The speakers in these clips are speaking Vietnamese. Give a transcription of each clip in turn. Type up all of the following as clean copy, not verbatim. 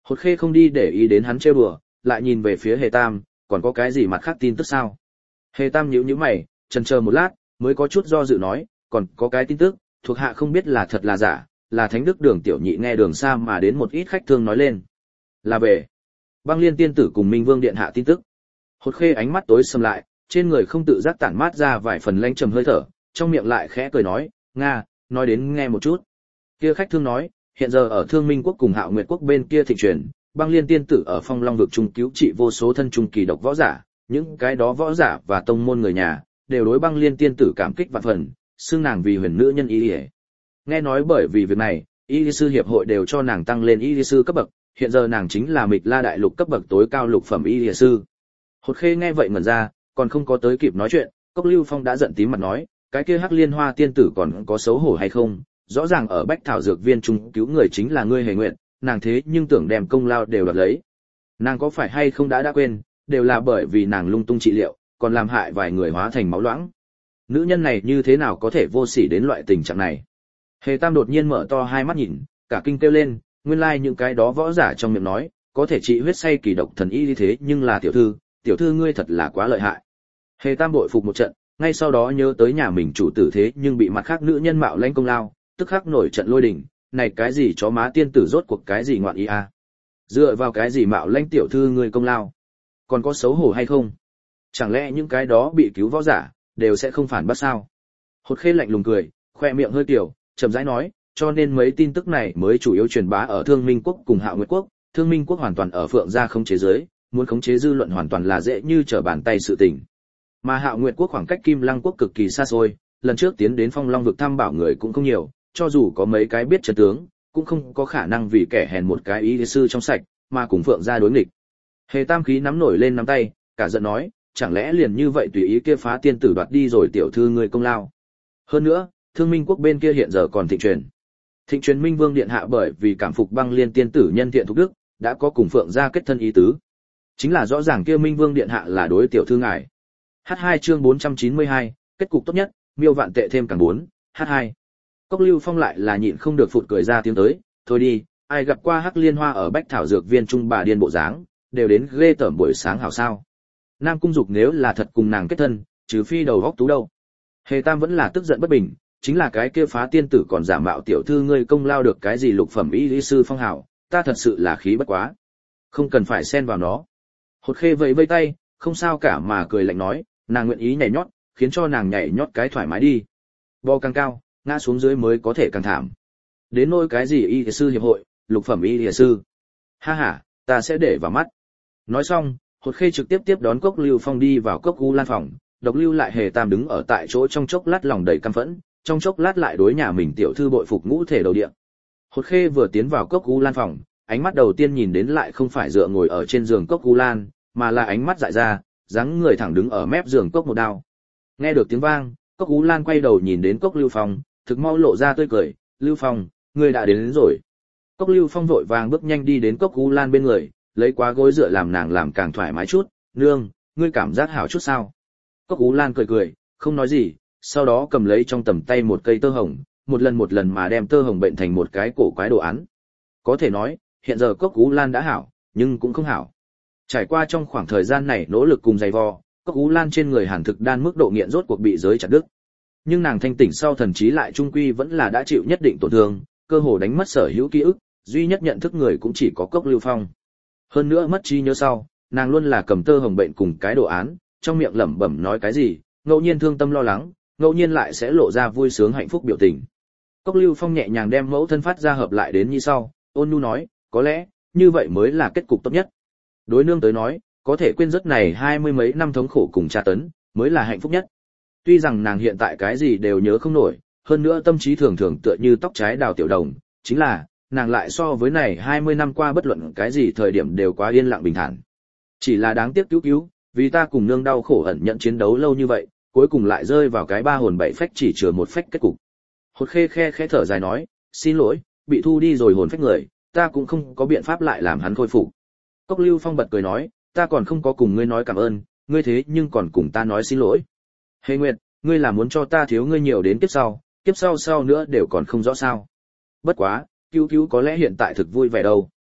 Hột Khê không đi để ý đến hắn trêu đùa, lại nhìn về phía Hề Tam, còn có cái gì mặt khác tin tức sao? Hề Tam nhíu nhíu mày, chần chờ một lát, mới có chút do dự nói, còn có cái tin tức, thuộc hạ không biết là thật là giả, là Thánh Đức Đường tiểu nhị nghe đường xa mà đến một ít khách thương nói lên. Là về Băng Liên tiên tử cùng Minh Vương điện hạ tin tức. Hột Khê ánh mắt tối sầm lại, trên người không tự giác tản mát ra vài phần lanh trầm hơi thở, trong miệng lại khẽ cười nói, "Nga, nói đến nghe một chút." Kia khách thương nói, hiện giờ ở Thương Minh quốc cùng Hạo Nguyệt quốc bên kia thịnh truyền, Băng Liên tiên tử ở Phong Long vực trung cứu trị vô số thân trung kỳ độc võ giả, những cái đó võ giả và tông môn người nhà đều đối Băng Liên tiên tử cảm kích vạn phần, xưng nàng vì huyền nữ nhân y. Nghe nói bởi vì việc này, y sư hiệp hội đều cho nàng tăng lên y sư cấp bậc, hiện giờ nàng chính là Mịch La đại lục cấp bậc tối cao lục phẩm y sư. Hột Khê nghe vậy ngẩn ra, còn không có tới kịp nói chuyện, Cốc Lưu Phong đã giận tím mặt nói, cái kia Hắc Liên Hoa tiên tử còn có xấu hổ hay không? Rõ ràng ở Bách Thảo dược viên trung cứu người chính là ngươi Hề Nguyện, nàng thế nhưng tưởng đem công lao đều đoạt lấy. Nàng có phải hay không đã quên, đều là bởi vì nàng lung tung trị liệu, còn làm hại vài người hóa thành máu loãng. Nữ nhân này như thế nào có thể vô sỉ đến loại tình trạng này? Hề Tam đột nhiên mở to hai mắt nhìn, cả kinh kêu lên, nguyên lai những cái đó võ giả trong miệng nói, có thể trị huyết say kỳ độc thần y như thế nhưng là tiểu thư ngươi thật là quá lợi hại. Hề Tam bội phục một trận, ngay sau đó nhớ tới nhà mình chủ tử thế nhưng bị mặt khác nữ nhân mạo lãnh công lao, tức khắc nổi trận lôi đình, này cái gì chó má tiên tử rốt cuộc cái gì ngoạn ý a? Dựa vào cái gì mạo lãnh tiểu thư ngươi công lao? Còn có xấu hổ hay không? Chẳng lẽ những cái đó bị cứu võ giả đều sẽ không phản bác sao? Hột Khê lạnh lùng cười, khoe miệng hơi tiểu, chậm rãi nói, cho nên mấy tin tức này mới chủ yếu truyền bá ở Thương Minh quốc cùng Hạo Nguyệt quốc, Thương Minh quốc hoàn toàn ở Phượng gia khống chế dưới, muốn khống chế dư luận hoàn toàn là dễ như trở bàn tay sự tình. Mà Hạo Nguyệt quốc khoảng cách Kim Lăng quốc cực kỳ xa xôi, lần trước tiến đến Phong Long vực thăm bảo người cũng không nhiều, cho dù có mấy cái biết chân tướng, cũng không có khả năng vì kẻ hèn một cái y sư trong sạch, mà cùng Phượng gia đối nghịch. Hề Tam khí nắm nổi lên nắm tay, cả giận nói, chẳng lẽ liền như vậy tùy ý kia phá tiên tử đoạt đi rồi tiểu thư ngươi công lao? Hơn nữa, Thương Minh quốc bên kia hiện giờ còn thịnh truyền. Thịnh truyền Minh Vương điện hạ bởi vì cảm phục Băng Liên tiên tử nhân thiện thục đức, đã có cùng Phượng gia kết thân ý tứ. Chính là rõ ràng kia Minh Vương điện hạ là đối tiểu thư ngài. H2 chương 492, kết cục tốt nhất, miêu vạn tệ thêm càng 4, H2. Cốc Lưu Phong lại là nhịn không được phụt cười ra tiếng tới, thôi đi, ai gặp qua Hắc Liên Hoa ở Bách Thảo dược viên trung bà điên bộ dáng, đều đến ghê tởm buổi sáng hảo sao? Nam Cung Dục nếu là thật cùng nàng kết thân, trừ phi đầu góc tú đâu. Hề Tam vẫn là tức giận bất bình, chính là cái kia phá tiên tử còn giả mạo tiểu thư ngươi công lao được cái gì lục phẩm y lý sư phong hảo, ta thật sự là khí bất quá. Không cần phải xen vào nó. Hột Khê vẫy vẫy tay, không sao cả mà cười lạnh nói, nàng nguyện ý nhảy nhót, khiến cho nàng nhảy nhót cái thoải mái đi. Bò càng cao, ngã xuống dưới mới có thể càng thảm. Đến nỗi cái gì y sư hiệp hội, lục phẩm y sư. Ha ha, ta sẽ để vào mắt. Nói xong, Hột Khê trực tiếp tiếp đón Cốc Lưu Phong đi vào Cốc U Lan phòng, độc lưu lại Hề Tam đứng ở tại chỗ trong chốc lát lòng đầy căm phẫn, trong chốc lát lại đối nhà mình tiểu thư bội phục ngũ thể đầu địa. Hột Khê vừa tiến vào Cốc U Lan phòng, ánh mắt đầu tiên nhìn đến lại không phải dựa ngồi ở trên giường Cốc U Lan, mà là ánh mắt dại ra, dáng người thẳng đứng ở mép giường Cốc Một Đao. Nghe được tiếng vang, Cốc U Lan quay đầu nhìn đến Cốc Lưu Phong, thực mau lộ ra tươi cười, "Lưu Phong, ngươi đã đến rồi." Cốc Lưu Phong vội vàng bước nhanh đi đến Cốc U Lan bên người, lấy quá gối dựa làm nàng làm càng thoải mái chút, "Nương, ngươi cảm giác hảo chút sao?" Cốc U Lan cười cười, không nói gì, sau đó cầm lấy trong tầm tay một cây tơ hồng, một lần mà đem tơ hồng bệnh thành một cái cổ quái đồ án. Có thể nói, hiện giờ Cốc U Lan đã hảo, nhưng cũng không hảo. Trải qua trong khoảng thời gian này nỗ lực cùng dày vò, Cốc U Lan trên người hàn thực đan mức độ nghiện rốt cuộc bị giới chặt đứt. Nhưng nàng thanh tỉnh sau thần trí lại trung quy vẫn là đã chịu nhất định tổn thương, cơ hồ đánh mất sở hữu ký ức, duy nhất nhận thức người cũng chỉ có Cốc Lưu Phong. Hơn nữa mất trí nhớ sau, nàng luôn là cầm tơ hồng bệnh cùng cái đồ án, trong miệng lẩm bẩm nói cái gì, ngẫu nhiên thương tâm lo lắng, ngẫu nhiên lại sẽ lộ ra vui sướng hạnh phúc biểu tình. Cốc Lưu Phong nhẹ nhàng đem mẫu thân phát ra hợp lại đến như sau, ôn nhu nói, có lẽ, như vậy mới là kết cục tốt nhất. Đối nương tới nói, có thể quên rất này 20 mấy năm thống khổ cùng tra tấn, mới là hạnh phúc nhất. Tuy rằng nàng hiện tại cái gì đều nhớ không nổi, hơn nữa tâm trí thường thường tựa như tóc trái đào tiểu đồng, chính là, nàng lại so với này 20 năm qua bất luận cái gì thời điểm đều quá yên lặng bình thản. Chỉ là đáng tiếc cứu, vì ta cùng nương đau khổ ẩn nhận chiến đấu lâu như vậy, cuối cùng lại rơi vào cái ba hồn bảy phách chỉ chừa một phách kết cục. Hột Khê khẽ thở dài nói, xin lỗi, bị thu đi rồi hồn phách người, ta cũng không có biện pháp lại làm hắn khôi phục. Cốc Lưu Phong bật cười nói, ta còn không có cùng ngươi nói cảm ơn, ngươi thế nhưng còn cùng ta nói xin lỗi. Hề Nguyệt, ngươi là muốn cho ta thiếu ngươi nhiều đến kiếp sau nữa đều còn không rõ sao. Bất quá, cứu có lẽ hiện tại thực vui vẻ đâu.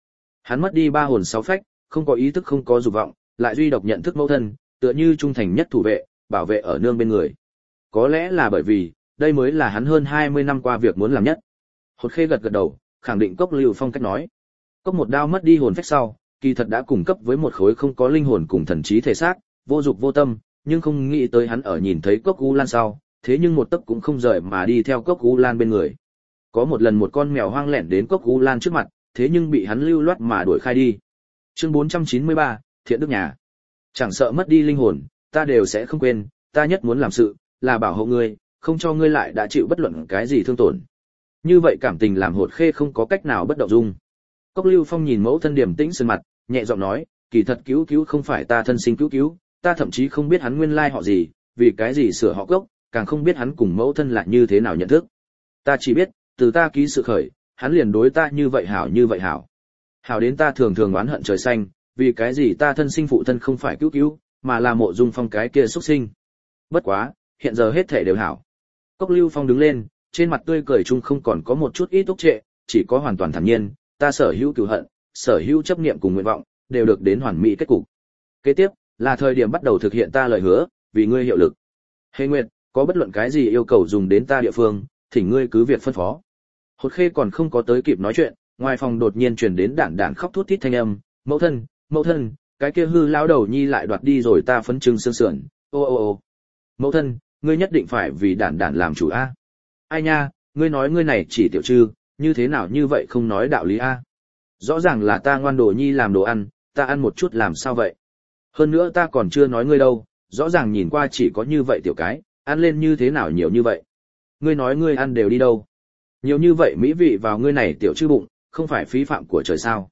Hắn mất đi 3 hồn 6 phách, không có ý thức không có dục vọng, lại duy độc nhận thức mẫu thân, tựa như trung thành nhất thủ vệ, bảo vệ ở nương bên người. Có lẽ là bởi vì, đây mới là hắn hơn 20 năm qua việc muốn làm nhất. Hột Khê gật gật đầu, khẳng định Cốc Lưu Phong cách nói. Cốc một đao mất đi hồn phách sau, kỳ thật đã cung cấp với một khối không có linh hồn cùng thần trí thể xác, vô dục vô tâm, nhưng không nghĩ tới hắn ở nhìn thấy Cốc U Lan sau, thế nhưng một tấc cũng không rời mà đi theo Cốc U Lan bên người. Có một lần một con mèo hoang lẻn đến Cốc U Lan trước mặt, thế nhưng bị hắn lưu loát mà đuổi khai đi. Chương 493, Thiện Đức Nhà. Chẳng sợ mất đi linh hồn, ta đều sẽ không quên, ta nhất muốn làm sự, là bảo hộ ngươi, không cho ngươi lại đã chịu bất luận cái gì thương tổn. Như vậy cảm tình làm Hột Khê không có cách nào bất động dung. Cốc Lưu Phong nhìn mẫu thân điềm tĩnh sơn mặt, nhẹ giọng nói, kỳ thật cứu cứu không phải ta thân sinh cứu, ta thậm chí không biết hắn nguyên lai họ gì, vì cái gì sửa họ Cốc, càng không biết hắn cùng mẫu thân là như thế nào nhận thức. Ta chỉ biết, từ ta ký sự khởi, hắn liền đối ta như vậy hảo. Hảo đến ta thường thường oán hận trời xanh, vì cái gì ta thân sinh phụ thân không phải cứu, mà là Mộ Dung Phong cái kia xuất sinh. Bất quá, hiện giờ hết thể đều hảo. Cốc Lưu Phong đứng lên, trên mặt tươi cười chung không còn có một chút ít ức trệ, chỉ có hoàn toàn thản nhiên, ta sở hữu cừu hận, sở hữu chấp niệm cùng nguyện vọng, đều được đến hoàn mỹ kết cục. Kế tiếp, là thời điểm bắt đầu thực hiện ta lời hứa, vì ngươi hiệu lực. Hề Nguyệt, có bất luận cái gì yêu cầu dùng đến ta địa phương, thỉnh ngươi cứ việc phân phó. Hột Khê còn không có tới kịp nói chuyện, ngoài phòng đột nhiên truyền đến đản đản khóc thút thít thanh âm, mẫu thân, cái kia hư lão đầu nhi lại đoạt đi rồi ta phấn trưng xương sườn, ô. Mẫu thân, ngươi nhất định phải vì đản đản làm chủ a. Ai nha, ngươi nói ngươi này chỉ tiểu trư, như thế nào như vậy không nói đạo lý a. Rõ ràng là ta ngoan đồ nhi làm đồ ăn, ta ăn một chút làm sao vậy? Hơn nữa ta còn chưa nói ngươi đâu, rõ ràng nhìn qua chỉ có như vậy tiểu cái, ăn lên như thế nào nhiều như vậy? Ngươi nói ngươi ăn đều đi đâu? Nhiều như vậy mỹ vị vào ngươi này tiểu chư bụng, không phải phí phạm của trời sao?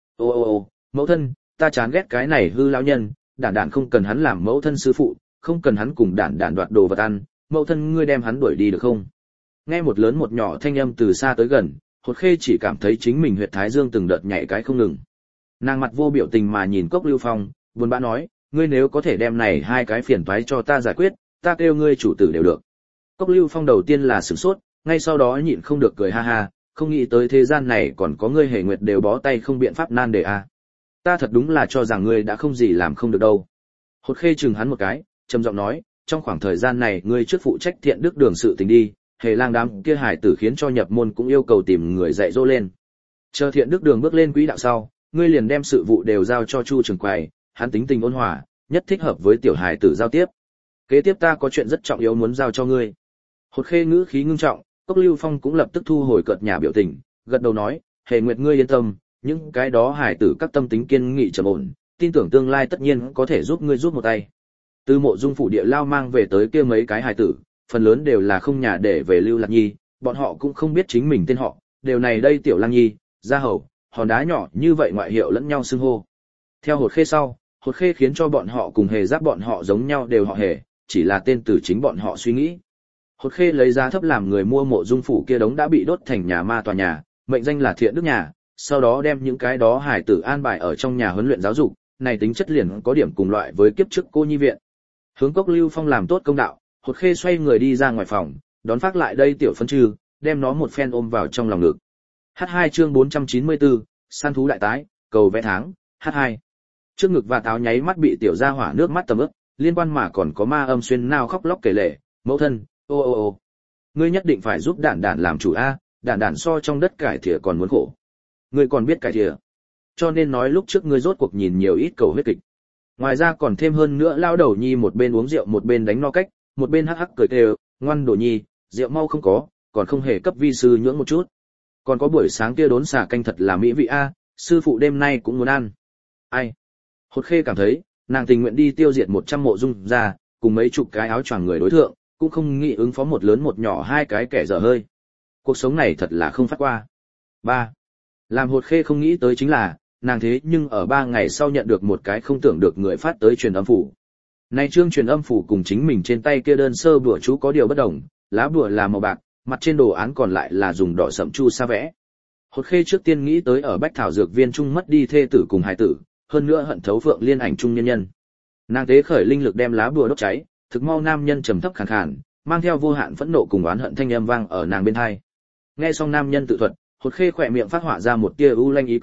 Ô, mẫu thân, ta chán ghét cái này hư lão nhân, đản đản không cần hắn làm mẫu thân sư phụ, không cần hắn cùng đản đản đoạt đồ vật ăn, mẫu thân ngươi đem hắn đuổi đi được không? Nghe một lớn một nhỏ thanh âm từ xa tới gần, Hột Khê chỉ cảm thấy chính mình huyệt thái dương từng đợt nhảy cái không ngừng. Nàng mặt vô biểu tình mà nhìn Cốc Lưu Phong, buồn bã nói, ngươi nếu có thể đem này hai cái phiền toái cho ta giải quyết, ta kêu ngươi chủ tử đều được. Cốc Lưu Phong đầu tiên là sửng sốt, ngay sau đó nhịn không được cười ha ha, không nghĩ tới thế gian này còn có ngươi Hề Nguyệt đều bó tay không biện pháp nan đề a. Ta thật đúng là cho rằng ngươi đã không gì làm không được đâu. Hột Khê chừng hắn một cái, trầm giọng nói, trong khoảng thời gian này ngươi trước phụ trách thiện đức đường sự tình đi, Hề lang đám kia hải tử khiến cho nhập môn cũng yêu cầu tìm người dạy dỗ lên. Chờ thiện đức đường bước lên quỹ đạo sau, ngươi liền đem sự vụ đều giao cho Chu Trường Quầy, hắn tính tình ôn hòa, nhất thích hợp với tiểu hải tử giao tiếp. Kế tiếp ta có chuyện rất trọng yếu muốn giao cho ngươi. Hột Khê ngữ khí ngưng trọng, Cốc Lưu Phong cũng lập tức thu hồi cợt nhà biểu tình, gật đầu nói, Hề Nguyệt ngươi yên tâm, những cái đó hải tử các tâm tính kiên nghị trầm ổn, tin tưởng tương lai tất nhiên có thể giúp ngươi giúp một tay. Từ Mộ Dung phủ địa lao mang về tới kia mấy cái hải tử, phần lớn đều là không nhà để về lưu lạc nhi, bọn họ cũng không biết chính mình tên họ, đều này đây tiểu lang nhi, gia hầu, hòn đá nhỏ như vậy ngoại hiệu lẫn nhau xưng hô. Theo Hột Khê sau, Hột Khê khiến cho bọn họ cùng Hề Giáp bọn họ giống nhau đều họ Hề, chỉ là tên từ chính bọn họ suy nghĩ. Hột Khê lấy giá thấp làm người mua Mộ Dung phủ kia đống đã bị đốt thành nhà ma tòa nhà, mệnh danh là Thiện Đức nhà, sau đó đem những cái đó hải tử an bài ở trong nhà huấn luyện giáo dục, này tính chất liền có điểm cùng loại với kiếp trước cô nhi viện. Hướng Cốc Lưu Phong làm tốt công đạo, Hột Khê xoay người đi ra ngoài phòng, đón phát lại đây tiểu phân trư, đem nó một phen ôm vào trong lòng ngực. H2 chương 494, săn thú đại tái, cầu vẽ tháng, H2. Trước ngực và táo nháy mắt bị tiểu gia hỏa nước mắt tầm ướt, liên quan mà còn có ma âm xuyên nao khóc lóc kể lể, mẫu thân, ô. Ngươi nhất định phải giúp đản đản làm chủ a, đản đản so trong đất cải thìa còn muốn khổ. Ngươi còn biết cải thìa. Cho nên nói lúc trước ngươi rốt cuộc nhìn nhiều ít cầu huyết kịch. Ngoài ra còn thêm hơn nữa lao đầu nhi một bên uống rượu một bên đánh no cách, một bên hắc hắc cười kêu, ngoan đồ nhi, rượu mau không có, còn không hề cấp vi sư nhưỡng một chút. Còn có buổi sáng kia đốn xà canh thật là mỹ vị a, sư phụ đêm nay cũng muốn ăn. Ai? Hột Khê cảm thấy, nàng tình nguyện đi tiêu diệt 100 Mộ Dung ra, cùng mấy chục cái áo choàng người đối thượng, cũng không nghĩ ứng phó một lớn một nhỏ hai cái kẻ dở hơi. Cuộc sống này thật là không phát qua. 3. Làm Hột Khê không nghĩ tới chính là, nàng thế nhưng ở 3 ngày sau nhận được một cái không tưởng được người phát tới truyền âm phủ. Này chương truyền âm phủ cùng chính mình trên tay kia đơn sơ bùa chú có điều bất đồng, lá bùa là màu bạc, mặt trên đồ án còn lại là dùng đỏ sẫm chu sa vẽ. Hột Khê trước tiên nghĩ tới ở Bách Thảo dược viên trung mất đi thê tử cùng hài tử, hơn nữa hận thấu Phượng Liên ảnh trung nhân nhân. Nàng tế khởi linh lực đem lá bùa đốt cháy, thực mau nam nhân trầm thấp khàn khàn, mang theo vô hạn phẫn nộ cùng oán hận thanh âm vang ở nàng bên tai. Nghe xong nam nhân tự thuật, Hột Khê khỏe miệng phát họa ra một tia u lanh ý cười,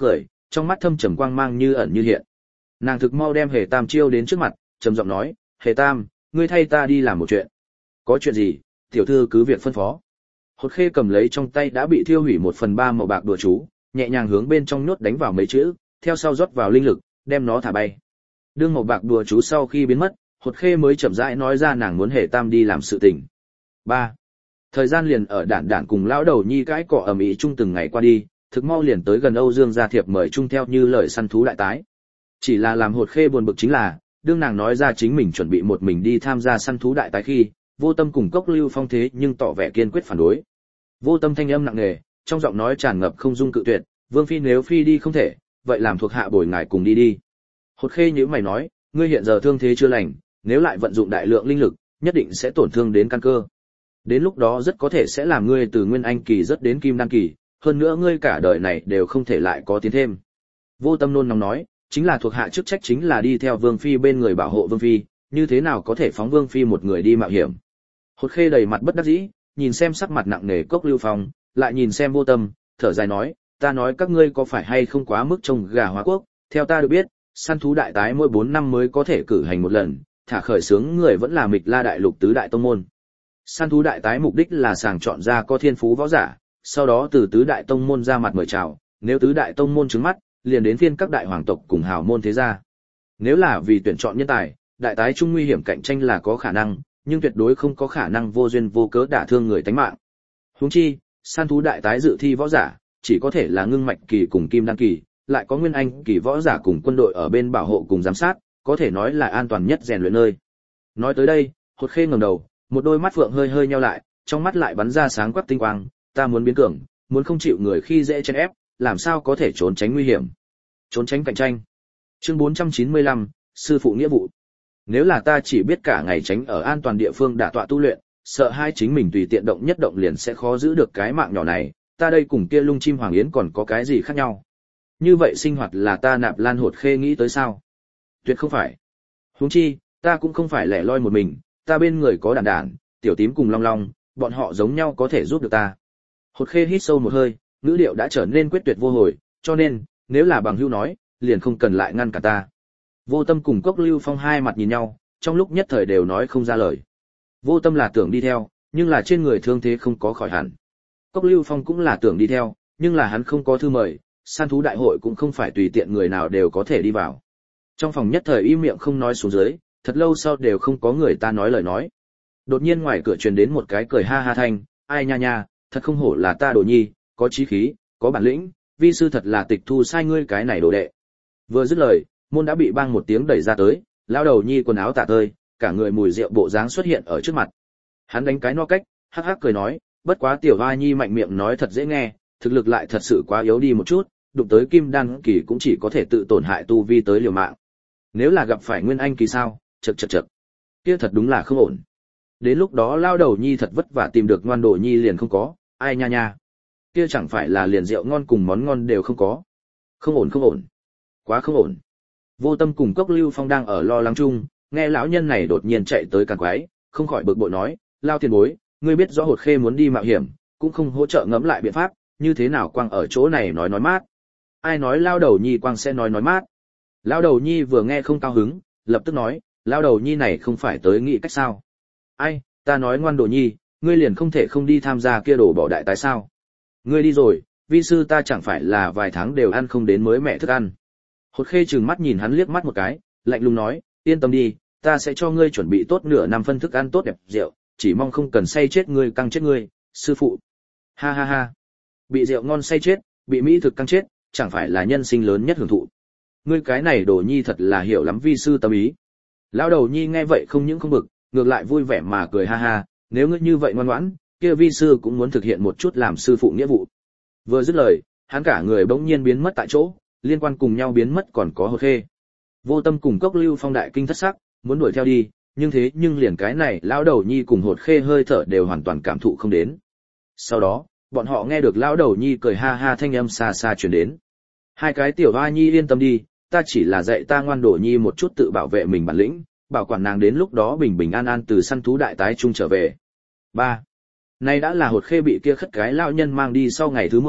trong mắt thâm trầm quang mang như ẩn như hiện. Nàng thực mau đem Hề Tam chiêu đến trước mặt, trầm giọng nói, Hề Tam, ngươi thay ta đi làm một chuyện. Có chuyện gì, tiểu thư cứ việc phân phó. Hột Khê cầm lấy trong tay đã bị thiêu hủy 1/3 màu bạc đùa chú, nhẹ nhàng hướng bên trong nhốt đánh vào mấy chữ, theo sau rót vào linh lực, đem nó thả bay. Đương màu bạc đùa chú sau khi biến mất, Hột Khê mới chậm rãi nói ra nàng muốn Hề Tam đi làm sự tình. 3. Thời gian liền ở đản đản cùng lão đầu nhi cãi cọ ầm ĩ chung từng ngày qua đi, thực mau liền tới gần Âu Dương gia thiệp mời chung theo như lời săn thú đại tái. Chỉ là làm Hột Khê buồn bực chính là, đương nàng nói ra chính mình chuẩn bị một mình đi tham gia săn thú đại tái khi, Vô Tâm cùng Cốc Lưu Phong thế nhưng tỏ vẻ kiên quyết phản đối. Vô Tâm thanh âm nặng nề, trong giọng nói tràn ngập không dung cự tuyệt, Vương phi nếu phi đi không thể, vậy làm thuộc hạ bồi ngài cùng đi đi. Hột Khê nhíu mày nói, ngươi hiện giờ thương thế chưa lành, nếu lại vận dụng đại lượng linh lực, nhất định sẽ tổn thương đến căn cơ. Đến lúc đó rất có thể sẽ làm ngươi từ nguyên anh kỳ rất đến kim đan kỳ, hơn nữa ngươi cả đời này đều không thể lại có tiến thêm. Vô Tâm nôn nóng nói, chính là thuộc hạ chức trách chính là đi theo Vương phi bên người bảo hộ Vương phi, như thế nào có thể phóng Vương phi một người đi mạo hiểm. Hột Khê đầy mặt bất đắc dĩ, nhìn xem sắc mặt nặng nề Cốc Lưu Phong, lại nhìn xem Vô Tâm, thở dài nói, ta nói các ngươi có phải hay không quá mức trông gà hóa quốc, theo ta được biết, săn thú đại tái mỗi 4 năm mới có thể cử hành một lần, thả khởi xướng người vẫn là Mịch La đại lục tứ đại tông môn. Săn thú đại tái mục đích là sàng chọn ra có thiên phú võ giả, sau đó từ tứ đại tông môn ra mặt mời chào, nếu tứ đại tông môn trứng mắt, liền đến phiên các đại hoàng tộc cùng hào môn thế gia. Nếu là vì tuyển chọn nhân tài, đại tái chung nguy hiểm cạnh tranh là có khả năng, nhưng tuyệt đối không có khả năng vô duyên vô cớ đả thương người tánh mạng. Huống chi, săn thú đại tái dự thi võ giả, chỉ có thể là ngưng mạch kỳ cùng kim đan kỳ, lại có nguyên anh kỳ võ giả cùng quân đội ở bên bảo hộ cùng giám sát, có thể nói là an toàn nhất rèn luyện nơi. Nói tới đây, Hột Khê ngẩng đầu, một đôi mắt phượng hơi hơi nheo lại, trong mắt lại bắn ra sáng quắc tinh quang, ta muốn biến cường, muốn không chịu người khi dễ chen ép, làm sao có thể trốn tránh nguy hiểm, trốn tránh cạnh tranh. Chương 495, sư phụ nghĩa vụ. Nếu là ta chỉ biết cả ngày tránh ở an toàn địa phương đả tọa tu luyện, sợ hai chính mình tùy tiện động nhất động liền sẽ khó giữ được cái mạng nhỏ này, ta đây cùng kia lung chim hoàng yến còn có cái gì khác nhau? Như vậy sinh hoạt là ta Nạp Lan Hột Khê nghĩ tới sao? Tuyệt không phải. Huống chi, ta cũng không phải lẻ loi một mình, ta bên người có đản đản, tiểu tím cùng long long, bọn họ giống nhau có thể giúp được ta. Hột Khê hít sâu một hơi, ngữ điệu đã trở nên quyết tuyệt vô hồi, cho nên, nếu là bằng hữu nói, liền không cần lại ngăn cả ta. Vô Tâm cùng Cốc Lưu Phong hai mặt nhìn nhau, trong lúc nhất thời đều nói không ra lời. Vô Tâm là tưởng đi theo, nhưng là trên người thương thế không có khỏi hẳn. Cốc Lưu Phong cũng là tưởng đi theo, nhưng là hắn không có thư mời, săn thú đại hội cũng không phải tùy tiện người nào đều có thể đi vào. Trong phòng nhất thời im miệng không nói xuống dưới, thật lâu sau đều không có người ta nói lời nói. Đột nhiên ngoài cửa truyền đến một cái cười ha ha thanh, ai nha nha, thật không hổ là ta Đồ Nhi, có chí khí, có bản lĩnh, vi sư thật là tịch thu sai ngươi cái này đồ đệ. Vừa dứt lời, môn đã bị bang một tiếng đẩy ra tới, lão đầu Nhi quần áo tả tơi, cả người mùi rượu bộ dáng xuất hiện ở trước mặt. Hắn đánh cái no cách, hắc hắc cười nói, bất quá tiểu hoa Nhi mạnh miệng nói thật dễ nghe, thực lực lại thật sự quá yếu đi một chút, đụng tới kim đan kỳ cũng chỉ có thể tự tổn hại tu vi tới liều mạng. Nếu là gặp phải nguyên anh kỳ sao, chậc chậc chậc, kia thật đúng là không ổn. Đến lúc đó lao đầu Nhi thật vất vả tìm được ngoan đồ Nhi liền không có, ai nha nha, kia chẳng phải là liền rượu ngon cùng món ngon đều không có. Không ổn không ổn, quá không ổn. Vô Tâm cùng Cốc Lưu Phong đang ở lo lắng chung, nghe lão nhân này đột nhiên chạy tới càn quái, không khỏi bực bội nói, lao tiền bối, ngươi biết rõ Hột Khê muốn đi mạo hiểm, cũng không hỗ trợ ngẫm lại biện pháp, như thế nào quang ở chỗ này nói mát. Ai nói lao đầu Nhi quang sẽ nói mát. Lao đầu Nhi vừa nghe không cao hứng, lập tức nói, lao đầu Nhi này không phải tới nghĩ cách sao? Ai, ta nói ngoan đồ Nhi, ngươi liền không thể không đi tham gia kia đồ bỏ đại tái sao? Ngươi đi rồi, vi sư ta chẳng phải là vài tháng đều ăn không đến mới mẹ thức ăn. Hột Khê trừng mắt nhìn hắn liếc mắt một cái, lạnh lùng nói, yên tâm đi, ta sẽ cho ngươi chuẩn bị tốt nửa năm phân thức ăn tốt đẹp rượu, chỉ mong không cần say chết ngươi căng chết ngươi, sư phụ. Ha ha ha, bị rượu ngon say chết, bị mỹ thực căng chết, chẳng phải là nhân sinh lớn nhất hưởng thụ. Ngươi cái này Đồ Nhi thật là hiểu lắm vi sư tâm ý. Lão đầu Nhi nghe vậy không những không bực, ngược lại vui vẻ mà cười ha ha, nếu ngươi như vậy ngoan ngoãn, kia vi sư cũng muốn thực hiện một chút làm sư phụ nghĩa vụ. Vừa dứt lời, hắn cả người bỗng nhiên biến mất tại chỗ, liên quan cùng nhau biến mất còn có Hột Khê. Vô Tâm cùng Cốc Lưu Phong đại kinh thất sắc, muốn đuổi theo đi, nhưng liền cái này lão đầu Nhi cùng Hột Khê hơi thở đều hoàn toàn cảm thụ không đến. Sau đó, bọn họ nghe được lão đầu Nhi cười ha ha thanh âm xa xa truyền đến. Hai cái tiểu hoa Nhi yên tâm đi, ta chỉ là dạy ta ngoan đồ Nhi một chút tự bảo vệ mình bản lĩnh, bảo quản nàng đến lúc đó bình bình an an từ săn thú đại tái chung trở về. 3. Nay đã là Hột Khê bị kia khất cái lão nhân mang đi sau ngày thứ 10,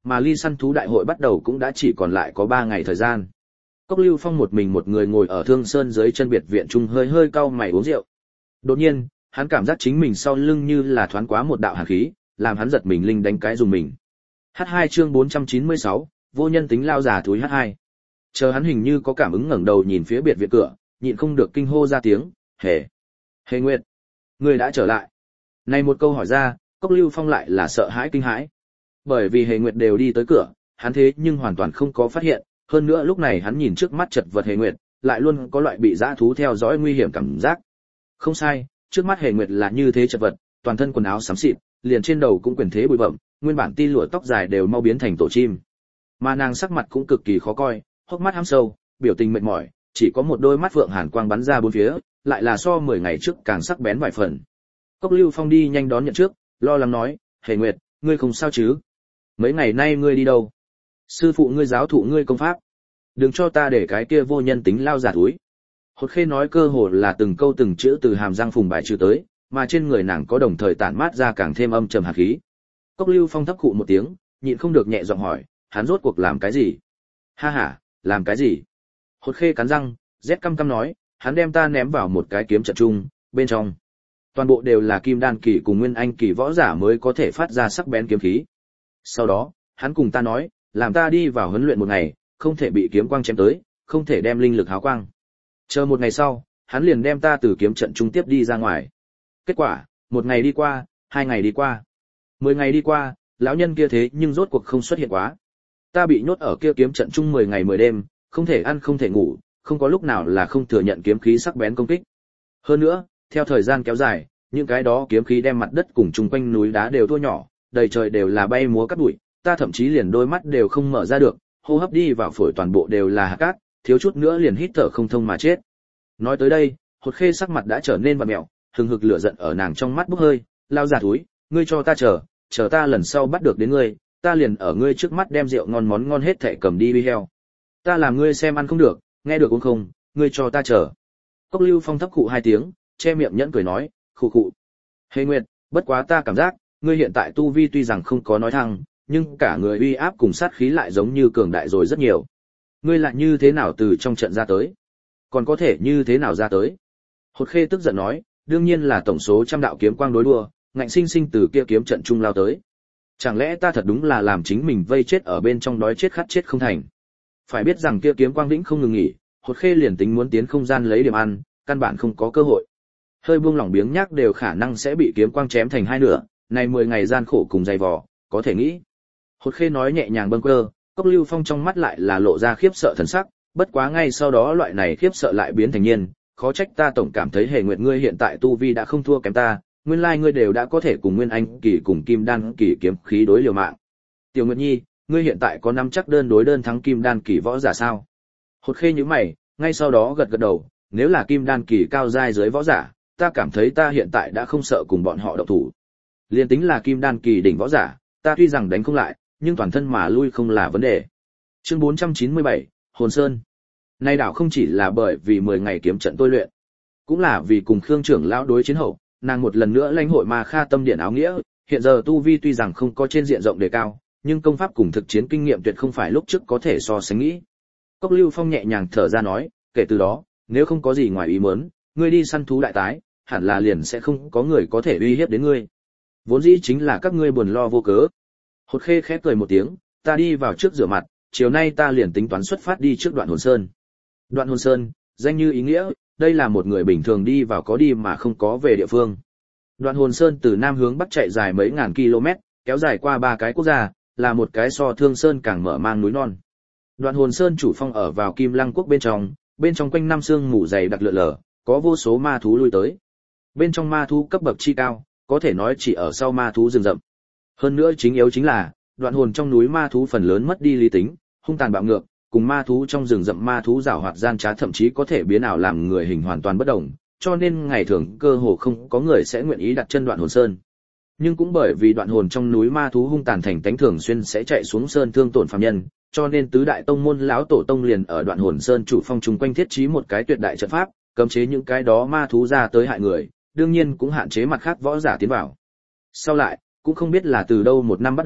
mà ly săn thú đại hội bắt đầu cũng đã chỉ còn lại có 3 ngày thời gian. Cốc Lưu Phong một mình một người ngồi ở Thương Sơn dưới chân biệt viện trung hơi hơi cau mày uống rượu. Đột nhiên, hắn cảm giác chính mình sau lưng như là thoáng quá một đạo hàn khí, làm hắn giật mình linh đánh cái dùng mình. H2 chương 496, vô nhân tính lao già thúi H2. Chờ hắn hình như có cảm ứng ngẩng đầu nhìn phía biệt viện cửa, nhịn không được kinh hô ra tiếng, "Hề, Hề Nguyệt, ngươi đã trở lại." Này một câu hỏi ra, Cốc Lưu Phong lại là sợ hãi kinh hãi. Bởi vì Hề Nguyệt đều đi tới cửa, hắn thế nhưng hoàn toàn không có phát hiện, hơn nữa lúc này hắn nhìn trước mắt chật vật Hề Nguyệt, lại luôn có loại bị dã thú theo dõi nguy hiểm cảm giác. Không sai, trước mắt Hề Nguyệt là như thế chật vật, toàn thân quần áo xám xịt, liền trên đầu cũng quyền thế bụi bặm, nguyên bản ti lụa tóc dài đều mau biến thành tổ chim. Mà nàng sắc mặt cũng cực kỳ khó coi, hốc mắt hăm sâu, biểu tình mệt mỏi, chỉ có một đôi mắt vượng hàn quang bắn ra bốn phía, lại là so 10 ngày trước càng sắc bén vài phần. Cốc Lưu Phong đi nhanh đón nhận trước, lo lắng nói, "Hề Nguyệt, ngươi không sao chứ? Mấy ngày nay ngươi đi đâu? Sư phụ ngươi giáo thụ ngươi công pháp. Đừng cho ta để cái kia vô nhân tính lao giả túi." Hột Khê nói cơ hồ là từng câu từng chữ từ hàm răng phùng bài trừ tới, mà trên người nàng có đồng thời tản mát ra càng thêm âm trầm hàn khí. Cốc Lưu Phong thấp khụ một tiếng, nhịn không được nhẹ giọng hỏi, hắn rốt cuộc làm cái gì? Ha ha, làm cái gì? Hột Khê cắn răng, rét căm căm nói, hắn đem ta ném vào một cái kiếm trận chung, bên trong toàn bộ đều là kim đan kỳ cùng nguyên anh kỳ võ giả mới có thể phát ra sắc bén kiếm khí. Sau đó, hắn cùng ta nói, làm ta đi vào huấn luyện một ngày, không thể bị kiếm quang chém tới, không thể đem linh lực háo quang. Chờ một ngày sau, hắn liền đem ta từ kiếm trận trung tiếp đi ra ngoài. Kết quả, 1 ngày đi qua, 2 ngày đi qua, 10 ngày đi qua, lão nhân kia thế nhưng rốt cuộc không xuất hiện quá. Ta bị nhốt ở kia kiếm trận chung 10 ngày 10 đêm, không thể ăn không thể ngủ, không có lúc nào là không thừa nhận kiếm khí sắc bén công kích. Hơn nữa, theo thời gian kéo dài, những cái đó kiếm khí đem mặt đất cùng chung quanh núi đá đều tua nhỏ, đầy trời đều là bay múa cát bụi, ta thậm chí liền đôi mắt đều không mở ra được, hô hấp đi vào phổi toàn bộ đều là hạt cát, thiếu chút nữa liền hít thở không thông mà chết. Nói tới đây, Hột Khê sắc mặt đã trở nên vặn mèo, hừng hực lửa giận ở nàng trong mắt bốc hơi, lao giả thúi, ngươi cho ta chờ ta lần sau bắt được đến ngươi, ta liền ở ngươi trước mắt đem rượu ngon món ngon hết thảy cầm đi bi heo. Ta làm ngươi xem ăn không được, nghe được uống không, ngươi cho ta chờ. Cốc Lưu Phong thấp khụ 2 tiếng, che miệng nhẫn cười nói, khụ khụ. Hề Nguyệt, bất quá ta cảm giác, ngươi hiện tại tu vi tuy rằng không có nói thăng, nhưng cả người uy áp cùng sát khí lại giống như cường đại rồi rất nhiều. Ngươi lại như thế nào từ trong trận ra tới? Còn có thể như thế nào ra tới? Hột Khê tức giận nói, đương nhiên là tổng số trăm đạo kiếm quang đối đua, ngạnh sinh sinh từ kia kiếm trận trung lao tới. Chẳng lẽ ta thật đúng là làm chính mình vây chết ở bên trong đói chết khát chết không thành? Phải biết rằng kia kiếm quang vĩnh không ngừng nghỉ, Hột Khê liền tính muốn tiến không gian lấy điểm ăn, căn bản không có cơ hội. Hơi buông lỏng biếng nhác đều khả năng sẽ bị kiếm quang chém thành hai nửa, này 10 ngày gian khổ cùng dày vò, có thể nghĩ. Hột Khê nói nhẹ nhàng bâng quơ, Cốc Lưu Phong trong mắt lại là lộ ra khiếp sợ thần sắc, bất quá ngay sau đó loại này khiếp sợ lại biến thành nhiên, khó trách ta tổng cảm thấy Hề Nguyệt ngươi hiện tại tu vi đã không thua kém ta, nguyên lai ngươi đều đã có thể cùng Nguyên Anh kỳ cùng Kim Đan kỳ kiếm khí đối liều mạng. Tiểu Nguyệt Nhi, ngươi hiện tại có nắm chắc đơn đối đơn thắng Kim Đan kỳ võ giả sao? Hột Khê nhíu mày, ngay sau đó gật gật đầu, nếu là Kim Đan kỳ cao giai dưới võ giả, ta cảm thấy ta hiện tại đã không sợ cùng bọn họ động thủ. Liên tính là Kim Đan kỳ đỉnh võ giả, ta tuy rằng đánh không lại, nhưng toàn thân mà lui không là vấn đề. Chương 497, Hồn Sơn. Nay đảo không chỉ là bởi vì 10 ngày kiếm trận tôi luyện, cũng là vì cùng Khương trưởng lão đối chiến hậu, nàng một lần nữa lãnh hội Ma Kha tâm điện áo nghĩa, hiện giờ tu vi tuy rằng không có trên diện rộng đề cao, nhưng công pháp cùng thực chiến kinh nghiệm tuyệt không phải lúc trước có thể so sánh nghĩ. Cốc Lưu Phong nhẹ nhàng thở ra nói, kể từ đó, nếu không có gì ngoài ý muốn, ngươi đi săn thú đại tái, hẳn là liền sẽ không có người có thể uy hiếp đến ngươi. Vốn dĩ chính là các ngươi buồn lo vô cớ. Hột Khê khẽ cười một tiếng, ta đi vào trước rửa mặt, chiều nay ta liền tính toán xuất phát đi trước Đoạn Hồn Sơn. Đoạn Hồn Sơn, danh như ý nghĩa, đây là một người bình thường đi vào có đi mà không có về địa phương. Đoạn Hồn Sơn từ nam hướng bắc chạy dài mấy ngàn km, kéo dài qua 3 cái quốc gia, là một cái so Thương Sơn càng mở mang núi non. Đoạn Hồn Sơn chủ phong ở vào Kim Lăng quốc bên trong quanh năm sương mù dày đặc lượn lờ, có vô số ma thú lui tới. Bên trong ma thú cấp bậc chi cao, có thể nói chỉ ở sau ma thú rừng rậm. Hơn nữa chính yếu chính là, Đoạn Hồn trong núi ma thú phần lớn mất đi lý tính, hung tàn bạo ngược, cùng ma thú trong rừng rậm ma thú giảo hoạt gian trá thậm chí có thể biến ảo làm người hình hoàn toàn bất động, cho nên ngày thường cơ hồ không có người sẽ nguyện ý đặt chân Đoạn Hồn Sơn. Nhưng cũng bởi vì Đoạn Hồn trong núi ma thú hung tàn thành tánh thường xuyên sẽ chạy xuống sơn thương tổn phàm nhân, cho nên tứ đại tông môn lão tổ tông liền ở Đoạn Hồn Sơn chủ phong chung quanh thiết trí một cái tuyệt đại trận pháp, cấm chế những cái đó ma thú ra tới hại người, đương nhiên cũng hạn chế mặt khác võ giả tiến vào. Sau lại, cũng không biết là từ đâu một năm bắt đầu,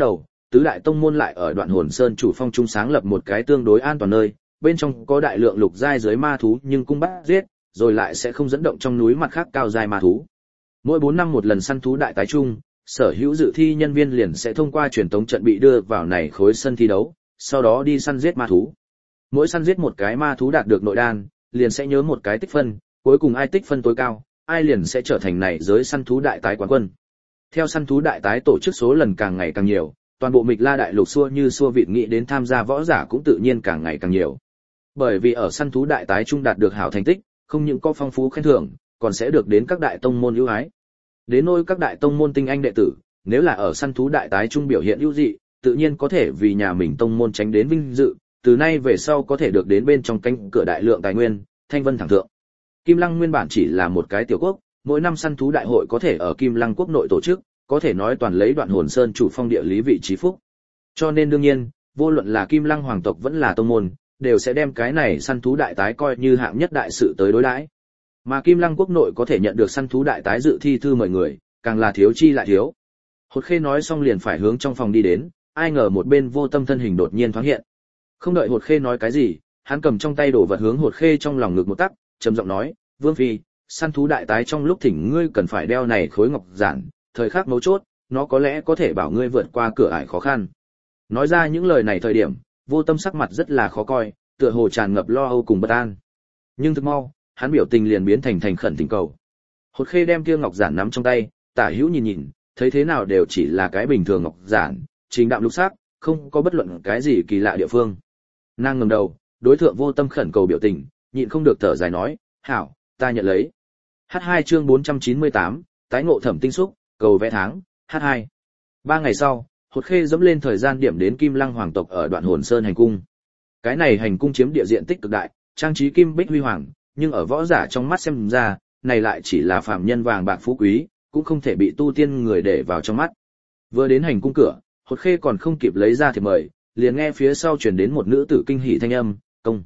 tứ đại tông môn lại ở Đoạn Hồn Sơn chủ phong trung sáng lập một cái tương đối an toàn nơi, bên trong có đại lượng lục giai dưới ma thú nhưng cung bắt giết, rồi lại sẽ không dẫn động trong núi mặt khác cao giai ma thú. Mỗi 4 năm một lần săn thú đại tái chung, sở hữu dự thi nhân viên liền sẽ thông qua truyền tống trận bị đưa vào này khối sân thi đấu, sau đó đi săn giết ma thú. Mỗi săn giết một cái ma thú đạt được nội đan, liền sẽ nhớ một cái tích phân, cuối cùng ai tích phân tối cao, ai liền sẽ trở thành này giới săn thú đại tái quán quân. Theo săn thú đại tái tổ chức số lần càng ngày càng nhiều, toàn bộ Mịch La đại lục xua như xua vịt nghĩ đến tham gia võ giả cũng tự nhiên càng ngày càng nhiều. Bởi vì ở săn thú đại tái trung đạt được hảo thành tích, không những có phong phú khen thưởng, còn sẽ được đến các đại tông môn ưu ái. Đến nỗi các đại tông môn tinh anh đệ tử, nếu là ở săn thú đại tái trung biểu hiện ưu dị, tự nhiên có thể vì nhà mình tông môn tránh đến vinh dự, từ nay về sau có thể được đến bên trong cánh cửa đại lượng tài nguyên, thanh vân thẳng thượng. Kim Lăng nguyên bản chỉ là một cái tiểu quốc, mỗi năm săn thú đại hội có thể ở Kim Lăng quốc nội tổ chức, có thể nói toàn lấy Đoạn Hồn Sơn chủ phong địa lý vị trí phúc. Cho nên đương nhiên, vô luận là Kim Lăng hoàng tộc vẫn là tông môn, đều sẽ đem cái này săn thú đại tái coi như hạng nhất đại sự tới đối đãi. Mà Kim Lăng quốc nội có thể nhận được săn thú đại tái dự thi thư mời người, càng là thiếu chi lại thiếu. Hột Khê nói xong liền phải hướng trong phòng đi đến, ai ngờ một bên Vô Tâm thân hình đột nhiên thoáng hiện. Không đợi Hột Khê nói cái gì, hắn cầm trong tay đồ vật hướng Hột Khê trong lòng ngực một tắc, trầm giọng nói, "Vương phi, săn thú đại tái trong lúc thỉnh ngươi cần phải đeo này khối ngọc giản, thời khắc mấu chốt, nó có lẽ có thể bảo ngươi vượt qua cửa ải khó khăn." Nói ra những lời này thời điểm, Vô Tâm sắc mặt rất là khó coi, tựa hồ tràn ngập lo âu cùng bất an. Nhưng thực mau, hắn biểu tình liền biến thành thành khẩn thỉnh cầu. Hột Khê đem kia ngọc giản nắm trong tay, tả hữu nhìn nhìn, thấy thế nào đều chỉ là cái bình thường ngọc giản, chính đạm lục sắc, không có bất luận cái gì kỳ lạ địa phương. Nàng ngẩng đầu, đối thượng Vô Tâm khẩn cầu biểu tình, nhịn không được thở dài nói, "Hảo, ta nhận lấy." H2 chương 498, tái ngộ Thẩm Tinh Xúc, cầu vẽ tháng, H2. 3 ngày sau, Hột Khê dẫm lên thời gian điểm đến Kim Lăng hoàng tộc ở Đoạn Hồn Sơn hành cung. Cái này hành cung chiếm địa diện tích cực đại, trang trí kim bích huy hoàng, nhưng ở võ giả trong mắt xem ra, này lại chỉ là phàm nhân vàng bạc phú quý, cũng không thể bị tu tiên người để vào trong mắt. Vừa đến hành cung cửa, Hột Khê còn không kịp lấy ra thiệp mời, liền nghe phía sau truyền đến một nữ tử kinh hỉ thanh âm,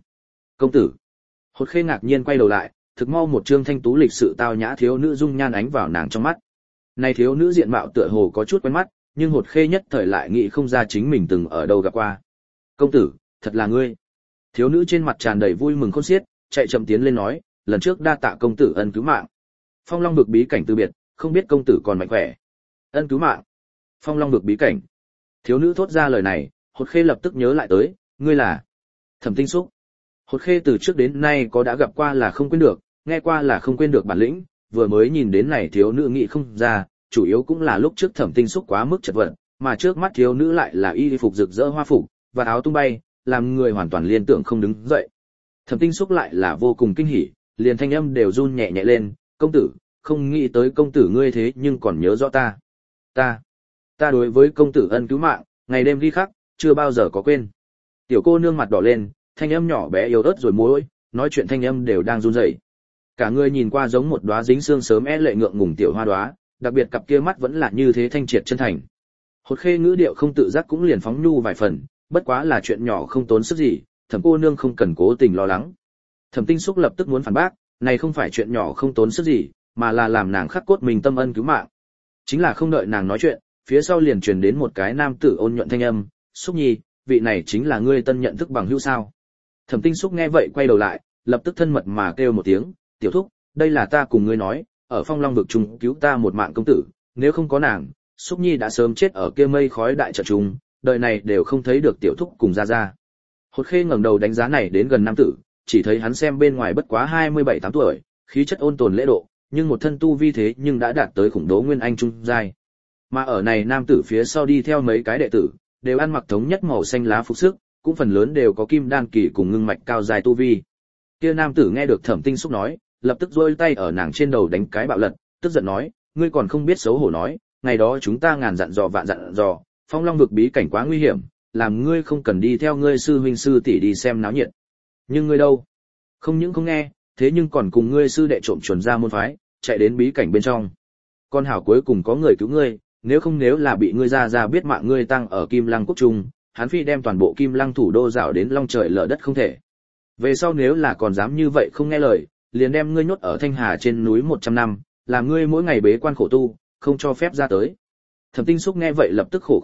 công tử." Hột Khê ngạc nhiên quay đầu lại, thực mau một trương thanh tú lịch sự tao nhã thiếu nữ dung nhan ánh vào nàng trong mắt. Này thiếu nữ diện mạo tựa hồ có chút quen mắt, nhưng Hột Khê nhất thời lại nghĩ không ra chính mình từng ở đâu gặp qua. "Công tử, thật là ngươi." Thiếu nữ trên mặt tràn đầy vui mừng khôn xiết, chạy chậm tiến lên nói, "Lần trước đa tạ công tử ân cứu mạng. Phong Long vực bí cảnh từ biệt, không biết công tử còn mạnh khỏe." "Ân cứu mạng? Phong Long vực bí cảnh?" Thiếu nữ thốt ra lời này, Hột Khê lập tức nhớ lại tới, "Ngươi là Thẩm Tinh Xúc." Hột Khê từ trước đến nay có đã gặp qua là không quên được, nghe qua là không quên được bản lĩnh, vừa mới nhìn đến này thiếu nữ nghĩ không ra, chủ yếu cũng là lúc trước Thẩm Tinh Xúc quá mức chật vật, mà trước mắt thiếu nữ lại là y phục rực rỡ hoa phục, và áo tung bay, làm người hoàn toàn liên tưởng không đứng dậy. Thẩm Tinh Xúc lại là vô cùng kinh hỉ, liền thanh âm đều run nhẹ nhẹ lên, "Công tử, không nghĩ tới công tử ngươi thế nhưng còn nhớ rõ ta. Ta đối với công tử ân cứu mạng, ngày đêm ghi khắc, chưa bao giờ có quên." Tiểu cô nương mặt đỏ lên, thanh âm nhỏ bé yếu ớt rồi môi, nói chuyện thanh âm đều đang run rẩy. Cả người nhìn qua giống một đóa dính sương sớm lệ ngượng ngùng tiểu hoa đóa, đặc biệt cặp kia mắt vẫn là như thế thanh triệt chân thành. Hột Khê ngữ điệu không tự giác cũng liền phóng nhu vài phần, bất quá là chuyện nhỏ không tốn sức gì, Thẩm cô nương không cần cố tình lo lắng. Thẩm Tinh Xúc lập tức muốn phản bác, này không phải chuyện nhỏ không tốn sức gì, mà là làm nàng khắc cốt mình tâm ân cứu mạng. Chính là không đợi nàng nói chuyện, phía sau liền truyền đến một cái nam tử ôn nhuận thanh âm, "Xúc nhi, vị này chính là ngươi tân nhận thức bằng hữu sao?" Thẩm Tinh Xúc nghe vậy quay đầu lại, lập tức thân mật mà kêu một tiếng, "Tiểu thúc, đây là ta cùng ngươi nói, ở Phong Long vực trung cứu ta một mạng công tử, nếu không có nàng, Xúc nhi đã sớm chết ở kia mây khói đại trận trung, đời này đều không thấy được tiểu thúc cùng ra." Hột Khê ngẩng đầu đánh giá này đến gần nam tử, chỉ thấy hắn xem bên ngoài bất quá 27-8 tuổi, khí chất ôn tồn lễ độ, nhưng một thân tu vi thế nhưng đã đạt tới khủng bố nguyên anh trung giai. Mà ở này nam tử phía sau đi theo mấy cái đệ tử, đều ăn mặc thống nhất màu xanh lá phục sức, cũng phần lớn đều có kim đan kỳ cùng ngưng mạch cao dài tu vi. Kia nam tử nghe được Thẩm Tinh Xúc nói, lập tức giơ tay ở nàng trên đầu đánh cái bạo lật, tức giận nói, "Ngươi còn không biết xấu hổ nói, ngày đó chúng ta ngàn dặn dò vạn dặn dò, Phong Long vực bí cảnh quá nguy hiểm, làm ngươi không cần đi theo ngươi sư huynh sư tỷ đi xem náo nhiệt. Nhưng ngươi đâu? Không những không nghe, thế nhưng còn cùng ngươi sư đệ trộm chuẩn ra môn phái, chạy đến bí cảnh bên trong. Con hảo cuối cùng có người cứu ngươi, nếu là bị ngươi ra biết mạng ngươi tăng ở Kim Lăng quốc trung, hắn phi đem toàn bộ Kim Lăng thủ đô rảo đến long trời lở đất không thể. Về sau nếu là còn dám như vậy không nghe lời, liền đem ngươi nhốt ở Thanh Hà trên núi 100 năm, làm ngươi mỗi ngày bế quan khổ tu, không cho phép ra tới." Thẩm Tinh Xúc nghe vậy lập tức khổ khuôn mặt,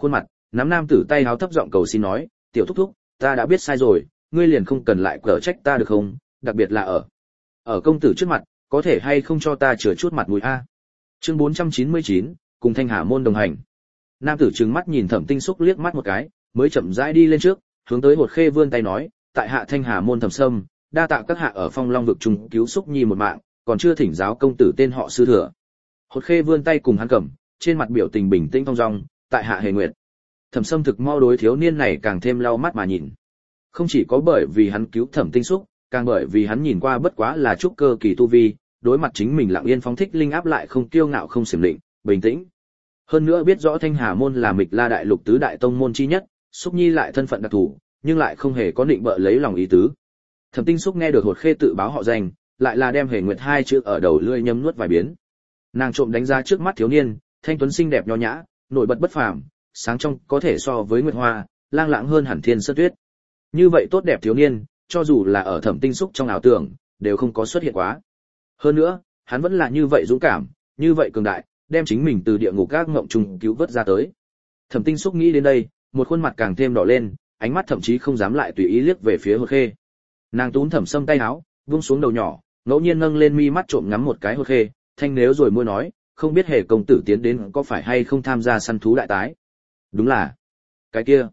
nắm nam tử tay háo thấp giọng cầu xin nói, tiểu thúc thúc, ta đã biết sai rồi, ngươi liền không cần lại cở trách ta được không, đặc biệt là ở công tử trước mặt, có thể hay không cho ta chừa chút mặt mũi a. Chương 499, cùng Thanh Hà môn đồng hành. Nam tử trừng mắt nhìn Thẩm Tinh Xúc liếc mắt một cái, mới chậm rãi đi lên trước, hướng tới Hột Khê vươn tay nói, tại hạ Thanh Hà môn Thẩm Sâm, đa tạ các hạ ở Phong Long vực trùng cứu Xúc Nhi một mạng, còn chưa thỉnh giáo công tử tên họ sư thừa. Hột Khê vươn tay cùng hắn cầm, trên mặt biểu tình bình tĩnh thong dong, tại hạ Hề Nguyệt. Thẩm Sâm thực mau đối thiếu niên này càng thêm lau mắt mà nhìn. Không chỉ có bởi vì hắn cứu Thẩm Tinh Xúc, càng bởi vì hắn nhìn qua bất quá là trúc cơ kỳ tu vi, đối mặt chính mình lặng yên phóng thích linh áp lại không kiêu ngạo không xiểm định, bình tĩnh. Hơn nữa biết rõ Thanh Hà môn là Mịch La đại lục tứ đại tông môn chi nhất, Xúc Nhi lại thân phận đặc thù, nhưng lại không hề có định bợ lấy lòng ý tứ. Thẩm Tinh Xúc nghe được Hột Khê tự báo họ danh, lại là đem Hề Nguyệt hai chữ ở đầu lưỡi nhấm nuốt vài biến. Nàng trộm đánh ra trước mắt thiếu niên, thanh tuấn xinh đẹp nho nhã, nổi bật bất phàm, sáng trong có thể so với nguyệt hoa, lang lãng hơn hẳn thiên sơn tuyết. Như vậy tốt đẹp thiếu niên, cho dù là ở Thẩm Tinh Xúc trong ảo tưởng, đều không có xuất hiện quá. Hơn nữa, hắn vẫn là như vậy dũng cảm, như vậy cường đại, đem chính mình từ địa ngục các ngộng trùng cứu vớt ra tới. Thẩm Tinh Xúc nghĩ đến đây, một khuôn mặt càng thêm đỏ lên, ánh mắt thậm chí không dám lại tùy ý liếc về phía Hột Khê. Nàng túm Thẩm Sâm tay áo, vung xuống đầu nhỏ, ngẫu nhiên nâng lên mi mắt trộm ngắm một cái Hột Khê, thanh nếu rồi môi nói, không biết Hề công tử tiến đến có phải hay không tham gia săn thú đại tái. Đúng là, cái kia,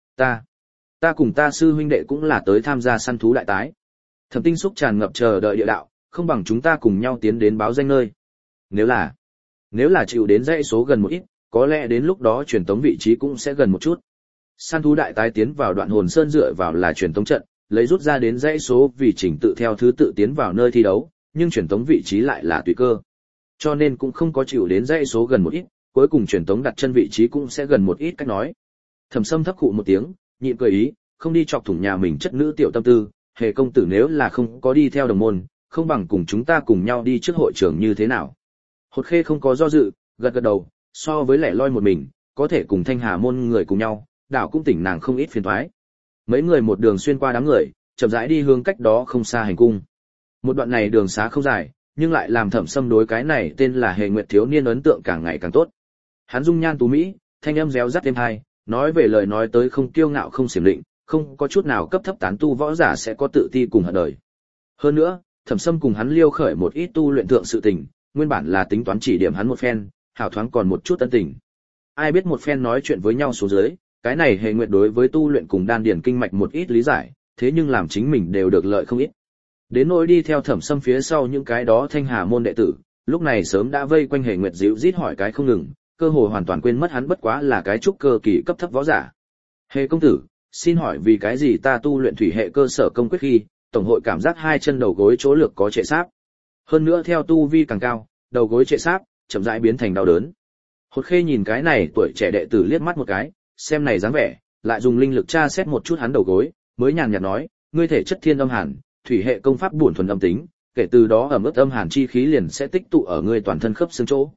ta cùng ta sư huynh đệ cũng là tới tham gia săn thú đại tái. Thẩm Tinh Xúc tràn ngập chờ đợi địa đạo, không bằng chúng ta cùng nhau tiến đến báo danh nơi. Nếu là chịu đến dãy số gần một ít, có lẽ đến lúc đó truyền tống vị trí cũng sẽ gần một chút. Săn thú đại tái tiến vào Đoạn Hồn Sơn dựa vào là truyền tống trận, lấy rút ra đến dãy số vì chỉnh tự theo thứ tự tiến vào nơi thi đấu, nhưng truyền tống vị trí lại là tùy cơ. Cho nên cũng không có chịu đến dãy số gần một ít, cuối cùng truyền tống đặt chân vị trí cũng sẽ gần một ít cách nói. Thẩm Sâm thấp khụ một tiếng, nhịn cười ý, không đi chọc thủng nhà mình chất nữ tiểu tâm tư, Hề công tử nếu là không có đi theo đồng môn, không bằng cùng chúng ta cùng nhau đi trước hội trưởng như thế nào. Hột Khê không có do dự, gật gật đầu, so với lẻ loi một mình, có thể cùng Thanh Hà môn người cùng nhau, đảo cũng tỉnh nàng không ít phiền toái. Mấy người một đường xuyên qua đám người, chậm rãi đi hướng cách đó không xa hành cung. Một đoạn này đường xá không dài, nhưng lại làm Thẩm Sâm đối cái này tên là Hề Nguyệt thiếu niên ấn tượng càng ngày càng tốt. Hắn dung nhan tú mỹ, thanh âm réo rắt êm tai, nói về lời nói tới không kiêu ngạo không xiểm định, không có chút nào cấp thấp tán tu võ giả sẽ có tự ti cùng hận đời. Hơn nữa, Thẩm Sâm cùng hắn liêu khởi một ít tu luyện thượng sự tình, nguyên bản là tính toán chỉ điểm hắn một phen, hảo thoáng còn một chút ân tình. Ai biết một phen nói chuyện với nhau xuống dưới, cái này Hề Nguyệt đối với tu luyện cùng đan điển kinh mạch một ít lý giải, thế nhưng làm chính mình đều được lợi không ít. Đến nỗi đi theo Thẩm Sâm phía sau những cái đó Thanh Hà môn đệ tử, lúc này sớm đã vây quanh Hề Nguyệt dịu rít hỏi cái không ngừng, cơ hồ hoàn toàn quên mất hắn bất quá là cái trúc cơ kỳ cấp thấp võ giả. Hề công tử, xin hỏi vì cái gì ta tu luyện thủy hệ cơ sở công quyết khi, tổng hội cảm giác hai chân đầu gối chỗ lược có trệ sáp. Hơn nữa theo tu vi càng cao, đầu gối trệ sáp, chậm rãi biến thành đau đớn. Hột Khê nhìn cái này tuổi trẻ đệ tử liếc mắt một cái, xem này dáng vẻ, lại dùng linh lực tra xét một chút hắn đầu gối, mới nhàn nhạt nói, ngươi thể chất thiên âm hàn, thủy hệ công pháp bổn thuần âm tính, kể từ đó ẩm ướt âm hàn chi khí liền sẽ tích tụ ở ngươi toàn thân khớp xương chỗ.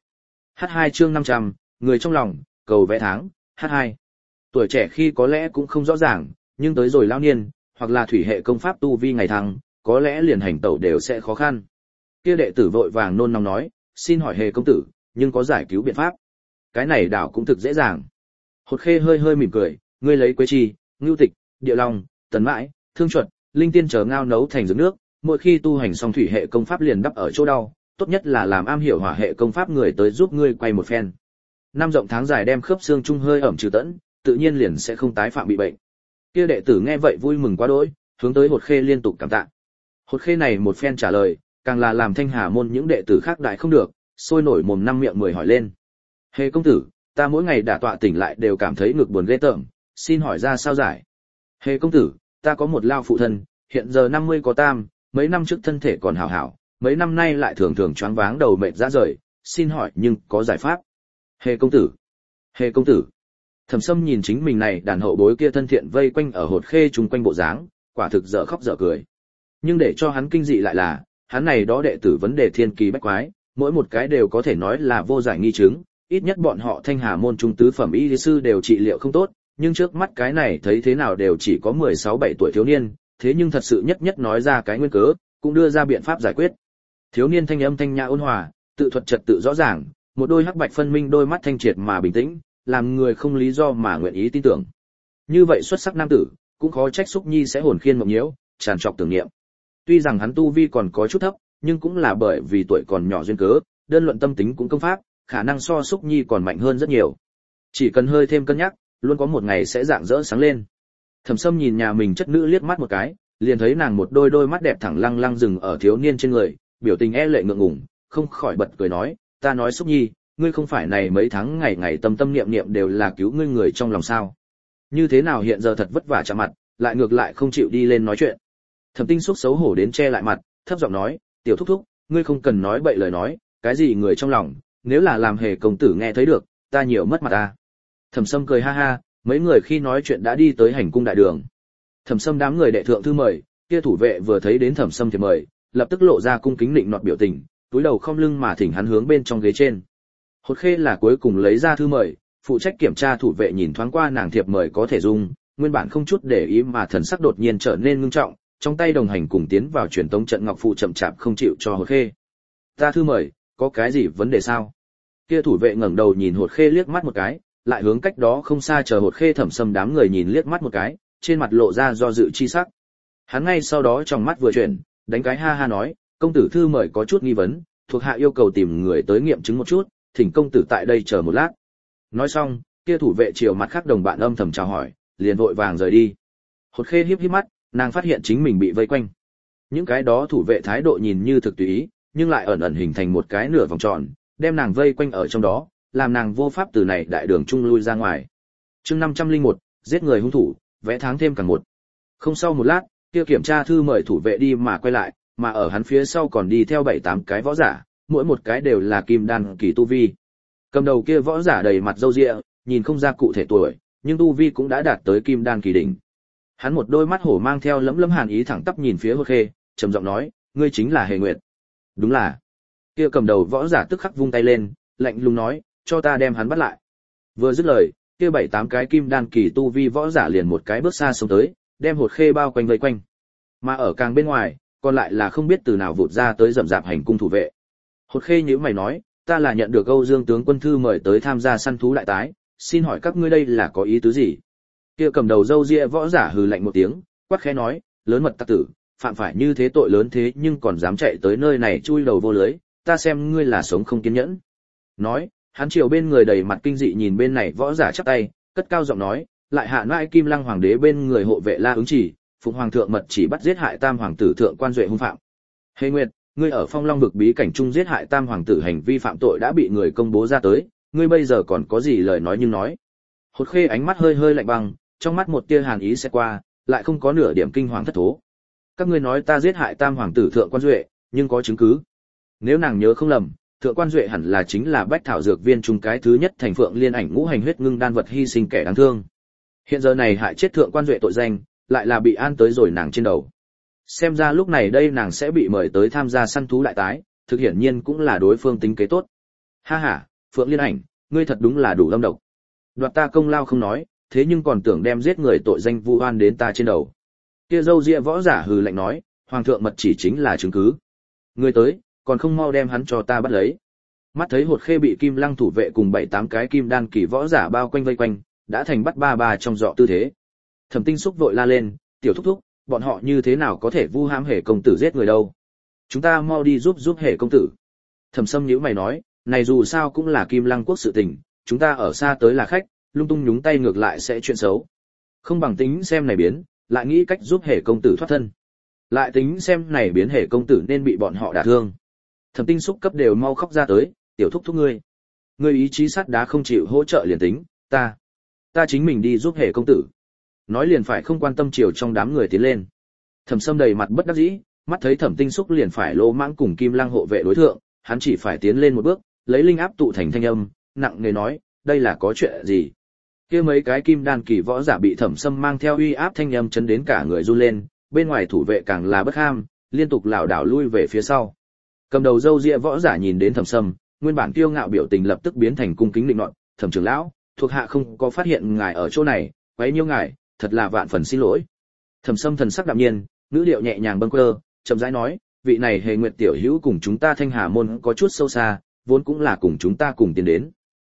H2 chương 500, người trong lòng, cầu vẽ tháng, H2. Tuổi trẻ khi có lẽ cũng không rõ ràng, nhưng tới rồi lao niên, hoặc là thủy hệ công pháp tu vi ngày thăng, có lẽ liền hành tẩu đều sẽ khó khăn. Kia đệ tử vội vàng nôn nóng nói, xin hỏi Hề công tử, nhưng có giải cứu biện pháp? Cái này đảo cũng thực dễ dàng. Hột Khê hơi hơi mỉm cười, ngươi lấy quế chi, ngưu tịch, địa long, tấn mãi, thương chuột, linh tiên chờ ngao nấu thành dược nước, mỗi khi tu hành xong thủy hệ công pháp liền đắp ở chỗ đau, tốt nhất là làm am hiểu hỏa hệ công pháp người tới giúp ngươi quay một phen. Năm rộng tháng dài đem khớp xương trung hơi ẩm trừ tẫn, tự nhiên liền sẽ không tái phạm bị bệnh. Kia đệ tử nghe vậy vui mừng quá đỗi, hướng tới Hột Khê liên tục cảm tạ. Hột Khê này một phen trả lời, càng là làm Thanh Hà môn những đệ tử khác đại không được, sôi nổi mồm năm miệng mười hỏi lên. Hề công tử, ta mỗi ngày đả tọa tỉnh lại đều cảm thấy ngực buồn ghê tởm, xin hỏi ra sao giải? Hề công tử, ta có một lao phụ thân, hiện giờ 50 có tam, mấy năm trước thân thể còn hảo hảo, mấy năm nay lại thường thường choáng váng đầu mệt ra rời, xin hỏi nhưng có giải pháp? Hề công tử, Hề công tử. Thẩm Sâm nhìn chính mình này đàn hậu bối kia thân thiện vây quanh ở Hột Khê chung quanh bộ dáng, quả thực dở khóc dở cười. Nhưng để cho hắn kinh dị lại là, hắn này đó đệ tử vấn đề thiên kỳ bách quái, mỗi một cái đều có thể nói là vô giải nghi chứng, ít nhất bọn họ Thanh Hà môn trung tứ phẩm y sư đều trị liệu không tốt, nhưng trước mắt cái này thấy thế nào đều chỉ có 16-17 tuổi thiếu niên, thế nhưng thật sự nhất nói ra cái nguyên cớ, cũng đưa ra biện pháp giải quyết. Thiếu niên thanh âm thanh nhã ôn hòa, tự thuật trật tự rõ ràng, một đôi hắc bạch phân minh đôi mắt thanh triệt mà bình tĩnh, làm người không lý do mà nguyện ý tin tưởng. Như vậy xuất sắc nam tử, cũng khó trách Súc Nhi sẽ hồn khiên mộng nhiễu, tràn trọc tưởng niệm. Tuy rằng hắn tu vi còn có chút thấp, nhưng cũng là bởi vì tuổi còn nhỏ duyên cớ, đơn luận tâm tính cũng công pháp, khả năng so Súc Nhi còn mạnh hơn rất nhiều. Chỉ cần hơi thêm cân nhắc, luôn có một ngày sẽ rạng rỡ sáng lên. Thẩm Sâm nhìn nhà mình chất nữ liếc mắt một cái, liền thấy nàng một đôi mắt đẹp thẳng lăng lăng dừng ở thiếu niên trên người, biểu tình e lệ ngượng ngùng, không khỏi bật cười nói, ta nói Súc Nhi, ngươi không phải này mấy tháng ngày ngày tâm tâm niệm niệm đều là cứu ngươi người trong lòng sao? Như thế nào hiện giờ thật vất vả chạm mặt, lại ngược lại không chịu đi lên nói chuyện. Thẩm Tinh Xúc xấu hổ đến che lại mặt, thấp giọng nói, tiểu thúc thúc, ngươi không cần nói bậy lời nói, cái gì người trong lòng, nếu là làm hề công tử nghe thấy được, ta nhiều mất mặt ta. Thẩm Sâm cười ha ha, mấy người khi nói chuyện đã đi tới hành cung đại đường. Thẩm Sâm đám người đệ thượng thư mời, kia thủ vệ vừa thấy đến Thẩm Sâm thì mời, lập tức lộ ra cung kính định nọt biểu tình, túi đầu không lưng mà thỉnh hắn hướng bên trong ghế trên. Hột Khê là cuối cùng lấy ra thư mời, phụ trách kiểm tra thủ vệ nhìn thoáng qua nàng thiệp mời có thể dùng, nguyên bản không chút để ý mà thần sắc đột nhiên trở nên ngưng trọng, trong tay đồng hành cùng tiến vào truyền tống trận ngọc phụ chậm chạp không chịu cho Hột Khê. Ta thư mời, có cái gì vấn đề sao? Kia thủ vệ ngẩng đầu nhìn Hột Khê liếc mắt một cái, lại hướng cách đó không xa chờ Hột Khê Thẩm Sâm đám người nhìn liếc mắt một cái, trên mặt lộ ra do dự chi sắc. Hắn ngay sau đó trong mắt vừa chuyển, đánh cái ha ha nói, công tử thư mời có chút nghi vấn, thuộc hạ yêu cầu tìm người tới nghiệm chứng một chút, thỉnh công tử tại đây chờ một lát. Nói xong, kia thủ vệ chiều mặt khác đồng bạn âm thầm chào hỏi, liền vội vàng rời đi. Hột Khê híp híp mắt, nàng phát hiện chính mình bị vây quanh. Những cái đó thủ vệ thái độ nhìn như thực tùy ý, nhưng lại ẩn ẩn hình thành một cái nửa vòng tròn, đem nàng vây quanh ở trong đó, làm nàng vô pháp từ này đại đường trung lui ra ngoài. Chương 501, giết người hung thủ, vẽ tháng thêm càng một. Không sau một lát, kia kiểm tra thư mời thủ vệ đi mà quay lại, mà ở hắn phía sau còn đi theo 7-8 cái võ giả, mỗi một cái đều là kim đan kỳ tu vi. Cầm đầu kia võ giả đầy mặt râu ria, nhìn không ra cụ thể tuổi, nhưng tu vi cũng đã đạt tới kim đan kỳ đỉnh. Hắn một đôi mắt hổ mang theo lấm lấm hàn ý thẳng tắp nhìn phía Hột Khê, trầm giọng nói, ngươi chính là Hề Nguyệt. Đúng là. Kia cầm đầu võ giả tức khắc vung tay lên, lạnh lùng nói, cho ta đem hắn bắt lại. Vừa dứt lời, kia 7-8 cái kim đan kỳ tu vi võ giả liền một cái bước xa xông tới, đem Hột Khê bao quanh vây quanh. Mà ở càng bên ngoài, còn lại là không biết từ nào vụt ra tới rậm rạp hành cung thủ vệ. Hột Khê nhíu mày nói, ta là nhận được Âu Dương tướng quân thư mời tới tham gia săn thú đại tái, xin hỏi các ngươi đây là có ý tứ gì? Kia cầm đầu râu ria võ giả hừ lạnh một tiếng, quát khẽ nói, lớn mật tặc tử, phạm phải như thế tội lớn thế nhưng còn dám chạy tới nơi này chui đầu vô lưới, ta xem ngươi là sống không kiên nhẫn. Nói, hắn chiều bên người đầy mặt kinh dị nhìn bên này võ giả chắp tay, cất cao giọng nói, lại hạ nãi Kim Lăng hoàng đế bên người hộ vệ La Ứng Chỉ, phụng hoàng thượng mật chỉ bắt giết hại tam hoàng tử thượng quan duệ hung phạm. Hề Nguyệt, ngươi ở Phong Long vực bí cảnh trung giết hại tam hoàng tử hành vi phạm tội đã bị người công bố ra tới, ngươi bây giờ còn có gì lời nói nhưng nói. Hột Khê ánh mắt hơi hơi lạnh băng, trong mắt một tia hàn ý sẽ qua, lại không có nửa điểm kinh hoàng thất thố. Các ngươi nói ta giết hại tam hoàng tử thượng quan duệ, nhưng có chứng cứ. Nếu nàng nhớ không lầm, thượng quan duệ hẳn là chính là bách thảo dược viên trung cái thứ nhất thành phượng liên ảnh ngũ hành huyết ngưng đan vật hy sinh kẻ đáng thương. Hiện giờ này hại chết thượng quan duệ tội danh, lại là bị an tới rồi nàng trên đầu. Xem ra lúc này đây nàng sẽ bị mời tới tham gia săn thú đại tái, thực hiển nhiên cũng là đối phương tính kế tốt. Ha ha, Phượng Liên Ảnh, ngươi thật đúng là đủ âm độc. Đoạt ta công lao không nói, thế nhưng còn tưởng đem giết người tội danh vu oan đến ta trên đầu. Kia râu ria võ giả hừ lạnh nói, hoàng thượng mật chỉ chính là chứng cứ. Ngươi tới, còn không mau đem hắn cho ta bắt lấy. Mắt thấy Hột Khê bị Kim Lăng thủ vệ cùng 7-8 cái kim đan kỳ võ giả bao quanh vây quanh, đã thành bắt ba ba trong dọ tư thế. Thẩm Tinh Xúc vội la lên, tiểu thúc thúc, bọn họ như thế nào có thể vu hãm Hề công tử giết người đâu? Chúng ta mau đi giúp Hề công tử. Thẩm Sâm nhíu mày nói, này dù sao cũng là Kim Lăng quốc sự tình, chúng ta ở xa tới là khách, lung tung nhúng tay ngược lại sẽ chuyện xấu. Không bằng tính xem này biến, lại nghĩ cách giúp Hề công tử thoát thân. Lại tính xem này biến Hề công tử nên bị bọn họ đả thương. Thẩm Tinh Xúc cấp đều mau khóc ra tới, tiểu thúc thúc ngươi ý chí sắt đá không chịu hỗ trợ liền tính, ta chính mình đi giúp Hề công tử. Nói liền phải không quan tâm chiều trong đám người tiến lên. Thẩm Sâm đầy mặt bất đắc dĩ, mắt thấy Thẩm Tinh Xúc liền phải lô mãng cùng Kim Lăng hộ vệ đối thượng, hắn chỉ phải tiến lên một bước, lấy linh áp tụ thành thanh âm, nặng nề nói, đây là có chuyện gì? Kia mấy cái kim đan kỳ võ giả bị Thẩm Sâm mang theo uy áp thanh âm chấn đến cả người run lên, bên ngoài thủ vệ càng là bất ham, liên tục lảo đảo lui về phía sau. Cầm đầu râu ria võ giả nhìn đến Thẩm Sâm, nguyên bản kiêu ngạo biểu tình lập tức biến thành cung kính định nọt, "Thẩm trưởng lão, thuộc hạ không có phát hiện ngài ở chỗ này, quấy nhiễu ngài, thật là vạn phần xin lỗi." Thẩm Sâm thần sắc đạm nhiên, ngữ điệu nhẹ nhàng bâng quơ, chậm rãi nói, "Vị này Hề Nguyệt tiểu hữu cùng chúng ta Thanh Hà môn có chút sâu xa, vốn cũng là cùng chúng ta cùng tiến đến.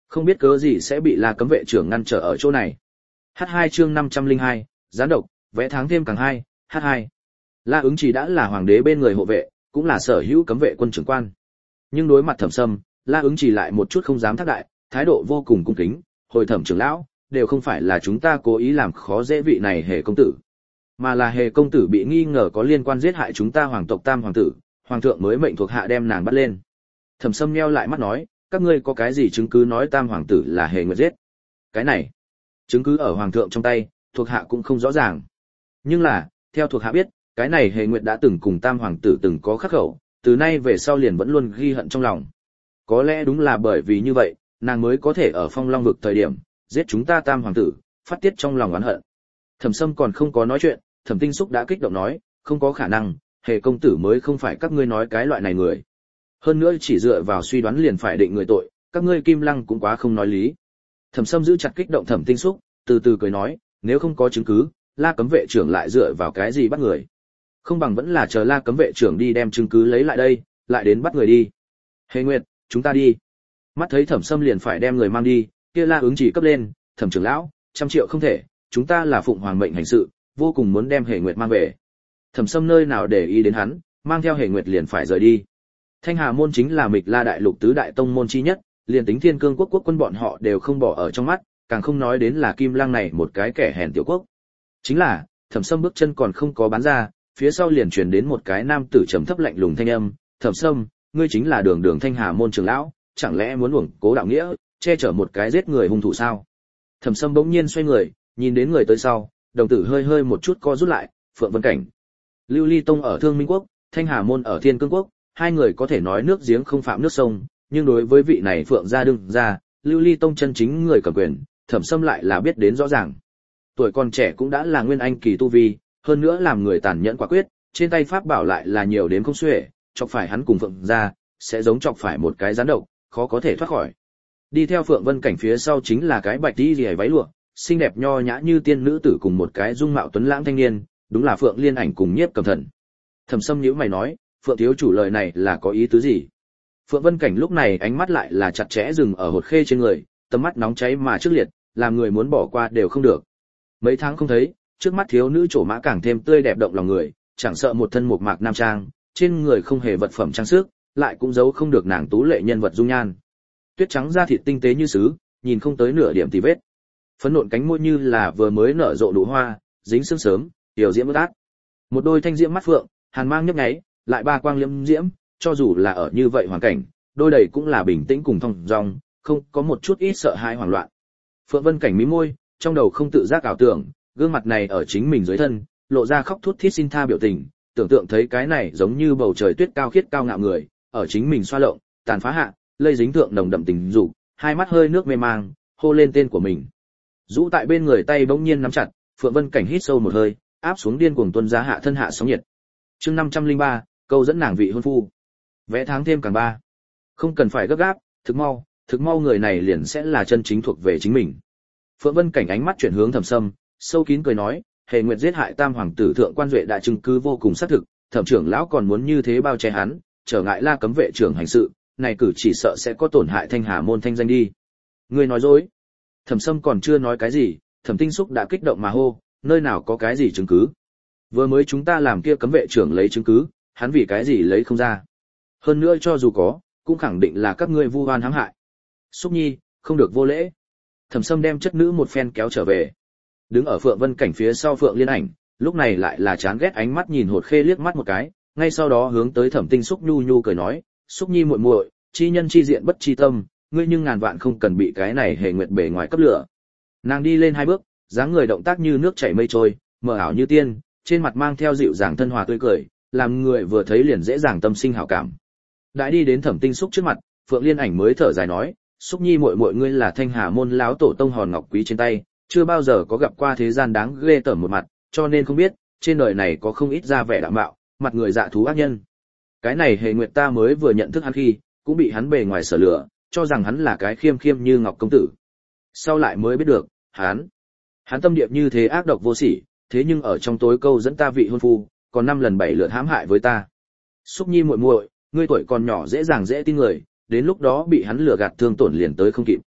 Không biết cớ gì sẽ bị La cấm vệ trưởng ngăn trở ở chỗ này. H2 chương 502, gián độc, vẽ tháng thêm càng hai, H2. La Ứng Chỉ đã là hoàng đế bên người hộ vệ, cũng là sở hữu cấm vệ quân trưởng quan. Nhưng đối mặt Thẩm Sâm, La Ứng Chỉ lại một chút không dám thác đại, thái độ vô cùng cung kính, hồi Thẩm trưởng lão, đều không phải là chúng ta cố ý làm khó dễ vị này Hề công tử, mà là Hề công tử bị nghi ngờ có liên quan giết hại chúng ta hoàng tộc Tam hoàng tử, hoàng thượng mới mệnh thuộc hạ đem nàng bắt lên. Thẩm Sâm nheo lại mắt nói, các ngươi có cái gì chứng cứ nói Tam hoàng tử là Hề Nguyệt giết? Cái này, chứng cứ ở hoàng thượng trong tay, thuộc hạ cũng không rõ ràng. Nhưng là, theo thuộc hạ biết, cái này Hề Nguyệt đã từng cùng Tam hoàng tử từng có khắc khẩu, từ nay về sau liền vẫn luôn ghi hận trong lòng. Có lẽ đúng là bởi vì như vậy, nàng mới có thể ở Phong Long vực thời điểm giết chúng ta Tam hoàng tử, phát tiết trong lòng oán hận. Thẩm Sâm còn không có nói chuyện, Thẩm Tinh Xúc đã kích động nói, không có khả năng, Hề công tử mới không phải các ngươi nói cái loại này người. Hơn nữa chỉ dựa vào suy đoán liền phải định người tội, các ngươi Kim Lăng cũng quá không nói lý. Thẩm Sâm giữ chặt kích động Thẩm Tinh Xúc, từ từ cười nói, nếu không có chứng cứ, La cấm vệ trưởng lại dựa vào cái gì bắt người? Không bằng vẫn là chờ La cấm vệ trưởng đi đem chứng cứ lấy lại đây, lại đến bắt người đi. Hề Nguyệt, chúng ta đi. Mắt thấy Thẩm Sâm liền phải đem người mang đi, kia La Ứng Chỉ cấp lên, Thẩm trưởng lão, 100 triệu không thể, chúng ta là phụng hoàng mệnh hành sự, vô cùng muốn đem Hề Nguyệt mang về. Thẩm Sâm nơi nào để ý đến hắn, mang theo Hề Nguyệt liền phải rời đi. Thanh Hà môn chính là Mịch La đại lục tứ đại tông môn chi nhất, liền tính Thiên Cương quốc quốc quân bọn họ đều không bỏ ở trong mắt, càng không nói đến là Kim Lăng này một cái kẻ hèn tiểu quốc. Chính là, Thẩm Sâm bước chân còn không có bắn ra, phía sau liền truyền đến một cái nam tử trầm thấp lạnh lùng thanh âm, "Thẩm Sâm, ngươi chính là Đường Đường Thanh Hà môn trưởng lão, chẳng lẽ muốn uổng cố đạo nghĩa, che chở một cái giết người hung thủ sao?" Thẩm Sâm bỗng nhiên xoay người, nhìn đến người tới sau, đồng tử hơi hơi một chút co rút lại, Phượng Vân Cảnh. Lưu Ly Tông ở Thương Minh quốc, Thanh Hà môn ở Thiên Cương quốc, hai người có thể nói nước giếng không phạm nước sông, nhưng đối với vị này Phượng gia đương gia, Lưu Ly Tông chân chính người cầm quyền, Thẩm Sâm lại là biết đến rõ ràng. Tuổi còn trẻ cũng đã là nguyên anh kỳ tu vi, hơn nữa làm người tàn nhẫn quả quyết, trên tay pháp bảo lại là nhiều đến không xuể, chọc phải hắn cùng Phượng gia, sẽ giống chọc phải một cái gián độc, khó có thể thoát khỏi. Đi theo Phượng Vân Cảnh phía sau chính là cái bạch y liễu váy lụa, xinh đẹp nho nhã như tiên nữ tử cùng một cái dung mạo tuấn lãng thanh niên, đúng là Phượng Liên Ảnh cùng Nhiếp Cầm Thần. Thẩm Sâm nhíu mày nói, Phượng thiếu chủ lời này là có ý tứ gì? Phượng Vân Cảnh lúc này ánh mắt lại là chặt chẽ dừng ở Hột Khê trên người, tầm mắt nóng cháy mà trước liệt, làm người muốn bỏ qua đều không được. Mấy tháng không thấy, trước mắt thiếu nữ trổ mã càng thêm tươi đẹp động lòng người, chẳng sợ một thân mộc mạc nam trang, trên người không hề vật phẩm trang sức, lại cũng giấu không được nàng tú lệ nhân vật dung nhan. Tuyết trắng da thịt tinh tế như sứ, nhìn không tới nửa điểm tì vết. Phấn nộn cánh môi như là vừa mới nở rộ nụ hoa, dính sương sớm, tiểu diễm ướt át. Một đôi thanh diễm mắt phượng, hàn mang nhấp nháy, lại ba quang liễm diễm, cho dù là ở như vậy hoàn cảnh, đôi đầy cũng là bình tĩnh cùng thong dong, không có một chút ít sợ hãi hoảng loạn. Phượng Vân Cảnh mím môi, trong đầu không tự giác ảo tưởng, gương mặt này ở chính mình dưới thân, lộ ra khóc thút thít xin tha biểu tình, tưởng tượng thấy cái này giống như bầu trời tuyết cao khiết cao ngạo người, ở chính mình xoa lộng, tàn phá hạ, lây dính thượng nồng đậm tình dục, hai mắt hơi nước mê mang, hô lên tên của mình. Rũ tại bên người tay bỗng nhiên nắm chặt, Phượng Vân Cảnh hít sâu một hơi, áp xuống điên cuồng tuôn ra hạ thân hạ sóng nhiệt. Chương 503, câu dẫn nàng vị hôn phu. Vẽ tháng thêm càng ba. Không cần phải gấp gáp, thực mau người này liền sẽ là chân chính thuộc về chính mình. Phượng Vân Cảnh ánh mắt chuyển hướng Thẩm Sâm, sâu kín cười nói, Hề Nguyệt giết hại Tam hoàng tử thượng quan duệ đã chứng cứ vô cùng xác thực, Thẩm trưởng lão còn muốn như thế bao che hắn, trở ngại La cấm vệ trưởng hành sự, này cử chỉ sợ sẽ có tổn hại Thanh Hà môn thanh danh đi. Ngươi nói dối. Thẩm Sâm còn chưa nói cái gì, Thẩm Tinh Xúc đã kích động mà hô, nơi nào có cái gì chứng cứ? Vừa mới chúng ta làm kia cấm vệ trưởng lấy chứng cứ, hắn vì cái gì lấy không ra? Hơn nữa cho dù có, cũng khẳng định là các ngươi vu oan hãm hại. Xúc Nhi, không được vô lễ. Thẩm Sâm đem chất nữ một phen kéo trở về. Đứng ở Phượng Vân Cảnh phía sau Phượng Liên Ảnh, lúc này lại là chán ghét ánh mắt nhìn Hột Khê liếc mắt một cái, ngay sau đó hướng tới Thẩm Tinh Xúc nhu nhu cười nói, Xúc Nhi muội muội, chi nhân chi diện bất chi tâm, ngươi nhưng ngàn vạn không cần bị cái này Hề Nguyệt bề ngoài cấp lửa. Nàng đi lên hai bước, dáng người động tác như nước chảy mây trôi, mờ ảo như tiên, trên mặt mang theo dịu dàng thân hòa tươi cười, làm người vừa thấy liền dễ dàng tâm sinh hảo cảm. Đã đi đến Thẩm Tinh Xúc trước mặt, Phượng Liên Ảnh mới thở dài nói, Xúc Nhi muội muội ngươi là Thanh Hà môn láo tổ tông hòn ngọc quý trên tay, chưa bao giờ có gặp qua thế gian đáng ghê tởm một mặt, cho nên không biết, trên đời này có không ít ra vẻ đạm bạo, mặt người dạ thú ác nhân. Cái này Hề Nguyệt ta mới vừa nhận thức hắn khi, cũng bị hắn bề ngoài sở lừa, cho rằng hắn là cái khiêm khiêm như ngọc công tử. Sau lại mới biết được, hắn tâm địa như thế ác độc vô sỉ, thế nhưng ở trong tối câu dẫn ta vị hôn phu, còn 5 lần 7 lượt hãm hại với ta. Xúc Nhi muội muội, ngươi tuổi còn nhỏ dễ dàng dễ tin người, đến lúc đó bị hắn lừa gạt thương tổn liền tới không kịp.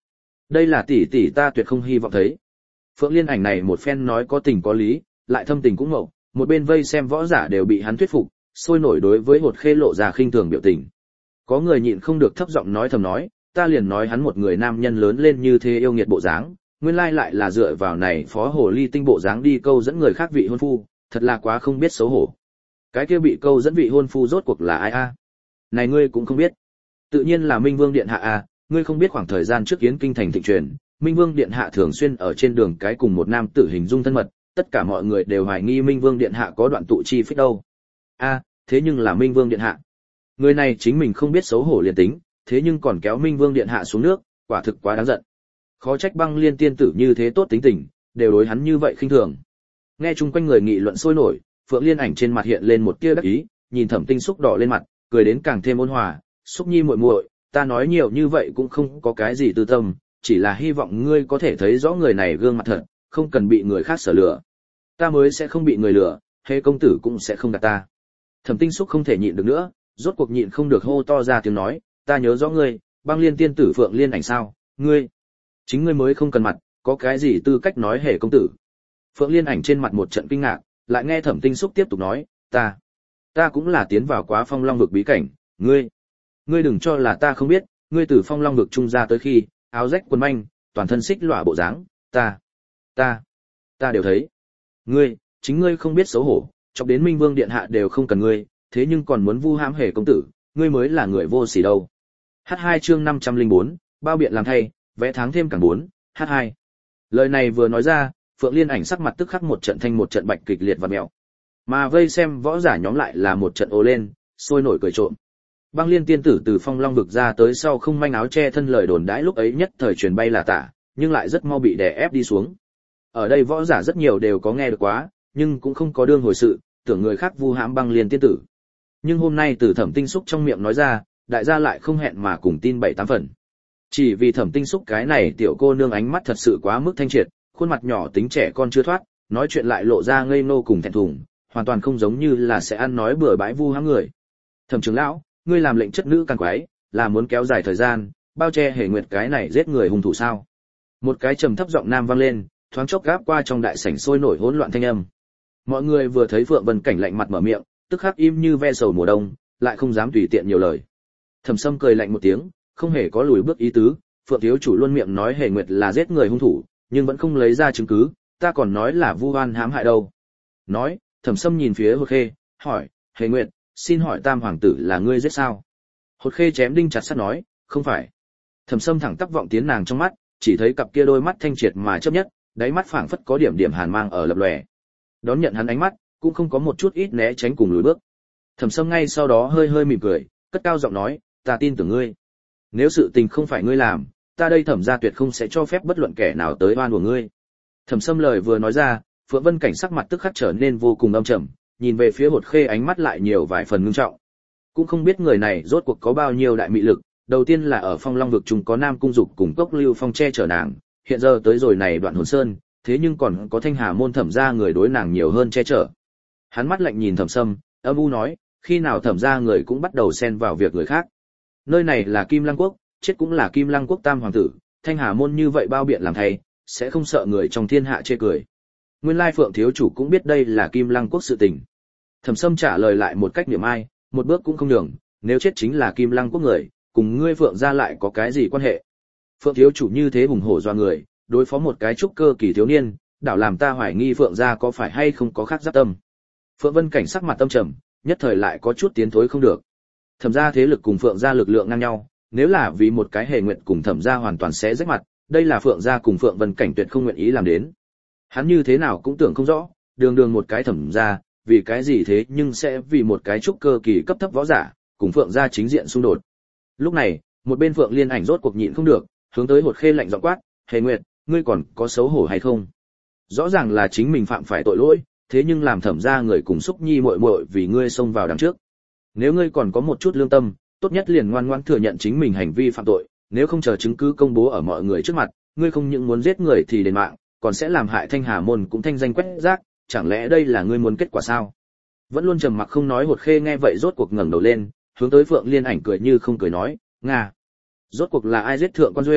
Đây là tỷ tỷ ta tuyệt không hy vọng thấy. Phượng Liên Ảnh này một phen nói có tình có lý, lại thâm tình cũng ngộ, một bên vây xem võ giả đều bị hắn thuyết phục, sôi nổi đối với Hột Khê lộ ra khinh thường biểu tình. Có người nhịn không được thấp giọng nói thầm nói, ta liền nói hắn một người nam nhân lớn lên như thế yêu nghiệt bộ dáng, nguyên lai lại là dựa vào này phó hồ ly tinh bộ dáng đi câu dẫn người khác vị hôn phu, thật là quá không biết xấu hổ. Cái kia bị câu dẫn vị hôn phu rốt cuộc là ai a? Này ngươi cũng không biết. Tự nhiên là Minh Vương điện hạ a, ngươi không biết khoảng thời gian trước Yến Kinh thành thịnh truyền, Minh Vương điện hạ thường xuyên ở trên đường cái cùng một nam tử hình dung thân mật, tất cả mọi người đều hoài nghi Minh Vương điện hạ có đoạn tụ chi phích đâu. A, thế nhưng là Minh Vương điện hạ. Người này chính mình không biết xấu hổ liền tính, thế nhưng còn kéo Minh Vương điện hạ xuống nước, quả thực quá đáng giận. Khó trách Băng Liên tiên tử như thế tốt tính tình, đều đối hắn như vậy khinh thường. Nghe chung quanh người nghị luận sôi nổi, Phượng Liên Ảnh trên mặt hiện lên một tia đắc ý, nhìn Thẩm Tinh Xúc đỏ lên mặt, cười đến càng thêm ôn hòa, "Xúc Nhi muội muội, ta nói nhiều như vậy cũng không có cái gì tư tâm, chỉ là hy vọng ngươi có thể thấy rõ người này gương mặt thật, không cần bị người khác sở lừa. Ta mới sẽ không bị người lừa, Hề công tử cũng sẽ không gạt ta." Thẩm Tinh Xúc không thể nhịn được nữa, rốt cuộc nhịn không được hô to ra tiếng nói, "Ta nhớ rõ ngươi, Băng Liên tiên tử Phượng Liên Ảnh sao? Ngươi, chính ngươi mới không cần mặt, có cái gì tư cách nói Hề công tử?" Phượng Liên Ảnh trên mặt một trận kinh ngạc, lại nghe Thẩm Tinh Xúc tiếp tục nói, ta cũng là tiến vào quá Phong Long vực bí cảnh, ngươi đừng cho là ta không biết, ngươi từ Phong Long vực trung ra tới khi, áo rách quần manh, toàn thân xích lỏa bộ dáng, ta đều thấy. Chính ngươi không biết xấu hổ, chọc đến Minh Vương điện hạ đều không cần ngươi, thế nhưng còn muốn vu hãm Hề công tử, ngươi mới là người vô sỉ đâu. H2 chương 504, bao biện làm thay, vẽ tháng thêm càng 4, H2. Lời này vừa nói ra, Phượng Liên Ảnh sắc mặt tức khắc một trận thanh một trận bạch kịch liệt và mèo. Mà vây xem võ giả nhóm lại là một trận ồ lên, sôi nổi cười trộm. Băng Liên tiên tử từ Phong Long vực ra tới sau không manh áo che thân lời đồn đãi lúc ấy nhất thời truyền bay là tả, nhưng lại rất mau bị đè ép đi xuống. Ở đây võ giả rất nhiều đều có nghe được quá, nhưng cũng không có đương hồi sự, tưởng người khác vu hãm Băng Liên tiên tử. Nhưng hôm nay từ Thẩm Tinh Xúc trong miệng nói ra, đại gia lại không hẹn mà cùng tin 7-8 phần. Chỉ vì Thẩm Tinh Xúc cái này tiểu cô nương ánh mắt thật sự quá mức thanh triệt, khuôn mặt nhỏ tính trẻ con chưa thoát, nói chuyện lại lộ ra ngây ngô cùng thẹn thùng, hoàn toàn không giống như là sẽ ăn nói bừa bãi vu hãm người. Thẩm trưởng lão, ngươi làm lệnh chất nữ càng quái, là muốn kéo dài thời gian, bao che Hề Nguyệt cái này giết người hung thủ sao? Một cái trầm thấp giọng nam vang lên, thoáng chốc gáp qua trong đại sảnh sôi nổi hỗn loạn thanh âm. Mọi người vừa thấy Phượng Vân Cảnh lạnh mặt mở miệng, tức khắc im như ve sầu mùa đông, lại không dám tùy tiện nhiều lời. Thẩm Sâm cười lạnh một tiếng, không hề có lùi bước ý tứ, Phượng thiếu chủ luôn miệng nói Hề Nguyệt là giết người hung thủ, nhưng vẫn không lấy ra chứng cứ, ta còn nói là vu oan hãm hại đâu. Nói, Thẩm Sâm nhìn phía Hột Khê, hỏi, Hề Nguyệt, xin hỏi Tam hoàng tử là ngươi giết sao? Hột Khê chém đinh chặt sắt nói, không phải. Thẩm Sâm thẳng tắp vọng tiến nàng trong mắt, chỉ thấy cặp kia đôi mắt thanh triệt mà chớp nhất, đáy mắt phảng phất có điểm điểm hàn mang ở lập lòe. Đón nhận hắn ánh mắt, cũng không có một chút ít né tránh cùng lùi bước. Thẩm Sâm ngay sau đó hơi hơi mỉm cười, cất cao giọng nói, ta tin tưởng ngươi. Nếu sự tình không phải ngươi làm, ta đây Thẩm gia tuyệt không sẽ cho phép bất luận kẻ nào tới oan của ngươi. Thẩm Sâm lời vừa nói ra, Phượng Vân Cảnh sắc mặt tức khắc trở nên vô cùng âm trầm, nhìn về phía Hột Khê ánh mắt lại nhiều vài phần ngưng trọng. Cũng không biết người này rốt cuộc có bao nhiêu đại mị lực, đầu tiên là ở Phong Long vực chúng có Nam Cung Dục cùng Cốc Lưu Phong che chở nàng, hiện giờ tới rồi này Đoạn Hồn Sơn, thế nhưng còn có Thanh Hà môn Thẩm gia người đối nàng nhiều hơn che chở. Hắn mắt lạnh nhìn Thẩm Sâm, âm u nói, khi nào Thẩm gia người cũng bắt đầu xen vào việc người khác. Nơi này là Kim Lăng quốc, chết cũng là Kim Lăng quốc tam hoàng tử, Thanh Hà môn như vậy bao biện làm thay, sẽ không sợ người trong thiên hạ chê cười. Nguyên lai Phượng thiếu chủ cũng biết đây là Kim Lăng quốc sự tình. Thẩm Sâm trả lời lại một cách niệm ai, một bước cũng không nhường, nếu chết chính là Kim Lăng quốc người, cùng ngươi Phượng gia lại có cái gì quan hệ? Phượng thiếu chủ như thế hùng hổ doa người, đối phó một cái trúc cơ kỳ thiếu niên, đảo làm ta hoài nghi Phượng gia có phải hay không có khác giáp tâm. Phượng Vân Cảnh sắc mặt tâm trầm, nhất thời lại có chút tiến thối không được. Thẩm gia thế lực cùng Phượng gia lực lượng ngang nhau, nếu là vì một cái Hề Nguyệt cùng Thẩm gia hoàn toàn sẽ rách mặt, đây là Phượng gia cùng Phượng Vân Cảnh tuyệt không nguyện ý làm đến. Hắn như thế nào cũng tưởng không rõ, đường đường một cái Thẩm gia, vì cái gì thế nhưng sẽ vì một cái trúc cơ kỳ cấp thấp võ giả, cùng Phượng gia chính diện xung đột. Lúc này, một bên Phượng Liên Ảnh rốt cuộc nhịn không được, hướng tới Hột Khê lạnh giọng quát, Hề Nguyệt, ngươi còn có xấu hổ hay không? Rõ ràng là chính mình phạm phải tội lỗi, thế nhưng làm Thẩm gia người cùng Xúc Nhi muội muội vì ngươi xông vào đằng trước. Nếu ngươi còn có một chút lương tâm, tốt nhất liền ngoan ngoãn thừa nhận chính mình hành vi phạm tội, nếu không chờ chứng cứ công bố ở mọi người trước mặt, ngươi không những muốn giết người thì đền mạng, còn sẽ làm hại Thanh Hà môn cũng thanh danh quét rác, chẳng lẽ đây là ngươi muốn kết quả sao? Vẫn luôn trầm mặc không nói Hột Khê nghe vậy rốt cuộc ngẩng đầu lên, hướng tới Phượng Liên Ảnh cười như không cười nói, "Nga, rốt cuộc là ai giết thượng quan Duệ,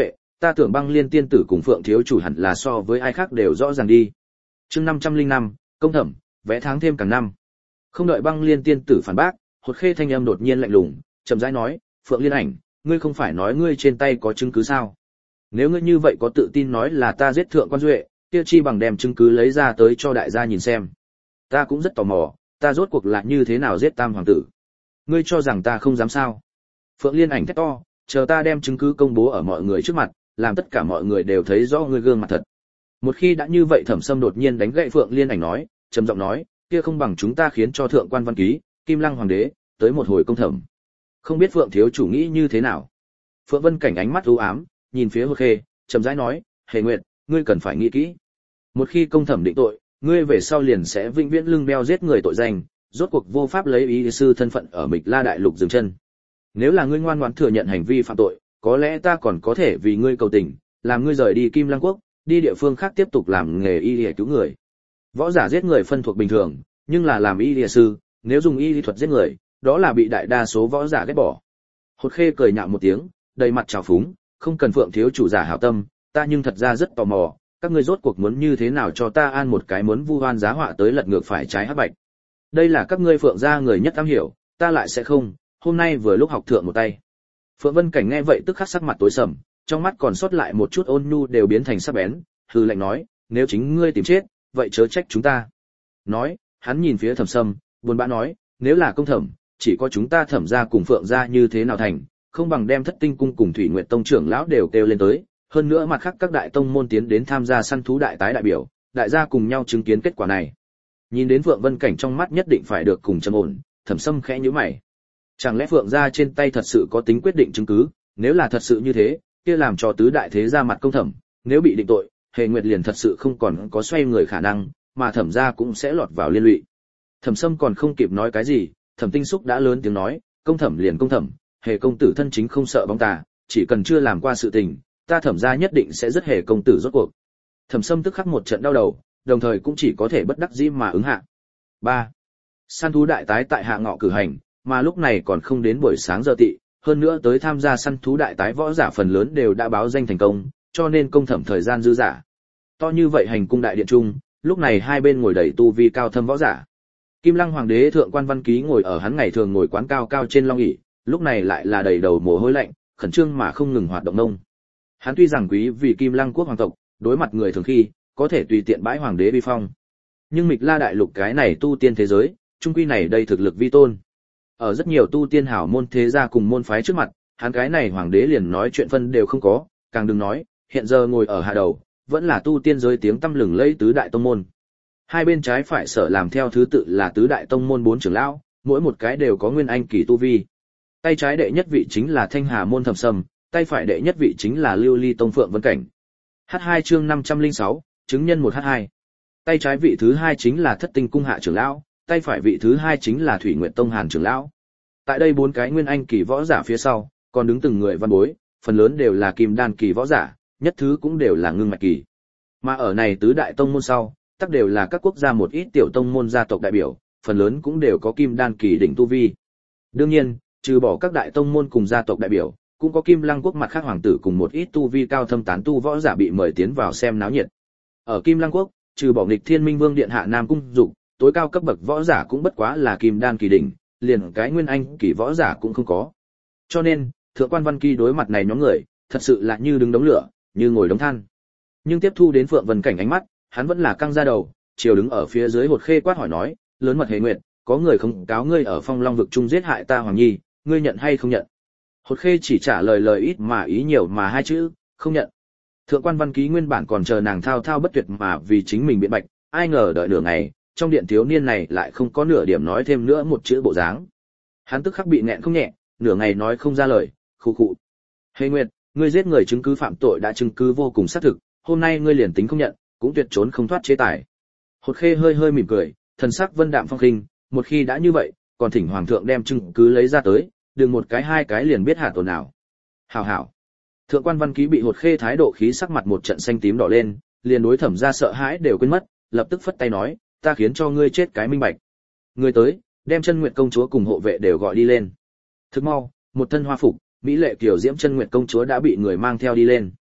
ta tưởng Băng Liên tiên tử cùng Phượng thiếu chủ hẳn là so với ai khác đều rõ ràng đi. Chương 505, công thẩm, vẽ tháng thêm càng năm. Không đợi Băng Liên tiên tử phản bác, Hột Khê thanh âm đột nhiên lạnh lùng, chậm rãi nói, "Phượng Liên Ảnh, ngươi không phải nói ngươi trên tay có chứng cứ sao? Nếu ngươi như vậy có tự tin nói là ta giết thượng quan duệ, kia chi bằng đem chứng cứ lấy ra tới cho đại gia nhìn xem. Ta cũng rất tò mò, ta rốt cuộc là như thế nào giết Tam hoàng tử. Ngươi cho rằng ta không dám sao?" Phượng Liên Ảnh thét to, "Chờ ta đem chứng cứ công bố ở mọi người trước mặt, làm tất cả mọi người đều thấy rõ ngươi gương mặt thật." Một khi đã như vậy, Thẩm Sâm đột nhiên đánh gậy Phượng Liên Ảnh nói, trầm giọng nói, "Kia không bằng chúng ta khiến cho thượng quan văn ký, Kim Lăng hoàng đế tới một hồi công thẩm. Không biết Phượng thiếu chủ nghĩ như thế nào?" Phượng Vân Cảnh ánh mắt u ám, nhìn phía Hột Khê, chậm rãi nói, "Hề Nguyệt, ngươi cần phải nghĩ kỹ. Một khi công thẩm định tội, ngươi về sau liền sẽ vĩnh viễn lưng đeo giết người tội danh, rốt cuộc vô pháp lấy y sư thân phận ở Mịch La đại lục dừng chân. Nếu là ngươi ngoan ngoãn thừa nhận hành vi phạm tội, có lẽ ta còn có thể vì ngươi cầu tình, làm ngươi rời đi Kim Lăng quốc, đi địa phương khác tiếp tục làm nghề y y cứu người. Võ giả giết người phân thuộc bình thường, nhưng là làm y y sư, nếu dùng y lý thuật giết người, đó là bị đại đa số võ giả ghét bỏ." Hột Khê cười nhạo một tiếng, đầy mặt trào phúng, "Không cần Phượng thiếu chủ giả hảo tâm, ta nhưng thật ra rất tò mò, các ngươi rốt cuộc muốn như thế nào cho ta an một cái muốn vu oan giá họa tới lật ngược phải trái hắc bạch. Đây là các ngươi Phượng gia người nhất am hiểu, ta lại sẽ không, hôm nay vừa lúc học thượng một tay." Phượng Vân Cảnh nghe vậy tức khắc sắc mặt tối sầm, trong mắt còn sót lại một chút ôn nhu đều biến thành sắc bén, hừ lạnh nói, "Nếu chính ngươi tìm chết, vậy chớ trách chúng ta." Nói, hắn nhìn phía Thẩm Sâm, buồn bã nói, "Nếu là công thẩm, chỉ có chúng ta Thẩm gia cùng Phượng gia như thế nào thành, không bằng đem Thất Tinh cung cùng Thủy Nguyệt tông trưởng lão đều kêu lên tới, hơn nữa mặt khác các đại tông môn tiến đến tham gia săn thú đại tái đại biểu, đại gia cùng nhau chứng kiến kết quả này." Nhìn đến Phượng Vân Cảnh trong mắt nhất định phải được cùng trầm ổn, Thẩm Sâm khẽ nhíu mày. Chẳng lẽ Phượng gia trên tay thật sự có tính quyết định chứng cứ? Nếu là thật sự như thế, kia làm cho tứ đại thế gia mặt công thẩm, nếu bị định tội, Hề Nguyệt liền thật sự không còn có xoay người khả năng, mà Thẩm gia cũng sẽ lọt vào liên lụy. Thẩm Sâm còn không kịp nói cái gì, Thẩm Tinh Xúc đã lớn tiếng nói, "Công thẩm liền công thẩm, Hề công tử thân chính không sợ bóng tà, chỉ cần chưa làm qua sự tình, ta Thẩm gia nhất định sẽ rất Hề công tử rốt cuộc." Thẩm Sâm tức khắc một trận đau đầu, đồng thời cũng chỉ có thể bất đắc dĩ mà ứng hạ. 3. Săn thú đại tái tại Hạ Ngọ cử hành, mà lúc này còn không đến buổi sáng giờ tị, hơn nữa tới tham gia săn thú đại tái võ giả phần lớn đều đã báo danh thành công, cho nên công thẩm thời gian dư dả. To như vậy hành cung đại điện trung, lúc này hai bên ngồi đầy tu vi cao thâm võ giả. Kim Lăng hoàng đế thượng quan văn ký ngồi ở hắn ngày thường ngồi quán cao cao trên long ỷ, lúc này lại là đầy đầu mồ hôi lạnh, khẩn trương mà không ngừng hoạt động nông. Hắn tuy rằng quý vì Kim Lăng quốc hoàng tộc, đối mặt người thường khi có thể tùy tiện bãi hoàng đế vi phong, nhưng Mịch La đại lục cái này tu tiên thế giới, trung quy này đây thực lực vi tôn. Ở rất nhiều tu tiên hảo môn thế gia cùng môn phái trước mặt, hắn cái này hoàng đế liền nói chuyện phân đều không có, càng đừng nói, hiện giờ ngồi ở hạ đầu, vẫn là tu tiên giới tiếng tăm lừng lẫy tứ đại tông môn. Hai bên trái phải sở làm theo thứ tự là tứ đại tông môn 4 trưởng lão, mỗi một cái đều có nguyên anh kỳ tu vi. Tay trái đệ nhất vị chính là Thanh Hà môn Thẩm Sâm, tay phải đệ nhất vị chính là Lưu Ly tông Phượng Vân Cảnh. H2 chương 506, chứng nhân 1H2. Tay trái vị thứ hai chính là Thất Tinh cung Hạ trưởng lão, tay phải vị thứ hai chính là Thủy Nguyệt tông Hàn trưởng lão. Tại đây 4 cái nguyên anh kỳ võ giả phía sau, còn đứng từng người văn bối, phần lớn đều là kim đan kỳ võ giả, nhất thứ cũng đều là ngưng mạch kỳ. Mà ở này tứ đại tông môn sau, tất đều là các quốc gia một ít tiểu tông môn gia tộc đại biểu, phần lớn cũng đều có kim đan kỳ đỉnh tu vi. Đương nhiên, trừ bỏ các đại tông môn cùng gia tộc đại biểu, cũng có Kim Lăng quốc mặt khác hoàng tử cùng một ít tu vi cao thâm tán tu võ giả bị mời tiến vào xem náo nhiệt. Ở Kim Lăng quốc, trừ bỏ Nghịch Thiên Minh Vương điện hạ Nam cung Dục, tối cao cấp bậc võ giả cũng bất quá là kim đan kỳ đỉnh, liền cái nguyên anh kỳ võ giả cũng không có. Cho nên, thượng quan Văn Kỳ đối mặt này nhóm người, thật sự là như đứng đống lửa, như ngồi đống than. Nhưng tiếp thu đến Phượng Vân Cảnh ánh mắt, hắn vẫn là căng ra đầu, chiều đứng ở phía dưới Hột Khê quát hỏi nói, lớn mật Hề Nguyệt, có người không cáo ngươi ở Phong Long vực trung giết hại ta Hoàng Nhi, ngươi nhận hay không nhận? Hột Khê chỉ trả lời ít mà ý nhiều mà hai chữ, không nhận. Thượng quan Văn Ký nguyên bản còn chờ nàng thao thao bất tuyệt mà vì chính mình biện bạch, ai ngờ đợi nửa ngày, trong điện thiếu niên này lại không có nửa điểm nói thêm nữa một chữ bộ dáng. Hắn tức khắc bị nghẹn không nhẹ, nửa ngày nói không ra lời, khụ khụ. Hề Nguyệt, ngươi giết người chứng cứ phạm tội đã chứng cứ vô cùng xác thực, hôm nay ngươi liền tính không nhận, cũng tuyệt trốn không thoát chế tài. Hột Khê hơi hơi mỉm cười, thần sắc vân đạm phong khinh, một khi đã như vậy, còn thỉnh hoàng thượng đem chứng cứ lấy ra tới, đừng một cái hai cái liền biết hạ tổn nào. Hảo hảo. Thượng quan Văn Ký bị Hột Khê thái độ khí sắc mặt một trận xanh tím đỏ lên, liền đối Thẩm gia sợ hãi đều quên mất, lập tức phất tay nói, ta khiến cho ngươi chết cái minh bạch. Ngươi tới, đem Chân Nguyệt công chúa cùng hộ vệ đều gọi đi lên. Thức mau, một thân hoa phục, mỹ lệ kiều diễm Chân Nguyệt công chúa đã bị người mang theo đi lên.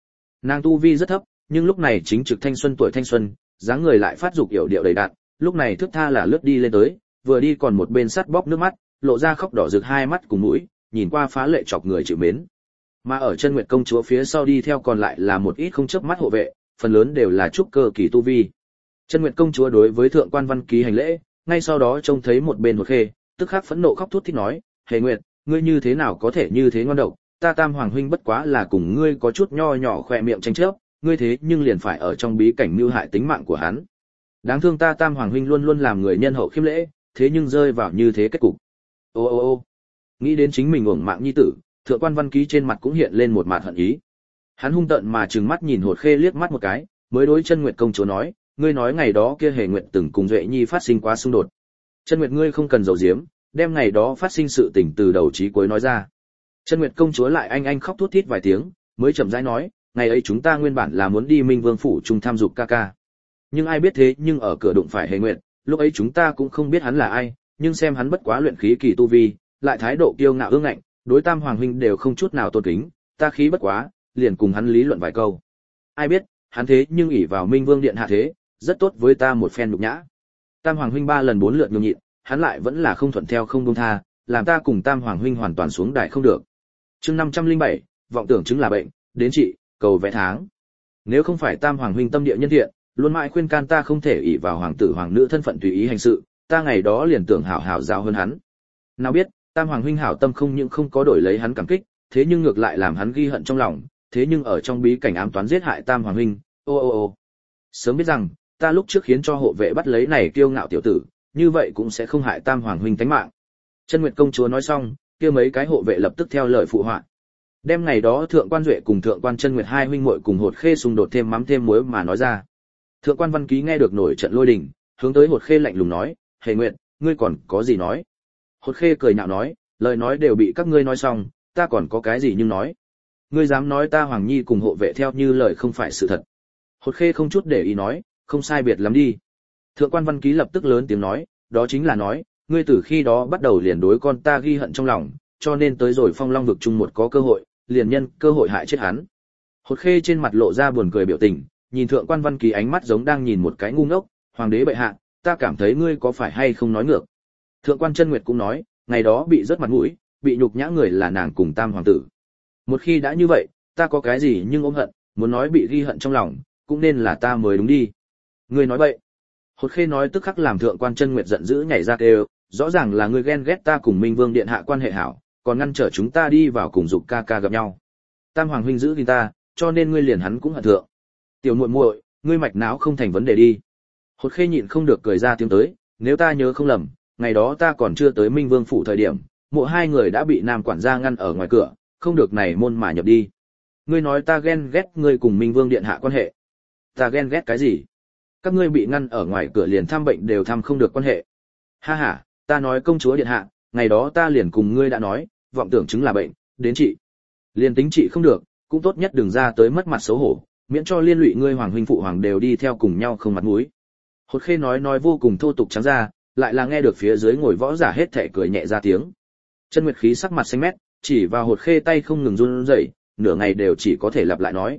Nàng tu vi rất thấp, nhưng lúc này chính trực thanh xuân tuổi thanh xuân, dáng người lại phát dục yểu điệu đầy đặn, lúc này thước tha là lướt đi lên tới, vừa đi còn một bên sắt bóp nước mắt, lộ ra khóc đỏ rực hai mắt cùng mũi, nhìn qua phá lệ chọc người chịu mến. Mà ở chân Nguyệt công chúa phía sau đi theo còn lại là một ít không chớp mắt hộ vệ, phần lớn đều là trúc cơ kỳ tu vi. Chân Nguyệt công chúa đối với thượng quan Văn Ký hành lễ, ngay sau đó trông thấy một bên Hột Khê, tức khắc phẫn nộ khóc thút thít nói, "Hề Nguyệt, ngươi như thế nào có thể như thế ngoan độc, ta Tam Hoàng huynh bất quá là cùng ngươi có chút nho nhỏ khoe miệng tranh chấp, ngươi thế nhưng liền phải ở trong bí cảnh mưu hại tính mạng của hắn. Đáng thương ta Tam Hoàng huynh luôn luôn làm người nhân hậu khiêm lễ, thế nhưng rơi vào như thế kết cục." Ô ô ô. Nghĩ đến chính mình uổng mạng nhi tử, thượng quan Văn Ký trên mặt cũng hiện lên một mạt hận ý. Hắn hung tợn mà trừng mắt nhìn Hột Khê liếc mắt một cái, mới đối Chân Nguyệt công chúa nói, "Ngươi nói ngày đó kia Hề Nguyệt từng cùng Duệ Nhi phát sinh quá xung đột. Chân Nguyệt ngươi không cần giấu giếm, đem ngày đó phát sinh sự tình từ đầu chí cuối nói ra." Chân Nguyệt công chúa lại anh khóc thút thít vài tiếng, mới chậm rãi nói, "Ngày ấy chúng ta nguyên bản là muốn đi Minh Vương phủ chung tham dục ca ca. Nhưng ai biết thế nhưng ở cửa đụng phải Hề Nguyệt, lúc ấy chúng ta cũng không biết hắn là ai, nhưng xem hắn bất quá luyện khí kỳ tu vi, lại thái độ kiêu ngạo ương ngạnh, đối Tam Hoàng huynh đều không chút nào tôn kính, ta khí bất quá, liền cùng hắn lý luận vài câu. Ai biết, hắn thế nhưng ỷ vào Minh Vương điện hạ thế, rất tốt với ta một phen nhục nhã. Tam Hoàng huynh 3 lần 4 lượt nhường nhịn, hắn lại vẫn là không thuận theo không buông tha, làm ta cùng Tam Hoàng huynh hoàn toàn xuống đài không được." Chương 507, vọng tưởng chứng là bệnh, đến trị, cầu vẽ tháng. Nếu không phải Tam Hoàng huynh tâm địa nhân thiện, luôn mãi khuyên can ta không thể ỷ vào hoàng tử hoàng nữ thân phận tùy ý hành sự, ta ngày đó liền tưởng hảo hảo giáo hơn hắn. Nào biết, Tam Hoàng huynh hảo tâm không những không có đổi lấy hắn cảm kích, thế nhưng ngược lại làm hắn ghi hận trong lòng, thế nhưng ở trong bí cảnh ám toán giết hại Tam Hoàng huynh. Ô ô ô. Sớm biết rằng, ta lúc trước khiến cho hộ vệ bắt lấy này kiêu ngạo tiểu tử, như vậy cũng sẽ không hại Tam Hoàng huynh tánh mạng. Chân Nguyệt công chúa nói xong, kia mấy cái hộ vệ lập tức theo lời phụ họa. Đem ngày đó thượng quan Duệ cùng thượng quan Chân Nguyệt hai huynh muội cùng Hột Khê xung đột thêm mắm thêm muối mà nói ra. Thượng quan Văn Ký nghe được nổi trận lôi đình, hướng tới Hột Khê lạnh lùng nói, "Hề Nguyệt, ngươi còn có gì nói?" Hột Khê cười nhạo nói, "Lời nói đều bị các ngươi nói xong, ta còn có cái gì nhưng nói. Ngươi dám nói ta Hoàng Nhi cùng hộ vệ theo như lời không phải sự thật." Hột Khê không chút để ý nói, "Không sai biệt lắm đi." Thượng quan Văn Ký lập tức lớn tiếng nói, "Đó chính là nói, ngươi từ khi đó bắt đầu liền đối con ta ghi hận trong lòng, cho nên tới rồi Phong Long vực chung một có cơ hội, liền nhân cơ hội hại chết hắn." Hột Khê trên mặt lộ ra buồn cười biểu tình, nhìn thượng quan Văn Ký ánh mắt giống đang nhìn một cái ngu ngốc, "Hoàng đế bệ hạ, ta cảm thấy ngươi có phải hay không nói ngược." Thượng quan Chân Nguyệt cũng nói, ngày đó bị rớt mặt mũi, bị nhục nhã người là nàng cùng Tam hoàng tử. Một khi đã như vậy, ta có cái gì nhưng ôm hận, muốn nói bị ghi hận trong lòng, cũng nên là ta mới đúng đi. Ngươi nói bậy. Hột Khê nói tức khắc làm thượng quan Chân Nguyệt giận dữ nhảy ra kêu, rõ ràng là ngươi ghen ghét ta cùng Minh Vương điện hạ quan hệ hảo, còn ngăn trở chúng ta đi vào cùng dục ca ca gặp nhau. Tam hoàng huynh giữ gìn ta, cho nên ngươi liền hắn cũng hận thượng. Tiểu muội muội, ngươi mạch não không thành vấn đề đi. Hột Khê nhịn không được cười ra tiếng tới, nếu ta nhớ không lầm, ngày đó ta còn chưa tới Minh Vương phủ thời điểm, mộ hai người đã bị nam quản gia ngăn ở ngoài cửa, không được này môn mà nhập đi. Ngươi nói ta ghen ghét ngươi cùng Minh Vương điện hạ quan hệ. Ta ghen ghét cái gì? Các ngươi bị ngăn ở ngoài cửa liền thăm bệnh đều thăm không được quan hệ. Ha ha, ta nói công chúa điện hạ, ngày đó ta liền cùng ngươi đã nói, vọng tưởng chứng là bệnh, đến trị. Liền tính trị không được, cũng tốt nhất đừng ra tới mất mặt xấu hổ, miễn cho liên lụy ngươi hoàng huynh phụ hoàng đều đi theo cùng nhau không mặt mũi. Hột Khê nói vô cùng thô tục trắng ra, lại là nghe được phía dưới ngồi võ giả hết thảy cười nhẹ ra tiếng. Chân Nguyệt khí sắc mặt xanh mét, chỉ vào Hột Khê tay không ngừng run rẩy, nửa ngày đều chỉ có thể lặp lại nói,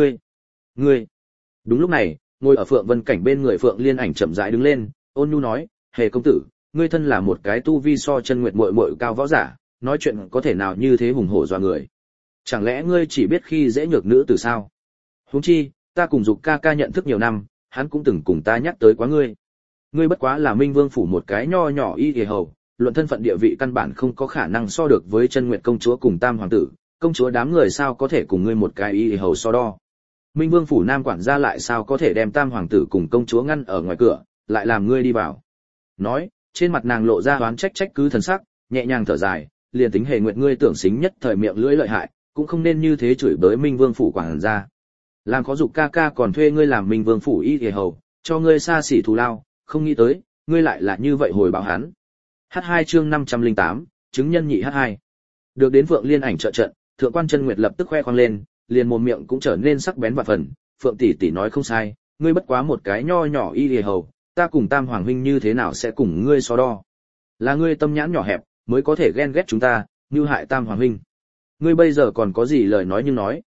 ngươi. Đúng lúc này, ngồi ở Phượng Vân Cảnh bên người Phượng Liên Ảnh chậm rãi đứng lên, ôn nhu nói, "Hề công tử, ngươi thân là một cái tu vi so Chân Nguyệt muội muội cao võ giả, nói chuyện có thể nào như thế hùng hổ dọa người? Chẳng lẽ ngươi chỉ biết khi dễ nhược nữ từ sao? Huống chi, ta cùng Dục ca ca nhận thức nhiều năm, hắn cũng từng cùng ta nhắc tới quá ngươi. Ngươi bất quá là Minh Vương phủ một cái nho nhỏ y y hầu, luận thân phận địa vị căn bản không có khả năng so được với Chân Nguyệt công chúa cùng Tam hoàng tử, công chúa đám người sao có thể cùng ngươi một cái y y hầu so đo? Minh Vương phủ nam quản gia lại sao có thể đem Tam hoàng tử cùng công chúa ngăn ở ngoài cửa, lại làm ngươi đi vào?" Nói, trên mặt nàng lộ ra oán trách cứ thần sắc, nhẹ nhàng thở dài, liền tính Hề Nguyệt ngươi tưởng xính nhất thời miệng lưỡi lợi hại, cũng không nên như thế chửi bới Minh Vương phủ quản gia. Làm có Dục ca ca còn thuê ngươi làm Minh Vương phủ y y hầu, cho ngươi xa xỉ thù lao, không nghĩ tới, ngươi lại là như vậy hồi báo hắn. H2 chương 508, chứng nhân nhị H2. Được đến Phượng Liên Ảnh trợ trận, thượng quan Chân Nguyệt lập tức khoe khoang lên, liền mồm miệng cũng trở nên sắc bén vạn phần, "Phượng tỷ tỷ nói không sai, ngươi bất quá một cái nho nhỏ y y hầu, ta cùng Tam hoàng huynh như thế nào sẽ cùng ngươi so đo? Là ngươi tâm nhãn nhỏ hẹp, mới có thể ghen ghét chúng ta, như hại Tam hoàng huynh. Ngươi bây giờ còn có gì lời nói nhưng nói?"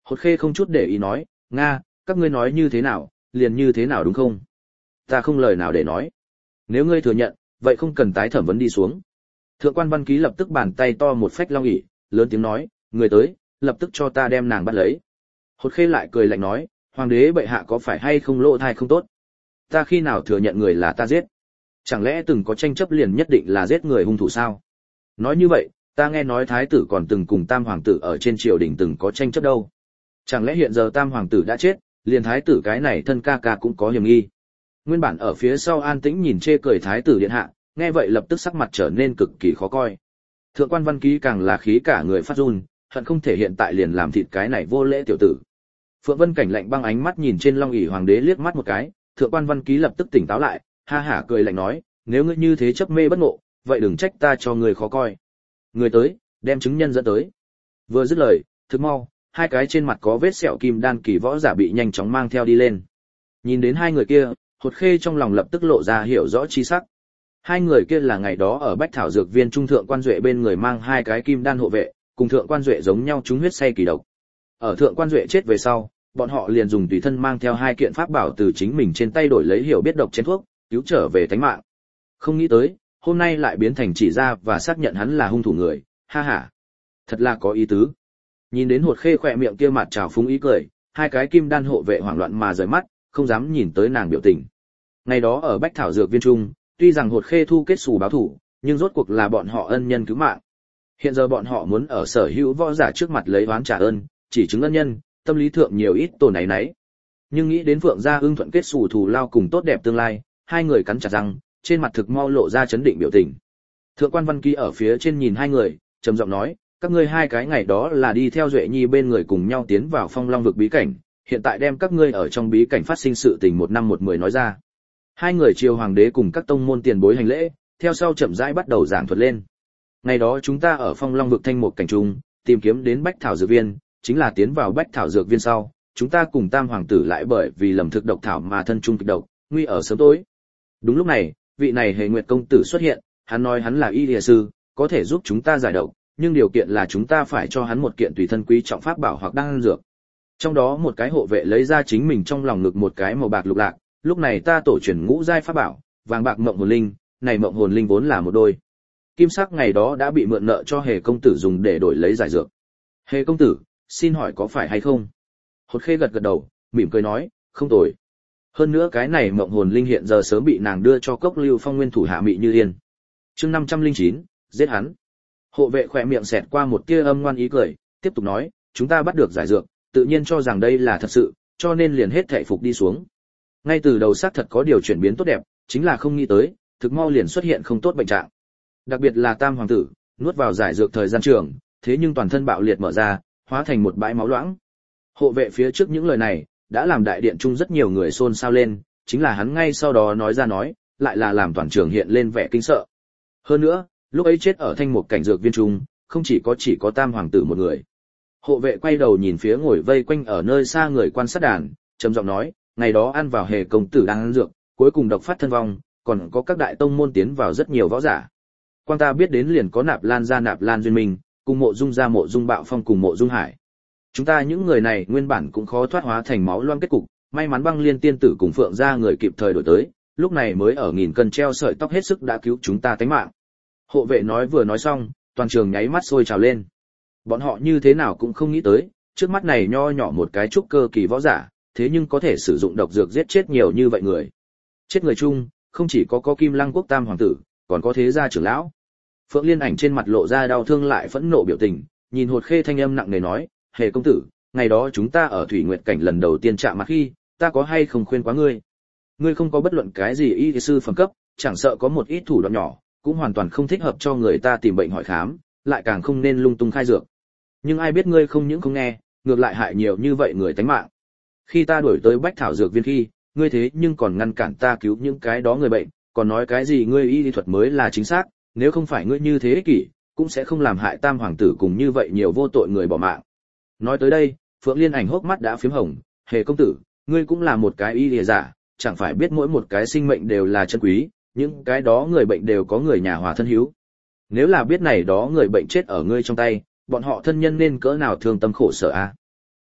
Hột Khê không chút để ý nói, Nga, các ngươi nói như thế nào, liền như thế nào đúng không? Ta không lời nào để nói. Nếu ngươi thừa nhận, vậy không cần tái thẩm vấn đi xuống. Thượng quan Văn Ký lập tức bàn tay to một phách long ỷ, lớn tiếng nói, người tới, lập tức cho ta đem nàng bắt lấy. Hột Khê lại cười lạnh nói, hoàng đế bệ hạ có phải hay không lỗ thai không tốt? Ta khi nào thừa nhận người là ta giết? Chẳng lẽ từng có tranh chấp liền nhất định là giết người hung thủ sao? Nói như vậy, ta nghe nói thái tử còn từng cùng tam hoàng tử ở trên triều đình từng có tranh chấp đâu. Chẳng lẽ hiện giờ tam hoàng tử đã chết, liền thái tử cái này thân ca ca cũng có hiểm nghi. Nguyên bản ở phía sau an tĩnh nhìn chê cười thái tử điện hạ, nghe vậy lập tức sắc mặt trở nên cực kỳ khó coi. Thượng quan Văn Ký càng là khí cả người phát run, hận không thể hiện tại liền làm thịt cái này vô lễ tiểu tử. Phượng Vân Cảnh lạnh băng ánh mắt nhìn trên long ỷ hoàng đế liếc mắt một cái, thượng quan Văn Ký lập tức tỉnh táo lại, ha hả cười lạnh nói, nếu ngươi như thế chấp mê bất ngộ, vậy đừng trách ta cho ngươi khó coi. Người tới, đem chứng nhân dẫn tới. Vừa dứt lời, thực mau, hai cái trên mặt có vết sẹo kim đan kỳ võ giả bị nhanh chóng mang theo đi lên. Nhìn đến hai người kia, Hột Khê trong lòng lập tức lộ ra hiểu rõ chi sắc. Hai người kia là ngày đó ở Bách Thảo Dược Viên trung thượng quan Duệ bên người mang hai cái kim đan hộ vệ, cùng thượng quan Duệ giống nhau trúng huyết say kỳ độc. Ở thượng quan Duệ chết về sau, bọn họ liền dùng tùy thân mang theo hai kiện pháp bảo từ chính mình trên tay đổi lấy hiểu biết độc chén thuốc, cứu trở về tánh mạng. Không nghĩ tới, hôm nay lại biến thành chỉ ra và xác nhận hắn là hung thủ người, ha ha. Thật là có ý tứ. Nhìn đến Hột Khê khỏe miệng kia mặt trào phúng ý cười, hai cái kim đan hộ vệ hoảng loạn mà rời mắt, không dám nhìn tới nàng biểu tình. Ngày đó ở Bách Thảo Dược Viên trung, tuy rằng Hột Khê thu kết xù báo thủ, nhưng rốt cuộc là bọn họ ân nhân cứu mạng. Hiện giờ bọn họ muốn ở sở hữu võ giả trước mặt lấy oán trả ơn, chỉ chứng ân nhân, tâm lý thượng nhiều ít tổn náy náy. Nhưng nghĩ đến Phượng gia ưng thuận kết xù thù lao cùng tốt đẹp tương lai, hai người cắn chặt răng, trên mặt thực mau lộ ra chấn định biểu tình. Thượng quan Văn Ký ở phía trên nhìn hai người, trầm giọng nói, các ngươi hai cái ngày đó là đi theo Duệ Nhi bên người cùng nhau tiến vào Phong Long vực bí cảnh, hiện tại đem các ngươi ở trong bí cảnh phát sinh sự tình 1 năm 1 10 nói ra. Hai người triều hoàng đế cùng các tông môn tiền bối hành lễ, theo sau chậm rãi bắt đầu giảng thuật lên. Ngày đó chúng ta ở Phong Long vực thanh một cảnh trung, tìm kiếm đến Bách Thảo Dược Viên, chính là tiến vào Bách Thảo Dược Viên sau, chúng ta cùng tam hoàng tử lại bởi vì lầm thực độc thảo mà thân trung kịch độc, nguy ở sớm tối. Đúng lúc này, vị này Hề Nguyệt công tử xuất hiện, hắn nói hắn là y y sư, có thể giúp chúng ta giải độc, nhưng điều kiện là chúng ta phải cho hắn một kiện tùy thân quý trọng pháp bảo hoặc đan dược. Trong đó một cái hộ vệ lấy ra chính mình trong lòng ngực một cái màu bạc lục lạc, lúc này ta tổ truyền ngũ giai pháp bảo, vàng bạc mộng hồn linh, này mộng hồn linh vốn là một đôi. Kim sắc ngày đó đã bị mượn nợ cho Hề công tử dùng để đổi lấy giải dược. Hề công tử, xin hỏi có phải hay không? Hột Khê gật gật đầu, mỉm cười nói, không tồi. Hơn nữa cái này mộng hồn linh hiện giờ sớm bị nàng đưa cho Cốc Lưu Phong nguyên thủ hạ Mị Như Yên. Chương 509, giết hắn. Hộ vệ khỏe miệng xẹt qua một tia âm ngoan ý cười, tiếp tục nói, chúng ta bắt được giải dược, tự nhiên cho rằng đây là thật sự, cho nên liền hết thảy phục đi xuống. Ngay từ đầu xác thật có điều chuyển biến tốt đẹp, chính là không nghĩ tới, thực mau liền xuất hiện không tốt bệnh trạng. Đặc biệt là tam hoàng tử, nuốt vào giải dược thời gian trường, thế nhưng toàn thân bạo liệt mở ra, hóa thành một bãi máu loãng. Hộ vệ phía trước những lời này, đã làm đại điện chung rất nhiều người xôn xao lên, chính là hắn ngay sau đó nói ra nói, lại là làm toàn trường hiện lên vẻ kinh sợ. Hơn nữa, lúc ấy chết ở thanh một cảnh dược viên trung, không chỉ có tam hoàng tử một người. Hộ vệ quay đầu nhìn phía ngồi vây quanh ở nơi xa người quan sát đàn, trầm giọng nói, ngày đó ăn vào Hề công tử đang ăn dược, cuối cùng độc phát thân vong, còn có các đại tông môn tiến vào rất nhiều võ giả. Quan ta biết đến liền có Nạp Lan gia Nạp Lan Duyên Minh, cùng Mộ Dung gia Mộ Dung Bạo Phong cùng Mộ Dung Hải. Chúng ta những người này nguyên bản cũng khó thoát hóa thành máu loang kết cục, may mắn Băng Liên tiên tử cùng Phượng gia người kịp thời đổi tới, lúc này mới ở nghìn cân treo sợi tóc hết sức đã cứu chúng ta tánh mạng. Hộ vệ nói vừa nói xong, toàn trường nháy mắt sôi trào lên. Bọn họ như thế nào cũng không nghĩ tới, trước mắt này nho nhỏ một cái trúc cơ kỳ võ giả, thế nhưng có thể sử dụng độc dược giết chết nhiều như vậy người. Chết người chung, không chỉ có Kim Lăng quốc tam hoàng tử, còn có thế gia trưởng lão. Phượng Liên Ảnh trên mặt lộ ra đau thương lại phẫn nộ biểu tình, nhìn Hột Khê thanh âm nặng nề nói, Hề công tử, ngày đó chúng ta ở Thủy Nguyệt cảnh lần đầu tiên chạm mặt khi, ta có hay không khuyên quá ngươi? Ngươi không có bất luận cái gì y sư phẩm cấp, chẳng sợ có một ít thủ đoạn nhỏ, cũng hoàn toàn không thích hợp cho người ta tìm bệnh hỏi khám, lại càng không nên lung tung khai dược. Nhưng ai biết ngươi không những không nghe, ngược lại hại nhiều như vậy người tánh mạng. Khi ta đuổi tới Bách Thảo Dược Viên khi, ngươi thế nhưng còn ngăn cản ta cứu những cái đó người bệnh, còn nói cái gì ngươi y thuật mới là chính xác, nếu không phải ngươi như thế ích kỷ, cũng sẽ không làm hại tam hoàng tử cùng như vậy nhiều vô tội người bỏ mạng. Nói tới đây, Phượng Liên Ảnh hốc mắt đã phím hồng, Hề công tử, ngươi cũng là một cái y lìa giả, chẳng phải biết mỗi một cái sinh mệnh đều là chân quý, những cái đó người bệnh đều có người nhà hòa thân hữu. Nếu là biết này đó người bệnh chết ở ngươi trong tay, bọn họ thân nhân nên cỡ nào thương tâm khổ sở a.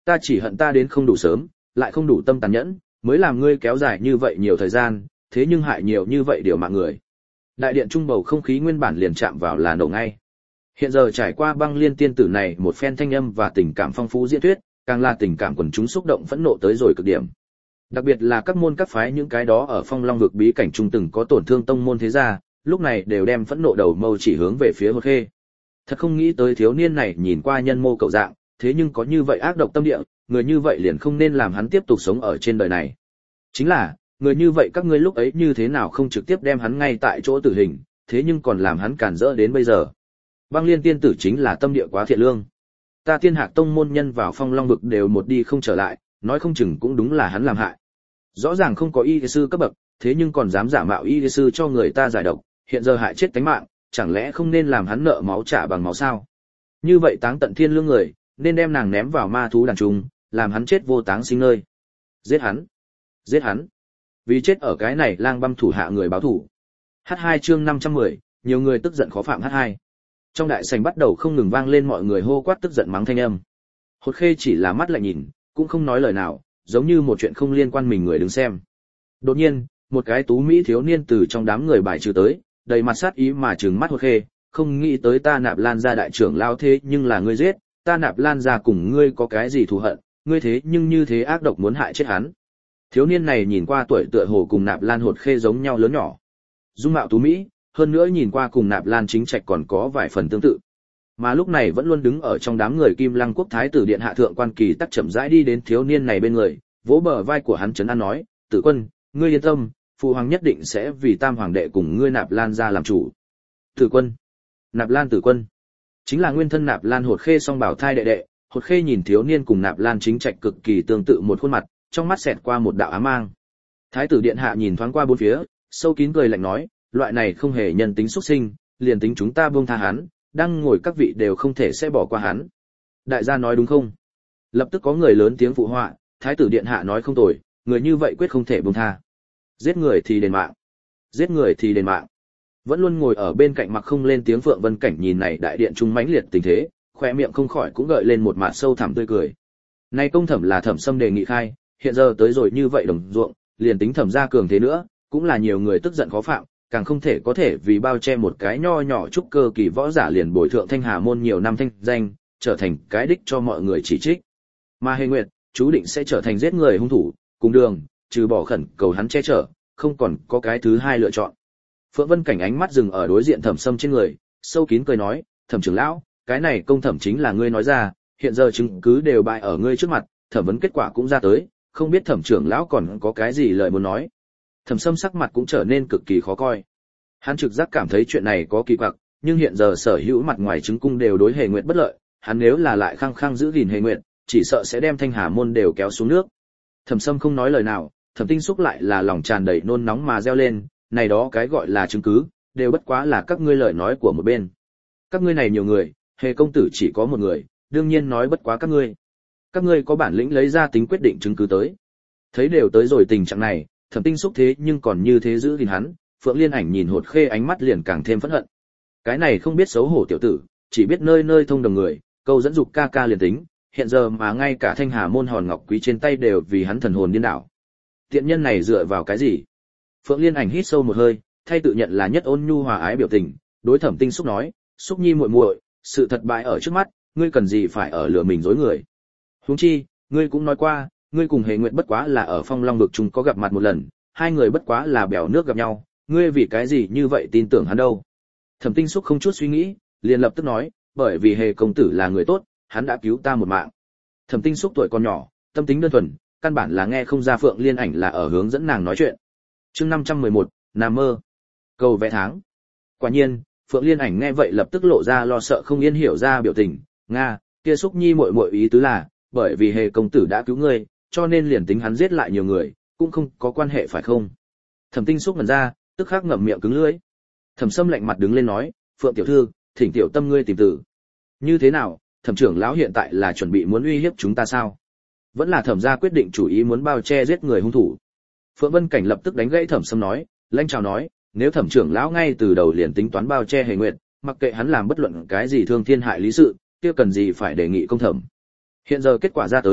Ta chỉ hận ta đến không đủ sớm, lại không đủ tâm tàn nhẫn, mới làm ngươi kéo dài như vậy nhiều thời gian, thế nhưng hại nhiều như vậy điều mạng người. Đại điện trung bầu không khí nguyên bản liền chạm vào là nổ ngay. Hiện giờ trải qua Băng Liên tiên tử này một phen thanh âm và tình cảm phong phú diễn thuyết, càng là tình cảm quần chúng xúc động phẫn nộ tới rồi cực điểm. Đặc biệt là các môn các phái những cái đó ở Phong Long vực bí cảnh trung từng có tổn thương tông môn thế gia, lúc này đều đem phẫn nộ đầu mâu chỉ hướng về phía Hột Khê. Thật không nghĩ tới thiếu niên này nhìn qua nhân mô cậu dạng, thế nhưng có như vậy ác độc tâm địa, người như vậy liền không nên làm hắn tiếp tục sống ở trên đời này. Chính là, người như vậy các ngươi lúc ấy như thế nào không trực tiếp đem hắn ngay tại chỗ tử hình, thế nhưng còn làm hắn cản rỡ đến bây giờ. Băng Liên tiên tử chính là tâm địa quá thiện lương. Ta Thiên Hạc tông môn nhân vào Phong Long vực đều một đi không trở lại, nói không chừng cũng đúng là hắn làm hại. Rõ ràng không có y sư cấp bậc, thế nhưng còn dám giả mạo y sư cho người ta giải độc, hiện giờ hại chết tánh mạng, chẳng lẽ không nên làm hắn nợ máu trả bằng máu sao? Như vậy táng tận thiên lương người, nên đem nàng ném vào ma thú đàn trùng, làm hắn chết vô táng sinh nơi. Giết hắn, giết hắn. Vì chết ở cái này lang băm thủ hạ người báo thủ. H2 chương 510, nhiều người tức giận khó phạm H2. Trong đại sảnh bắt đầu không ngừng vang lên mọi người hô quát tức giận mắng thanh âm. Hột Khê chỉ là mắt lại nhìn, cũng không nói lời nào, giống như một chuyện không liên quan mình người đứng xem. Đột nhiên, một cái tú mỹ thiếu niên từ trong đám người bài trừ tới, đầy mặt sát ý mà trừng mắt Hột Khê, không nghĩ tới ta Nạp Lan gia đại trưởng lao thế nhưng là ngươi giết, ta Nạp Lan gia cùng ngươi có cái gì thù hận, ngươi thế nhưng như thế ác độc muốn hại chết hắn. Thiếu niên này nhìn qua tuổi tựa hồ cùng Nạp Lan Hột Khê giống nhau lớn nhỏ, dung mạo tú mỹ, hơn nữa nhìn qua cùng Nạp Lan Chính Trạch còn có vài phần tương tự. Mà lúc này vẫn luôn đứng ở trong đám người Kim Lăng quốc thái tử điện hạ thượng quan Kỳ tắc chậm rãi đi đến thiếu niên này bên người, vỗ bờ vai của hắn trấn an nói, "Tử quân, ngươi yên tâm, phụ hoàng nhất định sẽ vì Tam hoàng đệ cùng ngươi Nạp Lan gia làm chủ." Tử quân, Nạp Lan tử quân, chính là nguyên thân Nạp Lan Hột Khê song bảo thai đệ đệ. Hột Khê nhìn thiếu niên cùng Nạp Lan Chính Trạch cực kỳ tương tự một khuôn mặt, trong mắt xẹt qua một đạo ám mang. Thái tử điện hạ nhìn thoáng qua bốn phía, sâu kín cười lạnh nói, loại này không hề nhân tính xuất sinh, liền tính chúng ta buông tha hắn, đang ngồi các vị đều không thể sẽ bỏ qua hắn. Đại gia nói đúng không? Lập tức có người lớn tiếng phụ họa, thái tử điện hạ nói không tồi, người như vậy quyết không thể buông tha. Giết người thì đền mạng. Giết người thì đền mạng. Vẫn luôn ngồi ở bên cạnh mặc không lên tiếng Phượng Vân Cảnh nhìn này đại điện trung mãnh liệt tình thế, khóe miệng không khỏi cũng gợi lên một mạt sâu thẳm tươi cười. Này công thẩm là Thẩm Sâm đề nghị khai, hiện giờ tới rồi như vậy đồng ruộng, liền tính Thẩm gia cường thế nữa, cũng là nhiều người tức giận khó phạm, càng không thể có thể vì bao che một cái nho nhỏ trúc cơ kỳ võ giả liền bồi thượng Thanh Hà môn nhiều năm thanh danh, trở thành cái đích cho mọi người chỉ trích. Mà Hề Nguyệt, chú định sẽ trở thành giết người hung thủ, cùng đường, trừ bỏ khẩn cầu hắn che chở, không còn có cái thứ hai lựa chọn. Phượng Vân Cảnh ánh mắt dừng ở đối diện Thẩm Sâm trên người, sâu kín cười nói, Thẩm trưởng lão, cái này công thẩm chính là ngươi nói ra, hiện giờ chứng cứ đều bại ở ngươi trước mặt, thẩm vấn kết quả cũng ra tới, không biết Thẩm trưởng lão còn có cái gì lời muốn nói. Thẩm Sâm sắc mặt cũng trở nên cực kỳ khó coi. Hắn trực giác cảm thấy chuyện này có kỳ quặc, nhưng hiện giờ sở hữu mặt ngoài chứng cung đều đối Hề Nguyệt bất lợi, hắn nếu là lại khăng khăng giữ gìn Hề Nguyệt, chỉ sợ sẽ đem Thanh Hà môn đều kéo xuống nước. Thẩm Sâm không nói lời nào, Thẩm Tinh Xúc lại là lòng tràn đầy nôn nóng mà reo lên, này đó cái gọi là chứng cứ, đều bất quá là các ngươi lời nói của một bên. Các ngươi này nhiều người, Hề công tử chỉ có một người, đương nhiên nói bất quá các ngươi. Các ngươi có bản lĩnh lấy ra tính quyết định chứng cứ tới. Thấy đều tới rồi tình trạng này, Thẩm Tinh Xúc thế nhưng còn như thế giữ gìn hắn, Phượng Liên Ảnh nhìn Hột Khê ánh mắt liền càng thêm phẫn hận. Cái này không biết xấu hổ tiểu tử, chỉ biết nơi nơi thông đồng người, câu dẫn dục ca ca liền tính, hiện giờ mà ngay cả Thanh Hà môn hòn ngọc quý trên tay đều vì hắn thần hồn điên đảo. Tiện nhân này dựa vào cái gì? Phượng Liên Ảnh hít sâu một hơi, thay tự nhận là nhất ôn nhu hòa ái biểu tình, đối Thẩm Tinh Xúc nói, "Xúc nhi muội muội, sự thật bại ở trước mắt, ngươi cần gì phải ở lừa mình dối người? Huống chi, ngươi cũng nói qua, ngươi cùng Hề Nguyệt bất quá là ở Phong Long vực chúng có gặp mặt một lần, hai người bất quá là bèo nước gặp nhau, ngươi vì cái gì như vậy tin tưởng hắn đâu?" Thẩm Tinh Xúc không chút suy nghĩ, liền lập tức nói, "Bởi vì Hề công tử là người tốt, hắn đã cứu ta một mạng." Thẩm Tinh Xúc tuổi còn nhỏ, tâm tính đơn thuần, căn bản là nghe không ra Phượng Liên Ảnh là ở hướng dẫn nàng nói chuyện. Chương 511, nằm mơ. Cầu vẽ tháng. Quả nhiên, Phượng Liên Ảnh nghe vậy lập tức lộ ra lo sợ không yên hiểu ra biểu tình, "Nga, kia Xúc nhi muội muội ý tứ là, bởi vì Hề công tử đã cứu ngươi, cho nên liền tính hắn giết lại nhiều người, cũng không có quan hệ phải không?" Thẩm Tinh Xúc ngẩn ra, tức khắc ngậm miệng cứng lưỡi. Thẩm Sâm lạnh mặt đứng lên nói, "Phượng tiểu thư, thỉnh tiểu tâm ngươi tìm tử. Như thế nào, Thẩm trưởng lão hiện tại là chuẩn bị muốn uy hiếp chúng ta sao? Vẫn là Thẩm gia quyết định chủ ý muốn bao che giết người hung thủ?" Phượng Vân Cảnh lập tức đánh gãy Thẩm Sâm nói, lãnh chào nói, "Nếu Thẩm trưởng lão ngay từ đầu liền tính toán bao che Hề Nguyệt, mặc kệ hắn làm bất luận cái gì thương thiên hại lý sự, kia cần gì phải đề nghị công thẩm. Hiện giờ kết quả ra tới,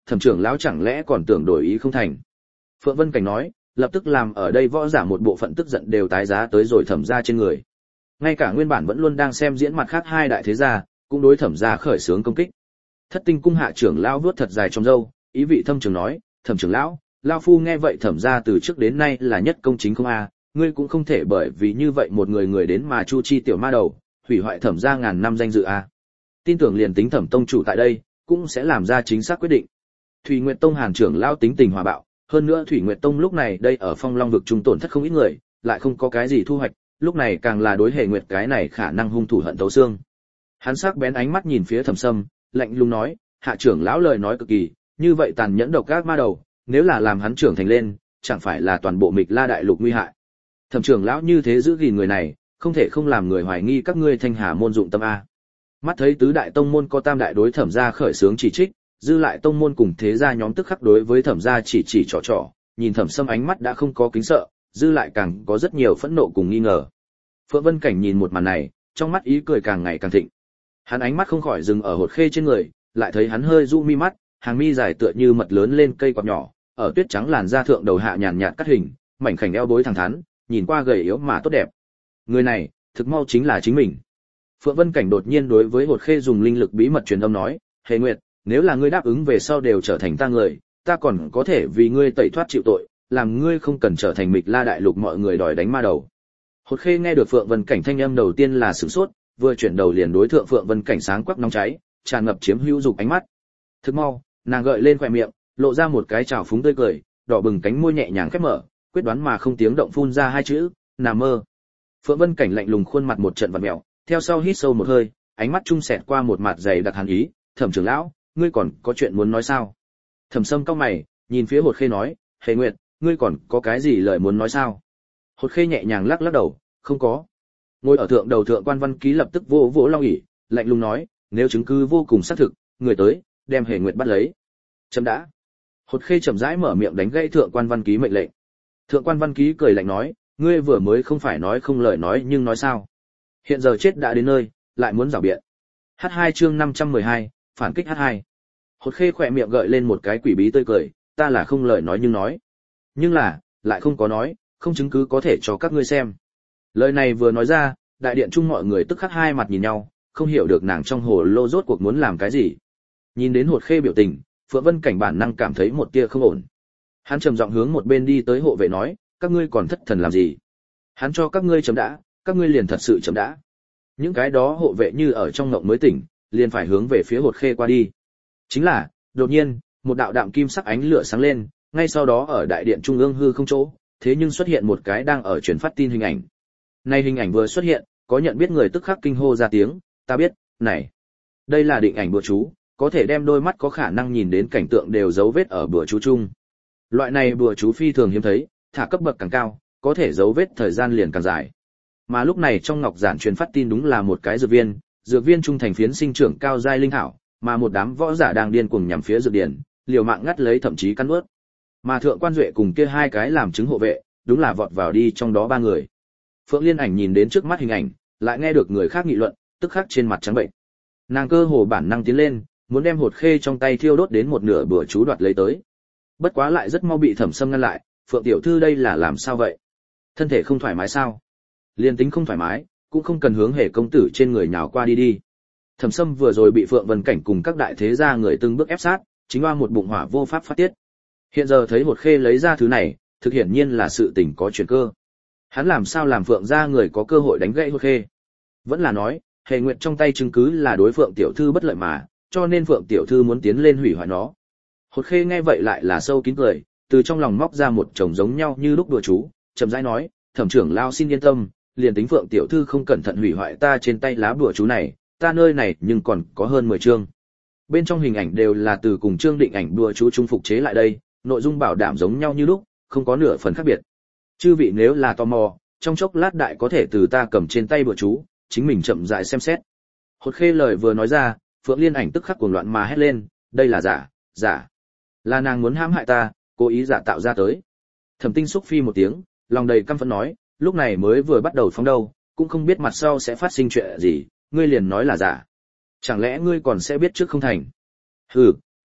Thẩm trưởng lão chẳng lẽ còn tưởng đổi ý không thành? Phượng Vân Cảnh nói, lập tức làm ở đây võ giả một bộ phận tức giận đều tái giá tới rồi Thẩm gia trên người. Ngay cả nguyên bản vẫn luôn đang xem diễn mặt khác hai đại thế gia, cũng đối Thẩm gia khởi xướng công kích. Thất Tinh cung hạ trưởng lão vuốt thật dài trong râu, ý vị thâm trường nói, Thẩm trưởng lão, lão phu nghe vậy Thẩm gia từ trước đến nay là nhất công chính không a, ngươi cũng không thể bởi vì như vậy một người đến mà chu chi tiểu ma đầu, hủy hoại Thẩm gia ngàn năm danh dự a. Tin tưởng liền tính Thẩm tông chủ tại đây, cũng sẽ làm ra chính xác quyết định. Thủy Nguyệt Tông Hàn trưởng lão tính tình hòa bạo, hơn nữa Thủy Nguyệt Tông lúc này đây ở Phong Long vực trung tổn thất không ít người, lại không có cái gì thu hoạch, lúc này càng là đối Hề Nguyệt cái này khả năng hung thủ hận thấu xương. Hắn sắc bén ánh mắt nhìn phía Thẩm Sâm, lạnh lùng nói, hạ trưởng lão lời nói cực kỳ, như vậy tàn nhẫn độc ác ma đầu, nếu là làm hắn trưởng thành lên, chẳng phải là toàn bộ Mịch La đại lục nguy hại. Thẩm trưởng lão như thế giữ gìn người này, không thể không làm người hoài nghi các ngươi Thanh Hà môn dụng tâm a. Mắt thấy tứ đại tông môn có tam đại đối Thẩm gia khởi xướng chỉ trích, dư lại tông môn cùng thế gia nhóm tức khắc đối với Thẩm gia chỉ trỏ, nhìn Thẩm Sâm ánh mắt đã không có kính sợ, dư lại càng có rất nhiều phẫn nộ cùng nghi ngờ. Phượng Vân Cảnh nhìn một màn này, trong mắt ý cười càng ngày càng thịnh. Hắn ánh mắt không khỏi dừng ở Hột Khê trên người, lại thấy hắn hơi du mi mắt, hàng mi dài tựa như mật lớn lên cây quạt nhỏ, ở tuyết trắng làn da thượng đầu hạ nhàn nhạt cắt hình, mảnh khảnh eo bối thẳng thắn, nhìn qua gầy yếu mà tốt đẹp. Người này, thực mau chính là chính mình. Phượng Vân Cảnh đột nhiên đối với Hột Khê dùng linh lực bí mật truyền âm nói, Hề Nguyệt, nếu là ngươi đáp ứng về sau đều trở thành ta người, ta còn có thể vì ngươi tẩy thoát chịu tội, làm ngươi không cần trở thành Mịch La đại lục mọi người đòi đánh ma đầu. Hột Khê nghe được Phượng Vân Cảnh thanh âm đầu tiên là sửng sốt, vừa chuyển đầu liền đối thượng Phượng Vân Cảnh sáng quắc nóng cháy, tràn ngập chiếm hữu dục ánh mắt. Thức mau, nàng gợi lên khóe miệng, lộ ra một cái trào phúng tươi cười, đỏ bừng cánh môi nhẹ nhàng khép mở, quyết đoán mà không tiếng động phun ra hai chữ, nằm mơ. Phượng Vân Cảnh lạnh lùng khuôn mặt một trận vặn mèo, theo sau hít sâu một hơi, ánh mắt trung sẹt qua một mặt dày đặc hàn ý, Thẩm trưởng lão, ngươi còn có chuyện muốn nói sao? Thẩm Sâm cau mày, nhìn phía Hột Khê nói, Hề Nguyệt, ngươi còn có cái gì lời muốn nói sao? Hột Khê nhẹ nhàng lắc đầu, không có. Ngồi ở thượng đầu thượng quan văn ký lập tức vỗ vỗ long ỷ, lạnh lùng nói, nếu chứng cứ vô cùng xác thực, người tới, đem Hề Nguyệt bắt lấy. Chấm đã. Hột Khê chậm rãi mở miệng đánh gãy thượng quan văn ký mệnh lệnh. Thượng quan văn ký cười lạnh nói, ngươi vừa mới không phải nói không lời nói nhưng nói sao? Hiện giờ chết đã đến nơi, lại muốn giảo biện. H2 chương 512, phản kích H2. Hột Khê khỏe miệng gợi lên một cái quỷ bí tươi cười, ta là không lời nói nhưng nói. Nhưng là, lại không có nói, không chứng cứ có thể cho các ngươi xem. Lời này vừa nói ra, đại điện chung mọi người tức khắc hai mặt nhìn nhau, không hiểu được nàng trong hồ lô rốt cuộc muốn làm cái gì. Nhìn đến Hột Khê biểu tình, Phượng Vân Cảnh bản năng cảm thấy một tia không ổn. Hắn trầm giọng hướng một bên đi tới hộ vệ nói, các ngươi còn thất thần làm gì? Hắn cho các ngươi chấm đã, các ngươi liền thật sự chấm đã. Những cái đó hộ vệ như ở trong ngộng mới tỉnh, liền phải hướng về phía Hột Khê qua đi. Chính là, đột nhiên, một đạo đạm kim sắc ánh lửa sáng lên, ngay sau đó ở đại điện trung ương hư không chỗ, thế nhưng xuất hiện một cái đang ở truyền phát tin hình ảnh. Này hình ảnh vừa xuất hiện, có nhận biết người tức khắc kinh hô ra tiếng, ta biết, này, đây là định ảnh bùa chú, có thể đem đôi mắt có khả năng nhìn đến cảnh tượng đều dấu vết ở bùa chú chung. Loại này bùa chú phi thường hiếm thấy, thả cấp bậc càng cao, có thể dấu vết thời gian liền càng dài. Mà lúc này trong ngọc giản truyền phát tin đúng là một cái dược viên trung thành phiến sinh trưởng cao giai linh thảo, mà một đám võ giả đang điên cuồng nhằm phía dược điển, liều mạng ngắt lấy thậm chí cắn nuốt. Mà thượng quan duệ cùng kia hai cái làm chứng hộ vệ, đúng là vọt vào đi trong đó ba người. Phượng Liên Ảnh nhìn đến trước mắt hình ảnh, lại nghe được người khác nghị luận, tức khắc trên mặt trắng bệnh. Nàng cơ hồ bản năng tiến lên, muốn đem Hột Khê trong tay thiêu đốt đến một nửa bữa chú đoạt lấy tới. Bất quá lại rất mau bị Thẩm Sâm ngăn lại, Phượng tiểu thư đây là làm sao vậy? Thân thể không thoải mái sao? Liên tính không thoải mái, cũng không cần hướng Hề công tử trên người nhào qua đi. Thẩm Sâm vừa rồi bị Phượng Vân Cảnh cùng các đại thế gia người từng bước ép sát, chính oa một bụng hỏa vô pháp phát tiết. Hiện giờ thấy Hột Khê lấy ra thứ này, thực hiển nhiên là sự tình có chuyển cơ. Hắn làm sao làm Phượng gia người có cơ hội đánh gãy Hột Khê? Vẫn là nói, Hề Nguyệt trong tay chứng cứ là đối Phượng tiểu thư bất lợi mà, cho nên Phượng tiểu thư muốn tiến lên hủy hoại nó. Hột Khê nghe vậy lại là sâu kín cười, từ trong lòng móc ra một chồng giống nhau như lúc đùa chú, chậm rãi nói, Thẩm trưởng lão xin yên tâm, liền tính Phượng tiểu thư không cẩn thận hủy hoại ta trên tay lá đùa chú này, ta nơi này nhưng còn có hơn 10 chương. Bên trong hình ảnh đều là từ cùng chương định ảnh đùa chú trung phục chế lại đây, nội dung bảo đảm giống nhau như lúc, không có nửa phần khác biệt. Chư vị nếu là tò mò, trong chốc lát đại có thể từ ta cầm trên tay đùa chú, chính mình chậm rãi xem xét. Hột Khê lời vừa nói ra, Phượng Liên Ảnh tức khắc cuồng loạn mà hét lên, đây là giả. Là nàng muốn hãm hại ta, cố ý giả tạo ra tới. Thẩm Tinh xúc phi một tiếng, lòng đầy căm phẫn nói, lúc này mới vừa bắt đầu phóng đâu, cũng không biết mặt sau sẽ phát sinh chuyện gì, ngươi liền nói là giả. Chẳng lẽ ngươi còn sẽ biết trước không thành? Hừ,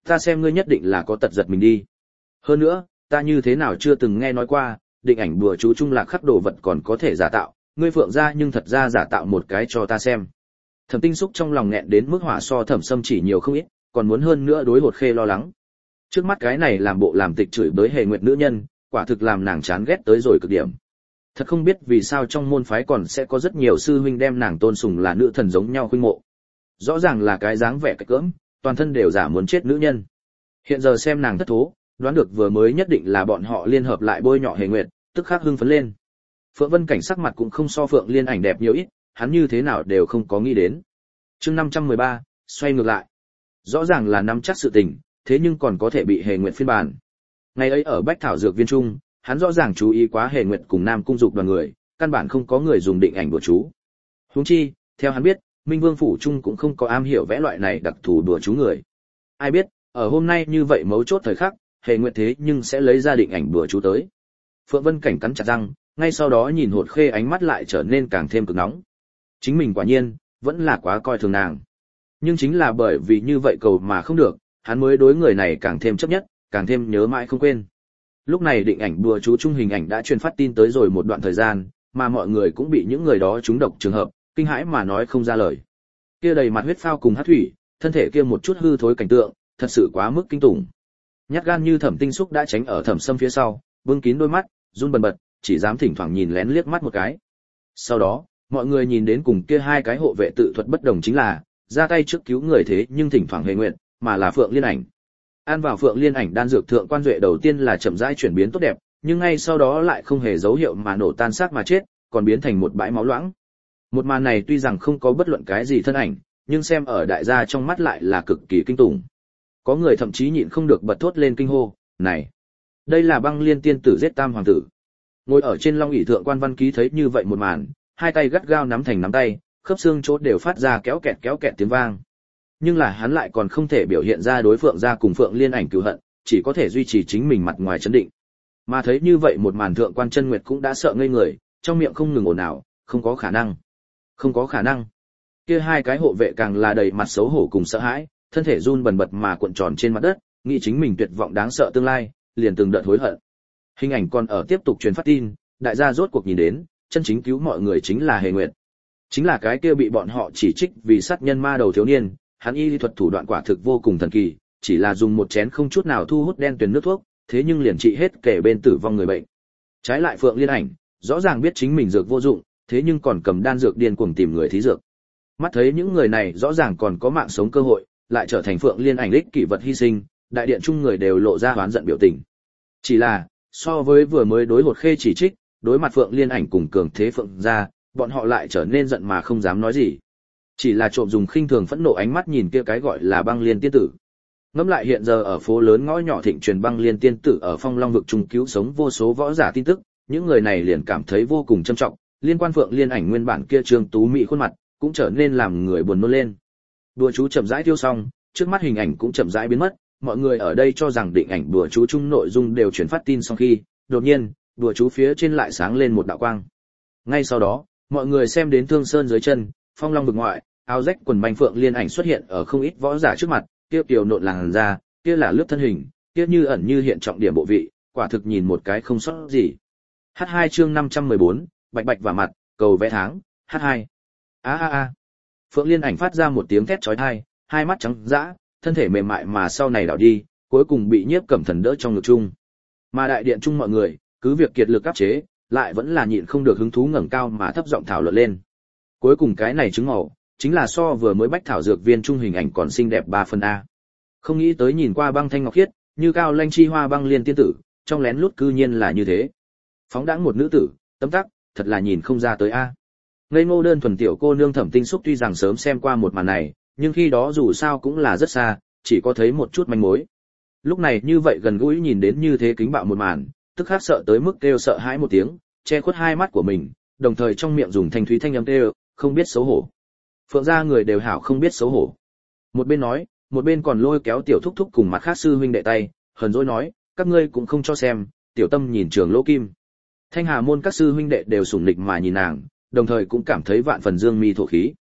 Ta xem ngươi nhất định là có tật giật mình đi. Hơn nữa, ta như thế nào chưa từng nghe nói qua, định ảnh bùa chú trung lạc khắc đồ vật còn có thể giả tạo, ngươi Phượng gia nhưng thật ra giả tạo một cái cho ta xem. Thẩm Tinh Xúc trong lòng nghẹn đến mức hỏa so Thẩm Sâm chỉ nhiều không ít, còn muốn hơn nữa đối Hột Khê lo lắng. Trước mắt cái này làm bộ làm tịch chửi bới Hề Nguyệt nữ nhân, quả thực làm nàng chán ghét tới rồi cực điểm. Thật không biết vì sao trong môn phái còn sẽ có rất nhiều sư huynh đem nàng tôn sùng là nữ thần giống nhau khuynh mộ. Rõ ràng là cái dáng vẻ cách cỡm, toàn thân đều giả muốn chết nữ nhân. Hiện giờ xem nàng thất thố, đoán được vừa mới nhất định là bọn họ liên hợp lại bôi nhọ Hề Nguyệt, tức khắc hưng phấn lên. Phượng Vân Cảnh sắc mặt cũng không so Phượng Liên Ảnh đẹp nhiều ít, hắn như thế nào đều không có nghĩ đến. Chương 513, xoay ngược lại. Rõ ràng là nắm chắc sự tình, thế nhưng còn có thể bị Hề Nguyệt phiên bản. Ngày ấy ở Bách Thảo Dược Viên Trung, hắn rõ ràng chú ý quá Hề Nguyệt cùng Nam Cung Dục đoàn người, căn bản không có người dùng định ảnh đùa chú. Huống chi, theo hắn biết, Minh Vương phủ trung cũng không có am hiểu vẽ loại này đặc thù đùa chú người. Ai biết, ở hôm nay như vậy mấu chốt thời khắc, Hề Nguyệt thế nhưng sẽ lấy ra định ảnh đùa chú tới. Phượng Vân Cảnh cắn chặt răng, ngay sau đó nhìn Hột Khê ánh mắt lại trở nên càng thêm cực nóng. Chính mình quả nhiên vẫn là quá coi thường nàng. Nhưng chính là bởi vì như vậy cầu mà không được, hắn mới đối người này càng thêm chấp nhất, càng thêm nhớ mãi không quên. Lúc này định ảnh đùa chú trung hình ảnh đã truyền phát tin tới rồi một đoạn thời gian, mà mọi người cũng bị những người đó trúng độc trường hợp, kinh hãi mà nói không ra lời. Kia đầy mặt huyết phao cùng hắc thủy, thân thể kia một chút hư thối cảnh tượng, thật sự quá mức kinh tủng. Nhát gan như Thẩm Tinh Xúc đã tránh ở Thẩm Sâm phía sau, bưng kín đôi mắt, run bần bật, chỉ dám thỉnh thoảng nhìn lén liếc mắt một cái. Sau đó, mọi người nhìn đến cùng kia hai cái hộ vệ tự thuật bất đồng chính là, ra tay trước cứu người thế nhưng thỉnh thoảng Hề Nguyệt, mà là Phượng Liên Ảnh. Ăn vào Phượng Liên Ảnh đan dược thượng quan duệ đầu tiên là chậm rãi chuyển biến tốt đẹp, nhưng ngay sau đó lại không hề dấu hiệu mà nổ tan xác mà chết, còn biến thành một bãi máu loãng. Một màn này tuy rằng không có bất luận cái gì thân ảnh, nhưng xem ở đại gia trong mắt lại là cực kỳ kinh tủng. Có người thậm chí nhịn không được bật thốt lên kinh hô, "Này, đây là Băng Liên tiên tử giết Tam hoàng tử." Ngồi ở trên long ỷ thượng quan Văn Ký thấy như vậy một màn, hai tay gắt gao nắm thành nắm tay, khớp xương chốt đều phát ra kéo kẹt tiếng vang. Nhưng là hắn lại còn không thể biểu hiện ra đối Phượng gia cùng Phượng Liên Ảnh cừu hận, chỉ có thể duy trì chính mình mặt ngoài trấn định. Mà thấy như vậy một màn thượng quan Chân Nguyệt cũng đã sợ ngây người, trong miệng không ngừng ồn ào, không có khả năng. Không có khả năng. Kia hai cái hộ vệ càng là đầy mặt xấu hổ cùng sợ hãi, thân thể run bần bật mà cuộn tròn trên mặt đất, nghĩ chính mình tuyệt vọng đáng sợ tương lai, liền từng đợt hối hận. Hình ảnh còn ở tiếp tục truyền phát tin, đại gia rốt cuộc nhìn đến, chân chính cứu mọi người chính là Hề Nguyệt. Chính là cái kia bị bọn họ chỉ trích vì sát nhân ma đầu thiếu niên, hắn y lý thuật thủ đoạn quả thực vô cùng thần kỳ, chỉ là dùng một chén không chút nào thu hút đen tuyền nước thuốc, thế nhưng liền trị hết kể bên tử vong người bệnh. Trái lại Phượng Liên Ảnh, rõ ràng biết chính mình dược vô dụng, thế nhưng còn cầm đan dược điên cuồng tìm người thí dược. Mắt thấy những người này rõ ràng còn có mạng sống cơ hội, lại trở thành Phượng Liên Ảnh ích kỷ vật hy sinh, đại điện chung người đều lộ ra oán giận biểu tình. Chỉ là, so với vừa mới đối Hột Khê chỉ trích, đối mặt Phượng Liên Ảnh cùng cường thế Phượng gia, bọn họ lại trở nên giận mà không dám nói gì. Chỉ là trộm dùng khinh thường phẫn nộ ánh mắt nhìn kia cái gọi là Băng Liên tiên tử. Ngẫm lại hiện giờ ở phố lớn ngõ nhỏ thịnh truyền Băng Liên tiên tử ở Phong Long vực trung cứu sống vô số võ giả tin tức, những người này liền cảm thấy vô cùng trân trọng, liên quan Phượng Liên Ảnh nguyên bản kia trương tú mỹ khuôn mặt, cũng trở nên làm người buồn nôn lên. Đùa chú chậm rãi tiêu xong, trước mắt hình ảnh cũng chậm rãi biến mất, mọi người ở đây cho rằng định ảnh đùa chú chung nội dung đều chuyển phát tin xong khi, đột nhiên, đùa chú phía trên lại sáng lên một đạo quang. Ngay sau đó, mọi người xem đến Thương Sơn dưới chân, Phong Long vực ngoại, áo rách quần manh Phượng Liên Ảnh xuất hiện ở không ít võ giả trước mặt, kia kiều nộn làn da, kia là lướt thân hình, kia như ẩn như hiện trọng điểm bộ vị, quả thực nhìn một cái không sót gì. H2 chương 514, bạch bạch và mặt, cầu vẽ tháng, H2. Phượng Liên Ảnh phát ra một tiếng thét chói tai, hai mắt trắng dã, thân thể mềm mại mà sau này đảo đi, cuối cùng bị Nhiếp Cẩm Thần đỡ trong ngực chung. Mà đại điện chung mọi người, cứ việc kiệt lực áp chế, lại vẫn là nhịn không được hứng thú ngẩng cao mà thấp giọng thảo luận lên. Cuối cùng cái này chứng màu, chính là so vừa mới Bách Thảo Dược Viên trung hình ảnh còn xinh đẹp 3 phần a. Không nghĩ tới nhìn qua băng thanh ngọc khiết, như cao lanh chi hoa Băng Liên tiên tử, trong lén lút cư nhiên là như thế. Phóng đãng một nữ tử, tấm tắc, thật là nhìn không ra tới a. Ngây ngô đơn thuần tiểu cô nương Thẩm Tinh Xúc tuy rằng sớm xem qua một màn này, nhưng khi đó dù sao cũng là rất xa, chỉ có thấy một chút manh mối. Lúc này như vậy gần gũi nhìn đến như thế kính bạo một màn, tức khắc sợ tới mức kêu sợ hãi một tiếng, che khuất hai mắt của mình, đồng thời trong miệng dùng thanh thúy thanh âm kêu, không biết xấu hổ. Phượng gia người đều hảo không biết xấu hổ. Một bên nói, một bên còn lôi kéo tiểu thúc thúc cùng mặt khác sư huynh đệ tay, hờn dỗi nói, các ngươi cũng không cho xem, tiểu tâm nhìn Trường Lỗ Kim. Thanh Hà môn các sư huynh đệ đều sủng nịch mà nhìn nàng, đồng thời cũng cảm thấy vạn phần dương mi thổ khí.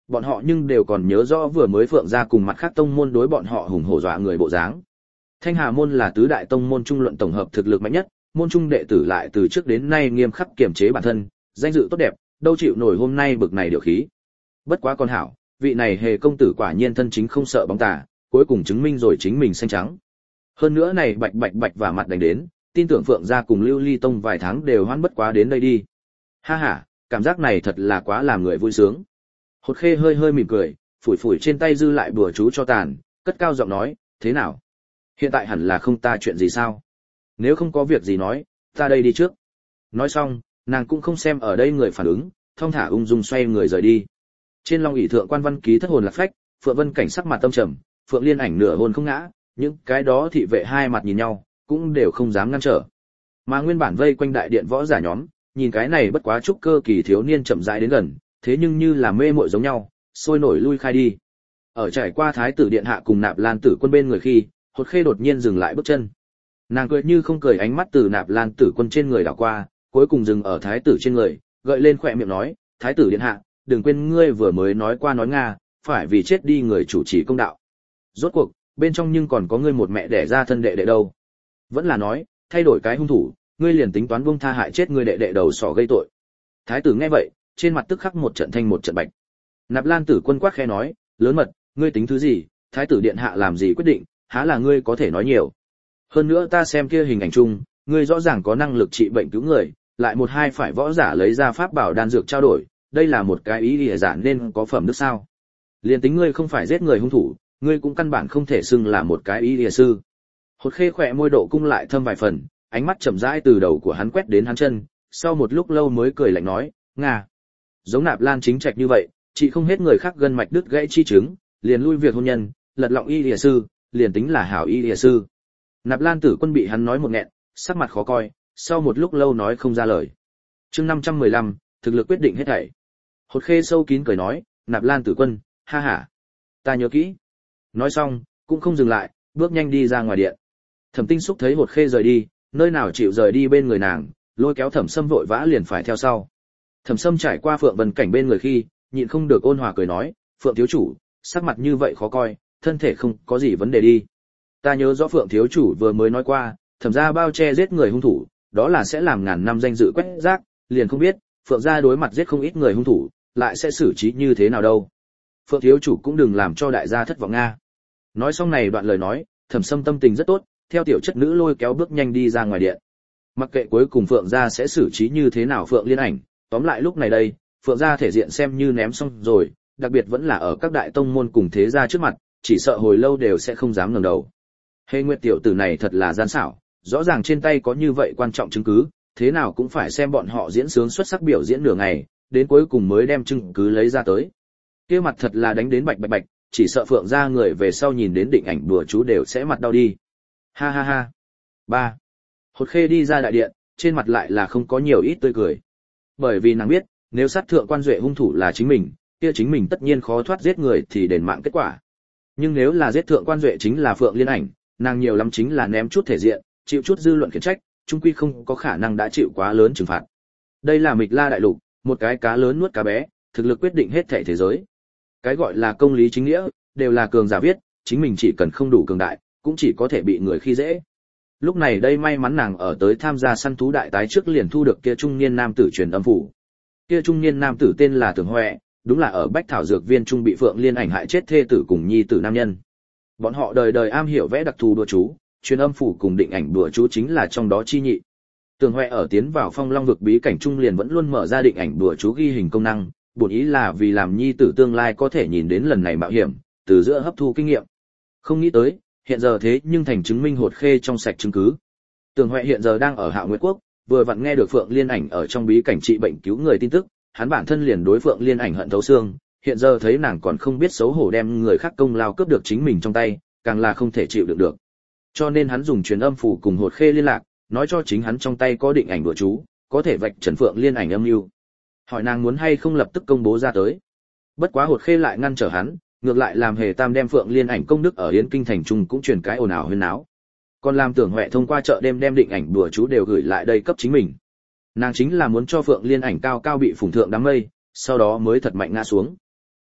Bọn họ nhưng đều còn nhớ rõ vừa mới Phượng gia cùng mặt khác tông môn đối bọn họ hùng hổ dọa người bộ dáng. Thanh Hà môn là tứ đại tông môn trung luận tổng hợp thực lực mạnh nhất, môn trung đệ tử lại từ trước đến nay nghiêm khắc kiềm chế bản thân, danh dự tốt đẹp, đâu chịu nổi hôm nay bực này điều khí. Bất quá con hảo, vị này Hề công tử quả nhiên thân chính không sợ bóng tà, cuối cùng chứng minh rồi chính mình xanh trắng. Hơn nữa này bạch bạch bạch và mặt đánh đến, tin tưởng Phượng gia cùng Lưu Ly tông vài tháng đều hoan bất quá đến đây đi. Ha ha, cảm giác này thật là quá làm người vui sướng. Hột Khê hơi hơi mỉm cười, phủi phủi trên tay dư lại bùa chú cho tàn, cất cao giọng nói, thế nào? Hiện tại hẳn là không ta chuyện gì sao? Nếu không có việc gì nói, ta đây đi trước. Nói xong, nàng cũng không xem ở đây người phản ứng, thong thả ung dung xoay người rời đi. Trên long ỷ thượng quan văn ký thất hồn lạc phách, Phượng Vân cảnh sắc mặt tâm trầm, Phượng Liên ảnh nửa hồn không ngã, những cái đó thị vệ hai mặt nhìn nhau, cũng đều không dám ngăn trở. Mà nguyên bản vây quanh đại điện võ giả nhóm, nhìn cái này bất quá trúc cơ kỳ thiếu niên chậm rãi đến gần, thế nhưng như là mê muội giống nhau, sôi nổi lui khai đi. Ở trải qua thái tử điện hạ cùng Nạp Lan Tử Quân bên người khi, Hột Khê đột nhiên dừng lại bước chân. Nàng cười như không cười, ánh mắt từ Nạp Lan Tử Quân trên người đảo qua, cuối cùng dừng ở thái tử trên người, gợi lên khóe miệng nói, thái tử điện hạ, đừng quên ngươi vừa mới nói qua nói nga, phải vì chết đi người chủ trì công đạo. Rốt cuộc, bên trong nhưng còn có ngươi một mẹ đẻ ra thân đệ đệ đâu. Vẫn là nói, thay đổi cái hung thủ, ngươi liền tính toán buông tha hại chết ngươi đệ đệ đầu sỏ gây tội. Thái tử nghe vậy, trên mặt tức khắc một trận thanh một trận bạch. Nạp Lan Tử Quân quát khẽ nói, lớn mật, ngươi tính thứ gì, thái tử điện hạ làm gì quyết định, há là ngươi có thể nói nhiều. Hơn nữa ta xem kia hình ảnh chung, ngươi rõ ràng có năng lực trị bệnh cứu người, lại một hai phải võ giả lấy ra pháp bảo đan dược trao đổi, đây là một cái ý địa giản nên có phẩm đức sao? Liên tính ngươi không phải giết người hung thủ, ngươi cũng căn bản không thể xưng là một cái ý địa sư. Hột Khê khỏe môi độ cung lại thâm vài phần, ánh mắt chậm rãi từ đầu của hắn quét đến hắn chân, sau một lúc lâu mới cười lạnh nói, nga, giống Nạp Lan chính trạch như vậy, chị không hết người khác gân mạch đứt gãy chi chứng, liền lui việc hôn nhân, lật lọng y địa sư, liền tính là hảo y địa sư. Nạp Lan Tử Quân bị hắn nói một nghẹn, sắc mặt khó coi, sau một lúc lâu nói không ra lời. Chương 515, thực lực quyết định hết thảy. Hột Khê sâu kín cười nói, Nạp Lan Tử Quân, ha ha, ta nhớ kỹ. Nói xong, cũng không dừng lại, bước nhanh đi ra ngoài điện. Thẩm Tinh Xúc thấy Hột Khê rời đi, nơi nào chịu rời đi bên người nàng, lôi kéo Thẩm Sâm vội vã liền phải theo sau. Thẩm Sâm trải qua Phượng Vân cảnh bên người khi, nhịn không được ôn hòa cười nói, Phượng thiếu chủ, sắc mặt như vậy khó coi, thân thể không có gì vấn đề đi. Ta nhớ rõ Phượng thiếu chủ vừa mới nói qua, Thẩm gia bao che giết người hung thủ, đó là sẽ làm ngàn năm danh dự quét rác, liền không biết, Phượng gia đối mặt giết không ít người hung thủ, lại sẽ xử trí như thế nào đâu. Phượng thiếu chủ cũng đừng làm cho đại gia thất vọng nga. Nói xong này đoạn lời nói, Thẩm Sâm tâm tình rất tốt, theo tiểu chất nữ lôi kéo bước nhanh đi ra ngoài điện. Mặc kệ cuối cùng Phượng gia sẽ xử trí như thế nào Phượng Liên ảnh, tóm lại lúc này đây, Phượng gia thể diện xem như ném xong rồi, đặc biệt vẫn là ở các đại tông môn cùng thế gia trước mặt, chỉ sợ hồi lâu đều sẽ không dám ngẩng đầu. Hề Nguyệt tiểu tử này thật là gian xảo, rõ ràng trên tay có như vậy quan trọng chứng cứ, thế nào cũng phải xem bọn họ diễn sướng xuất sắc biểu diễn nửa ngày, đến cuối cùng mới đem chứng cứ lấy ra tới. Kia mặt thật là đánh đến bạch bạch bạch, chỉ sợ Phượng gia người về sau nhìn đến định ảnh đùa chú đều sẽ mặt đau đi. Ha ha ha. 3. Hột Khê đi ra đại điện, trên mặt lại là không có nhiều ít tươi cười. Bởi vì nàng biết, nếu sát thượng quan duệ hung thủ là chính mình, kia chính mình tất nhiên khó thoát giết người thì đền mạng kết quả. Nhưng nếu là giết thượng quan duệ chính là Phượng Liên ảnh, nàng nhiều lắm chính là ném chút thể diện, chịu chút dư luận khiển trách, chung quy không có khả năng đã chịu quá lớn trừng phạt. Đây là Mịch La đại lục, một cái cá lớn nuốt cá bé, thực lực quyết định hết thảy thế giới. Cái gọi là công lý chính nghĩa, đều là cường giả viết, chính mình chỉ cần không đủ cường đại, cũng chỉ có thể bị người khi dễ. Lúc này đây may mắn nàng ở tới tham gia săn thú đại tái trước liền thu được kia trung niên nam tử truyền âm phủ. Kia trung niên nam tử tên là Tưởng Huệ, đúng là ở Bách Thảo Dược Viên trung bị Phượng Liên ảnh hại chết thê tử cùng nhi tử nam nhân. Bọn họ đời đời am hiểu vẽ đặc thù đùa chú, truyền âm phủ cùng định ảnh đùa chú chính là trong đó chi nhị. Tưởng Huệ ở tiến vào Phong Long vực bí cảnh trung liền vẫn luôn mở ra định ảnh đùa chú ghi hình công năng, bổn ý là vì làm nhi tử tương lai có thể nhìn đến lần này mạo hiểm, từ giữa hấp thu kinh nghiệm. Không nghĩ tới, hiện giờ thế nhưng thành chứng minh Hột Khê trong sạch chứng cứ. Tưởng Huệ hiện giờ đang ở Hạo Nguyệt Quốc, vừa vặn nghe được Phượng Liên ảnh ở trong bí cảnh trị bệnh cứu người tin tức, hắn bản thân liền đối Phượng Liên ảnh hận thấu xương, hiện giờ thấy nàng còn không biết xấu hổ đem người khác công lao cướp được chính mình trong tay, càng là không thể chịu đựng được. Cho nên hắn dùng truyền âm phủ cùng Hột Khê liên lạc, nói cho chính hắn trong tay có định ảnh đùa chú, có thể vạch trần Phượng Liên ảnh âm mưu. Hỏi nàng muốn hay không lập tức công bố ra tới. Bất quá Hột Khê lại ngăn trở hắn, ngược lại làm Hề Tam đem Phượng Liên ảnh công đức ở Yến Kinh thành trung cũng truyền cái ồn ào huyên náo. Còn làm Tưởng Huệ thông qua chợ đêm đem định ảnh đùa chú đều gửi lại đây cấp chính mình. Nàng chính là muốn cho Phượng Liên ảnh cao cao bị phủng thượng đám mây, sau đó mới thật mạnh ngã xuống.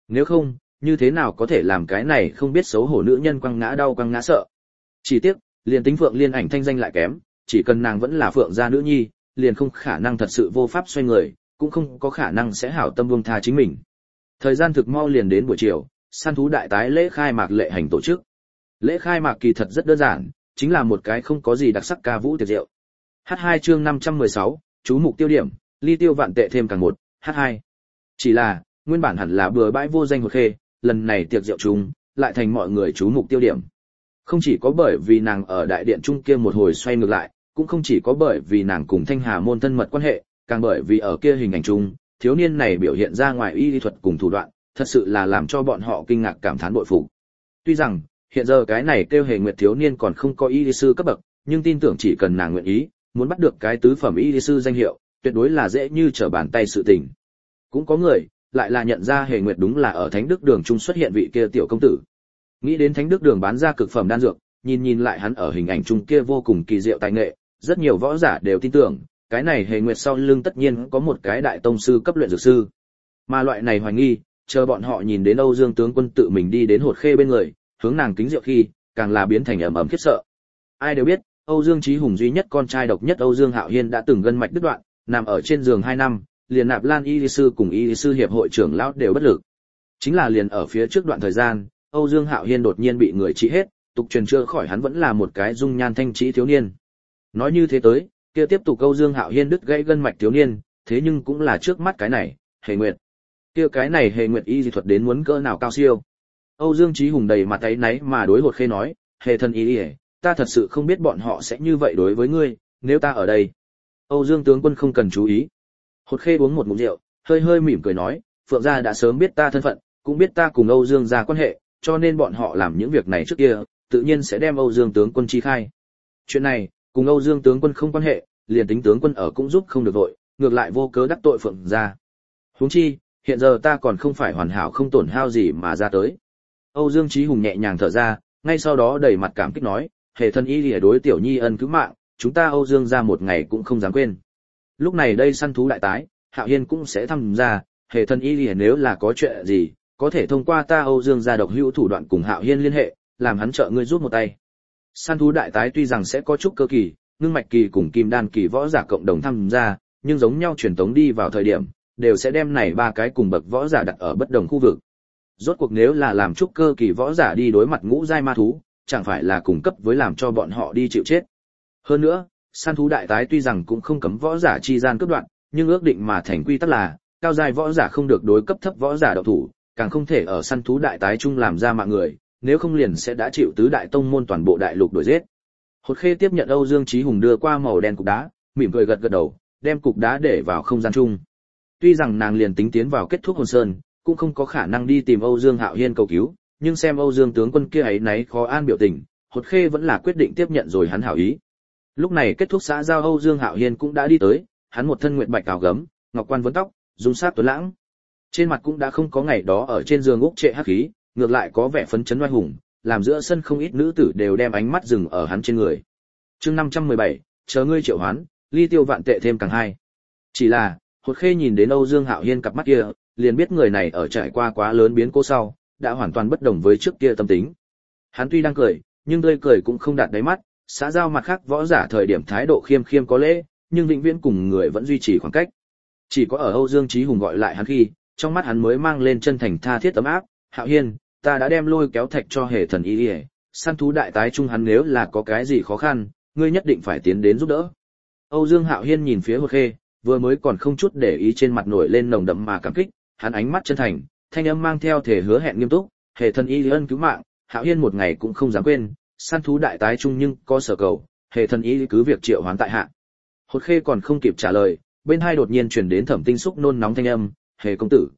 Nếu không, như thế nào có thể làm cái này không biết xấu hổ nữ nhân quăng ngã đau quăng ngã sợ. Chỉ tiếc, liền tính Phượng Liên Ảnh thanh danh lại kém, chỉ cần nàng vẫn là Phượng gia nữ nhi, liền không khả năng thật sự vô pháp xoay người, cũng không có khả năng sẽ hảo tâm buông tha chính mình. Thời gian thực mau liền đến buổi chiều, săn thú đại tái lễ khai mạc lệ hành tổ chức. Lễ khai mạc kỳ thật rất đơn giản, chính là một cái không có gì đặc sắc ca vũ tiệc rượu. H2 chương 516, chú mục tiêu điểm, ly tiêu vạn tệ thêm càng một, H2. Chỉ là, nguyên bản hẳn là bừa bãi vô danh hột khê, lần này tiệc rượu chung, lại thành mọi người chú mục tiêu điểm. Không chỉ có bởi vì nàng ở đại điện trung kia một hồi xoay ngược lại, cũng không chỉ có bởi vì nàng cùng Thanh Hà môn thân mật quan hệ, càng bởi vì ở kia hình ảnh chung, thiếu niên này biểu hiện ra ngoài y lý thuật cùng thủ đoạn, thật sự là làm cho bọn họ kinh ngạc cảm thán bội phục. Tuy rằng, hiện giờ cái này kêu Hề Nguyệt thiếu niên còn không có y lý sư cấp bậc, nhưng tin tưởng chỉ cần nàng nguyện ý, muốn bắt được cái tứ phẩm y lý sư danh hiệu, tuyệt đối là dễ như trở bàn tay sự tình. Cũng có người lại là nhận ra Hề Nguyệt đúng là ở Thánh Đức Đường trung xuất hiện vị kia tiểu công tử. Nghĩ đến Thánh Đức Đường bán ra cực phẩm đan dược, nhìn lại hắn ở hình ảnh chung kia vô cùng kỳ diệu tài nghệ, rất nhiều võ giả đều tin tưởng, cái này Hề Nguyệt sau lưng tất nhiên có một cái đại tông sư cấp luyện dược sư. Mà loại này hoài nghi, chờ bọn họ nhìn đến Âu Dương tướng quân tự mình đi đến hột khê bên người, hướng nàng kính rượu khi, càng là biến thành ầm ầm khiếp sợ. Ai đều biết, Âu Dương Chí Hùng duy nhất con trai độc nhất Âu Dương Hạo Hiên đã từng gân mạch đứt đoạn, nằm ở trên giường 2 năm, liền Nạp Lan Y sư cùng Y sư hiệp hội trưởng lão đều bất lực. Chính là liền ở phía trước đoạn thời gian, Âu Dương Hạo Hiên đột nhiên bị người trị hết, tục truyền chưa khỏi hắn vẫn là một cái dung nhan thanh trí thiếu niên. Nói như thế tới, kia tiếp tục Âu Dương Hạo Hiên đứt gãy gân mạch thiếu niên, thế nhưng cũng là trước mắt cái này, Hề Nguyệt. Kia cái này Hề Nguyệt y dị thuật đến muốn cỡ nào cao siêu. Âu Dương Chí Hùng đầy mặt áy náy mà đối hột khê nói, Hề thân y, ta thật sự không biết bọn họ sẽ như vậy đối với ngươi, nếu ta ở đây. Âu Dương tướng quân không cần chú ý. Hột khê uống một ngụm rượu, hơi hơi mỉm cười nói, Phượng gia đã sớm biết ta thân phận, cũng biết ta cùng Âu Dương gia quan hệ, cho nên bọn họ làm những việc này trước kia, tự nhiên sẽ đem Âu Dương tướng quân chi khai. Chuyện này, cùng Âu Dương tướng quân không quan hệ, liền tính tướng quân ở cũng giúp không được vội, ngược lại vô cớ đắc tội Phượng gia. Huống chi, hiện giờ ta còn không phải hoàn hảo không tổn hao gì mà ra tới. Âu Dương Chí Hùng nhẹ nhàng thở ra, ngay sau đó đầy mặt cảm kích nói, Hề thân y lìa đối tiểu nhi ân cứu mạng, chúng ta Âu Dương gia một ngày cũng không dám quên. Lúc này đây săn thú đại tái, Hạo Hiên cũng sẽ tham gia, Hề thân y lìa nếu là có chuyện gì, có thể thông qua ta Âu Dương gia độc hữu thủ đoạn cùng Hạo Hiên liên hệ, làm hắn trợ ngươi giúp một tay. Săn thú đại tái tuy rằng sẽ có chút cơ kỳ, ngưng mạch kỳ cùng kim đan kỳ võ giả cộng đồng tham gia, nhưng giống nhau truyền tống đi vào thời điểm, đều sẽ đem này 3 cái cùng bậc võ giả đặt ở bất đồng khu vực. Rốt cuộc nếu là làm trúc cơ kỳ võ giả đi đối mặt ngũ giai ma thú, chẳng phải là cùng cấp với làm cho bọn họ đi chịu chết. Hơn nữa, săn thú đại tái tuy rằng cũng không cấm võ giả chi gian cướp đoạn, nhưng ước định mà thành quy tắc là, cao giai võ giả không được đối cấp thấp võ giả động thủ, càng không thể ở săn thú đại tái chung làm ra mạng người, nếu không liền sẽ đã chịu tứ đại tông môn toàn bộ đại lục đuổi giết. Hột khê tiếp nhận Âu Dương Chí Hùng đưa qua màu đen cục đá, mỉm cười gật gật đầu, đem cục đá để vào không gian chung. Tuy rằng nàng liền tính tiến vào kết thúc hồn sơn, cũng không có khả năng đi tìm Âu Dương Hạo Hiên cầu cứu, nhưng xem Âu Dương tướng quân kia ấy nấy khó an biểu tình, Hột khê vẫn là quyết định tiếp nhận rồi hắn hảo ý. Lúc này kết thúc xã giao Âu Dương Hạo Hiên cũng đã đi tới, hắn một thân nguyệt bạch áo gấm, ngọc quan vấn tóc, dung sát tuấn lãng. Trên mặt cũng đã không có ngày đó ở trên giường úc trệ hắc khí, ngược lại có vẻ phấn chấn oai hùng, làm giữa sân không ít nữ tử đều đem ánh mắt dừng ở hắn trên người. Chương 517, chờ ngươi triệu hoán, ly tiêu vạn tệ thêm càng hai. Chỉ là, Hột khê nhìn đến Âu Dương Hạo Hiên cặp mắt kia, liền biết người này ở trải qua quá lớn biến cố sau, đã hoàn toàn bất đồng với trước kia tâm tính. Hắn tuy đang cười, nhưng tươi cười cũng không đạt đáy mắt, xã giao mặt khác võ giả thời điểm thái độ khiêm khiêm có lễ, nhưng vĩnh viễn cùng người vẫn duy trì khoảng cách. Chỉ có ở Âu Dương Chí Hùng gọi lại hắn khi, trong mắt hắn mới mang lên chân thành tha thiết ấm áp, Hạo Hiên, ta đã đem lôi kéo thạch cho Hề thần y đi, săn thú đại tái chung hắn nếu là có cái gì khó khăn, ngươi nhất định phải tiến đến giúp đỡ. Âu Dương Hạo Hiên nhìn phía Hột khê, vừa mới còn không chút để ý trên mặt nổi lên nồng đậm mà cảm kích, hắn ánh mắt chân thành, thanh âm mang theo thể hứa hẹn nghiêm túc, Hề thần y ân cứu mạng, Hạo Hiên một ngày cũng không dám quên, săn thú đại tái chung nhưng có sở cầu, Hề thần y cứ việc triệu hoán tại hạ. Hột khê còn không kịp trả lời, bên hai đột nhiên truyền đến Thẩm Tinh Xúc nôn nóng thanh âm, Hề công tử,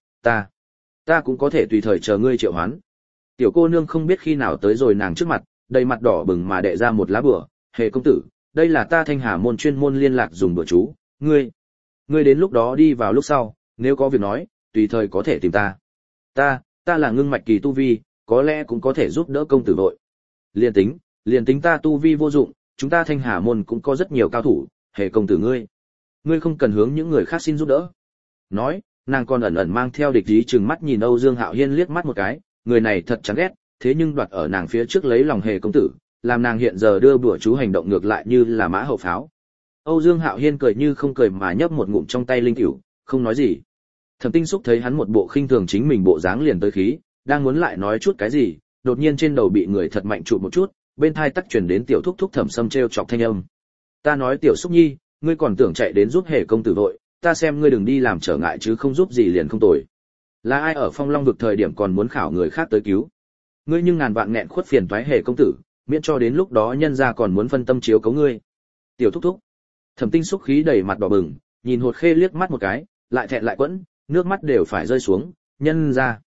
ta cũng có thể tùy thời chờ ngươi triệu hoán. Tiểu cô nương không biết khi nào tới rồi nàng trước mặt, đầy mặt đỏ bừng mà đệ ra một lá bùa, Hề công tử, đây là ta Thanh Hà môn chuyên môn liên lạc dùng bùa chú, ngươi đến lúc đó đi vào lúc sau, nếu có việc nói, tùy thời có thể tìm ta. Ta là ngưng mạch kỳ tu vi, có lẽ cũng có thể giúp đỡ công tử vội. Liền tính ta tu vi vô dụng, chúng ta Thanh Hà môn cũng có rất nhiều cao thủ, Hề công tử ngươi không cần hướng những người khác xin giúp đỡ. Nói, nàng còn ẩn ẩn mang theo địch ý chừng mắt nhìn Âu Dương Hạo Hiên liếc mắt một cái, người này thật chán ghét, thế nhưng đoạt ở nàng phía trước lấy lòng Hề công tử, làm nàng hiện giờ đưa bùa chú hành động ngược lại như là mã hậu pháo. Âu Dương Hạo Hiên cười như không cười mà nhấp một ngụm trong tay linh cửu, không nói gì. Thẩm Tinh Xúc thấy hắn một bộ khinh thường chính mình bộ dáng liền tới khí, đang muốn lại nói chút cái gì, đột nhiên trên đầu bị người thật mạnh chụp một chút, bên tai tắc truyền đến tiểu thúc thúc Thẩm Sâm trêu chọc thanh âm. Ta nói tiểu Xúc Nhi, ngươi còn tưởng chạy đến giúp Hề công tử vội, ta xem ngươi đừng đi làm trở ngại chứ không giúp gì liền không tồi. Là ai ở Phong Long vực thời điểm còn muốn khảo người khác tới cứu? Ngươi nhưng ngàn vạn nghẹn khuất phiền toái Hề công tử, miễn cho đến lúc đó nhân gia còn muốn phân tâm chiếu cấu ngươi. Tiểu thúc thúc. Thẩm Tinh Xúc khí đầy mặt đỏ bừng, nhìn Hột Khê liếc mắt một cái, lại thẹn lại quẫn, nước mắt đều phải rơi xuống, nhân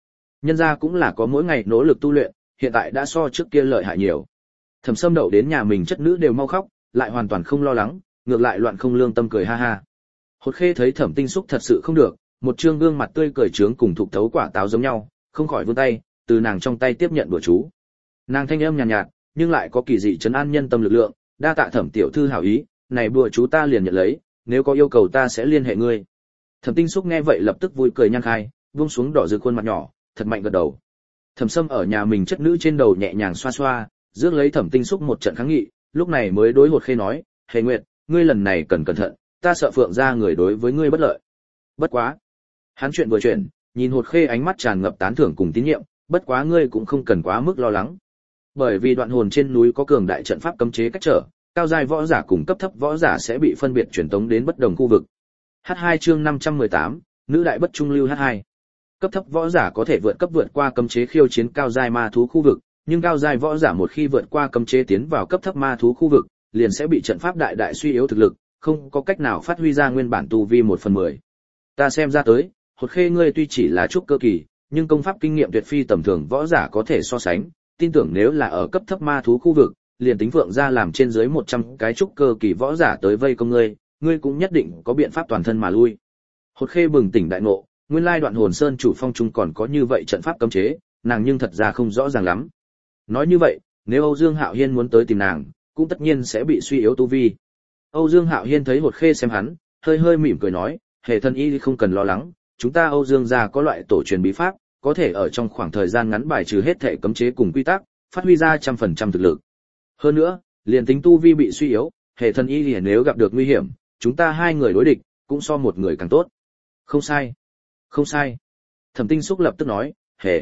gia cũng là có mỗi ngày nỗ lực tu luyện, hiện tại đã so trước kia lợi hại nhiều. Thẩm Sâm đậu đến nhà mình chất nữ đều mau khóc, lại hoàn toàn không lo lắng, ngược lại loạn không lương tâm cười ha ha. Hột Khê thấy Thẩm Tinh Xúc thật sự không được, một trương gương mặt tươi cười trướng cùng thục thấu quả táo giống nhau, không khỏi vươn tay, từ nàng trong tay tiếp nhận bùa chú. Nàng thanh âm nhàn nhạt, nhưng lại có kỳ dị trấn an nhân tâm lực lượng, đa tạ Thẩm tiểu thư hảo ý, này bùa chú ta liền nhận lấy, nếu có yêu cầu ta sẽ liên hệ ngươi. Thẩm Tinh Xúc nghe vậy lập tức vui cười nhăn khai, buông xuống đỏ rực khuôn mặt nhỏ, thật mạnh gật đầu. Thẩm Sâm ở nhà mình chất nữ trên đầu nhẹ nhàng xoa xoa, rước lấy Thẩm Tinh Xúc một trận kháng nghị, lúc này mới đối Hột Khê nói, Hề Nguyệt, ngươi lần này cần cẩn thận, ta sợ Phượng gia người đối với ngươi bất lợi. Bất quá, hắn chuyện vừa chuyển, nhìn Hột Khê ánh mắt tràn ngập tán thưởng cùng tín nhiệm, bất quá ngươi cũng không cần quá mức lo lắng. Bởi vì đoạn hồn trên núi có cường đại trận pháp cấm chế cách trở, cao giai võ giả cùng cấp thấp võ giả sẽ bị phân biệt truyền tống đến bất đồng khu vực. H2 chương 518, nữ đại bất trung lưu H2. Cấp thấp võ giả có thể vượt qua cấm chế khiêu chiến cao giai ma thú khu vực, nhưng cao giai võ giả một khi vượt qua cấm chế tiến vào cấp thấp ma thú khu vực, liền sẽ bị trận pháp đại đại suy yếu thực lực, không có cách nào phát huy ra nguyên bản tu vi 1/10. Ta xem ra tới, Hột Khê ngươi tuy chỉ là trúc cơ kỳ, nhưng công pháp kinh nghiệm tuyệt phi tầm thường võ giả có thể so sánh, tin tưởng nếu là ở cấp thấp ma thú khu vực, liền tính Phượng gia làm trên dưới 100 cái trúc cơ kỳ võ giả tới vây công ngươi cũng nhất định có biện pháp toàn thân mà lui. Hột Khê bừng tỉnh đại ngộ, nguyên lai Đoạn Hồn Sơn chủ phong trung còn có như vậy trận pháp cấm chế, nàng nhưng thật ra không rõ ràng lắm. Nói như vậy, nếu Âu Dương Hạo Hiên muốn tới tìm nàng, cũng tất nhiên sẽ bị suy yếu tu vi. Âu Dương Hạo Hiên thấy Hột Khê xem hắn, hơi hơi mỉm cười nói, Hề thân y không cần lo lắng, chúng ta Âu Dương gia có loại tổ truyền bí pháp, có thể ở trong khoảng thời gian ngắn bài trừ hết thể cấm chế cùng quy tắc, phát huy ra 100% thực lực. Hơn nữa, liền tính tu vi bị suy yếu, Hề thân y nếu gặp được nguy hiểm, chúng ta hai người đối địch, cũng so một người càng tốt. Không sai. Không sai. Thẩm Tinh Xúc lập tức nói,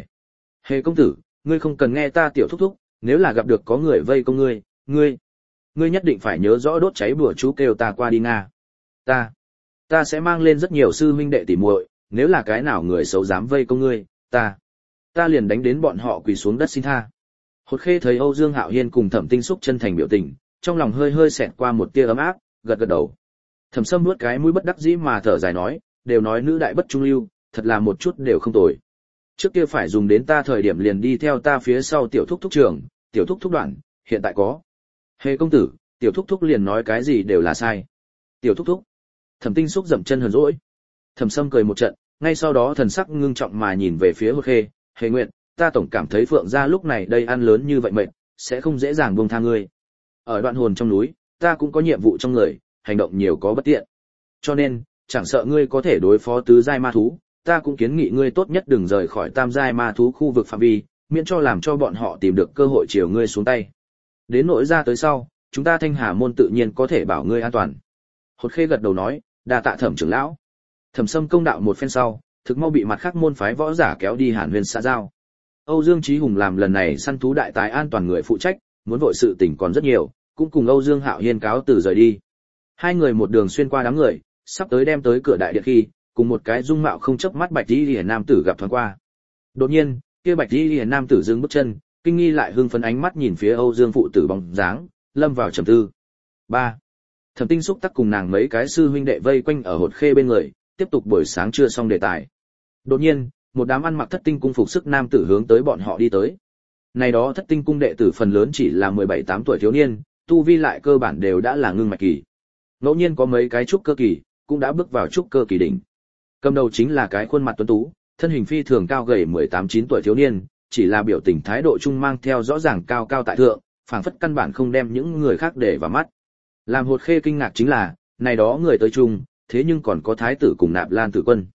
Hề công tử, ngươi không cần nghe ta tiểu thúc thúc, nếu là gặp được có người vây công ngươi nhất định phải nhớ rõ đốt cháy bùa chú kêu ta qua đi nga. Ta sẽ mang lên rất nhiều sư huynh đệ tỉ muội, nếu là cái nào người xấu dám vây công ngươi, ta liền đánh đến bọn họ quỳ xuống đất xin tha. Hột Khê thấy Âu Dương Hạo Hiên cùng Thẩm Tinh Xúc chân thành biểu tình, trong lòng hơi hơi xẹt qua một tia ấm áp, gật đầu. Thẩm Sâm nuốt cái mũi bất đắc dĩ mà thở dài nói, đều nói nữ đại bất trung lưu, thật là một chút đều không tồi. Trước kia phải dùng đến ta thời điểm liền đi theo ta phía sau tiểu thúc thúc trưởng, tiểu thúc thúc đoạn, hiện tại có. Hề công tử, tiểu thúc thúc liền nói cái gì đều là sai. Tiểu thúc thúc. Thẩm Tinh Xúc dậm chân hờn dỗi. Thẩm Sâm cười một trận, ngay sau đó thần sắc ngưng trọng mà nhìn về phía Hột Khê, Hề Nguyệt, ta tổng cảm thấy Phượng gia lúc này đây ăn lớn như vậy mệt, sẽ không dễ dàng buông tha ngươi. Ở Đoạn Hồn trong núi, ta cũng có nhiệm vụ trong người, hành động nhiều có bất tiện. Cho nên, chẳng sợ ngươi có thể đối phó tứ giai ma thú, ta cũng kiến nghị ngươi tốt nhất đừng rời khỏi tam giai ma thú khu vực phạm vi, miễn cho làm cho bọn họ tìm được cơ hội chiều ngươi xuống tay. Đến nỗi ra tới sau, chúng ta Thanh Hà môn tự nhiên có thể bảo ngươi an toàn. Hột Khê gật đầu nói, đa tạ Thẩm trưởng lão. Thẩm Sâm công đạo một phen sau, thực mau bị mặt khác môn phái võ giả kéo đi Hàn Huyền xã giao. Âu Dương Chí Hùng làm lần này săn thú đại tái an toàn người phụ trách, muốn vội sự tình còn rất nhiều, cũng cùng Âu Dương Hạo Hiên cáo từ rời đi. Hai người một đường xuyên qua đám người, sắp tới đem tới cửa đại điện khi, cùng một cái dung mạo không chớp mắt bạch y liễu nam tử gặp thoáng qua. Đột nhiên, kia bạch y liễu nam tử dừng bước chân, kinh nghi lại hưng phấn ánh mắt nhìn phía Âu Dương phụ tử bóng dáng, lâm vào trầm tư. 3. Thẩm Tinh Xúc tắc cùng nàng mấy cái sư huynh đệ vây quanh ở Hột Khê bên người, tiếp tục buổi sáng chưa xong đề tài. Đột nhiên, một đám ăn mặc thất tinh cung phục sức nam tử hướng tới bọn họ đi tới. Này đó thất tinh cung đệ tử phần lớn chỉ là 17-8 tuổi thiếu niên, tu vi lại cơ bản đều đã là ngưng mạch kỳ. Ngẫu nhiên có mấy cái trúc cơ kỳ, cũng đã bước vào trúc cơ kỳ đỉnh. Cầm đầu chính là cái khuôn mặt tuấn tú, thân hình phi thường cao gầy 18-9 tuổi thiếu niên, chỉ là biểu tình thái độ trung mang theo rõ ràng cao cao tại thượng, phảng phất căn bản không đem những người khác để vào mắt. Làm Hột Khê kinh ngạc chính là, này đó người tới chung, thế nhưng còn có thái tử cùng Nạp Lan tử quân.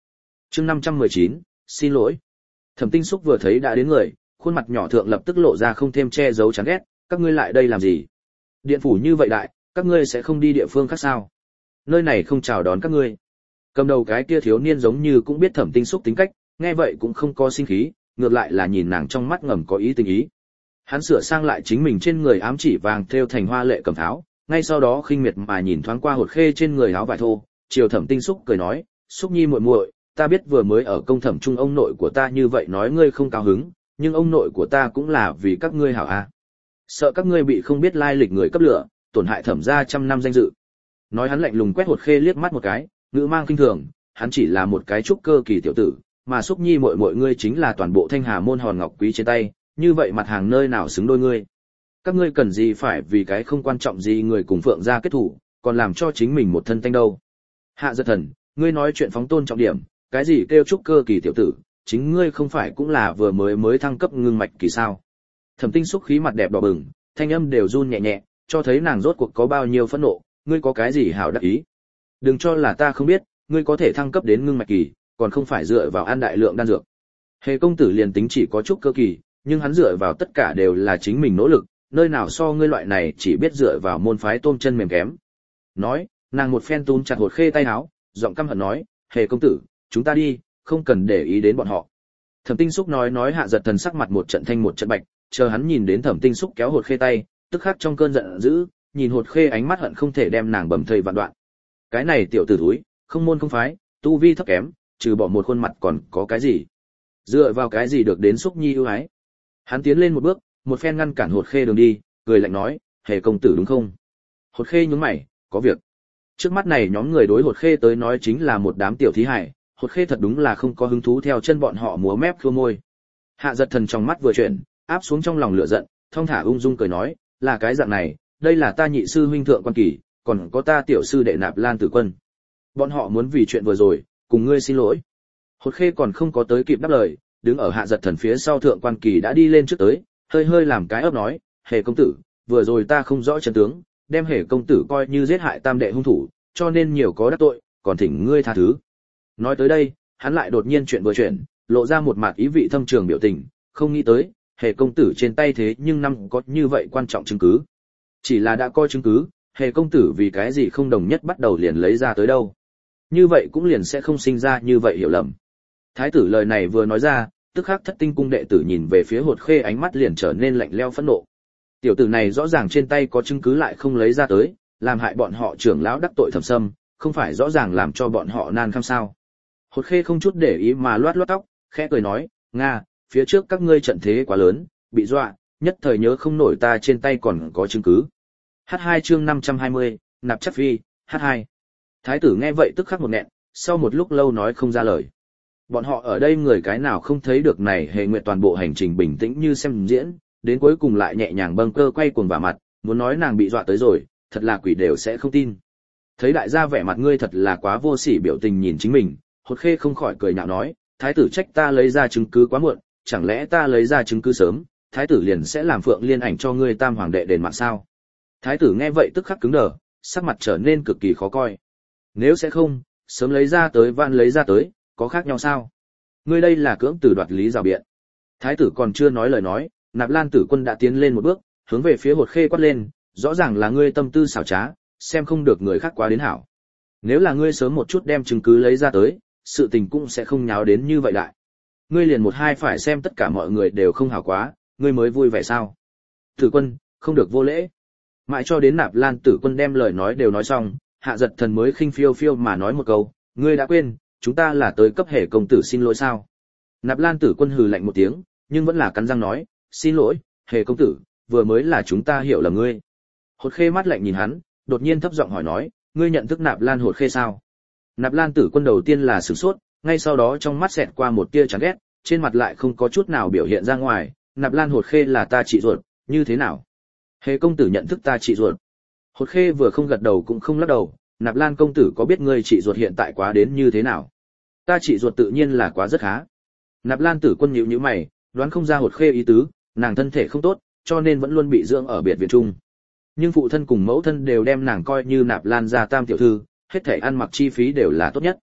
Chương 519, xin lỗi. Thẩm Tinh Xúc vừa thấy đã đến người, khuôn mặt nhỏ thượng lập tức lộ ra không thêm che giấu chán ghét, các ngươi lại đây làm gì? Điện phủ như vậy đại, các ngươi sẽ không đi địa phương khác sao? Nơi này không chào đón các ngươi. Cầm đầu cái kia thiếu niên giống như cũng biết Thẩm Tinh Xúc tính cách, nghe vậy cũng không có sinh khí, ngược lại là nhìn nàng trong mắt ngầm có ý tình ý. Hắn sửa sang lại chính mình trên người ám chỉ vàng thêu thành hoa lệ cẩm tháo, ngay sau đó khinh miệt mà nhìn thoáng qua Hột Khê trên người áo vải thô, chiều Thẩm Tinh Xúc cười nói, "Xúc Nhi muội muội, ta biết vừa mới ở công thẩm trung ông nội của ta như vậy nói ngươi không cao hứng, nhưng ông nội của ta cũng là vì các ngươi hảo a. Sợ các ngươi bị không biết lai lịch người cấp lửa, tổn hại Thẩm gia trăm năm danh dự." Nói hắn lạnh lùng quét Hột Khê liếc mắt một cái, ngữ mang khinh thường, hắn chỉ là một cái trúc cơ kỳ tiểu tử, mà Xúc Nhi muội muội ngươi chính là toàn bộ Thanh Hà môn hòn ngọc quý trên tay, như vậy mặt hàng nơi nào xứng đôi ngươi? Các ngươi cần gì phải vì cái không quan trọng gì người cùng Phượng gia kết thủ, còn làm cho chính mình một thân tanh đâu? Hạ Giật Thần, ngươi nói chuyện phóng tôn trọng điểm, cái gì kêu trúc cơ kỳ tiểu tử, chính ngươi không phải cũng là vừa mới thăng cấp ngưng mạch kỳ sao? Thẩm Tinh Xúc khí mặt đẹp đỏ bừng, thanh âm đều run nhẹ nhẹ, cho thấy nàng rốt cuộc có bao nhiêu phẫn nộ, ngươi có cái gì hảo đắc ý? Đừng cho là ta không biết, ngươi có thể thăng cấp đến ngưng mạch kỳ, còn không phải dựa vào ăn đại lượng đan dược. Hề công tử liền tính chỉ có trúc cơ kỳ, nhưng hắn dựa vào tất cả đều là chính mình nỗ lực, nơi nào so ngươi loại này chỉ biết dựa vào môn phái tôm chân mềm kém. Nói, nàng một phen túm chặt Hột Khê tay áo, giọng căm hận nói, "Hề công tử, chúng ta đi, không cần để ý đến bọn họ." Thẩm Tinh Xúc nói Hạ Giật Thần sắc mặt một trận thanh một trận bạch, chờ hắn nhìn đến Thẩm Tinh Xúc kéo Hột Khê tay, tức khắc trong cơn giận dữ, nhìn Hột Khê ánh mắt hận không thể đem nàng bầm thây vạn đoạn. Cái này tiểu tử thúi, không môn không phái, tu vi thấp kém, trừ bỏ một khuôn mặt còn có cái gì? Dựa vào cái gì được đến Xúc Nhi ưu ái? Hắn tiến lên một bước, một phen ngăn cản Hột Khê đường đi, cười lạnh nói, "Hề công tử đúng không?" Hột Khê nhướng mày, "Có việc." Trước mắt này nhóm người đối Hột Khê tới nói chính là một đám tiểu thí hài, Hột Khê thật đúng là không có hứng thú theo chân bọn họ múa mép khua môi. Hạ Giật Thần trong mắt vừa chuyển, áp xuống trong lòng lửa giận, thong thả ung dung cười nói, "Là cái dạng này, đây là ta nhị sư huynh thượng quan kỳ, còn có ta tiểu sư đệ Nạp Lan Tử Quân. Bọn họ muốn vì chuyện vừa rồi, cùng ngươi xin lỗi." Hột Khê còn không có tới kịp đáp lời, đứng ở Hạ Giật Thần phía sau thượng quan kỳ đã đi lên trước tới, hơi làm cái ấp nói, "Hề công tử, vừa rồi ta không rõ chân tướng, đem Hề công tử coi như giết hại tam đệ hung thủ, cho nên nhiều có đắc tội, còn thỉnh ngươi tha thứ." Nói tới đây, hắn lại đột nhiên chuyện vừa chuyển, lộ ra một mặt ý vị thâm trường biểu tình, không nghĩ tới, Hề công tử trên tay thế nhưng năm có như vậy quan trọng chứng cứ. Chỉ là đã coi chứng cứ, Hề công tử vì cái gì không đồng nhất bắt đầu liền lấy ra tới đâu. Như vậy cũng liền sẽ không sinh ra như vậy hiểu lầm. Thái tử lời này vừa nói ra, tức khắc Thất Tinh cung đệ tử nhìn về phía Hột Khê ánh mắt liền trở nên lạnh lẽo phẫn nộ. Tiểu tử này rõ ràng trên tay có chứng cứ lại không lấy ra tới, làm hại bọn họ trưởng lão đắc tội Thẩm Sâm, không phải rõ ràng làm cho bọn họ nan kham sao? Hột Khê không chút để ý mà loát tóc, khẽ cười nói, "Nga, phía trước các ngươi trận thế quá lớn, bị dọa, nhất thời nhớ không nổi ta trên tay còn có chứng cứ." H2 chương 520, Nạp Chắc Phi, H2. Thái tử nghe vậy tức khắc một nghẹn, sau một lúc lâu nói không ra lời. Bọn họ ở đây người cái nào không thấy được này Hề Nguyệt toàn bộ hành trình bình tĩnh như xem diễn, đến cuối cùng lại nhẹ nhàng bâng cơ quay cuồng vả mặt, muốn nói nàng bị dọa tới rồi, thật là quỷ đều sẽ không tin. Thấy đại gia vẻ mặt ngươi thật là quá vô sỉ biểu tình nhìn chính mình, Hột Khê không khỏi cười nhạo nói, "Thái tử trách ta lấy ra chứng cứ quá muộn, chẳng lẽ ta lấy ra chứng cứ sớm, thái tử liền sẽ làm Phượng Liên Ảnh cho ngươi tam hoàng đệ đền mạng sao?" Thái tử nghe vậy tức khắc cứng đờ, sắc mặt trở nên cực kỳ khó coi. "Nếu sẽ không, sớm lấy ra tới van lấy ra tới, có khác nhau sao? Ngươi đây là cưỡng từ đoạt lý rào biện." Thái tử còn chưa nói lời nói, Nạp Lan Tử Quân đã tiến lên một bước, hướng về phía Hột Khê quát lên, "Rõ ràng là ngươi tâm tư xảo trá, xem không được người khác quá đến hảo. Nếu là ngươi sớm một chút đem chứng cứ lấy ra tới, sự tình cũng sẽ không nháo đến như vậy đại. Ngươi liền một hai phải xem tất cả mọi người đều không hảo quá, ngươi mới vui vẻ sao?" "Tử Quân, không được vô lễ." Mãi cho đến Nạp Lan Tử Quân đem lời nói đều nói xong, Hạ Giật Thần mới khinh phiêu phiêu mà nói một câu, "Ngươi đã quên, chúng ta là tới cấp Hề công tử xin lỗi sao?" Nạp Lan Tử Quân hừ lạnh một tiếng, nhưng vẫn là cắn răng nói, "Xin lỗi, Hề công tử, vừa mới là chúng ta hiểu lầm ngươi." Hột Khê mắt lạnh nhìn hắn, đột nhiên thấp giọng hỏi nói, "Ngươi nhận thức Nạp Lan Hột Khê sao?" Nạp Lan Tử Quân đầu tiên là sửng sốt, ngay sau đó trong mắt xẹt qua một tia chán ghét, trên mặt lại không có chút nào biểu hiện ra ngoài, "Nạp Lan Hột Khê là ta chị ruột, như thế nào? Hề công tử nhận thức ta chị ruột?" Hột Khê vừa không gật đầu cũng không lắc đầu, "Nạp Lan công tử có biết ngươi chị ruột hiện tại quá đến như thế nào?" "Ta chị ruột tự nhiên là quá rất khá." Nạp Lan Tử Quân nhíu mày, đoán không ra Hột Khê ý tứ, nàng thân thể không tốt, cho nên vẫn luôn bị dưỡng ở biệt viện trung. Nhưng phụ thân cùng mẫu thân đều đem nàng coi như Nạp Lan gia tam tiểu thư, hết thảy ăn mặc chi phí đều là tốt nhất.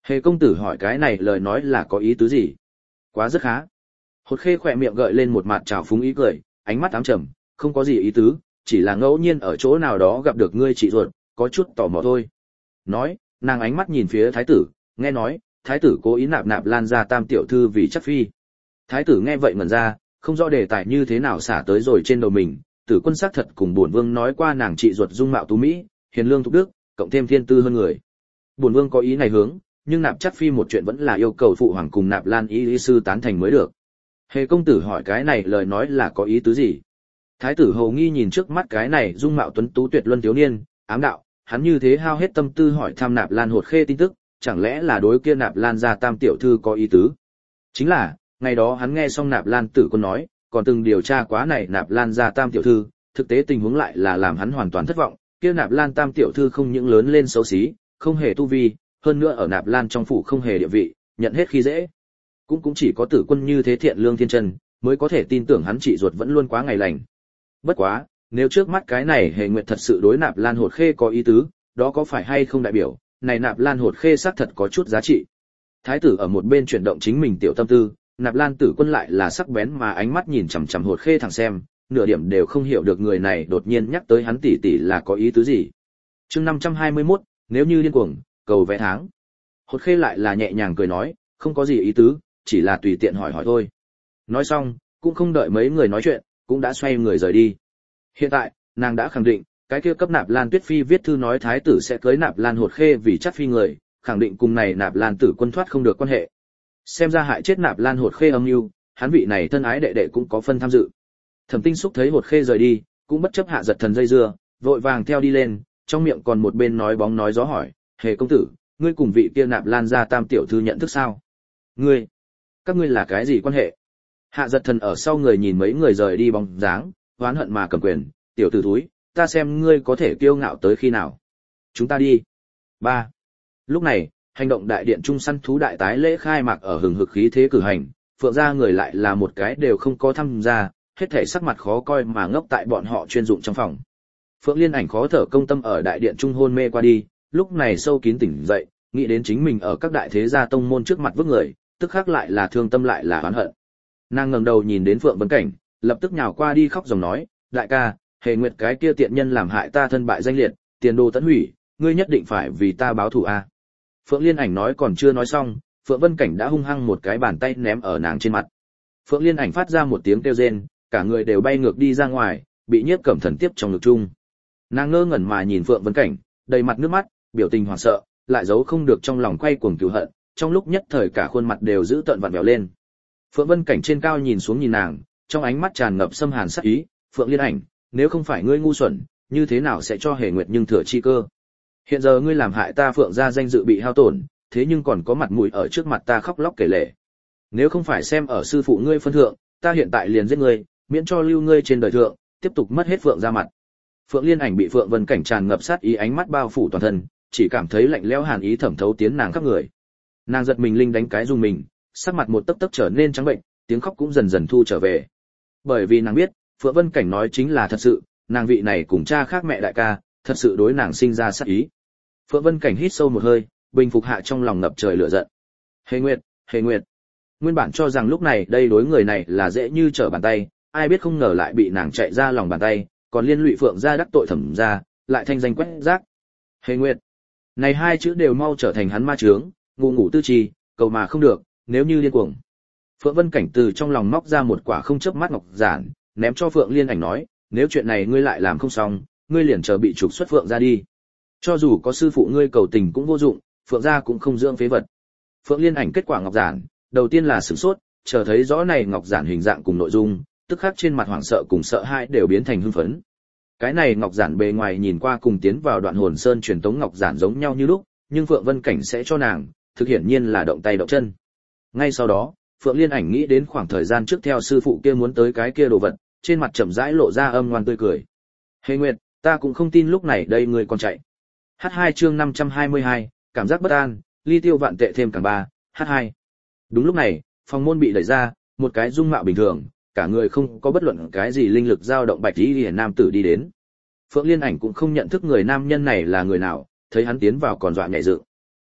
Hề công tử hỏi cái này lời nói là có ý tứ gì? Quá rất khá. Hột Khê khỏe miệng gợi lên một mặt trào phúng ý cười, ánh mắt ám trầm, không có gì ý tứ, chỉ là ngẫu nhiên ở chỗ nào đó gặp được ngươi chị ruột, có chút tò mò thôi. Nói, nàng ánh mắt nhìn phía thái tử, nghe nói, thái tử cố ý nạp Nạp Lan gia tam tiểu thư vì chắc phi. Thái tử nghe vậy ngẩn ra, không rõ đề tài như thế nào xả tới rồi trên đầu mình, Tử Quân xác thật cùng bổn vương nói qua nàng chị ruột dung mạo tú mỹ, hiền lương thục đức, cộng thêm thiên tư hơn người. Bổn vương có ý này hướng, nhưng nạp chắc phi một chuyện vẫn là yêu cầu phụ hoàng cùng Nạp Lan y sư tán thành mới được. Hề công tử hỏi cái này lời nói là có ý tứ gì? Thái tử hầu nghi nhìn trước mắt cái này dung mạo tuấn tú tuyệt luân thiếu niên, ám đạo, hắn như thế hao hết tâm tư hỏi thăm Nạp Lan Hột Khê tin tức, chẳng lẽ là đối kia Nạp Lan gia tam tiểu thư có ý tứ? Chính là, ngày đó hắn nghe xong Nạp Lan Tử Quân nói, còn từng điều tra quá này Nạp Lan gia tam tiểu thư, thực tế tình huống lại là làm hắn hoàn toàn thất vọng, kia Nạp Lan tam tiểu thư không những lớn lên xấu xí, không hề tu vi, hơn nữa ở Nạp Lan trong phủ không hề địa vị, nhận hết khi dễ. Cũng chỉ có Tử Quân như thế thiện lương thiên chân, mới có thể tin tưởng hắn chị ruột vẫn luôn quá ngày lành. Bất quá, nếu trước mắt cái này Hề Nguyệt thật sự đối Nạp Lan Hột Khê có ý tứ, đó có phải hay không đại biểu, này Nạp Lan Hột Khê xác thật có chút giá trị. Thái tử ở một bên chuyển động chính mình tiểu tâm tư, Nạp Lan Tử Quân lại là sắc bén mà ánh mắt nhìn chằm chằm Hột Khê thẳng xem, nửa điểm đều không hiểu được người này đột nhiên nhắc tới hắn tỷ tỷ là có ý tứ gì. Chương 521, nếu như điên cuồng, cầu vẽ tháng. Hột Khê lại là nhẹ nhàng cười nói, không có gì ý tứ, chỉ là tùy tiện hỏi hỏi thôi. Nói xong, cũng không đợi mấy người nói chuyện, cũng đã xoay người rời đi. Hiện tại, nàng đã khẳng định, cái kia cấp Nạp Lan Tuyết Phi viết thư nói thái tử sẽ cưới Nạp Lan Hột Khê vì chắc phi người, khẳng định cùng này Nạp Lan Tử Quân thoát không được quan hệ. Xem ra hại chết Nạp Lan Hột Khê âm mưu, hắn vị này thân ái đệ đệ cũng có phân tham dự. Thẩm Tinh Xúc thấy Hột Khê rời đi, cũng bất chấp hạ giật thần dây dưa, vội vàng theo đi lên, trong miệng còn một bên nói bóng nói gió hỏi, Hề công tử, ngươi cùng vị kia Nạp Lan gia tam tiểu thư nhận thức sao? Ngươi, các ngươi là cái gì quan hệ? Hạ giật thần ở sau người nhìn mấy người rời đi bóng dáng, oán hận mà cầm quyền, tiểu tử thúi, ta xem ngươi có thể kiêu ngạo tới khi nào. Chúng ta đi. 3. Lúc này, hành động đại điện trung săn thú đại tái lễ khai mạc ở hừng hực khí thế cử hành, Phượng gia người lại là một cái đều không có tham gia, hết thảy sắc mặt khó coi mà ngốc tại bọn họ chuyên dụng trong phòng. Phượng Liên Ảnh khó thở công tâm ở đại điện trung hôn mê qua đi, lúc này sâu kín tỉnh dậy, nghĩ đến chính mình ở các đại thế gia tông môn trước mặt vứt người, tức khắc lại là thương tâm lại là oán hận. Nàng ngẩng đầu nhìn đến Phượng Vân Cảnh, lập tức nhào qua đi khóc ròng nói, đại ca, Hề Nguyệt cái kia tiện nhân làm hại ta thân bại danh liệt, tiền đồ tẫn hủy, ngươi nhất định phải vì ta báo thù a. Phượng Liên Ảnh nói còn chưa nói xong, Phượng Vân Cảnh đã hung hăng một cái bàn tay ném ở nàng trên mặt. Phượng Liên Ảnh phát ra một tiếng kêu rên, cả người đều bay ngược đi ra ngoài, bị Nhiếp Cẩm Thần tiếp trong ngực chung. Nàng ngơ ngẩn mà nhìn Phượng Vân Cảnh, đầy mặt nước mắt, biểu tình hoảng sợ, lại giấu không được trong lòng quay cuồng cừu hận, trong lúc nhất thời cả khuôn mặt đều giữ tợn vặn vẹo lên. Phượng Vân Cảnh trên cao nhìn xuống nhìn nàng, trong ánh mắt tràn ngập xâm hàn sát ý, Phượng Liên Ảnh, nếu không phải ngươi ngu xuẩn, như thế nào sẽ cho Hề Nguyệt nhưng thừa chi cơ? Hiện giờ ngươi làm hại ta Phượng gia danh dự bị hao tổn, thế nhưng còn có mặt mũi ở trước mặt ta khóc lóc kể lể. Nếu không phải xem ở sư phụ ngươi phân thượng, ta hiện tại liền giết ngươi, miễn cho lưu ngươi trên đời thượng, tiếp tục mất hết Phượng gia mặt. Phượng Liên Ảnh bị Phượng Vân Cảnh tràn ngập sát ý ánh mắt bao phủ toàn thân, chỉ cảm thấy lạnh lẽo hàn ý thẩm thấu tiến nàng khắp người. Nàng giật mình linh đánh cái rung mình, sắc mặt một tấc tấc trở nên trắng bệnh, tiếng khóc cũng dần dần thu trở về. Bởi vì nàng biết, Phượng Vân Cảnh nói chính là thật sự, nàng vị này cùng cha khác mẹ đại ca, thật sự đối nàng sinh ra sát ý. Phượng Vân Cảnh hít sâu một hơi, bình phục hạ trong lòng ngập trời lửa giận. Hề Nguyệt, Hề Nguyệt. Nguyên bản cho rằng lúc này đây đối người này là dễ như trở bàn tay, ai biết không ngờ lại bị nàng chạy ra lòng bàn tay, còn liên lụy Phượng gia đắc tội Thẩm gia, lại thanh danh quét rác. Hề Nguyệt. Này hai chữ đều mau trở thành hắn ma chướng, ngu ngủ tư trì, cầu mà không được, nếu như điên cuồng. Phượng Vân Cảnh từ trong lòng móc ra một quả không chớp mắt ngọc giản, ném cho Phượng Liên Ảnh nói, nếu chuyện này ngươi lại làm không xong, ngươi liền chờ bị trục xuất Phượng gia đi. Cho dù có sư phụ ngươi cầu tình cũng vô dụng, Phượng gia cũng không dưỡng phế vật. Phượng Liên Ảnh kết quả ngọc giản, đầu tiên là sửng sốt, chờ thấy rõ này ngọc giản hình dạng cùng nội dung, tức khắc trên mặt hoảng sợ cùng sợ hãi đều biến thành hưng phấn. Cái này ngọc giản bề ngoài nhìn qua cùng tiến vào Đoạn Hồn Sơn truyền tống ngọc giản giống nhau như lúc, nhưng Phượng Vân Cảnh sẽ cho nàng, thực hiển nhiên là động tay động chân. Ngay sau đó, Phượng Liên Ảnh nghĩ đến khoảng thời gian trước theo sư phụ kia muốn tới cái kia đồ vật, trên mặt chậm rãi lộ ra âm ngoan tươi cười. Hề Nguyệt, ta cũng không tin lúc này đây ngươi còn chạy. H2 chương 522, cảm giác bất an, ly tiêu vạn tệ thêm càng 3, H2. Đúng lúc này, phòng môn bị đẩy ra, một cái dung mạo bình thường, cả người không có bất luận cái gì linh lực dao động bạch y liễu nam tử đi đến. Phượng Liên Ảnh cũng không nhận thức người nam nhân này là người nào, thấy hắn tiến vào còn dọa nhảy dựng.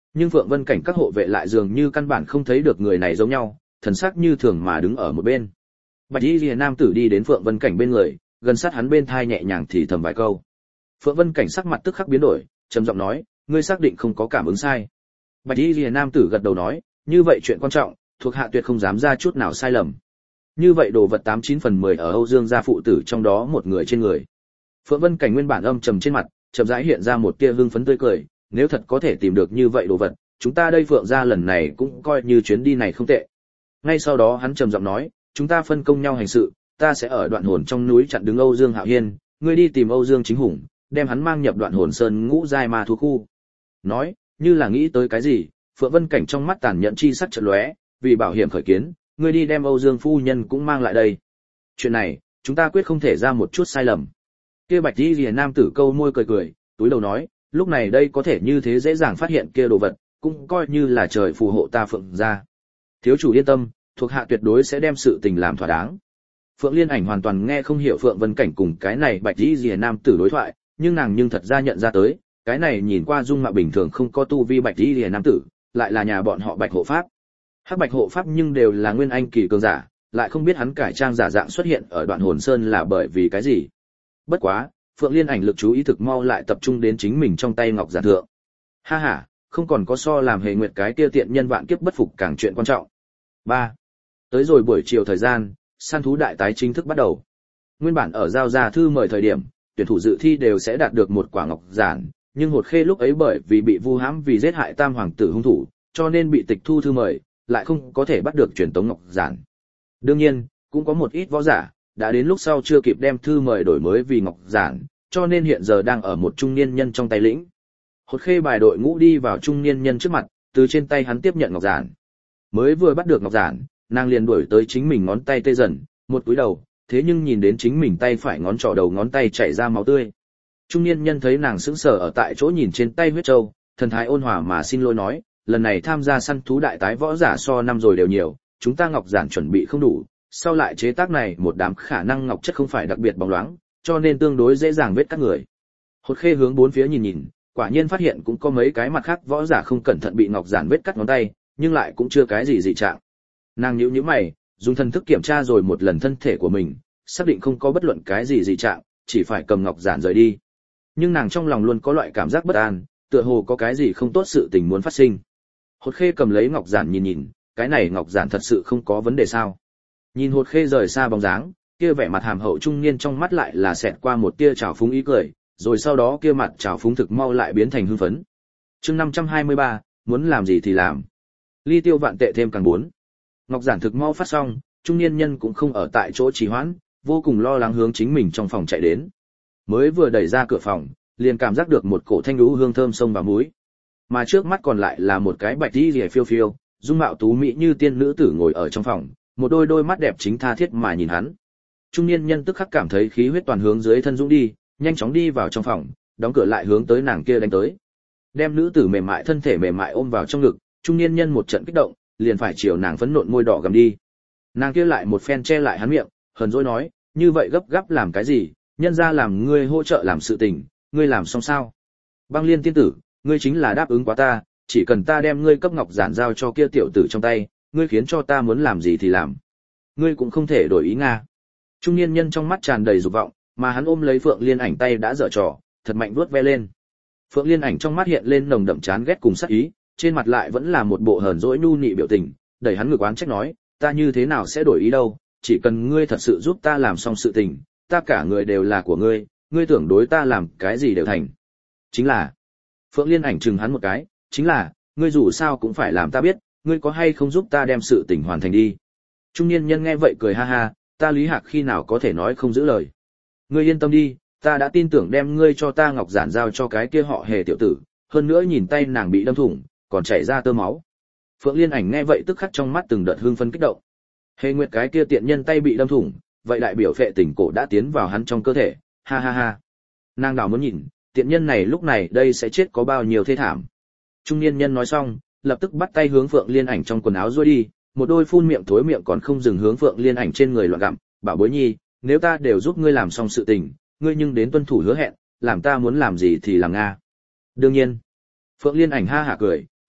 Nhưng Phượng Vân Cảnh các hộ vệ lại dường như căn bản không thấy được người này giống nhau, thần sắc như thường mà đứng ở một bên. Bạch Y Liễu nam tử đi đến Phượng Vân Cảnh bên người, gần sát hắn bên thai nhẹ nhàng thì thầm vài câu. Phượng Vân Cảnh sắc mặt tức khắc biến đổi, trầm giọng nói, ngươi xác định không có cảm ứng sai. Bạch Y Liễu nam tử gật đầu nói, như vậy chuyện quan trọng, thuộc hạ tuyệt không dám ra chút nào sai lầm. Như vậy đồ vật 89/10 ở Âu Dương gia phụ tử trong đó một người trên người. Phượng Vân Cảnh nguyên bản âm trầm trên mặt, chậm rãi hiện ra một tia hưng phấn tươi cười, nếu thật có thể tìm được như vậy đồ vật, chúng ta đây Phượng gia lần này cũng coi như chuyến đi này không tệ. Ngay sau đó hắn trầm giọng nói, chúng ta phân công nhau hành sự, ta sẽ ở Đoạn Hồn trong núi chặn đứng Âu Dương Hạo Hiên, ngươi đi tìm Âu Dương Chính Hùng, đem hắn mang nhập Đoạn Hồn Sơn ngũ giai ma thú khu. Nói, như là nghĩ tới cái gì, Phượng Vân Cảnh trong mắt tàn nhẫn chi sắc chợt lóe, vì bảo hiểm khởi kiến, ngươi đi đem Âu Dương phu nhân cũng mang lại đây. Chuyện này, chúng ta quyết không thể ra một chút sai lầm. Kia Bạch Y Liễu nam tử câu môi cười cười, túi đầu nói, lúc này đây có thể như thế dễ dàng phát hiện kia đồ vật, cũng coi như là trời phù hộ ta Phượng gia. Thiếu chủ yên tâm, thuộc hạ tuyệt đối sẽ đem sự tình làm thỏa đáng. Phượng Liên Ảnh hoàn toàn nghe không hiểu Phượng Vân Cảnh cùng cái này Bạch Y Liễu nam tử đối thoại, nhưng nàng nhưng thật ra nhận ra tới, cái này nhìn qua dung mạo bình thường không có tu vi Bạch Y Liễu nam tử, lại là nhà bọn họ Bạch hộ pháp. Hắc Bạch hộ pháp nhưng đều là nguyên anh kỳ cường giả, lại không biết hắn cải trang giả dạng xuất hiện ở Đoạn Hồn Sơn là bởi vì cái gì. Bất quá, Phượng Liên Ảnh lực chú ý thực mau lại tập trung đến chính mình trong tay ngọc giản thượng. Ha ha, không còn có so làm Hề Nguyệt cái kia tiện nhân vạn kiếp bất phục càng chuyện quan trọng. 3. Tới rồi buổi chiều thời gian, săn thú đại tái chính thức bắt đầu. Nguyên bản ở giao ra thư mời thời điểm, tuyển thủ dự thi đều sẽ đạt được một quả ngọc giản, nhưng Hột Khê lúc ấy bởi vì bị vu hãm vì giết hại Tam hoàng tử hung thủ, cho nên bị tịch thu thư mời, lại không có thể bắt được truyền tống ngọc giản. Đương nhiên, cũng có một ít võ giả đã đến lúc sau chưa kịp đem thư mời đổi mới vì ngọc giản, cho nên hiện giờ đang ở một trung niên nhân trong tay lĩnh. Hột Khê bài đội ngũ đi vào trung niên nhân trước mặt, từ trên tay hắn tiếp nhận ngọc giản. Mới vừa bắt được ngọc giản, nàng liền đuổi tới chính mình ngón tay tê dần, một cúi đầu, thế nhưng nhìn đến chính mình tay phải ngón trỏ đầu ngón tay chảy ra máu tươi. Trung niên nhân thấy nàng sững sờ ở tại chỗ nhìn trên tay huyết châu, thần thái ôn hòa mà xin lỗi nói, lần này tham gia săn thú đại tái võ giả so năm rồi đều nhiều, chúng ta ngọc giản chuẩn bị không đủ, sau lại chế tác này một đám khả năng ngọc chất không phải đặc biệt bóng loáng, cho nên tương đối dễ dàng vết các người. Hột Khê hướng bốn phía nhìn nhìn, quả nhiên phát hiện cũng có mấy cái mặt khác võ giả không cẩn thận bị ngọc giản vết cắt ngón tay, nhưng lại cũng chưa cái gì dị trạng. Nàng nhíu nhíu mày, dùng thần thức kiểm tra rồi một lần thân thể của mình, xác định không có bất luận cái gì dị trạng, chỉ phải cầm ngọc giản rời đi. Nhưng nàng trong lòng luôn có loại cảm giác bất an, tựa hồ có cái gì không tốt sự tình muốn phát sinh. Hột Khê cầm lấy ngọc giản nhìn nhìn, cái này ngọc giản thật sự không có vấn đề sao? Nhìn Hột Khê rời xa bóng dáng, kia vẻ mặt hàm hậu trung niên trong mắt lại là xẹt qua một tia trào phúng ý cười, rồi sau đó kia mặt trào phúng thực mau lại biến thành hưng phấn. Chương 523, muốn làm gì thì làm. Ly tiêu vạn tệ thêm càng 4. Ngọc giản thực mau phát xong, trung niên nhân cũng không ở tại chỗ trì hoãn, vô cùng lo lắng hướng chính mình trong phòng chạy đến. Mới vừa đẩy ra cửa phòng, liền cảm giác được một cổ thanh lũ hương thơm sông vào mũi. Mà trước mắt còn lại là một cái bạch y liễu phiêu phiêu, dung mạo tú mỹ như tiên nữ tử ngồi ở trong phòng, một đôi mắt đẹp chính tha thiết mà nhìn hắn. Trung niên nhân tức khắc cảm thấy khí huyết toàn hướng dưới thân dũng đi, nhanh chóng đi vào trong phòng, đóng cửa lại hướng tới nàng kia đánh tới. Đem nữ tử mềm mại thân thể mềm mại ôm vào trong ngực, trung niên nhân một trận kích động, liền phải chiều nàng phấn nộn môi đỏ gầm đi. Nàng kia lại một phen che lại hắn miệng, hờn dỗi nói, như vậy gấp gáp làm cái gì, nhân ra làm ngươi hỗ trợ làm sự tình, ngươi làm xong sao? Băng Liên tiên tử, ngươi chính là đáp ứng quá ta, chỉ cần ta đem ngươi cấp ngọc giản giao cho kia tiểu tử trong tay, ngươi khiến cho ta muốn làm gì thì làm. Ngươi cũng không thể đổi ý nga. Trung niên nhân trong mắt tràn đầy dục vọng, mà hắn ôm lấy Phượng Liên Ảnh tay đã dở trò, thật mạnh vuốt ve lên. Phượng Liên Ảnh trong mắt hiện lên nồng đậm chán ghét cùng sát ý, trên mặt lại vẫn là một bộ hờn dỗi nhu nị biểu tình, đẩy hắn ngược oán trách nói, ta như thế nào sẽ đổi ý đâu, chỉ cần ngươi thật sự giúp ta làm xong sự tình, ta cả người đều là của ngươi, ngươi tưởng đối ta làm cái gì đều thành. Chính là, Phượng Liên Ảnh chừng hắn một cái, chính là, ngươi dù sao cũng phải làm ta biết, ngươi có hay không giúp ta đem sự tình hoàn thành đi. Trung niên nhân nghe vậy cười ha ha, ta Lý Hạc khi nào có thể nói không giữ lời. Ngươi yên tâm đi, ta đã tin tưởng đem ngươi cho ta ngọc giản giao cho cái kia họ Hề tiểu tử, hơn nữa nhìn tay nàng bị đâm thủng, còn chảy ra tơ máu. Phượng Liên Ảnh nghe vậy tức khắc trong mắt từng đợt hưng phấn kích động. Hề Nguyệt cái kia tiện nhân tay bị đâm thủng, vậy đại biểu phệ tình cổ đã tiến vào hắn trong cơ thể, ha ha ha. Nàng đảo muốn nhìn, tiện nhân này lúc này đây sẽ chết có bao nhiêu thê thảm. Trung niên nhân nói xong, lập tức bắt tay hướng Phượng Liên Ảnh trong quần áo duỗi đi, một đôi phun miệng thối miệng còn không dừng hướng Phượng Liên Ảnh trên người loạn gặm, bảo bối nhi, nếu ta đều giúp ngươi làm xong sự tình, ngươi nhưng đến tuân thủ hứa hẹn, làm ta muốn làm gì thì làm nga. Đương nhiên. Phượng Liên Ảnh ha hả cười,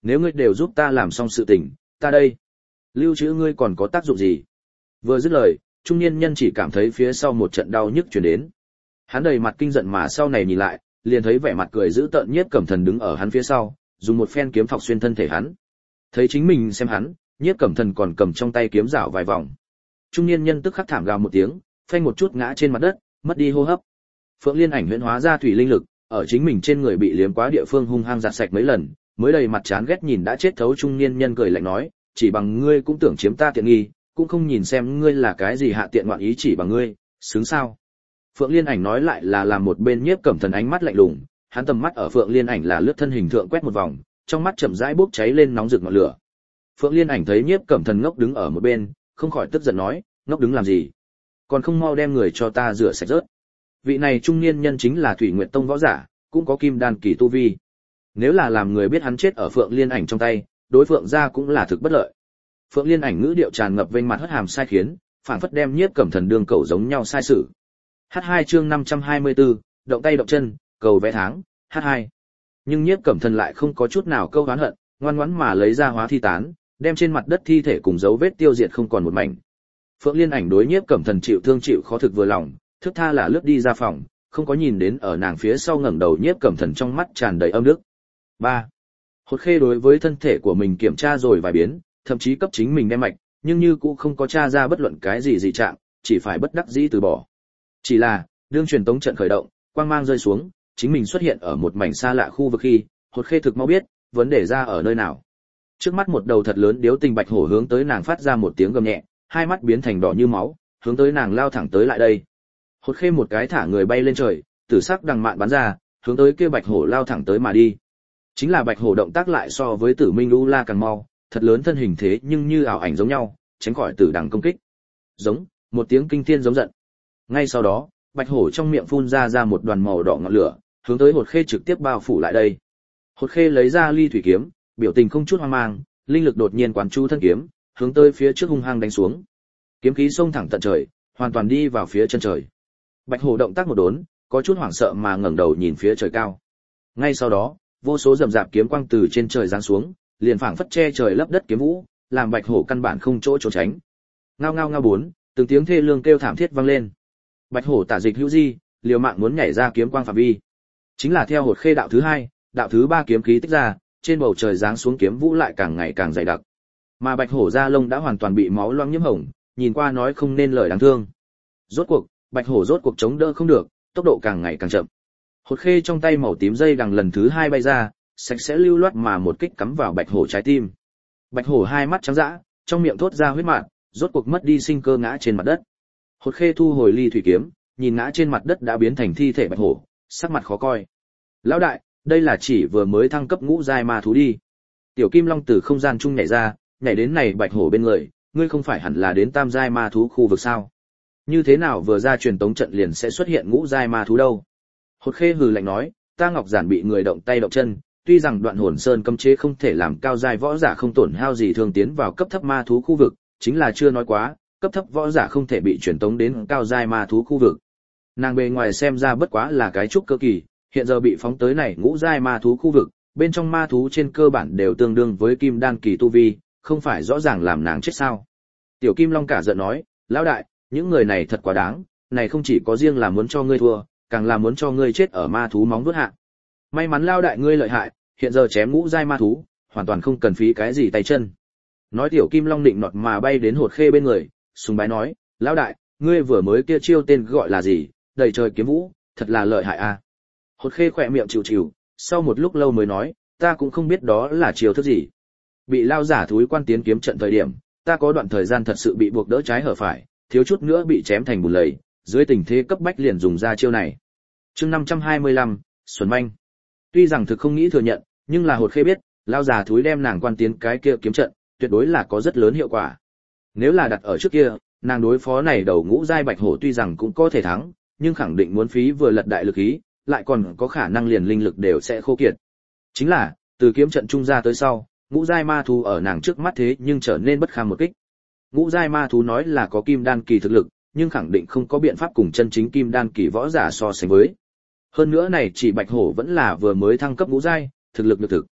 Nếu ngươi đều giúp ta làm xong sự tình, ta đây, lưu trữ ngươi còn có tác dụng gì? Vừa dứt lời, trung niên nhân chỉ cảm thấy phía sau một trận đau nhức truyền đến. Hắn đầy mặt kinh giận mà sau này nhìn lại, liền thấy vẻ mặt cười dữ tợn Nhiếp Cẩm Thần đứng ở hắn phía sau, dùng một phen kiếm phọc xuyên thân thể hắn. Thấy chính mình xem hắn, Nhiếp Cẩm Thần còn cầm trong tay kiếm rảo vài vòng. Trung niên nhân tức khắc thảm gào một tiếng, phanh một chút ngã trên mặt đất, mất đi hô hấp. Phượng Liên Ảnh huyễn hóa ra thủy linh lực, ở chính mình trên người bị liếm quá địa phương hung hăng giặt sạch mấy lần, mới đầy mặt chán ghét nhìn đã chết thấu trung niên nhân cười lạnh nói, chỉ bằng ngươi cũng tưởng chiếm ta tiện nghi, cũng không nhìn xem ngươi là cái gì hạ tiện ngoạn ý, chỉ bằng ngươi, xứng sao? Phượng Liên Ảnh nói lại là làm một bên Nhiếp Cẩm Thần ánh mắt lạnh lùng, hắn tầm mắt ở Phượng Liên Ảnh là lướt thân hình thượng quét một vòng, trong mắt chậm rãi bốc cháy lên nóng rực ngọn lửa. Phượng Liên Ảnh thấy Nhiếp Cẩm Thần ngốc đứng ở một bên, không khỏi tức giận nói, ngốc đứng làm gì? Còn không mau đem người cho ta rửa sạch rớt. Vị này trung niên nhân chính là Thủy Nguyệt Tông võ giả, cũng có kim đan kỳ tu vi. Nếu là làm người biết hắn chết ở Phượng Liên Ảnh trong tay, đối Phượng gia cũng là thực bất lợi. Phượng Liên Ảnh ngữ điệu tràn ngập vênh mặt hất hàm sai khiến, phảng phất đem Nhiếp Cẩm Thần đương cầu giống nhau sai sử. H2 chương 524, động tay động chân, cầu vẽ tháng, H2. Nhưng Nhiếp Cẩm Thần lại không có chút nào câu oán hận, ngoan ngoãn mà lấy ra hóa thi tán, đem trên mặt đất thi thể cùng dấu vết tiêu diệt không còn một mảnh. Phượng Liên Ảnh đối Nhiếp Cẩm Thần chịu thương chịu khó thực vừa lòng, thức tha là lướt đi ra phòng, không có nhìn đến ở nàng phía sau ngẩng đầu Nhiếp Cẩm Thần trong mắt tràn đầy âm đức. 3. Hột Khê đối với thân thể của mình kiểm tra rồi vài biến, thậm chí cấp chính mình đem mạch, nhưng như cũng không có tra ra bất luận cái gì dị trạng, chỉ phải bất đắc dĩ từ bỏ. Chỉ là, đương truyền tống trận khởi động, quang mang rơi xuống, chính mình xuất hiện ở một mảnh xa lạ khu vực khi, Hột Khê thực mau biết, vấn đề ra ở nơi nào. Trước mắt một đầu thật lớn điếu tình bạch hổ hướng tới nàng phát ra một tiếng gầm nhẹ, hai mắt biến thành đỏ như máu, hướng tới nàng lao thẳng tới lại đây. Hột Khê một cái thả người bay lên trời, tử sắc đằng mạn bắn ra, hướng tới kia bạch hổ lao thẳng tới mà đi. Chính là bạch hổ động tác lại so với Tử Minh U La càng mau, thật lớn thân hình thế nhưng như ảo ảnh giống nhau, tránh khỏi tử đằng công kích. Giống, một tiếng kinh thiên giống giận. Ngay sau đó, bạch hổ trong miệng phun ra một đoàn màu đỏ ngọn lửa, hướng tới Hột Khê trực tiếp bao phủ lại đây. Hột Khê lấy ra ly thủy kiếm, biểu tình không chút hoang mang, linh lực đột nhiên quán chú thân kiếm, hướng tới phía trước hung hăng đánh xuống. Kiếm khí xông thẳng tận trời, hoàn toàn đi vào phía chân trời. Bạch hổ động tác một đốn, có chút hoảng sợ mà ngẩng đầu nhìn phía trời cao. Ngay sau đó, vô số rầm rạp kiếm quang từ trên trời giáng xuống, liền phảng phất che trời lấp đất kiếm vũ, làm bạch hổ căn bản không chỗ trốn tránh. Ngao ngao ngao bốn, từng tiếng thê lương kêu thảm thiết vang lên. Bạch hổ tả dịch hữu di, liều mạng muốn nhảy ra kiếm quang phạm vi. Chính là theo Hột Khê đạo thứ 2, đạo thứ 3 kiếm khí tích ra, trên bầu trời giáng xuống kiếm vũ lại càng ngày càng dày đặc. Mà bạch hổ da lông đã hoàn toàn bị máu loang nhiễm hồng, nhìn qua nói không nên lời đáng thương. Rốt cuộc, bạch hổ rốt cuộc chống đỡ không được, tốc độ càng ngày càng chậm. Hột Khê trong tay màu tím dây đằng lần thứ 2 bay ra, sạch sẽ lưu loát mà một kích cắm vào bạch hổ trái tim. Bạch hổ hai mắt trắng dã, trong miệng thốt ra huyết mạn, rốt cuộc mất đi sinh cơ ngã trên mặt đất. Hột Khê thu hồi ly thủy kiếm, nhìn ngã trên mặt đất đã biến thành thi thể bạch hổ, sắc mặt khó coi. Lão đại, đây là chỉ vừa mới thăng cấp ngũ giai ma thú đi. Tiểu Kim Long từ không gian chung nhảy ra, nhảy đến này bạch hổ bên người, ngươi không phải hẳn là đến tam giai ma thú khu vực sao? Như thế nào vừa ra truyền tống trận liền sẽ xuất hiện ngũ giai ma thú đâu? Hột Khê hừ lạnh nói, ta Ngọc Giản bị người động tay động chân, tuy rằng Đoạn Hồn Sơn cấm chế không thể làm cao giai võ giả không tổn hao gì thường tiến vào cấp thấp ma thú khu vực, chính là chưa nói quá, cấp thấp võ giả không thể bị truyền tống đến cao giai ma thú khu vực. Nàng bề ngoài xem ra bất quá là cái trúc cơ kỳ, hiện giờ bị phóng tới này ngũ giai ma thú khu vực, bên trong ma thú trên cơ bản đều tương đương với kim đan kỳ tu vi, không phải rõ ràng làm nàng chết sao? Tiểu Kim Long cả giận nói, lão đại, những người này thật quá đáng, này không chỉ có riêng là muốn cho ngươi thua, càng là muốn cho ngươi chết ở ma thú móng vuốt hạ. May mắn lão đại ngươi lợi hại, hiện giờ chém ngũ giai ma thú, hoàn toàn không cần phí cái gì tay chân. Nói Tiểu Kim Long định nọt mà bay đến Hột Khê bên người, sùng bái nói, lão đại, ngươi vừa mới kia chiêu tên gọi là gì, đầy trời kiếm vũ, thật là lợi hại a. Hột Khê khỏe miệng chịu chịu, sau một lúc lâu mới nói, ta cũng không biết đó là chiêu thức gì. Bị lao giả thúi quan tiến kiếm trận thời điểm, ta có đoạn thời gian thật sự bị buộc đỡ trái hở phải, thiếu chút nữa bị chém thành bùn lầy, dưới tình thế cấp bách liền dùng ra chiêu này. Chương 525, Xuân Manh. Tuy rằng thực không nghĩ thừa nhận, nhưng là Hột Khê biết, lao giả thúi đem nàng quan tiến cái kia kiếm trận, tuyệt đối là có rất lớn hiệu quả. Nếu là đặt ở trước kia, nàng đối phó này đầu ngũ giai bạch hổ tuy rằng cũng có thể thắng, nhưng khẳng định muốn phí vừa lật đại lực ý, lại còn có khả năng liền linh lực đều sẽ khô kiệt. Chính là, từ kiếm trận trung ra tới sau, ngũ giai ma thú ở nàng trước mắt thế nhưng trở nên bất kham một kích. Ngũ giai ma thú nói là có kim đan kỳ thực lực, nhưng khẳng định không có biện pháp cùng chân chính kim đan kỳ võ giả so sánh với. Hơn nữa này chỉ bạch hổ vẫn là vừa mới thăng cấp ngũ giai, thực lực được thực.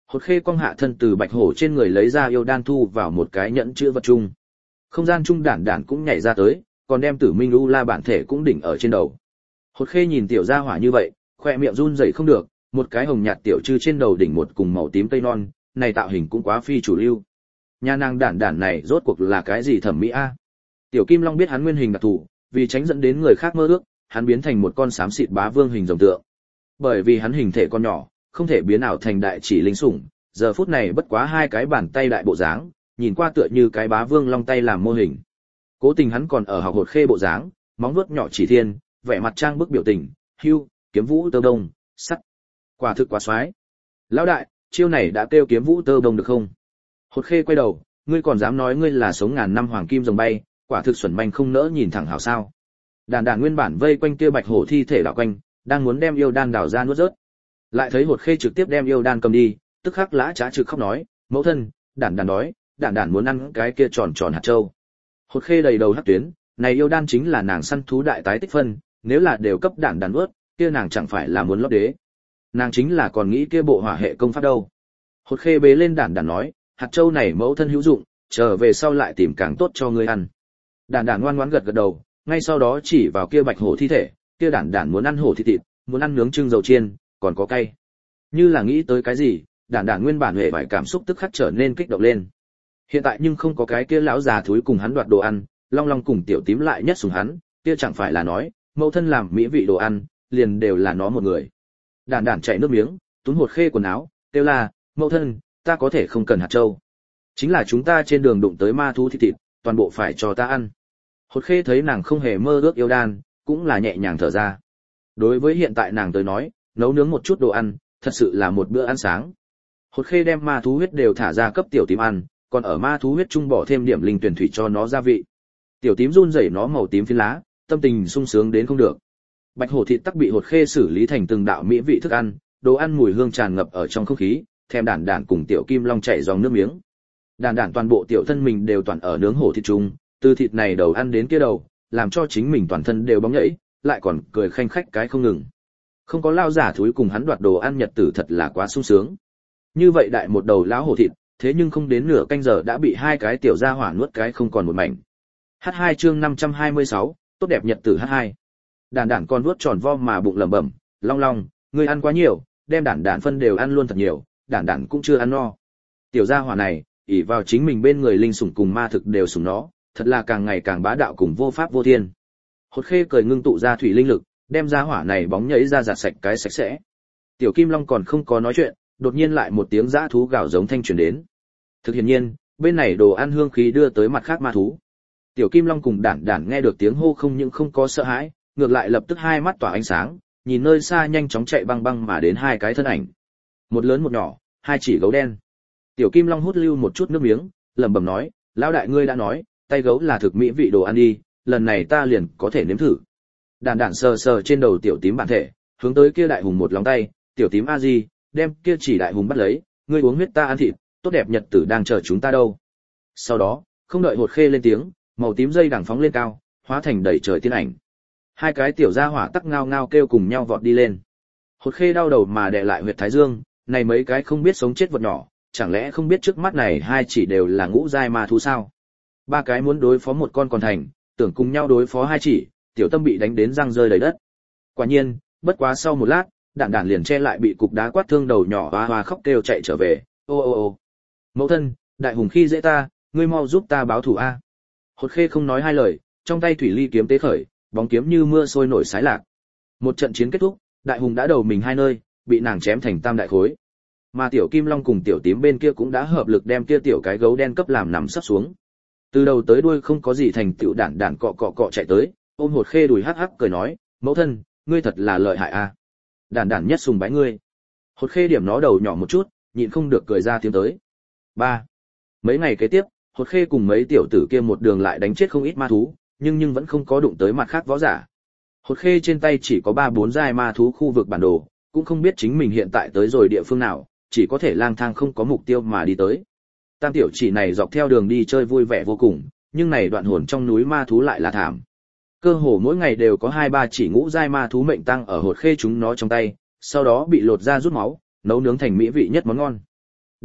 Hột khê cong hạ thân từ bạch hổ trên người lấy ra yêu đan thu vào một cái nhẫn chứa vật chung. Không gian chung đản đản cũng nhảy ra tới, còn đem Tử Minh U La bản thể cũng đỉnh ở trên đầu. Hột khê nhìn tiểu gia hỏa như vậy, khoe miệng run rẩy không được, một cái hồng nhạt tiểu trư trên đầu đỉnh một cùng màu tím tây non, này tạo hình cũng quá phi chủ lưu. Nha nàng đản đản này rốt cuộc là cái gì thẩm mỹ a? Tiểu Kim Long biết hắn nguyên hình đặc thù, vì tránh dẫn đến người khác mơ ước, hắn biến thành một con xám xịt bá vương hình rồng tượng. Bởi vì hắn hình thể con nhỏ, không thể biến ảo thành đại chỉ linh sủng, giờ phút này bất quá hai cái bàn tay đại bộ dáng, nhìn qua tựa như cái bá vương long tay làm mô hình. Cố tình hắn còn ở học hột khê bộ dáng, móng vuốt nhỏ chỉ thiên, vẻ mặt trang bức biểu tình, hưu, kiếm vũ tơ đông, sắt. Quả thực quá xoái. Lão đại, chiêu này đã kêu kiếm vũ tơ đông được không? Hột khê quay đầu, ngươi còn dám nói ngươi là sống ngàn năm hoàng kim rồng bay, quả thực xuẩn manh không nỡ nhìn thẳng hảo sao? Đàn đàn nguyên bản vây quanh kia bạch hổ thi thể đảo quanh, đang muốn đem yêu đan đảo ra nuốt rớt. Lại thấy hột khê trực tiếp đem yêu đan cầm đi, tức khắc lã trá trực khóc nói, mẫu thân, đàn đàn đói, đàn đàn muốn ăn cái kia tròn tròn hạt châu. Hột khê đầy đầu hắc tuyến, này yêu đan chính là nàng săn thú đại tái tích phân, nếu là đều cấp đàn đàn nuốt, kia nàng chẳng phải là muốn lót đế. Nàng chính là còn nghĩ kia bộ hỏa hệ công pháp đâu. Hột khê bế lên đàn đàn nói, hạt châu này mẫu thân hữu dụng, trở về sau lại tìm càng tốt cho ngươi ăn. Đàn đàn ngoan ngoãn gật gật đầu, ngay sau đó chỉ vào kia bạch hổ thi thể, kia đàn đàn muốn ăn hổ thịt, muốn ăn nướng trưng dầu chiên, còn có cay. Như là nghĩ tới cái gì, đàn đàn nguyên bản hệ vải cảm xúc tức khắc trở nên kích động lên. Hiện tại nhưng không có cái kia lão già thúi cùng hắn đoạt đồ ăn, long long cùng tiểu tím lại nhất sủng hắn, kia chẳng phải là nói, mẫu thân làm mỹ vị đồ ăn, liền đều là nó một người. Đàn đàn chảy nước miếng, túm hột khê quần áo, kêu là, mẫu thân, ta có thể không cần hạt châu. Chính là chúng ta trên đường đụng tới ma thú thịt, toàn bộ phải cho ta ăn. Hột khê thấy nàng không hề mơ ước yêu đan, cũng là nhẹ nhàng thở ra. Đối với hiện tại nàng tới nói, nấu nướng một chút đồ ăn, thật sự là một bữa ăn sáng. Hột khê đem ma thú huyết đều thả ra cấp tiểu tím ăn, còn ở ma thú huyết trung bỏ thêm điểm linh tuyển thủy cho nó gia vị. Tiểu tím run rẩy nó màu tím phiến lá, tâm tình sung sướng đến không được. Bạch hổ thịt tắc bị hột khê xử lý thành từng đạo mỹ vị thức ăn, đồ ăn mùi hương tràn ngập ở trong không khí, thèm đản đản cùng tiểu kim long chảy dòng nước miếng. Đản đản toàn bộ tiểu thân mình đều toàn ở nướng hổ thịt chung, từ thịt này đầu ăn đến kia đầu, làm cho chính mình toàn thân đều bóng nhảy, lại còn cười khanh khách cái không ngừng. Không có lao giả thúi cùng hắn đoạt đồ ăn nhật tử thật là quá sung sướng. Như vậy đại một đầu lão hổ thịt, thế nhưng không đến nửa canh giờ đã bị hai cái tiểu gia hỏa nuốt cái không còn một mảnh. H2 chương 526, tốt đẹp nhật tử H2. Đản đản con nuốt tròn vo mà bụng lẩm bẩm, long long, ngươi ăn quá nhiều, đem đản đản phân đều ăn luôn thật nhiều, đản đản cũng chưa ăn no. Tiểu gia hỏa này, ỷ vào chính mình bên người linh sủng cùng ma thực đều sủng nó, thật là càng ngày càng bá đạo cùng vô pháp vô thiên. Hột khê cười ngưng tụ ra thủy linh lực, đem gia hỏa này bóng nhảy ra giặt sạch cái sạch sẽ. Tiểu kim long còn không có nói chuyện, đột nhiên lại một tiếng dã thú gào giống thanh truyền đến. Thực hiện nhiên, bên này đồ ăn hương khí đưa tới mặt khác ma thú. Tiểu kim long cùng đản đản nghe được tiếng hô không những không có sợ hãi, ngược lại lập tức hai mắt tỏa ánh sáng, nhìn nơi xa nhanh chóng chạy băng băng mà đến hai cái thân ảnh. Một lớn một nhỏ, hai chỉ gấu đen. Tiểu kim long hút lưu một chút nước miếng, lẩm bẩm nói, lão đại ngươi đã nói, tay gấu là thực mỹ vị đồ ăn đi, lần này ta liền có thể nếm thử. Đản đản sờ sờ trên đầu tiểu tím bản thể, hướng tới kia đại hùng một lòng tay, tiểu tím a di, đem kia chỉ đại hùng bắt lấy, ngươi uống huyết ta ăn thịt, tốt đẹp nhật tử đang chờ chúng ta đâu. Sau đó, không đợi hột khê lên tiếng, màu tím dây đằng phóng lên cao, hóa thành đầy trời tiên ảnh. Hai cái tiểu gia hỏa tắc ngao ngao kêu cùng nhau vọt đi lên. Hột khê đau đầu mà đè lại huyệt thái dương, này mấy cái không biết sống chết vật nhỏ, chẳng lẽ không biết trước mắt này hai chỉ đều là ngũ giai ma thú sao? Ba cái muốn đối phó một con còn thành, tưởng cùng nhau đối phó hai chỉ, tiểu tâm bị đánh đến răng rơi đầy đất. Quả nhiên, bất quá sau một lát, đản đản liền che lại bị cục đá quát thương đầu nhỏ hoa hoa khóc kêu chạy trở về, ô ô ô. Mẫu thân, đại hùng khi dễ ta, ngươi mau giúp ta báo thù a. Hột khê không nói hai lời, trong tay thủy ly kiếm tế khởi, bóng kiếm như mưa sôi nổi sái lạc. Một trận chiến kết thúc, đại hùng đã đầu mình hai nơi, bị nàng chém thành tam đại khối. Mà tiểu kim long cùng tiểu tím bên kia cũng đã hợp lực đem kia tiểu cái gấu đen cấp làm nằm sắp xuống. Từ đầu tới đuôi không có gì thành tựu đản đản cọ cọ cọ chạy tới, ôm hột khê đùi hắc hắc cười nói, mẫu thân, ngươi thật là lợi hại a. Đản đản nhất sùng bái ngươi. Hột khê điểm nó đầu nhỏ một chút, nhịn không được cười ra tiếng tới. 3. Mấy ngày kế tiếp, hột khê cùng mấy tiểu tử kia một đường lại đánh chết không ít ma thú, nhưng vẫn không có đụng tới mặt khác võ giả. Hột khê trên tay chỉ có 3-4 giai ma thú khu vực bản đồ, cũng không biết chính mình hiện tại tới rồi địa phương nào, chỉ có thể lang thang không có mục tiêu mà đi tới. Tam tiểu chỉ này dọc theo đường đi chơi vui vẻ vô cùng, nhưng này đoạn hồn trong núi ma thú lại là thảm. Cơ hồ mỗi ngày đều có 2-3 chỉ ngũ giai ma thú mệnh tăng ở hột khê chúng nó trong tay, sau đó bị lột ra rút máu, nấu nướng thành mỹ vị nhất món ngon.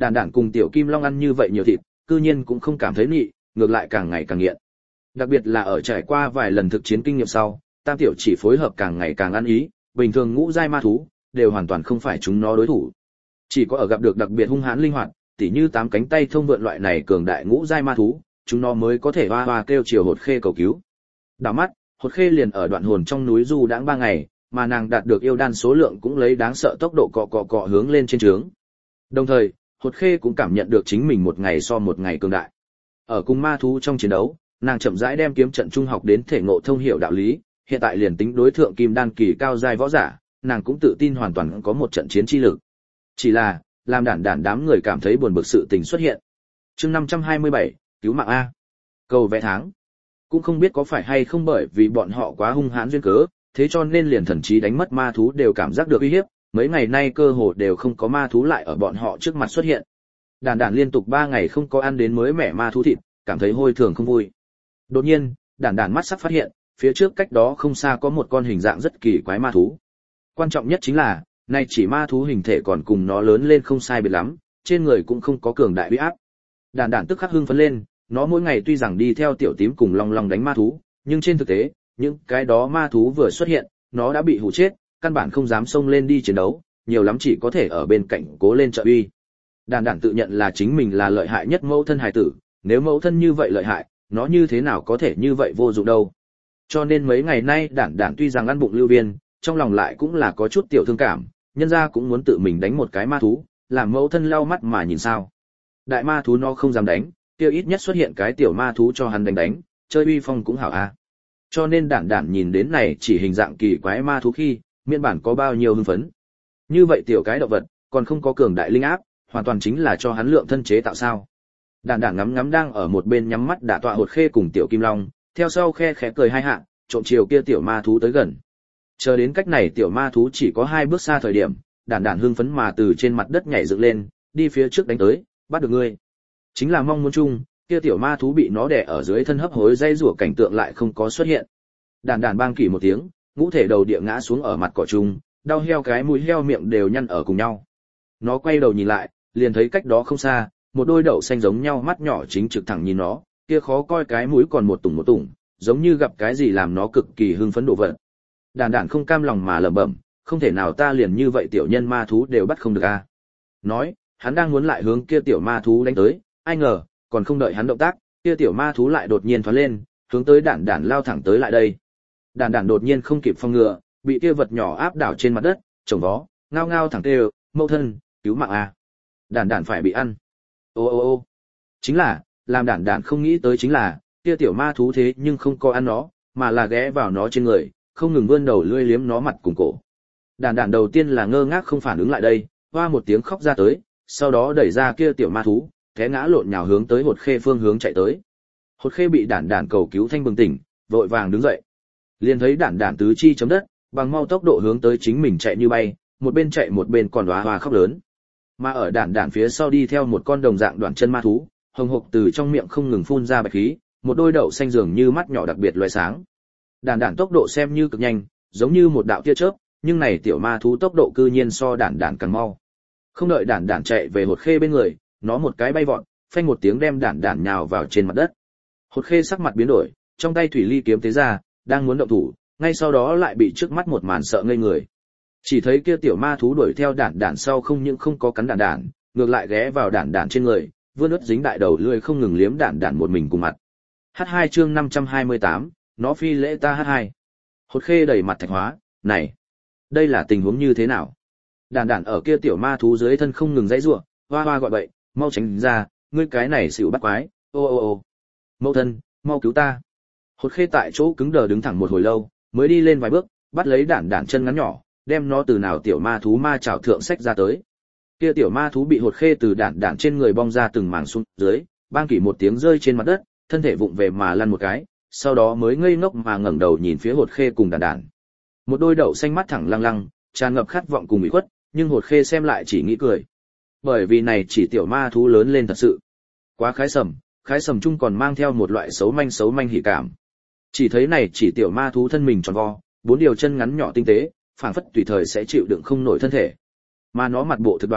Đản đản cùng tiểu kim long ăn như vậy nhiều thịt, cư nhiên cũng không cảm thấy nị, ngược lại càng ngày càng nghiện. Đặc biệt là ở trải qua vài lần thực chiến kinh nghiệm sau, Tam tiểu chỉ phối hợp càng ngày càng ăn ý, bình thường ngũ giai ma thú đều hoàn toàn không phải chúng nó đối thủ. Chỉ có ở gặp được đặc biệt hung hãn linh hoạt, tỉ như 8 cánh tay thông vượn loại này cường đại ngũ giai ma thú, chúng nó mới có thể hoa hoa kêu chiều Hột Khê cầu cứu. Đảo mắt, Hột Khê liền ở đoạn hồn trong núi du đãng 3 ngày, mà nàng đạt được yêu đan số lượng cũng lấy đáng sợ tốc độ cọ hướng lên trên trướng. Đồng thời, Hột Khê cũng cảm nhận được chính mình một ngày so một ngày cường đại. Ở cùng ma thú trong chiến đấu, nàng chậm rãi đem kiếm trận trung học đến thể ngộ thông hiểu đạo lý, hiện tại liền tính đối thượng kim đan kỳ cao giai võ giả, nàng cũng tự tin hoàn toàn có một trận chiến chi lực. Chỉ là, làm đản đản đám người cảm thấy buồn bực sự tình xuất hiện. Chương 527, cứu mạng a. Cầu vẽ tháng. Cũng không biết có phải hay không bởi vì bọn họ quá hung hãn duyên cớ, thế cho nên liền thần trí đánh mất ma thú đều cảm giác được uy hiếp, mấy ngày nay cơ hồ đều không có ma thú lại ở bọn họ trước mặt xuất hiện. Đản đản liên tục 3 ngày không có ăn đến mới mẻ ma thú thịt, cảm thấy hôi thường không vui. Đột nhiên, đản đản mắt sắc phát hiện, phía trước cách đó không xa có một con hình dạng rất kỳ quái ma thú. Quan trọng nhất chính là, nay chỉ ma thú hình thể còn cùng nó lớn lên không sai biệt lắm, trên người cũng không có cường đại uy áp. Đản đản tức khắc hưng phấn lên, nó mỗi ngày tuy rằng đi theo tiểu tím cùng long long đánh ma thú, nhưng trên thực tế, những cái đó ma thú vừa xuất hiện, nó đã bị hù chết, căn bản không dám xông lên đi chiến đấu, nhiều lắm chỉ có thể ở bên cạnh cố lên trợ uy. Đản đản tự nhận là chính mình là lợi hại nhất mẫu thân hài tử, nếu mẫu thân như vậy lợi hại, nó như thế nào có thể như vậy vô dụng đâu. Cho nên mấy ngày nay đản đản tuy rằng ăn bụng lưu viên, trong lòng lại cũng là có chút tiểu thương cảm, nhân ra cũng muốn tự mình đánh một cái ma thú, làm mẫu thân lau mắt mà nhìn sao. Đại ma thú nó không dám đánh, kia ít nhất xuất hiện cái tiểu ma thú cho hắn đánh, chơi uy phong cũng hảo a. Cho nên đản đản nhìn đến này chỉ hình dạng kỳ quái ma thú khi, miễn bản có bao nhiêu hưng phấn. Như vậy tiểu cái động vật, còn không có cường đại linh áp, hoàn toàn chính là cho hắn lượng thân chế tạo sao. Đản đản ngắm ngắm đang ở một bên nhắm mắt đả tọa Hột Khê cùng tiểu kim long, theo sau khe khẽ cười hai hạ, trộm chiều kia tiểu ma thú tới gần. Chờ đến cách này tiểu ma thú chỉ có 2 bước xa thời điểm, đản đản hưng phấn mà từ trên mặt đất nhảy dựng lên, đi phía trước đánh tới, bắt được ngươi. Chính là mong muốn chung, kia tiểu ma thú bị nó đè ở dưới thân hấp hối dây rủa cảnh tượng lại không có xuất hiện. Đản đản bang kỷ một tiếng, ngũ thể đầu địa ngã xuống ở mặt cỏ chung, đau heo cái mũi heo miệng đều nhăn ở cùng nhau. Nó quay đầu nhìn lại, liền thấy cách đó không xa, một đôi đậu xanh giống nhau mắt nhỏ chính trực thẳng nhìn nó, kia khó coi cái mũi còn một tủng, giống như gặp cái gì làm nó cực kỳ hưng phấn độ vật. Đản đản không cam lòng mà lẩm bẩm, không thể nào ta liền như vậy tiểu nhân ma thú đều bắt không được a. Nói, hắn đang muốn lại hướng kia tiểu ma thú đánh tới, ai ngờ, còn không đợi hắn động tác, kia tiểu ma thú lại đột nhiên thoát lên, hướng tới đản đản lao thẳng tới lại đây. Đản đản đột nhiên không kịp phòng ngừa, bị kia vật nhỏ áp đảo trên mặt đất, chồng vó, ngao ngao thẳng tê, mâu thân, cứu mạng a. Đản đản phải bị ăn. Ô. Chính là, làm đản đản không nghĩ tới chính là, kia tiểu ma thú thế nhưng không có ăn nó, mà là ghé vào nó trên người, không ngừng vươn đầu lưỡi liếm nó mặt cùng cổ. Đản đản đầu tiên là ngơ ngác không phản ứng lại đây, hoa một tiếng khóc ra tới, sau đó đẩy ra kia tiểu ma thú, té ngã lộn nhào hướng tới Hột Khê phương hướng chạy tới. Hột Khê bị đản đản cầu cứu thanh bừng tỉnh, vội vàng đứng dậy. Liền thấy đản đản tứ chi chấm đất, bằng mau tốc độ hướng tới chính mình chạy như bay, một bên chạy một bên còn hoa khóc lớn. Mà ở đản đản phía sau đi theo một con đồng dạng đoạn chân ma thú, hồng hộc từ trong miệng không ngừng phun ra bạch khí, một đôi đậu xanh dường như mắt nhỏ đặc biệt loé sáng. Đản đản tốc độ xem như cực nhanh, giống như một đạo tia chớp, nhưng này tiểu ma thú tốc độ cư nhiên so đản đản càng mau. Không đợi đản đản chạy về Hột Khê bên người, nó một cái bay vọt, phanh một tiếng đem đản đản nhào vào trên mặt đất. Hột Khê sắc mặt biến đổi, trong tay thủy ly kiếm tế ra, đang muốn động thủ, ngay sau đó lại bị trước mắt một màn sợ ngây người. Chỉ thấy kia tiểu ma thú đuổi theo đản đản sau không những không có cắn đản đản, ngược lại ghé vào đản đản trên người, vươn ướt dính đại đầu lưỡi không ngừng liếm đản đản một mình cùng mặt. H2 chương 528, nó phi lễ ta H2. Hột Khê đẩy mặt thạch hóa, này, đây là tình huống như thế nào? Đản đản ở kia tiểu ma thú dưới thân không ngừng giãy giụa, hoa hoa gọi bậy, mau tránh ra, ngươi cái này xỉu bắt quái, ô. Mẫu thân, mau cứu ta. Hột Khê tại chỗ cứng đờ đứng thẳng một hồi lâu, mới đi lên vài bước, bắt lấy đản đản chân ngắn nhỏ, đem nó từ nào tiểu ma thú ma chảo thượng sách ra tới. Kia tiểu ma thú bị Hột Khê từ đản đản trên người bong ra từng mảng xuống dưới, bang kỷ một tiếng rơi trên mặt đất, thân thể vụng về mà lăn một cái, sau đó mới ngây ngốc mà ngẩng đầu nhìn phía Hột Khê cùng đản đản. Một đôi đậu xanh mắt thẳng lăng lăng, tràn ngập khát vọng cùng ủy khuất, nhưng Hột Khê xem lại chỉ nghĩ cười. Bởi vì này chỉ tiểu ma thú lớn lên thật sự quá khái sầm chung còn mang theo một loại xấu manh hỉ cảm. Chỉ thấy này chỉ tiểu ma thú thân mình tròn vo, 4 điều chân ngắn nhỏ tinh tế, phảng phất tùy thời sẽ chịu đựng không nổi thân thể. Mà nó mặt bộ thực đoạn,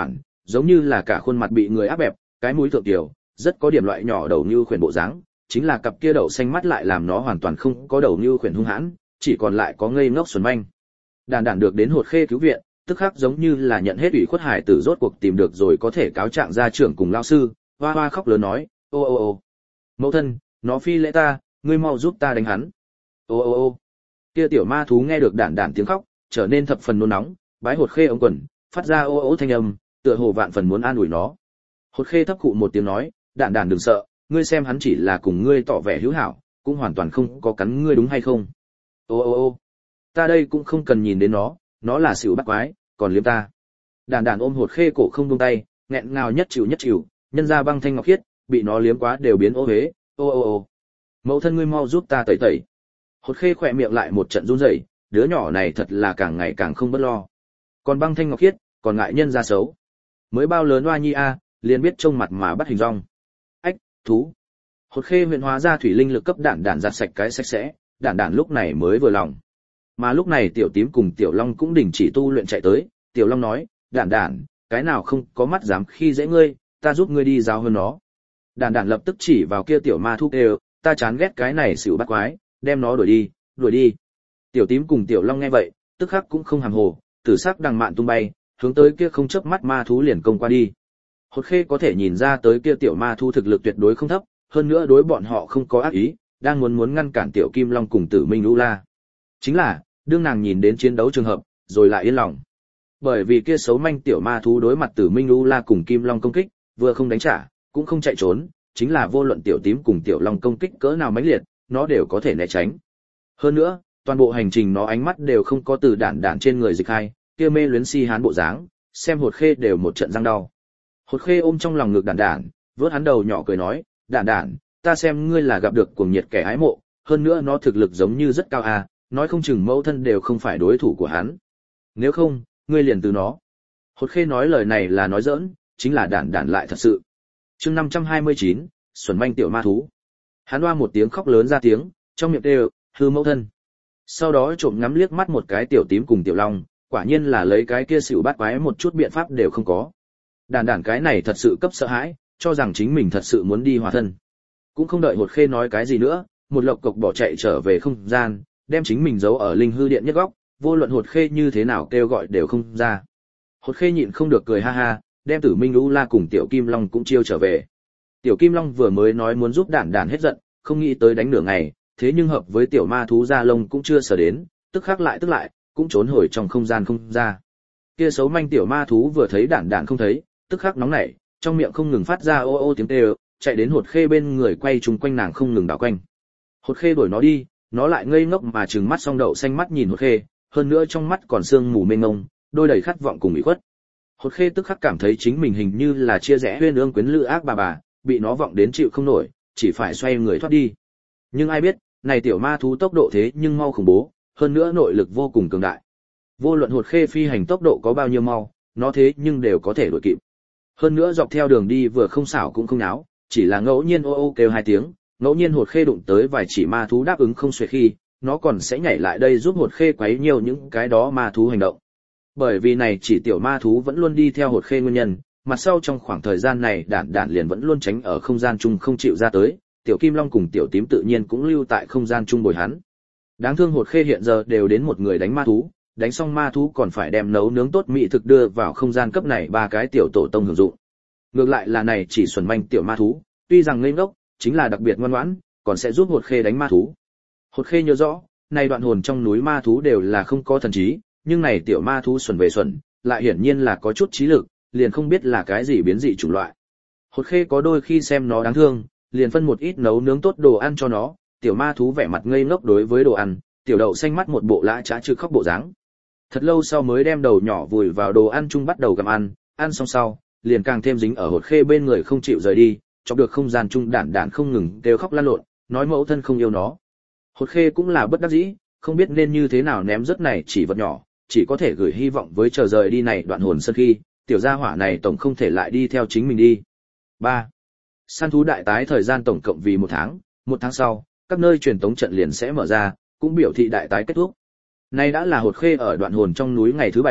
giống như là cả khuôn mặt bị người áp bẹp, cái mũi thượng tiểu, rất có điểm loại nhỏ đầu như khuyển bộ dáng, chính là cặp kia đậu xanh mắt lại làm nó hoàn toàn không có đầu như khuyển hung hãn, chỉ còn lại có ngây ngốc xuẩn manh. Đàn đàn được đến Hột Khê cứu viện, tức khắc giống như là nhận hết ủy khuất hải tử rốt cuộc tìm được rồi có thể cáo trạng gia trưởng cùng lao sư, hoa hoa khóc lớn nói, ô ô ô, mẫu thân, nó phi lễ ta, ngươi mau giúp ta đánh hắn. Ô ô ô, kia tiểu ma thú nghe được đàn đàn tiếng khóc, trở nên thập phần nôn nóng, bái Hột Khê ống quần, phát ra ô ô thanh âm, tựa hồ vạn phần muốn an ủi nó. Hột Khê thấp khụ một tiếng nói, đàn đàn đừng sợ, ngươi xem hắn chỉ là cùng ngươi tỏ vẻ hữu hảo, cũng hoàn toàn không có cắn ngươi đúng hay không? Ô ô ô, ta đây cũng không cần nhìn đến nó là xỉu bắt quái, còn liếm ta. Đàn đàn ôm Hột Khê cổ không buông tay, nghẹn ngào nhất chịu, nhân ra băng thanh ngọc khiết, bị nó liếm quá đều biến ô hế, ô ô ô. Mẫu thân ngươi mau giúp ta tẩy tẩy. Hột Khê khỏe miệng lại một trận run rẩy, đứa nhỏ này thật là càng ngày càng không bất lo. Còn băng thanh ngọc khiết, còn ngại nhân ra xấu. Mới bao lớn oa nhi a, liền biết trông mặt mà bắt hình rong. Ách, thú. Hột Khê huyện hóa ra thủy linh lực cấp đản đản giặt sạch cái sạch sẽ, đản đản lúc này mới vừa lòng. Mà lúc này tiểu tím cùng tiểu long cũng đình chỉ tu luyện chạy tới, tiểu long nói, đản đản, cái nào không có mắt dám khi dễ ngươi, ta giúp ngươi đi giáo hơn nó. Đản đản lập tức chỉ vào kia tiểu ma thú đều, ta chán ghét cái này xỉu bắt quái, đem nó đuổi đi. Tiểu tím cùng tiểu long nghe vậy, tức khắc cũng không hàm hồ, tử sắc đằng mạn tung bay, hướng tới kia không chớp mắt ma thú liền công qua đi. Hột Khê có thể nhìn ra tới kia tiểu ma thú thực lực tuyệt đối không thấp, hơn nữa đối bọn họ không có ác ý, đang muốn ngăn cản tiểu kim long cùng tử minh lũ la. Chính là, đương nàng nhìn đến chiến đấu trường hợp, rồi lại yên lòng. Bởi vì kia xấu manh tiểu ma thú đối mặt tử minh lũ la cùng kim long công kích, vừa không đánh trả, cũng không chạy trốn, chính là vô luận tiểu tím cùng tiểu long công kích cỡ nào mãnh liệt, nó đều có thể né tránh. Hơn nữa, toàn bộ hành trình nó ánh mắt đều không có từ đản đản trên người dịch hai, kia mê luyến si hán bộ dáng, xem Hột Khê đều một trận răng đau. Hột Khê ôm trong lòng ngực đản đản, vớt hắn đầu nhỏ cười nói, đản đản, ta xem ngươi là gặp được cuồng nhiệt kẻ ái mộ, hơn nữa nó thực lực giống như rất cao à, nói không chừng mẫu thân đều không phải đối thủ của hắn. Nếu không, ngươi liền từ nó. Hột Khê nói lời này là nói giỡn, chính là đản đản lại thật sự. Chương 529, xuẩn manh tiểu ma thú. Hắn oa một tiếng khóc lớn ra tiếng, trong miệng đều hư mẫu thân. Sau đó trộm ngắm liếc mắt một cái tiểu tím cùng tiểu long, quả nhiên là lấy cái kia xỉu bát quái một chút biện pháp đều không có. Đản đản cái này thật sự cấp sợ hãi, cho rằng chính mình thật sự muốn đi hòa thân. Cũng không đợi Hột Khê nói cái gì nữa, một lộc cộc bỏ chạy trở về không gian, đem chính mình giấu ở linh hư điện nhất góc, vô luận Hột Khê như thế nào kêu gọi đều không ra. Hột Khê nhịn không được cười ha ha, đem Tử Minh Lũ La cùng Tiểu Kim Long cũng chiêu trở về. Tiểu Kim Long vừa mới nói muốn giúp đản đản hết giận, không nghĩ tới đánh nửa ngày, thế nhưng hợp với tiểu ma thú da lông cũng chưa sở đến, tức khắc lại, cũng trốn hồi trong không gian không ra. Kia xấu manh tiểu ma thú vừa thấy đản đản không thấy, tức khắc nóng nảy, trong miệng không ngừng phát ra ô ô tiếng kêu, chạy đến Hột Khê bên người quay chung quanh nàng không ngừng đảo quanh. Hột Khê đuổi nó đi, nó lại ngây ngốc mà trừng mắt song đậu xanh mắt nhìn Hột Khê, hơn nữa trong mắt còn sương mù mênh mông, đôi đầy khát vọng cùng ủy khuất. Hột Khê tức khắc cảm thấy chính mình hình như là chia rẽ huyên ương quyến lữ ác bà, bị nó vọng đến chịu không nổi, chỉ phải xoay người thoát đi. Nhưng ai biết, này tiểu ma thú tốc độ thế nhưng mau khủng bố, hơn nữa nội lực vô cùng cường đại. Vô luận Hột Khê phi hành tốc độ có bao nhiêu mau, nó thế nhưng đều có thể đuổi kịp. Hơn nữa dọc theo đường đi vừa không xảo cũng không náo, chỉ là ngẫu nhiên ô ô kêu hai tiếng, ngẫu nhiên Hột Khê đụng tới vài chỉ ma thú đáp ứng không xuể khi, nó còn sẽ nhảy lại đây giúp Hột Khê quấy nhiều những cái đó ma thú hành động. Bởi vì này chỉ tiểu ma thú vẫn luôn đi theo Hột Khê nguyên nhân, mặt sau trong khoảng thời gian này đản đản liền vẫn luôn tránh ở không gian chung không chịu ra tới, tiểu Kim Long cùng tiểu Tím tự nhiên cũng lưu tại không gian chung bồi hắn. Đáng thương Hột Khê hiện giờ đều đến một người đánh ma thú, đánh xong ma thú còn phải đem nấu nướng tốt mỹ thực đưa vào không gian cấp này ba cái tiểu tổ tông hưởng dụng. Ngược lại là này chỉ xuẩn manh tiểu ma thú, tuy rằng ngây ngốc, chính là đặc biệt ngoan ngoãn, còn sẽ giúp Hột Khê đánh ma thú. Hột Khê nhớ rõ, này đoạn hồn trong núi ma thú đều là không có thần trí, nhưng này tiểu ma thú xuẩn về xuẩn, lại hiển nhiên là có chút trí lực, liền không biết là cái gì biến dị chủng loại. Hột Khê có đôi khi xem nó đáng thương, liền phân một ít nấu nướng tốt đồ ăn cho nó, tiểu ma thú vẻ mặt ngây ngốc đối với đồ ăn, tiểu đậu xanh mắt một bộ lã chã chư khóc bộ dáng. Thật lâu sau mới đem đầu nhỏ vùi vào đồ ăn chung bắt đầu gặm ăn xong sau, liền càng thêm dính ở Hột Khê bên người không chịu rời đi, chọc được không gian chung đản đản không ngừng kêu khóc lăn lộn, nói mẫu thân không yêu nó. Hột Khê cũng là bất đắc dĩ, không biết nên như thế nào ném rất này chỉ vật nhỏ, chỉ có thể gửi hy vọng với chờ rời đi này đoạn hồn sơn khi, tiểu gia hỏa này tổng không thể lại đi theo chính mình đi. 3. Săn thú đại tái thời gian tổng cộng vì 1 tháng, 1 tháng sau, các nơi truyền tống trận liền sẽ mở ra, cũng biểu thị đại tái kết thúc. Nay đã là Hột Khê ở đoạn hồn trong núi ngày thứ 7,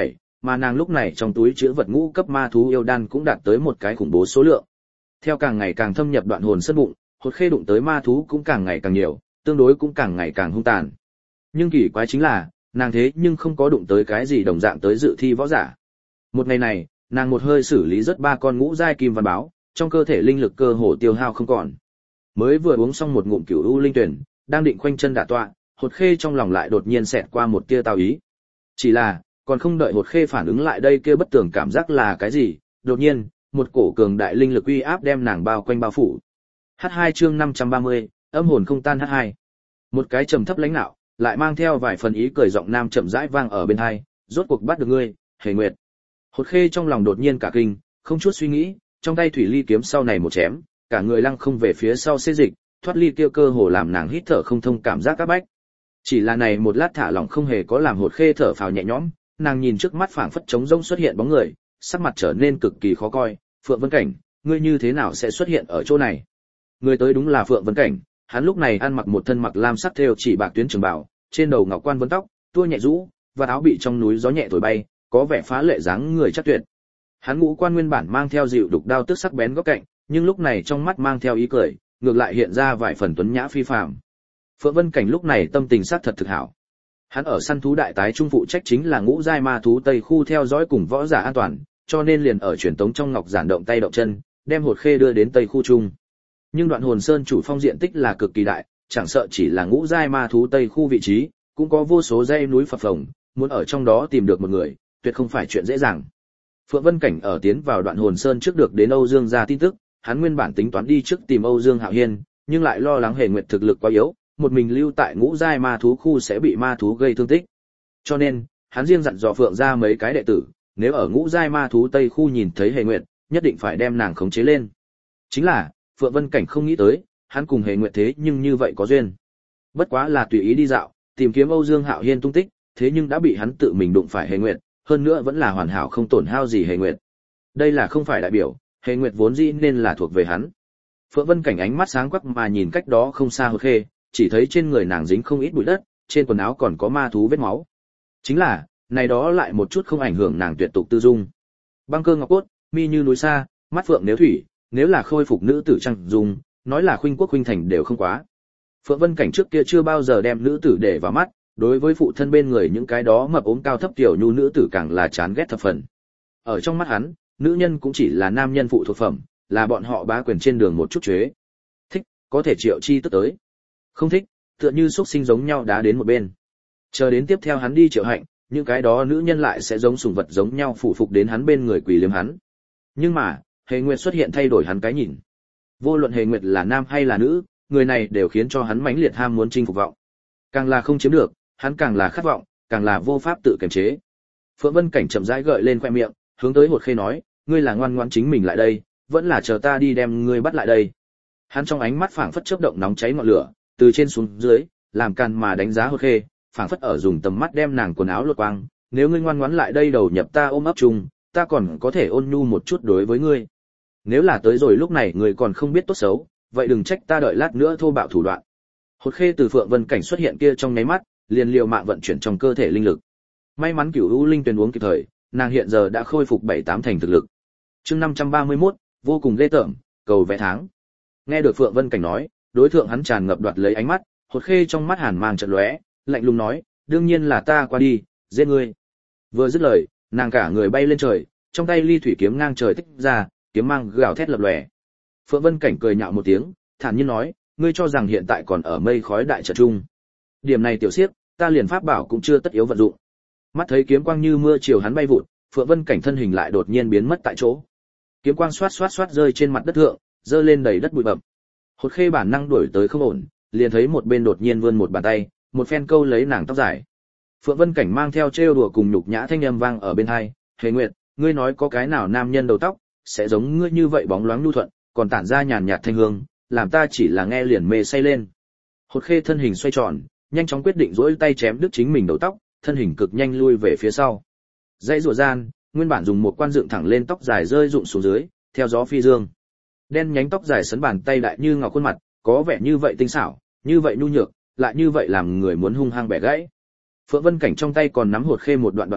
mà nàng lúc này trong túi chứa vật ngũ cấp ma thú yêu đan cũng đạt tới một cái khủng bố số lượng. Theo càng ngày càng thâm nhập đoạn hồn sơn bụng, hột khê đụng tới ma thú cũng càng ngày càng nhiều, tương đối cũng càng ngày càng hung tàn. Nhưng kỳ quái chính là, nàng thế nhưng không có đụng tới cái gì đồng dạng tới dự thi võ giả. Một ngày này, nàng một hơi xử lý rất 3 con ngũ giai kim văn báo, trong cơ thể linh lực cơ hồ tiêu hao không còn. Mới vừa uống xong một ngụm cửu u linh tuyển, đang định khoanh chân đả tọa, hột khê trong lòng lại đột nhiên xẹt qua một tia tào ý. Chỉ là, còn không đợi hột khê phản ứng lại đây kia bất tường cảm giác là cái gì, đột nhiên, một cổ cường đại linh lực uy áp đem nàng bao quanh bao phủ. H2 chương 530, âm hồn không tan H2. Một cái trầm thấp lãnh nạo, lại mang theo vài phần ý cười giọng nam chậm rãi vang ở bên tai, rốt cuộc bắt được ngươi, Hề Nguyệt. Hột khê trong lòng đột nhiên cả kinh, không chút suy nghĩ, trong tay thủy ly kiếm sau này một chém, cả người lăng không về phía sau xê dịch, thoát ly kia cơ hồ làm nàng hít thở không thông cảm giác các bách. Chỉ là này một lát thả lỏng không hề có làm hột khê thở phào nhẹ nhõm, nàng nhìn trước mắt phảng phất trống rỗng xuất hiện bóng người, sắc mặt trở nên cực kỳ khó coi. Phượng Vân Cảnh, ngươi như thế nào sẽ xuất hiện ở chỗ này? Người tới đúng là Phượng Vân Cảnh, hắn lúc này ăn mặc một thân mặc lam sắc thêu chỉ bạc tuyến trường bào, trên đầu ngọc quan vấn tóc, tua nhẹ rũ, và áo bị trong núi gió nhẹ thổi bay, có vẻ phá lệ dáng người chắc tuyệt. Hắn ngũ quan nguyên bản mang theo dịu đục đao tức sắc bén góc cạnh, nhưng lúc này trong mắt mang theo ý cười, ngược lại hiện ra vài phần tuấn nhã phi phàm. Phượng Vân Cảnh lúc này tâm tình sắc thật thực hảo. Hắn ở săn thú đại tái trung phụ trách chính là ngũ giai ma thú Tây khu theo dõi cùng võ giả an toàn, cho nên liền ở truyền tống trong ngọc giản động tay động chân, đem hột khê đưa đến Tây khu trung. Nhưng đoạn hồn sơn chủ phong diện tích là cực kỳ đại, chẳng sợ chỉ là ngũ giai ma thú Tây khu vị trí, cũng có vô số dãy núi phập phồng, muốn ở trong đó tìm được một người, tuyệt không phải chuyện dễ dàng. Phượng Vân Cảnh ở tiến vào đoạn hồn sơn trước được đến Âu Dương gia tin tức, hắn nguyên bản tính toán đi trước tìm Âu Dương Hạo Hiên, nhưng lại lo lắng Hề Nguyệt thực lực quá yếu, một mình lưu tại ngũ giai ma thú khu sẽ bị ma thú gây thương tích. Cho nên, hắn riêng dặn dò Phượng gia mấy cái đệ tử, nếu ở ngũ giai ma thú Tây khu nhìn thấy Hề Nguyệt, nhất định phải đem nàng khống chế lên. Chính là, Phượng Vân Cảnh không nghĩ tới, hắn cùng Hề Nguyệt thế nhưng như vậy có duyên. Bất quá là tùy ý đi dạo, tìm kiếm Âu Dương Hạo Hiên tung tích, thế nhưng đã bị hắn tự mình đụng phải Hề Nguyệt, hơn nữa vẫn là hoàn hảo không tổn hao gì Hề Nguyệt. Đây là không phải đại biểu, Hề Nguyệt vốn dĩ nên là thuộc về hắn. Phượng Vân Cảnh ánh mắt sáng quắc mà nhìn cách đó không xa Hột Khê, chỉ thấy trên người nàng dính không ít bụi đất, trên quần áo còn có ma thú vết máu. Chính là, này đó lại một chút không ảnh hưởng nàng tuyệt tục tư dung. Băng cơ ngọc cốt, mi như núi xa, mắt phượng nếu thủy, nếu là khôi phục nữ tử trang dung, nói là khuynh quốc khuynh thành đều không quá. Phượng Vân Cảnh trước kia chưa bao giờ đem nữ tử để vào mắt, đối với phụ thân bên người những cái đó mập ốm cao thấp tiểu nhu nữ tử càng là chán ghét thập phần. Ở trong mắt hắn, nữ nhân cũng chỉ là nam nhân phụ thuộc phẩm, là bọn họ bá quyền trên đường một chút chế. Thích, có thể triệu chi tức tới. Không thích, tựa như xúc sinh giống nhau đá đến một bên. Chờ đến tiếp theo hắn đi triệu hạnh, những cái đó nữ nhân lại sẽ giống sủng vật giống nhau phụ phục đến hắn bên người quỳ liếm hắn. Nhưng mà, Hề Nguyệt xuất hiện thay đổi hắn cái nhìn. Vô luận Hề Nguyệt là nam hay là nữ, người này đều khiến cho hắn mãnh liệt ham muốn chinh phục vọng. Càng là không chiếm được, hắn càng là khát vọng, càng là vô pháp tự kiềm chế. Phượng Vân Cảnh chậm rãi gợi lên khoe miệng, hướng tới Hột Khê nói, ngươi là ngoan ngoãn chính mình lại đây, vẫn là chờ ta đi đem ngươi bắt lại đây. Hắn trong ánh mắt phảng phất chớp động nóng cháy ngọn lửa, từ trên xuống dưới, làm càn mà đánh giá Hột Khê, phảng phất ở dùng tầm mắt đem nàng quần áo lột quang, nếu ngươi ngoan ngoãn lại đây đầu nhập ta ôm ấp chung, ta còn có thể ôn nhu một chút đối với ngươi. Nếu là tới rồi lúc này ngươi còn không biết tốt xấu, vậy đừng trách ta đợi lát nữa thô bạo thủ đoạn. Hột Khê từ Phượng Vân Cảnh xuất hiện kia trong nháy mắt, liền liều mạng vận chuyển trong cơ thể linh lực. May mắn Cửu U Linh Tuyền uống kịp thời, nàng hiện giờ đã khôi phục 7-8 thành thực lực. Chương 531, vô cùng ghê tởm, cầu vẽ tháng. Nghe được Phượng Vân Cảnh nói, đối thượng hắn tràn ngập đoạt lấy ánh mắt, Hột Khê trong mắt hàn mang chợt lóe, lạnh lùng nói, đương nhiên là ta qua đi, giết ngươi. Vừa dứt lời, nàng cả người bay lên trời, trong tay ly thủy kiếm ngang trời tích ra, kiếm mang gào thét lập lòe. Phượng Vân Cảnh cười nhạo một tiếng, thản nhiên nói, ngươi cho rằng hiện tại còn ở mây khói đại trận trung. Điểm này tiểu xiếc, ta liền pháp bảo cũng chưa tất yếu vận dụng. Mắt thấy kiếm quang như mưa chiều hắn bay vụt, Phượng Vân Cảnh thân hình lại đột nhiên biến mất tại chỗ. Kiếm quang xoát xoát xoát rơi trên mặt đất thượng, dơ lên đầy đất bụi bặm. Hột Khê bản năng đuổi tới không ổn, liền thấy một bên đột nhiên vươn một bàn tay, một phen câu lấy nàng tóc dài. Phượng Vân Cảnh mang theo trêu đùa cùng nhục nhã thanh âm vang ở bên tai, "Hề Nguyệt, ngươi nói có cái nào nam nhân đầu tóc sẽ giống ngươi như vậy bóng loáng nhu thuận, còn tản ra nhàn nhạt thanh hương, làm ta chỉ là nghe liền mê say lên." Hột Khê thân hình xoay tròn, nhanh chóng quyết định duỗi tay chém đứt chính mình đầu tóc, thân hình cực nhanh lui về phía sau. Dãy rùa gian, nguyên bản dùng một quan dựng thẳng lên tóc dài rơi rụng xuống dưới, theo gió phi dương. Đen nhánh tóc dài sấn bàn tay đại như ngọc khuôn mặt, có vẻ như vậy tinh xảo, như vậy nhu nhược, lại như vậy làm người muốn hung hăng bẻ gãy. Phượng Vân Cảnh trong tay còn nắm Hột Khê một đoạn đoạn phát,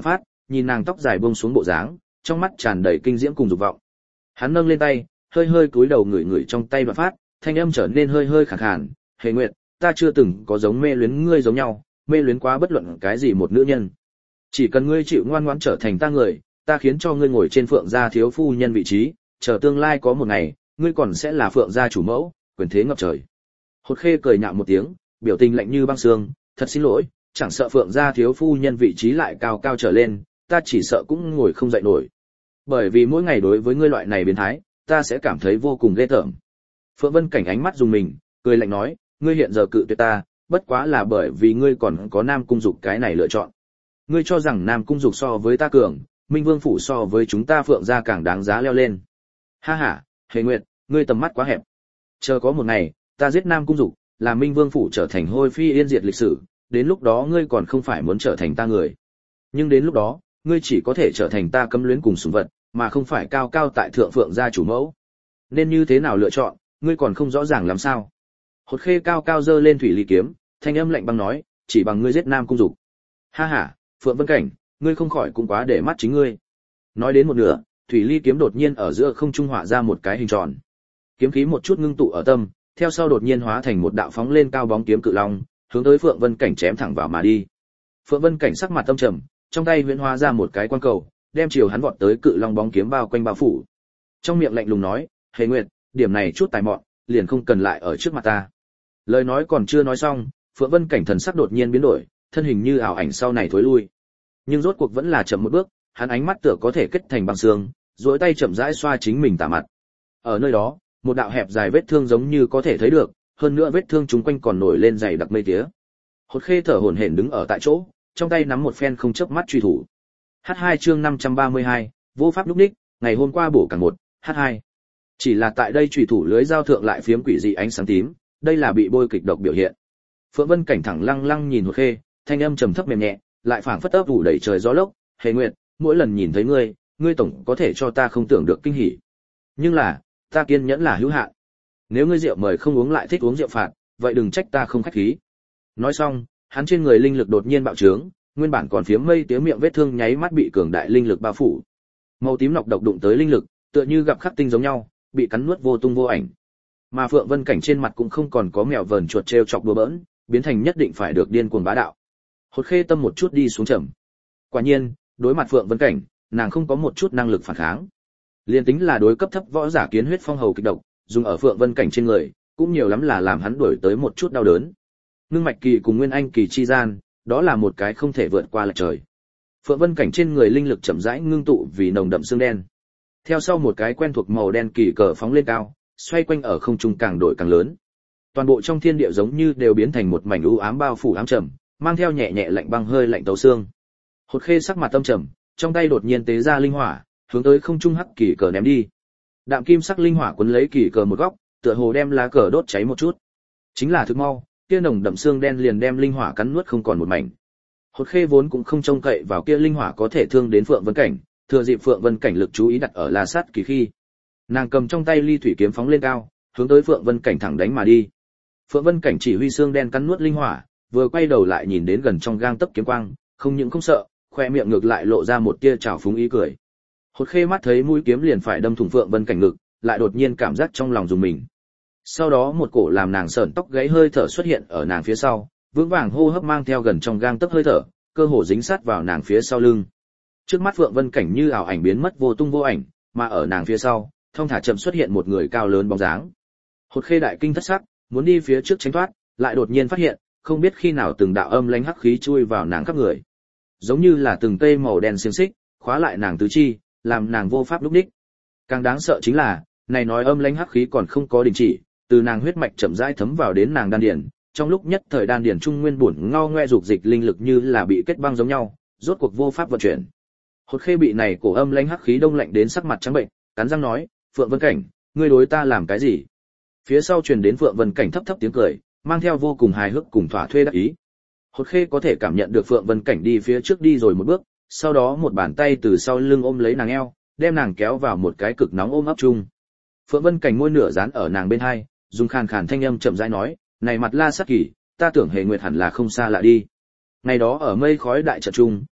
nhìn nàng tóc dài buông xuống bộ dáng, trong mắt tràn đầy kinh diễm cùng dục vọng. Hắn nâng lên tay, hơi hơi cúi đầu ngửi ngửi trong tay đoạn phát, thanh âm trở nên hơi hơi khàn khàn, "Hề Nguyệt, ta chưa từng có giống mê luyến ngươi giống nhau, mê luyến quá bất luận cái gì một nữ nhân. Chỉ cần ngươi chịu ngoan ngoãn trở thành ta người, ta khiến cho ngươi ngồi trên Phượng gia thiếu phu nhân vị trí, chờ tương lai có một ngày, ngươi còn sẽ là Phượng gia chủ mẫu, quyền thế ngập trời." Hột Khê cười nhạo một tiếng, biểu tình lạnh như băng xương, "Thật xin lỗi, chẳng sợ Phượng gia thiếu phu nhân vị trí lại cao cao trở lên, ta chỉ sợ cũng ngồi không dậy nổi. Bởi vì mỗi ngày đối với ngươi loại này biến thái, ta sẽ cảm thấy vô cùng ghê tởm." Phượng Vân Cảnh ánh mắt dùng mình, cười lạnh nói, "Ngươi hiện giờ cự tuyệt ta, bất quá là bởi vì ngươi còn có Nam Cung Dục cái này lựa chọn. Ngươi cho rằng Nam Cung Dục so với ta cường, Minh Vương phủ so với chúng ta Phượng gia càng đáng giá leo lên. Ha ha, Hề Nguyệt, ngươi tầm mắt quá hẹp. Chờ có một ngày, ta giết Nam Cung Dục, làm Minh Vương phủ trở thành hôi phi yên diệt lịch sử, đến lúc đó ngươi còn không phải muốn trở thành ta người. Nhưng đến lúc đó, ngươi chỉ có thể trở thành ta cấm luyến cùng sủng vật, mà không phải cao cao tại thượng Phượng gia chủ mẫu. Nên như thế nào lựa chọn, ngươi còn không rõ ràng làm sao?" Hột Khê cao cao giơ lên thủy ly kiếm, thanh âm lạnh băng nói, "Chỉ bằng ngươi giết Nam Cung Dục." "Ha ha, Phượng Vân Cảnh, ngươi không khỏi cũng quá để mắt chính ngươi." Nói đến một nửa, thủy ly kiếm đột nhiên ở giữa không trung họa ra một cái hình tròn. Kiếm khí một chút ngưng tụ ở tâm, theo sau đột nhiên hóa thành một đạo phóng lên cao bóng kiếm cự long, hướng tới Phượng Vân Cảnh chém thẳng vào mà đi. Phượng Vân Cảnh sắc mặt âm trầm, trong tay huyễn hóa ra một cái quang cầu, đem chiều hắn vọt tới cự long bóng kiếm bao quanh bao phủ. Trong miệng lạnh lùng nói, "Hề Nguyệt, điểm này chút tài mọn, liền không cần lại ở trước mặt ta." Lời nói còn chưa nói xong, Phượng Vân Cảnh thần sắc đột nhiên biến đổi, thân hình như ảo ảnh sau này thối lui. Nhưng rốt cuộc vẫn là chậm một bước, hắn ánh mắt tựa có thể kết thành băng xương, duỗi tay chậm rãi xoa chính mình tả mặt. Ở nơi đó, một đạo hẹp dài vết thương giống như có thể thấy được, hơn nữa vết thương chúng quanh còn nổi lên dày đặc mây tía. Hột Khê thở hổn hển đứng ở tại chỗ, trong tay nắm một phen không chớp mắt truy thủ. H2 chương 532, vô pháp lúc đích, ngày hôm qua bổ càng một, H2. Chỉ là tại đây truy thủ lưới giao thượng lại phiếm quỷ dị ánh sáng tím, đây là bị bôi kịch độc biểu hiện. Phượng Vân Cảnh thẳng lăng lăng nhìn Hột Khê, thanh âm trầm thấp mềm nhẹ, lại phảng phất ấp ủ đầy trời gió lốc, "Hề Nguyệt, mỗi lần nhìn thấy ngươi, ngươi tổng có thể cho ta không tưởng được kinh hỉ. Nhưng là, ta kiên nhẫn là hữu hạn. Nếu ngươi rượu mời không uống lại thích uống rượu phạt, vậy đừng trách ta không khách khí." Nói xong, hắn trên người linh lực đột nhiên bạo trướng, nguyên bản còn phiếm mây tía miệng vết thương nháy mắt bị cường đại linh lực bao phủ. Màu tím nọc độc đụng tới linh lực, tựa như gặp khắc tinh giống nhau, bị cắn nuốt vô tung vô ảnh. Mà Phượng Vân Cảnh trên mặt cũng không còn có mèo vờn chuột trêu chọc đùa bỡn, biến thành nhất định phải được điên cuồng bá đạo. Hột Khê tâm một chút đi xuống trầm. Quả nhiên, đối mặt Phượng Vân Cảnh, nàng không có một chút năng lực phản kháng. Liên tính là đối cấp thấp võ giả kiến huyết phong hầu kịch độc, dùng ở Phượng Vân Cảnh trên người, cũng nhiều lắm là làm hắn đuổi tới một chút đau đớn. Ngưng mạch kỳ cùng nguyên anh kỳ chi gian, đó là một cái không thể vượt qua lệch trời. Phượng Vân Cảnh trên người linh lực chậm rãi ngưng tụ vì nồng đậm xương đen. Theo sau một cái quen thuộc màu đen kỳ cờ phóng lên cao, xoay quanh ở không trung càng đổi càng lớn. Toàn bộ trong thiên địa giống như đều biến thành một mảnh u ám bao phủ ám trầm, mang theo nhẹ nhẹ lạnh băng hơi lạnh tấu xương. Hột Khê sắc mặt tâm trầm, trong tay đột nhiên tế ra linh hỏa, hướng tới không trung hắc kỳ cờ ném đi. Đạm kim sắc linh hỏa cuốn lấy kỳ cờ một góc, tựa hồ đem lá cờ đốt cháy một chút. Chính là thực mau, kia nồng đậm xương đen liền đem linh hỏa cắn nuốt không còn một mảnh. Hột Khê vốn cũng không trông cậy vào kia linh hỏa có thể thương đến Phượng Vân Cảnh, thừa dịp Phượng Vân Cảnh lực chú ý đặt ở La Sát kỳ khi, nàng cầm trong tay ly thủy kiếm phóng lên cao, hướng tới Phượng Vân Cảnh thẳng đánh mà đi. Phượng Vân Cảnh chỉ huy xương đen cắn nuốt linh hỏa, vừa quay đầu lại nhìn đến gần trong gang tấc kiếm quang, không những không sợ, khoe miệng ngược lại lộ ra một tia trào phúng ý cười. Hột Khê mắt thấy mũi kiếm liền phải đâm thủng Phượng Vân Cảnh ngực, lại đột nhiên cảm giác trong lòng rùng mình. Sau đó một cổ làm nàng sởn tóc gáy hơi thở xuất hiện ở nàng phía sau, vững vàng hô hấp mang theo gần trong gang tấc hơi thở, cơ hồ dính sát vào nàng phía sau lưng. Trước mắt Phượng Vân Cảnh như ảo ảnh biến mất vô tung vô ảnh, mà ở nàng phía sau, thong thả chậm xuất hiện một người cao lớn bóng dáng. Hột Khê đại kinh thất sắc, muốn đi phía trước tránh thoát, lại đột nhiên phát hiện, không biết khi nào từng đạo âm lãnh hắc khí chui vào nàng khắp người, giống như là từng cây màu đen xiềng xích, khóa lại nàng tứ chi, làm nàng vô pháp lúc đích. Càng đáng sợ chính là, này nói âm lãnh hắc khí còn không có đình chỉ, từ nàng huyết mạch chậm rãi thấm vào đến nàng đan điền, trong lúc nhất thời đan điền trung nguyên bổn ngao ngoe dục dịch linh lực như là bị kết băng giống nhau, rốt cuộc vô pháp vận chuyển. Hột Khê bị này cổ âm lãnh hắc khí đông lạnh đến sắc mặt trắng bệnh, cắn răng nói, "Phượng Vân Cảnh, ngươi đối ta làm cái gì?" Phía sau truyền đến Phượng Vân Cảnh thấp thấp tiếng cười, mang theo vô cùng hài hước cùng thỏa thuê đắc ý. Hột Khê có thể cảm nhận được Phượng Vân Cảnh đi phía trước đi rồi một bước, sau đó một bàn tay từ sau lưng ôm lấy nàng eo, đem nàng kéo vào một cái cực nóng ôm ấp chung. Phượng Vân Cảnh môi nửa dán ở nàng bên hai, dùng khàn khàn thanh âm chậm rãi nói, "Này mặt La Sát Kỳ, ta tưởng Hề Nguyệt hẳn là không xa lạ đi. Ngày đó ở mây khói đại trận chung,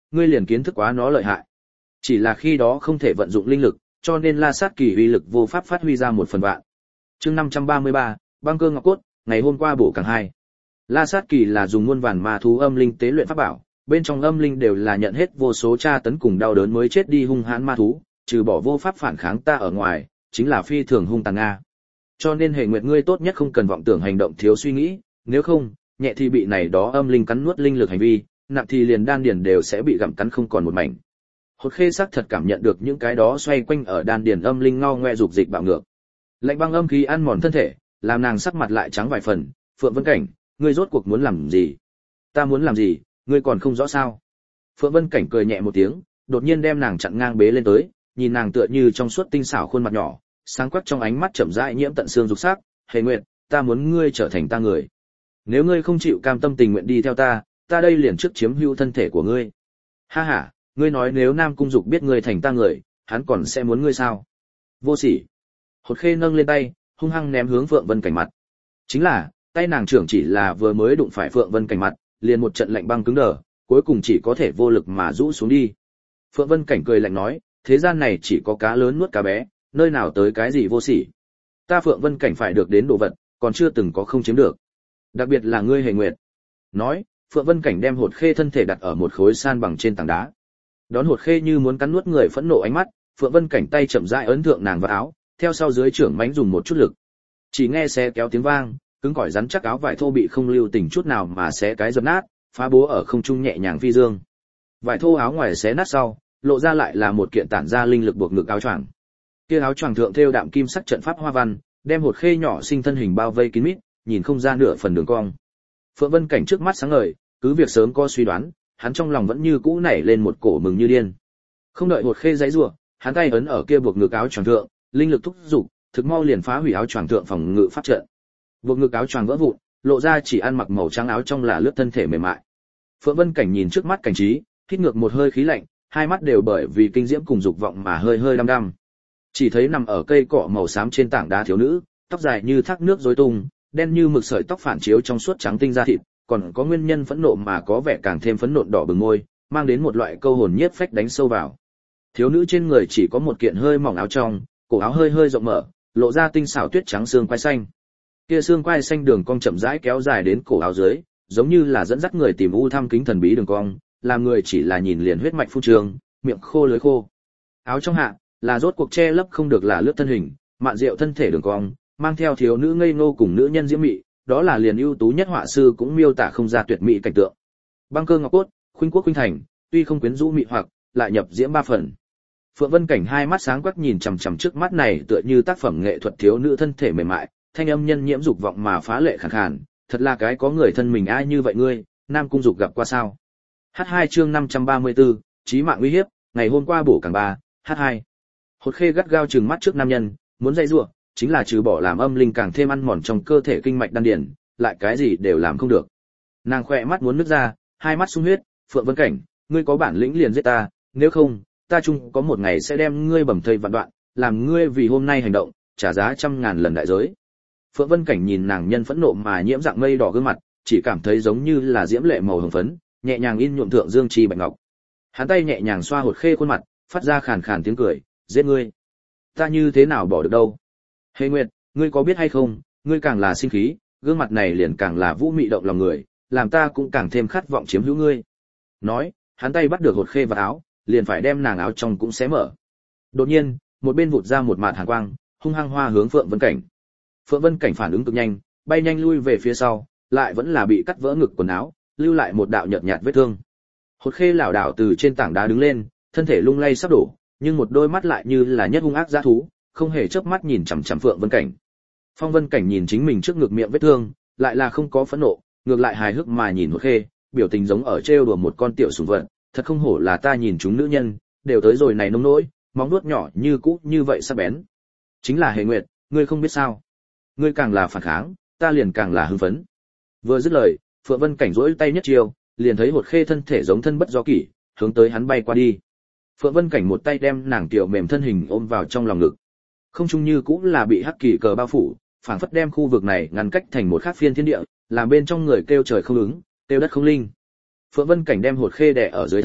ngươi liền kiến thức quá nó lợi hại. Chỉ là khi đó không thể vận dụng linh lực, cho nên La Sát Kỳ uy lực vô pháp phát huy ra 1/1000. Chương 533, băng cơ ngọc cốt, ngày hôm qua bổ càng 2. La Sát Kỳ là dùng muôn vàn ma thú âm linh tế luyện pháp bảo, bên trong âm linh đều là nhận hết vô số tra tấn cùng đau đớn mới chết đi hung hãn ma thú, trừ bỏ vô pháp phản kháng ta ở ngoài, chính là phi thường hung tàn nga. Cho nên Hệ Nguyệt ngươi tốt nhất không cần vọng tưởng hành động thiếu suy nghĩ, nếu không, nhẹ thì bị này đó âm linh cắn nuốt linh lực hành vi, nặng thì liền đan điền đều sẽ bị gặm cắn không còn một mảnh. Hột Khê sắc thật cảm nhận được những cái đó xoay quanh ở đan điền âm linh ngao ngoe dục dịch bạo ngược. Lạnh băng âm khí ăn mòn thân thể, làm nàng sắc mặt lại trắng vài phần. Phượng Vân Cảnh, ngươi rốt cuộc muốn làm gì? Ta muốn làm gì, ngươi còn không rõ sao? Phượng Vân Cảnh cười nhẹ một tiếng, đột nhiên đem nàng chặn ngang bế lên tới, nhìn nàng tựa như trong suốt tinh xảo khuôn mặt nhỏ, sáng quắc trong ánh mắt chậm rãi nhiễm tận xương dục sắc. Hề Nguyệt, ta muốn ngươi trở thành ta người. Nếu ngươi không chịu cam tâm tình nguyện đi theo ta, ta đây liền trước chiếm hữu thân thể của ngươi. Ha ha, ngươi nói nếu Nam Cung Dục biết ngươi thành ta người, hắn còn sẽ muốn ngươi sao? Vô sỉ. Hột Khê nâng lên tay, hung hăng ném hướng Phượng Vân Cảnh mặt. Chính là, tay nàng trưởng chỉ là vừa mới đụng phải Phượng Vân Cảnh mặt, liền một trận lạnh băng cứng đờ, cuối cùng chỉ có thể vô lực mà rũ xuống đi. Phượng Vân Cảnh cười lạnh nói, thế gian này chỉ có cá lớn nuốt cá bé, nơi nào tới cái gì vô sỉ. Ta Phượng Vân Cảnh phải được đến đồ vật, còn chưa từng có không chiếm được. Đặc biệt là ngươi Hề Nguyệt. Nói, Phượng Vân Cảnh đem Hột Khê thân thể đặt ở một khối san bằng trên tảng đá. Đón Hột Khê như muốn cắn nuốt người phẫn nộ ánh mắt, Phượng Vân Cảnh tay chậm rãi ấn thượng nàng vào áo, theo sau dưới trưởng mánh dùng một chút lực. Chỉ nghe xé kéo tiếng vang, cứng cỏi rắn chắc áo vải thô bị không lưu tình chút nào mà xé cái dập nát, phá bố ở không trung nhẹ nhàng phi dương. Vải thô áo ngoài xé nát sau, lộ ra lại là một kiện tản ra linh lực buộc ngực áo choàng. Kia áo choàng thượng thêu đạm kim sắc trận pháp hoa văn, đem Hột Khê nhỏ sinh thân hình bao vây kín mít, nhìn không ra nửa phần đường cong. Phượng Vân Cảnh trước mắt sáng ngời, cứ việc sớm có suy đoán, hắn trong lòng vẫn như cũ nảy lên một cổ mừng như điên. Không đợi Hột Khê giãy giụa, hắn tay ấn ở kia buộc ngực áo choàng thượng, linh lực thúc dục, thực mau liền phá hủy áo choàng thượng phòng ngự pháp trận. Buộc ngực áo choàng vỡ vụn, lộ ra chỉ ăn mặc màu trắng áo trong là lướt thân thể mềm mại. Phượng Vân Cảnh nhìn trước mắt cảnh trí, hít ngược một hơi khí lạnh, hai mắt đều bởi vì kinh diễm cùng dục vọng mà hơi hơi đăm đăm. Chỉ thấy nằm ở cây cỏ màu xám trên tảng đá thiếu nữ, tóc dài như thác nước rối tung, đen như mực sợi tóc phản chiếu trong suốt trắng tinh da thịt, còn có nguyên nhân phẫn nộ mà có vẻ càng thêm phẫn nộn đỏ bừng môi, mang đến một loại câu hồn nhiếp phách đánh sâu vào. Thiếu nữ trên người chỉ có một kiện hơi mỏng áo trong, cổ áo hơi hơi rộng mở, lộ ra tinh xảo tuyết trắng xương quai xanh. Kia xương quai xanh đường cong chậm rãi kéo dài đến cổ áo dưới, giống như là dẫn dắt người tìm u thăm kính thần bí đường cong, làm người chỉ là nhìn liền huyết mạch phun trường, miệng khô lưỡi khô. Áo trong hạ là rốt cuộc che lấp không được là lướt thân hình, mạn diệu thân thể đường cong, mang theo thiếu nữ ngây ngô cùng nữ nhân diễm mị, đó là liền ưu tú nhất họa sư cũng miêu tả không ra tuyệt mỹ cảnh tượng. Băng cơ ngọc cốt, khuynh quốc khuynh thành, tuy không quyến rũ mị hoặc, lại nhập diễm ba phần. Phượng Vân Cảnh hai mắt sáng quắc nhìn chằm chằm trước mắt này tựa như tác phẩm nghệ thuật thiếu nữ thân thể mềm mại, thanh âm nhân nhiễm dục vọng mà phá lệ khàn khàn, thật là cái có người thân mình ai như vậy ngươi, Nam Cung Dục gặp qua sao? H2 chương 534, chí mạng uy hiếp, ngày hôm qua bổ càng 3, H2. Hột Khê gắt gao trừng mắt trước nam nhân, muốn dây rủa, chính là trừ bỏ làm âm linh càng thêm ăn mòn trong cơ thể kinh mạch đan điền, lại cái gì đều làm không được. Nàng khỏe mắt muốn nứt ra, hai mắt sung huyết, Phượng Vân Cảnh, ngươi có bản lĩnh liền giết ta, nếu không, ta chung có một ngày sẽ đem ngươi bầm thây vạn đoạn, làm ngươi vì hôm nay hành động, trả giá 100.000 lần đại giới. Phượng Vân Cảnh nhìn nàng nhân phẫn nộ mà nhiễm dạng mây đỏ gương mặt, chỉ cảm thấy giống như là diễm lệ màu hồng phấn, nhẹ nhàng in nhuộm thượng dương chi bạch ngọc. Hắn tay nhẹ nhàng xoa Hột Khê khuôn mặt, phát ra khàn khàn tiếng cười, giết ngươi. Ta như thế nào bỏ được đâu. Hề Nguyệt, ngươi có biết hay không, ngươi càng là sinh khí, gương mặt này liền càng là vũ mị động lòng người, làm ta cũng càng thêm khát vọng chiếm hữu ngươi. Nói, hắn tay bắt được Hột Khê vào áo, liền phải đem nàng áo trong cũng xé mở. Đột nhiên, một bên vụt ra một mạt hàn quang, hung hăng hoa hướng Phượng Vân Cảnh. Phượng Vân Cảnh phản ứng cực nhanh, bay nhanh lui về phía sau, lại vẫn là bị cắt vỡ ngực quần áo, lưu lại một đạo nhợt nhạt vết thương. Hột Khê lảo đảo từ trên tảng đá đứng lên, thân thể lung lay sắp đổ, nhưng một đôi mắt lại như là nhất hung ác dã thú, không hề chớp mắt nhìn chằm chằm Phượng Vân Cảnh. Phong Vân Cảnh nhìn chính mình trước ngực miệng vết thương, lại là không có phẫn nộ, ngược lại hài hước mà nhìn Hột Khê, biểu tình giống ở trêu đùa một con tiểu sủng vật, thật không hổ là ta nhìn chúng nữ nhân, đều tới rồi này nông nỗi, móng vuốt nhỏ như cũ như vậy sắc bén. Chính là Hề Nguyệt, ngươi không biết sao? Ngươi càng là phản kháng, ta liền càng là hưng phấn. Vừa dứt lời, Phượng Vân Cảnh duỗi tay nhất chiêu, liền thấy Hột Khê thân thể giống thân bất do kỷ, hướng tới hắn bay qua đi. Phượng Vân Cảnh một tay đem nàng tiểu mềm thân hình ôm vào trong lòng ngực. Không trung như cũng là bị hắc kỳ cờ bao phủ, phảng phất đem khu vực này ngăn cách thành một khác phiên thiên địa, làm bên trong người kêu trời không ứng, kêu đất không linh. Phượng Vân Cảnh đem Hột Khê đè ở dưới thân,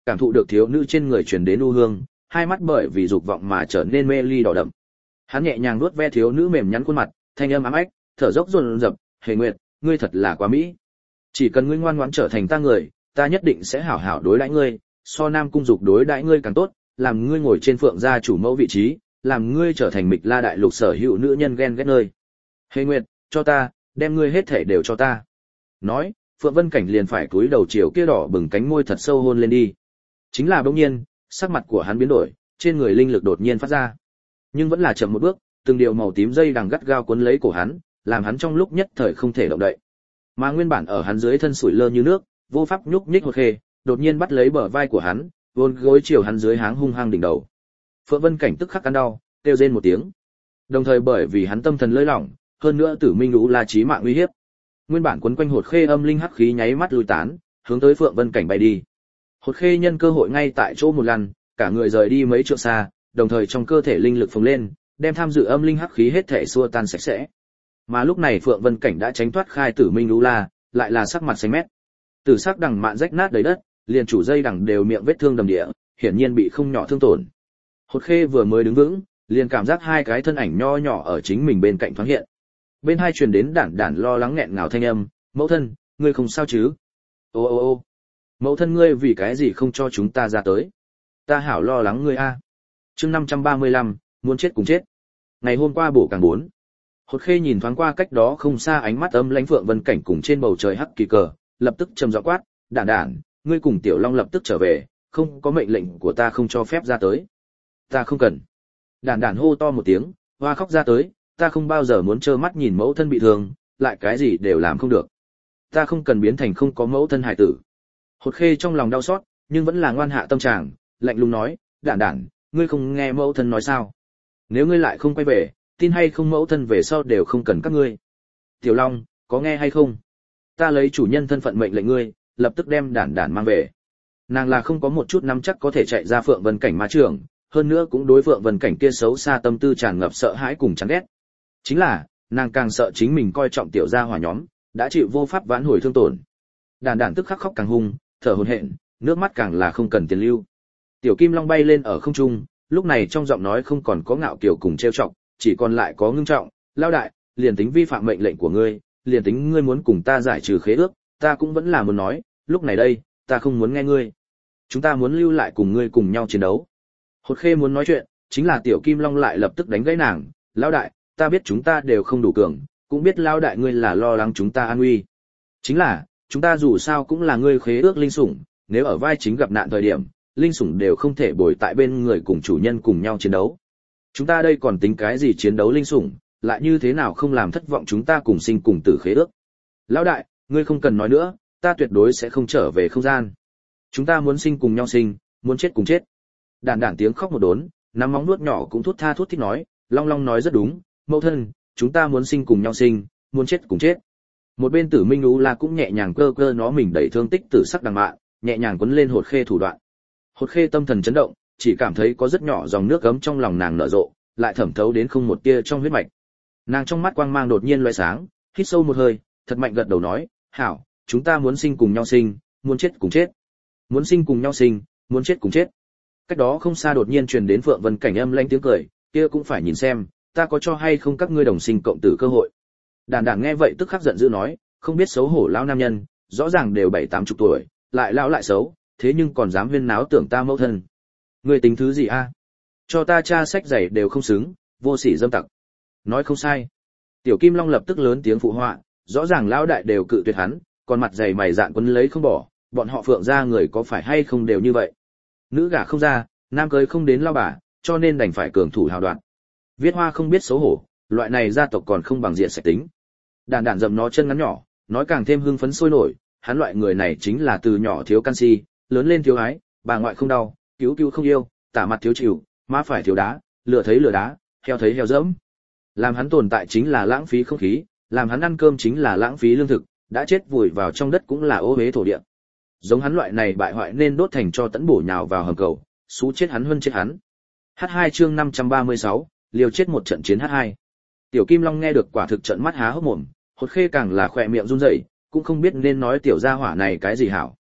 cảm thụ được thiếu nữ trên người truyền đến u hương, hai mắt bởi vì dục vọng mà trở nên mê ly đỏ đậm. Hắn nhẹ nhàng nuốt ve thiếu nữ mềm nhắn khuôn mặt, thanh âm ám ách, thở dốc dồn dập, "Hề Nguyệt, ngươi thật là quá mỹ. Chỉ cần ngươi ngoan ngoãn trở thành ta người, ta nhất định sẽ hảo hảo đối đãi ngươi, so Nam cung Dục đối đãi ngươi càng tốt, làm ngươi ngồi trên Phượng gia chủ mẫu vị trí, làm ngươi trở thành Mịch La đại lục sở hữu nữ nhân ghen ghét nơi. Hề Nguyệt, cho ta, đem ngươi hết thể đều cho ta." Nói, Phượng Vân Cảnh liền phải cúi đầu chiều kia đỏ bừng cánh môi thật sâu hôn lên đi. Chính là bỗng nhiên, sắc mặt của hắn biến đổi, trên người linh lực đột nhiên phát ra. Nhưng vẫn là chậm một bước, từng điều màu tím dây đằng gắt gao cuốn lấy cổ hắn, làm hắn trong lúc nhất thời không thể động đậy. Mà nguyên bản ở hắn dưới thân sủi lơ như nước, vô pháp nhúc nhích Hột Khê, đột nhiên bắt lấy bờ vai của hắn, vươn gối chiều hắn dưới háng hung hăng đỉnh đầu. Phượng Vân Cảnh tức khắc cắn đau, kêu rên một tiếng. Đồng thời bởi vì hắn tâm thần lơi lỏng, hơn nữa Tử Minh Lũ là chí mạng uy hiếp. Nguyên bản quấn quanh Hột Khê âm linh hắc khí nháy mắt lui tán, hướng tới Phượng Vân Cảnh bay đi. Hột Khê nhân cơ hội ngay tại chỗ một lần, cả người rời đi mấy trượng xa, đồng thời trong cơ thể linh lực phồng lên, đem tham dự âm linh hắc khí hết thể xua tan sạch sẽ. Mà lúc này Phượng Vân Cảnh đã tránh thoát khai Tử Minh Lũ La, lại là sắc mặt xanh mét. Tử sắc đằng mạn rách nát đầy đất, liền chủ dây đằng đều miệng vết thương đầm địa, hiển nhiên bị không nhỏ thương tổn. Hột Khê vừa mới đứng vững, liền cảm giác hai cái thân ảnh nho nhỏ ở chính mình bên cạnh thoáng hiện. Bên hai truyền đến đản đản lo lắng nghẹn ngào thanh âm, "Mẫu thân, ngươi không sao chứ?" "Ô ô ô, mẫu thân ngươi vì cái gì không cho chúng ta ra tới? Ta hảo lo lắng ngươi a." Chương 535, muốn chết cùng chết. Ngày hôm qua bổ càng 4. Hột Khê nhìn thoáng qua cách đó không xa ánh mắt âm lãnh Phượng Vân Cảnh cùng trên bầu trời hắc kỳ cờ, lập tức trầm giọng quát, "Đản đản, ngươi cùng Tiểu Long lập tức trở về, không có mệnh lệnh của ta không cho phép ra tới." "Ta không cần." Đản đản hô to một tiếng, hoa khóc ra tới, "Ta không bao giờ muốn trơ mắt nhìn mẫu thân bị thương, lại cái gì đều làm không được. Ta không cần biến thành không có mẫu thân hài tử." Hột Khê trong lòng đau xót, nhưng vẫn là ngoan hạ tâm trạng, lạnh lùng nói, "Đản đản, ngươi không nghe mẫu thân nói sao? Nếu ngươi lại không quay về, tin hay không mẫu thân về sau đều không cần các ngươi. Tiểu Long, có nghe hay không? Ta lấy chủ nhân thân phận mệnh lệnh ngươi, lập tức đem đản đản mang về." Nàng là không có một chút nắm chắc có thể chạy ra Phượng Vân Cảnh ma trường, hơn nữa cũng đối Phượng Vân Cảnh kia xấu xa tâm tư tràn ngập sợ hãi cùng chán ghét. Chính là, nàng càng sợ chính mình coi trọng tiểu gia hỏa nhóm, đã chịu vô pháp vãn hồi thương tổn. Đản đản tức khắc khóc càng hung, thở hổn hển, nước mắt càng là không cần tiền lưu. Tiểu Kim Long bay lên ở không trung, lúc này trong giọng nói không còn có ngạo kiều cùng trêu chọc, chỉ còn lại có ngưng trọng, "Lao đại, liền tính vi phạm mệnh lệnh của ngươi, liền tính ngươi muốn cùng ta giải trừ khế ước, ta cũng vẫn là muốn nói, lúc này đây, ta không muốn nghe ngươi. Chúng ta muốn lưu lại cùng ngươi cùng nhau chiến đấu." Hột Khê muốn nói chuyện, chính là Tiểu Kim Long lại lập tức đánh gãy nàng, "Lão đại, ta biết chúng ta đều không đủ cường, cũng biết lão đại ngươi là lo lắng chúng ta an nguy. Chính là, chúng ta dù sao cũng là ngươi khế ước linh sủng, nếu ở vai chính gặp nạn thời điểm, linh sủng đều không thể bồi tại bên người cùng chủ nhân cùng nhau chiến đấu. Chúng ta đây còn tính cái gì chiến đấu linh sủng, lại như thế nào không làm thất vọng chúng ta cùng sinh cùng tử khế ước. Lão đại, ngươi không cần nói nữa, ta tuyệt đối sẽ không trở về không gian. Chúng ta muốn sinh cùng nhau sinh, muốn chết cùng chết." Đản đản tiếng khóc một đốn, nắm móng nuốt nhỏ cũng thút tha thút thít nói, "Long Long nói rất đúng, mẫu thân, chúng ta muốn sinh cùng nhau sinh, muốn chết cùng chết." Một bên Tử Minh Lũ La cũng nhẹ nhàng cơ cơ nó mình đẩy thương tích tử sắc đằng mạn, nhẹ nhàng quấn lên Hột Khê thủ đoạn. Hột Khê tâm thần chấn động, chỉ cảm thấy có rất nhỏ dòng nước gấm trong lòng nàng nở rộ, lại thẩm thấu đến không một tia trong huyết mạch. Nàng trong mắt quang mang đột nhiên lóe sáng, hít sâu một hơi, thật mạnh gật đầu nói, "Hảo, chúng ta muốn sinh cùng nhau sinh, muốn chết cùng chết. Muốn sinh cùng nhau sinh, muốn chết cùng chết." Cách đó không xa đột nhiên truyền đến Phượng Vân Cảnh âm lãnh tiếng cười, "Kia cũng phải nhìn xem, ta có cho hay không các ngươi đồng sinh cộng tử cơ hội." Đản đản nghe vậy tức khắc giận dữ nói, "Không biết xấu hổ lão nam nhân, rõ ràng đều 7-80 tuổi, lại lão lại xấu, thế nhưng còn dám huyên náo tưởng ta mẫu thân. Ngươi tính thứ gì a? Cho ta tra sách giày đều không xứng, vô sỉ dâm tặc." Nói không sai. Tiểu Kim Long lập tức lớn tiếng phụ họa, rõ ràng lão đại đều cự tuyệt hắn, còn mặt dày mày dạn quấn lấy không bỏ, bọn họ Phượng gia người có phải hay không đều như vậy. Nữ gả không ra, nam cưới không đến lao bà, cho nên đành phải cường thủ hào đoạn. Viết Hoa không biết xấu hổ, loại này gia tộc còn không bằng diện sạch tính. Đản đản dậm nó chân ngắn nhỏ, nói càng thêm hưng phấn sôi nổi, hắn loại người này chính là từ nhỏ thiếu canxi, lớn lên thiếu ái, bà ngoại không đau, cứu cứu không yêu, tả mặt thiếu chịu, má phải thiếu đá, lừa thấy lừa đá, heo thấy heo dẫm. Làm hắn tồn tại chính là lãng phí không khí, làm hắn ăn cơm chính là lãng phí lương thực, đã chết vùi vào trong đất cũng là ô uế thổ địa. Giống hắn loại này bại hoại nên đốt thành cho tẫn bổ nhào vào hầm cầu, xú chết hắn hơn chết hắn. H2 chương 536, liều chết một trận chiến H2. Tiểu Kim Long nghe được quả thực trận mắt há hốc mồm, Hột Khê càng là khỏe miệng run rẩy, cũng không biết nên nói tiểu gia hỏa này cái gì hảo.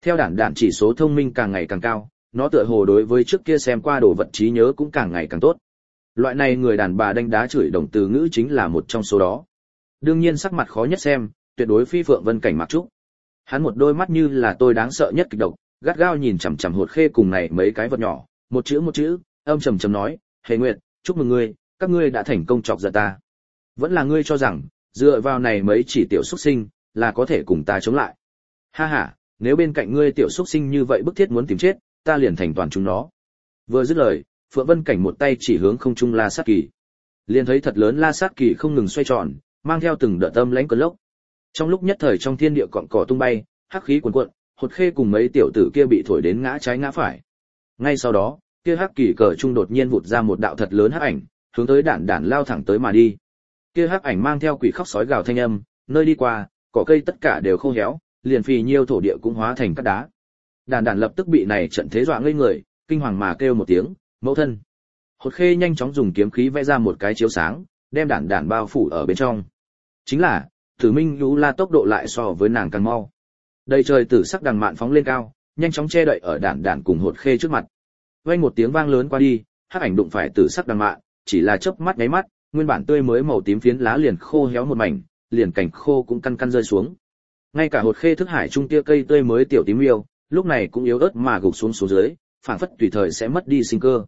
Theo đản đản chỉ số thông minh càng ngày càng cao, nó tựa hồ đối với trước kia xem qua đồ vật trí nhớ cũng càng ngày càng tốt. Loại này người đàn bà đánh đá chửi đồng từ ngữ chính là một trong số đó. Đương nhiên sắc mặt khó nhất xem, tuyệt đối phi Phượng Vân Cảnh Mặc Trúc. Hắn một đôi mắt như là tôi đáng sợ nhất kịch độc, gắt gao nhìn chằm chằm Hột Khê cùng này mấy cái vật nhỏ, một chữ, âm trầm trầm nói, "Hề Nguyệt, chúc mừng ngươi, các ngươi đã thành công chọc giận ta. Vẫn là ngươi cho rằng, dựa vào này mấy chỉ tiểu xuất sinh, là có thể cùng ta chống lại. Ha ha, nếu bên cạnh ngươi tiểu xuất sinh như vậy bức thiết muốn tìm chết, ta liền thành toàn chúng nó." Vừa dứt lời, Phượng Vân Cảnh một tay chỉ hướng không trung La Sát Kỳ. Liền thấy thật lớn La Sát Kỳ không ngừng xoay tròn, mang theo từng đợt âm lãnh cơn lốc. Trong lúc nhất thời trong thiên địa cọn cỏ tung bay, hắc khí cuồn cuộn, Hột Khê cùng mấy tiểu tử kia bị thổi đến ngã trái ngã phải. Ngay sau đó, kia hắc kỳ cờ trung đột nhiên vụt ra một đạo thật lớn hắc ảnh, hướng tới đản đản lao thẳng tới mà đi. Kia hắc ảnh mang theo quỷ khóc sói gào thanh âm, nơi đi qua, cỏ cây tất cả đều khô héo, liền phì nhiêu thổ địa cũng hóa thành cát đá. Đản đản lập tức bị này trận thế dọa ngây người, kinh hoàng mà kêu một tiếng, "Mẫu thân!" Hột Khê nhanh chóng dùng kiếm khí vẽ ra một cái chiếu sáng, đem đản đản bao phủ ở bên trong. Chính là, Tử Minh Lũ La tốc độ lại so với nàng càng mau. Đầy trời tử sắc đằng mạn phóng lên cao, nhanh chóng che đậy ở đản đản cùng Hột Khê trước mặt. Vang một tiếng vang lớn qua đi, hắc ảnh đụng phải tử sắc đằng mạn, chỉ là chớp mắt nháy mắt, nguyên bản tươi mới màu tím phiến lá liền khô héo một mảnh, liền cảnh khô cũng căn căn rơi xuống. Ngay cả Hột Khê thức hải trung tia cây tươi mới tiểu tím yêu, lúc này cũng yếu ớt mà gục xuống dưới, phảng phất tùy thời sẽ mất đi sinh cơ.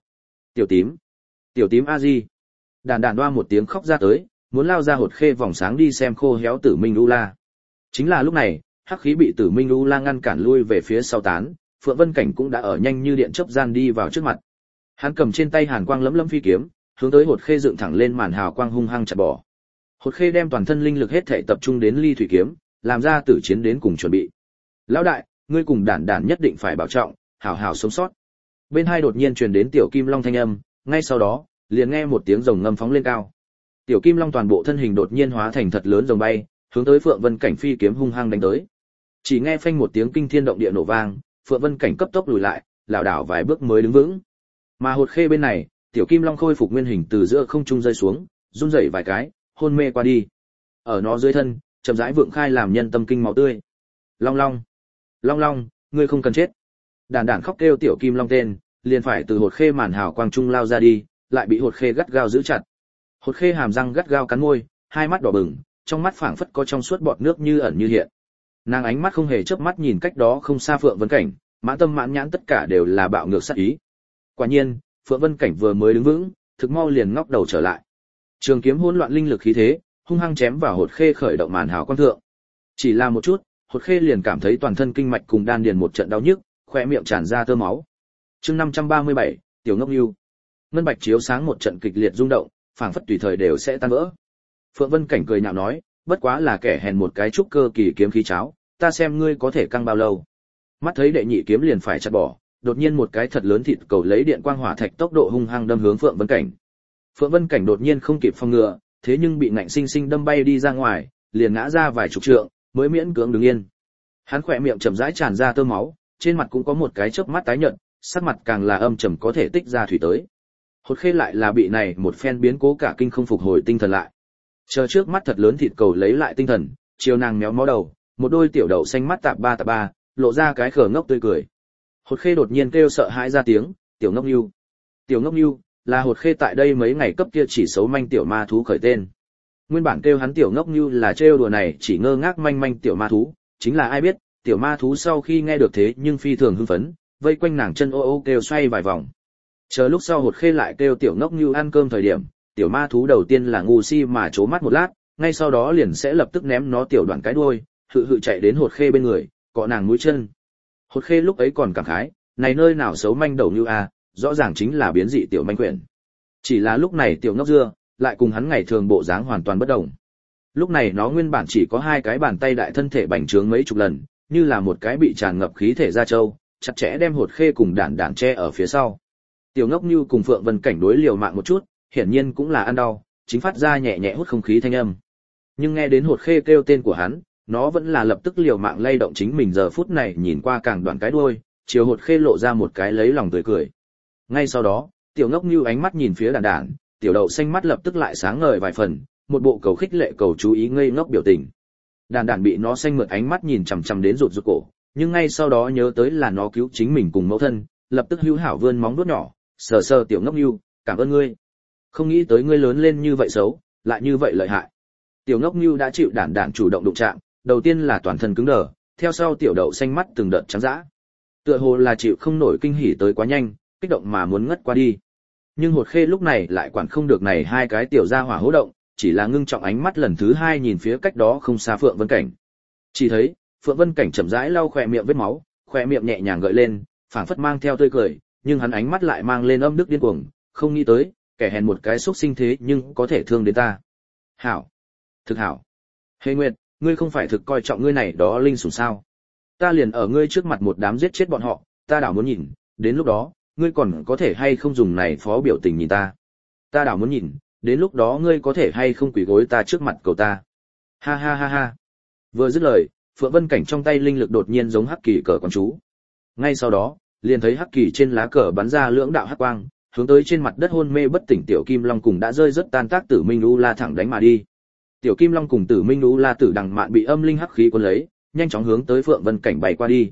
Tiểu tím a di. Đản đản đoa một tiếng khóc ra tới, muốn lao ra Hột Khê vòng sáng đi xem khô héo Tử Minh U La. Chính là lúc này, hắc khí bị Tử Minh U La ngăn cản lui về phía sau tán, Phượng Vân Cảnh cũng đã ở nhanh như điện chớp gian đi vào trước mặt. Hắn cầm trên tay hàn quang lấm lấm phi kiếm, hướng tới Hột Khê dựng thẳng lên màn hào quang hung hăng chặt bỏ. Hột Khê đem toàn thân linh lực hết thảy tập trung đến ly thủy kiếm, làm ra tử chiến đến cùng chuẩn bị. "Lão đại, ngươi cùng đản đản nhất định phải bảo trọng, hảo hảo sống sót." Bên hai đột nhiên truyền đến Tiểu Kim Long thanh âm, ngay sau đó, liền nghe một tiếng rồng ngâm phóng lên cao. Tiểu Kim Long toàn bộ thân hình đột nhiên hóa thành thật lớn rồng bay, hướng tới Phượng Vân Cảnh phi kiếm hung hăng đánh tới. Chỉ nghe phanh một tiếng kinh thiên động địa nổ vang, Phượng Vân Cảnh cấp tốc lùi lại, lảo đảo vài bước mới đứng vững. Mà Hột Khê bên này, Tiểu Kim Long khôi phục nguyên hình từ giữa không trung rơi xuống, run rẩy vài cái, hôn mê qua đi. Ở nó dưới thân, chậm rãi vượng khai làm nhân tâm kinh máu tươi. "Long Long, Long Long, ngươi không cần chết." Đản đản khóc kêu Tiểu Kim Long tên, liền phải từ Hột Khê màn hào quang trung lao ra đi, lại bị Hột Khê gắt gao giữ chặt. Hột Khê hàm răng gắt gao cắn môi, hai mắt đỏ bừng, trong mắt phảng phất có trong suốt bọt nước như ẩn như hiện. Nàng ánh mắt không hề chớp mắt nhìn cách đó không xa Phượng Vân Cảnh, mãn tâm mãn nhãn tất cả đều là bạo ngược sát ý. Quả nhiên, Phượng Vân Cảnh vừa mới đứng vững, thực mau liền ngóc đầu trở lại. Trường kiếm hỗn loạn linh lực khí thế, hung hăng chém vào Hột Khê khởi động màn hào quang thượng. Chỉ là một chút, Hột Khê liền cảm thấy toàn thân kinh mạch cùng đan điền một trận đau nhức, khóe miệng tràn ra tơ máu. Chương 537, Tiểu Ngốc Nưu. Ngân bạch chiếu sáng một trận kịch liệt rung động, phảng phất tùy thời đều sẽ tan vỡ. Phượng Vân Cảnh cười nhạo nói, bất quá là kẻ hèn một cái trúc cơ kỳ kiếm khí cháo, ta xem ngươi có thể căng bao lâu. Mắt thấy đệ nhị kiếm liền phải chặt bỏ, đột nhiên một cái thật lớn thịt cầu lấy điện quang hỏa thạch tốc độ hung hăng đâm hướng Phượng Vân Cảnh. Phượng Vân Cảnh đột nhiên không kịp phòng ngừa, thế nhưng bị ngạnh sinh sinh đâm bay đi ra ngoài, liền ngã ra vài chục trượng, mới miễn cưỡng đứng yên. Hắn khỏe miệng chậm rãi tràn ra tơ máu, trên mặt cũng có một cái chớp mắt tái nhợt, sắc mặt càng là âm trầm có thể tích ra thủy tới. Hột Khê lại là bị này một phen biến cố cả kinh không phục hồi tinh thần lại. Chờ trước mắt thật lớn thịt cầu lấy lại tinh thần, chiều nàng méo mó đầu, một đôi tiểu đậu xanh mắt tạp ba, lộ ra cái khờ ngốc tươi cười. Hột Khê đột nhiên kêu sợ hãi ra tiếng, "Tiểu Ngốc Nưu." Tiểu Ngốc Nưu là Hột Khê tại đây mấy ngày cấp kia chỉ xấu manh tiểu ma thú khởi tên. Nguyên bản kêu hắn Tiểu Ngốc Nưu là trêu đùa này chỉ ngơ ngác manh manh tiểu ma thú, chính là ai biết, tiểu ma thú sau khi nghe được thế nhưng phi thường hưng phấn, vây quanh nàng chân ô ô kêu xoay vài vòng. Chờ lúc sau Hột Khê lại kêu Tiểu Ngốc Nưu ăn cơm thời điểm, tiểu ma thú đầu tiên là ngu si mà trố mắt một lát, ngay sau đó liền sẽ lập tức ném nó tiểu đoạn cái đuôi, hự chạy đến Hột Khê bên người, cọ nàng mũi chân. Hột Khê lúc ấy còn cảm khái, này nơi nào xấu manh đầu như a, rõ ràng chính là biến dị tiểu manh quyển. Chỉ là lúc này tiểu ngốc dưa, lại cùng hắn ngày thường bộ dáng hoàn toàn bất đồng. Lúc này nó nguyên bản chỉ có hai cái bàn tay đại thân thể bành trướng mấy chục lần, như là một cái bị tràn ngập khí thể da trâu, chặt chẽ đem Hột Khê cùng đản đản che ở phía sau. Tiểu Ngốc Nưu cùng Phượng Vân Cảnh đối liều mạng một chút, hiển nhiên cũng là ăn đau, chính phát ra nhẹ nhẹ hút không khí thanh âm. Nhưng nghe đến Hột Khê kêu tên của hắn, nó vẫn là lập tức liều mạng lay động chính mình giờ phút này nhìn qua càng đoạn cái đuôi, chiều Hột Khê lộ ra một cái lấy lòng tươi cười. Ngay sau đó, Tiểu Ngốc Nưu ánh mắt nhìn phía đản đản, tiểu đậu xanh mắt lập tức lại sáng ngời vài phần, một bộ cầu khích lệ cầu chú ý ngây ngốc biểu tình. Đản đản bị nó xanh mượt ánh mắt nhìn chằm chằm đến rụt rụt cổ, nhưng ngay sau đó nhớ tới là nó cứu chính mình cùng mẫu thân, lập tức hữu hảo vươn móng vuốt nhỏ, sờ sờ tiểu ngốc nưu, cảm ơn ngươi. Không nghĩ tới ngươi lớn lên như vậy xấu, lại như vậy lợi hại. Tiểu ngốc nưu đã chịu đản đản chủ động đụng chạm, đầu tiên là toàn thân cứng đờ, theo sau tiểu đậu xanh mắt từng đợt trắng dã. Tựa hồ là chịu không nổi kinh hỉ tới quá nhanh, kích động mà muốn ngất qua đi. Nhưng Hột Khê lúc này lại quản không được này hai cái tiểu gia hỏa hố động, chỉ là ngưng trọng ánh mắt lần thứ hai nhìn phía cách đó không xa Phượng Vân Cảnh. Chỉ thấy, Phượng Vân Cảnh chậm rãi lau khóe miệng vết máu, khóe miệng nhẹ nhàng gợi lên, phảng phất mang theo tươi cười, nhưng hắn ánh mắt lại mang lên âm đức điên cuồng, không nghĩ tới, kẻ hèn một cái xúc sinh thế nhưng có thể thương đến ta. Hảo, thực hảo. Hề Nguyệt, ngươi không phải thực coi trọng ngươi này đó linh sủng sao? Ta liền ở ngươi trước mặt một đám giết chết bọn họ, ta đảo muốn nhìn, đến lúc đó, ngươi còn có thể hay không dùng này phó biểu tình nhìn ta. Ta đảo muốn nhìn, đến lúc đó ngươi có thể hay không quỳ gối ta trước mặt cầu ta. Ha ha ha ha. Vừa dứt lời, Phượng Vân Cảnh trong tay linh lực đột nhiên giống hắc kỳ cờ quán chú. Ngay sau đó, liền thấy hắc kỳ trên lá cờ bắn ra lưỡng đạo hắc quang, hướng tới trên mặt đất hôn mê bất tỉnh tiểu Kim Long cùng đã rơi rất tan tác Tử Minh U La thẳng đánh mà đi. Tiểu Kim Long cùng Tử Minh U La Tử Đằng Mạn bị âm linh hắc khí cuốn lấy, nhanh chóng hướng tới Phượng Vân Cảnh bay qua đi.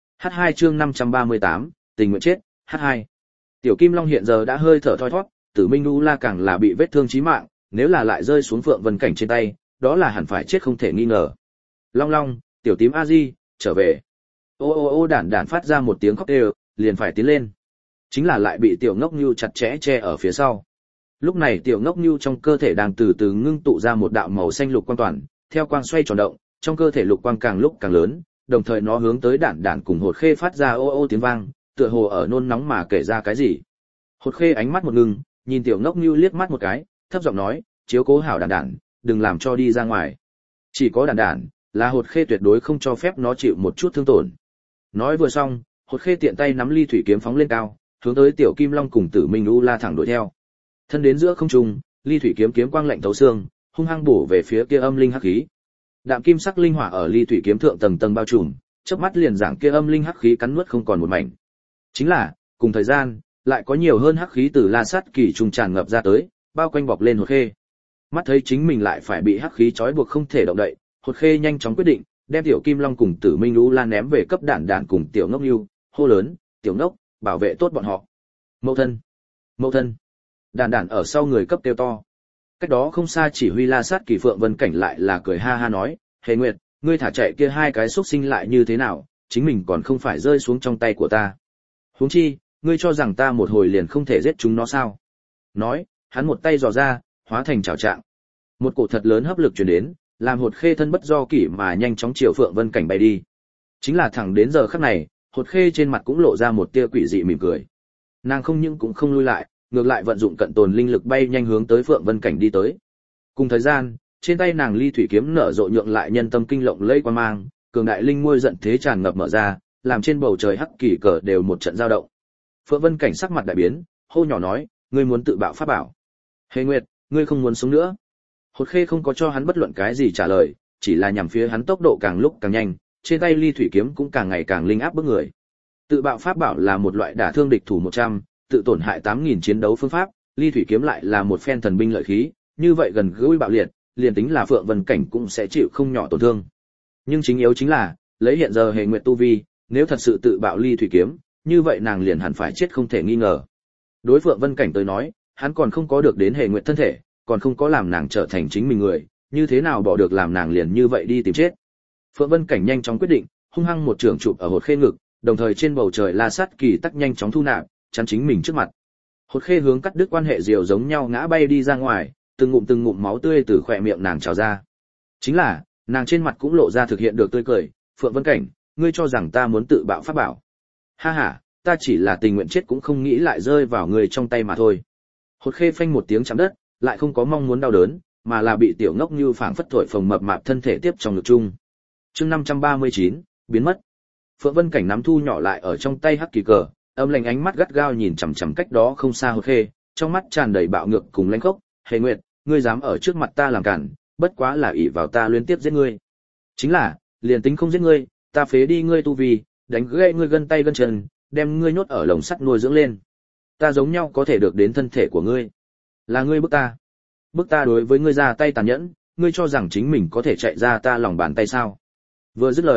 H2 chương 538, tình nguyện chết, H2. Tiểu Kim Long hiện giờ đã hơi thở thoi thoát, Tử Minh U La càng là bị vết thương chí mạng, nếu là lại rơi xuống Phượng Vân Cảnh trên tay, đó là hẳn phải chết không thể nghi ngờ. Long Long, tiểu tím A Di, trở về. Ô ô ô đản đản phát ra một tiếng khóc đều, liền phải tiến lên. Chính là lại bị tiểu ngốc nưu chặt chẽ che ở phía sau. Lúc này tiểu ngốc nưu trong cơ thể đang từ từ ngưng tụ ra một đạo màu xanh lục quang toàn, theo quang xoay tròn động, trong cơ thể lục quang càng lúc càng lớn, đồng thời nó hướng tới đản đản cùng Hột Khê phát ra ô ô tiếng vang, tựa hồ ở nôn nóng mà kể ra cái gì. Hột Khê ánh mắt một ngưng, nhìn tiểu ngốc nưu liếc mắt một cái, thấp giọng nói, chiếu cố hảo đản đản, đừng làm cho đi ra ngoài. Chỉ có đản đản, là Hột Khê tuyệt đối không cho phép nó chịu một chút thương tổn. Nói vừa xong, Hột Khê tiện tay nắm ly thủy kiếm phóng lên cao, hướng tới tiểu Kim Long cùng Tử Minh U La thẳng đuổi theo. Thân đến giữa không trung, ly thủy kiếm kiếm quang lạnh thấu xương, hung hăng bổ về phía kia âm linh hắc khí. Đạm kim sắc linh hỏa ở ly thủy kiếm thượng tầng tầng bao trùm, chớp mắt liền giảng kia âm linh hắc khí cắn nuốt không còn một mảnh. Chính là, cùng thời gian, lại có nhiều hơn hắc khí từ La Sát Kỳ trùng tràn ngập ra tới, bao quanh bọc lên Hột Khê. Mắt thấy chính mình lại phải bị hắc khí trói buộc không thể động đậy, Hột Khê nhanh chóng quyết định, đem tiểu Kim Long cùng Tử Minh U La ném về cấp đản đản cùng tiểu ngốc nưu, hô lớn, tiểu ngốc, bảo vệ tốt bọn họ. Mẫu thân, mẫu thân. Đản đản ở sau người cấp kêu to. Cách đó không xa chỉ huy La Sát Kỳ Phượng Vân Cảnh lại là cười ha ha nói, Hề Nguyệt, ngươi thả chạy kia hai cái xúc sinh lại như thế nào, chính mình còn không phải rơi xuống trong tay của ta. Huống chi, ngươi cho rằng ta một hồi liền không thể giết chúng nó sao? Nói, hắn một tay dò ra, hóa thành chảo trạng. Một cổ thật lớn hấp lực truyền đến, làm Hột Khê thân bất do kỷ mà nhanh chóng chiều Phượng Vân Cảnh bay đi. Chính là thẳng đến giờ khắc này, Hột Khê trên mặt cũng lộ ra một tia quỷ dị mỉm cười. Nàng không những cũng không lui lại, ngược lại vận dụng cận tồn linh lực bay nhanh hướng tới Phượng Vân Cảnh đi tới. Cùng thời gian, trên tay nàng ly thủy kiếm nở rộ nhượng lại nhân tâm kinh lộng lẫy quan mang, cường đại linh ngôi giận thế tràn ngập mở ra, làm trên bầu trời hắc kỳ cờ đều một trận dao động. Phượng Vân Cảnh sắc mặt đại biến, hô nhỏ nói, ngươi muốn tự bạo pháp bảo. Hề Nguyệt, ngươi không muốn sống nữa. Hột Khê không có cho hắn bất luận cái gì trả lời, chỉ là nhằm phía hắn tốc độ càng lúc càng nhanh, trên tay ly thủy kiếm cũng càng ngày càng linh áp bức người. Tự bạo pháp bảo là một loại đả thương địch thủ 100, tự tổn hại 8000 chiến đấu phương pháp, ly thủy kiếm lại là một phen thần binh lợi khí, như vậy gần gũi bạo liệt, liền tính là Phượng Vân Cảnh cũng sẽ chịu không nhỏ tổn thương. Nhưng chính yếu chính là, lấy hiện giờ Hề Nguyệt tu vi, nếu thật sự tự bạo ly thủy kiếm, như vậy nàng liền hẳn phải chết không thể nghi ngờ. Đối Phượng Vân Cảnh tới nói, hắn còn không có được đến Hề Nguyệt thân thể, còn không có làm nàng trở thành chính mình người, như thế nào bỏ được làm nàng liền như vậy đi tìm chết. Phượng Vân Cảnh nhanh chóng quyết định, hung hăng một trường chụp ở Hột Khê ngực, đồng thời trên bầu trời La Sát Kỳ tắc nhanh chóng thu nạp, chắn chính mình trước mặt. Hột Khê hướng cắt đứt quan hệ diều giống nhau ngã bay đi ra ngoài, từng ngụm máu tươi từ khóe miệng nàng trào ra. Chính là, nàng trên mặt cũng lộ ra thực hiện được tươi cười, Phượng Vân Cảnh, ngươi cho rằng ta muốn tự bạo pháp bảo. Ha ha, ta chỉ là tình nguyện chết cũng không nghĩ lại rơi vào người trong tay mà thôi. Hột Khê phanh một tiếng chạm đất, lại không có mong muốn đau đớn, mà là bị tiểu ngốc như phảng phất thổi phồng mập mạp thân thể tiếp trong ngực chung. Chương 539, biến mất. Phượng Vân Cảnh nắm thu nhỏ lại ở trong tay hắc kỳ cờ, âm lạnh ánh mắt gắt gao nhìn chằm chằm cách đó không xa Hột Khê, trong mắt tràn đầy bạo ngược cùng lãnh khốc, "Hề Nguyệt, ngươi dám ở trước mặt ta làm cản, bất quá là ỷ vào ta liên tiếp giết ngươi. Chính là, liền tính không giết ngươi, ta phế đi ngươi tu vi, đánh gãy ngươi gân tay gân chân, đem ngươi nhốt ở lồng sắt nuôi dưỡng lên. Ta giống nhau có thể được đến thân thể của ngươi. Là ngươi bức ta. Bức ta đối với ngươi ra tay tàn nhẫn, ngươi cho rằng chính mình có thể chạy ra ta lòng bàn tay sao?" Vừa dứt lời,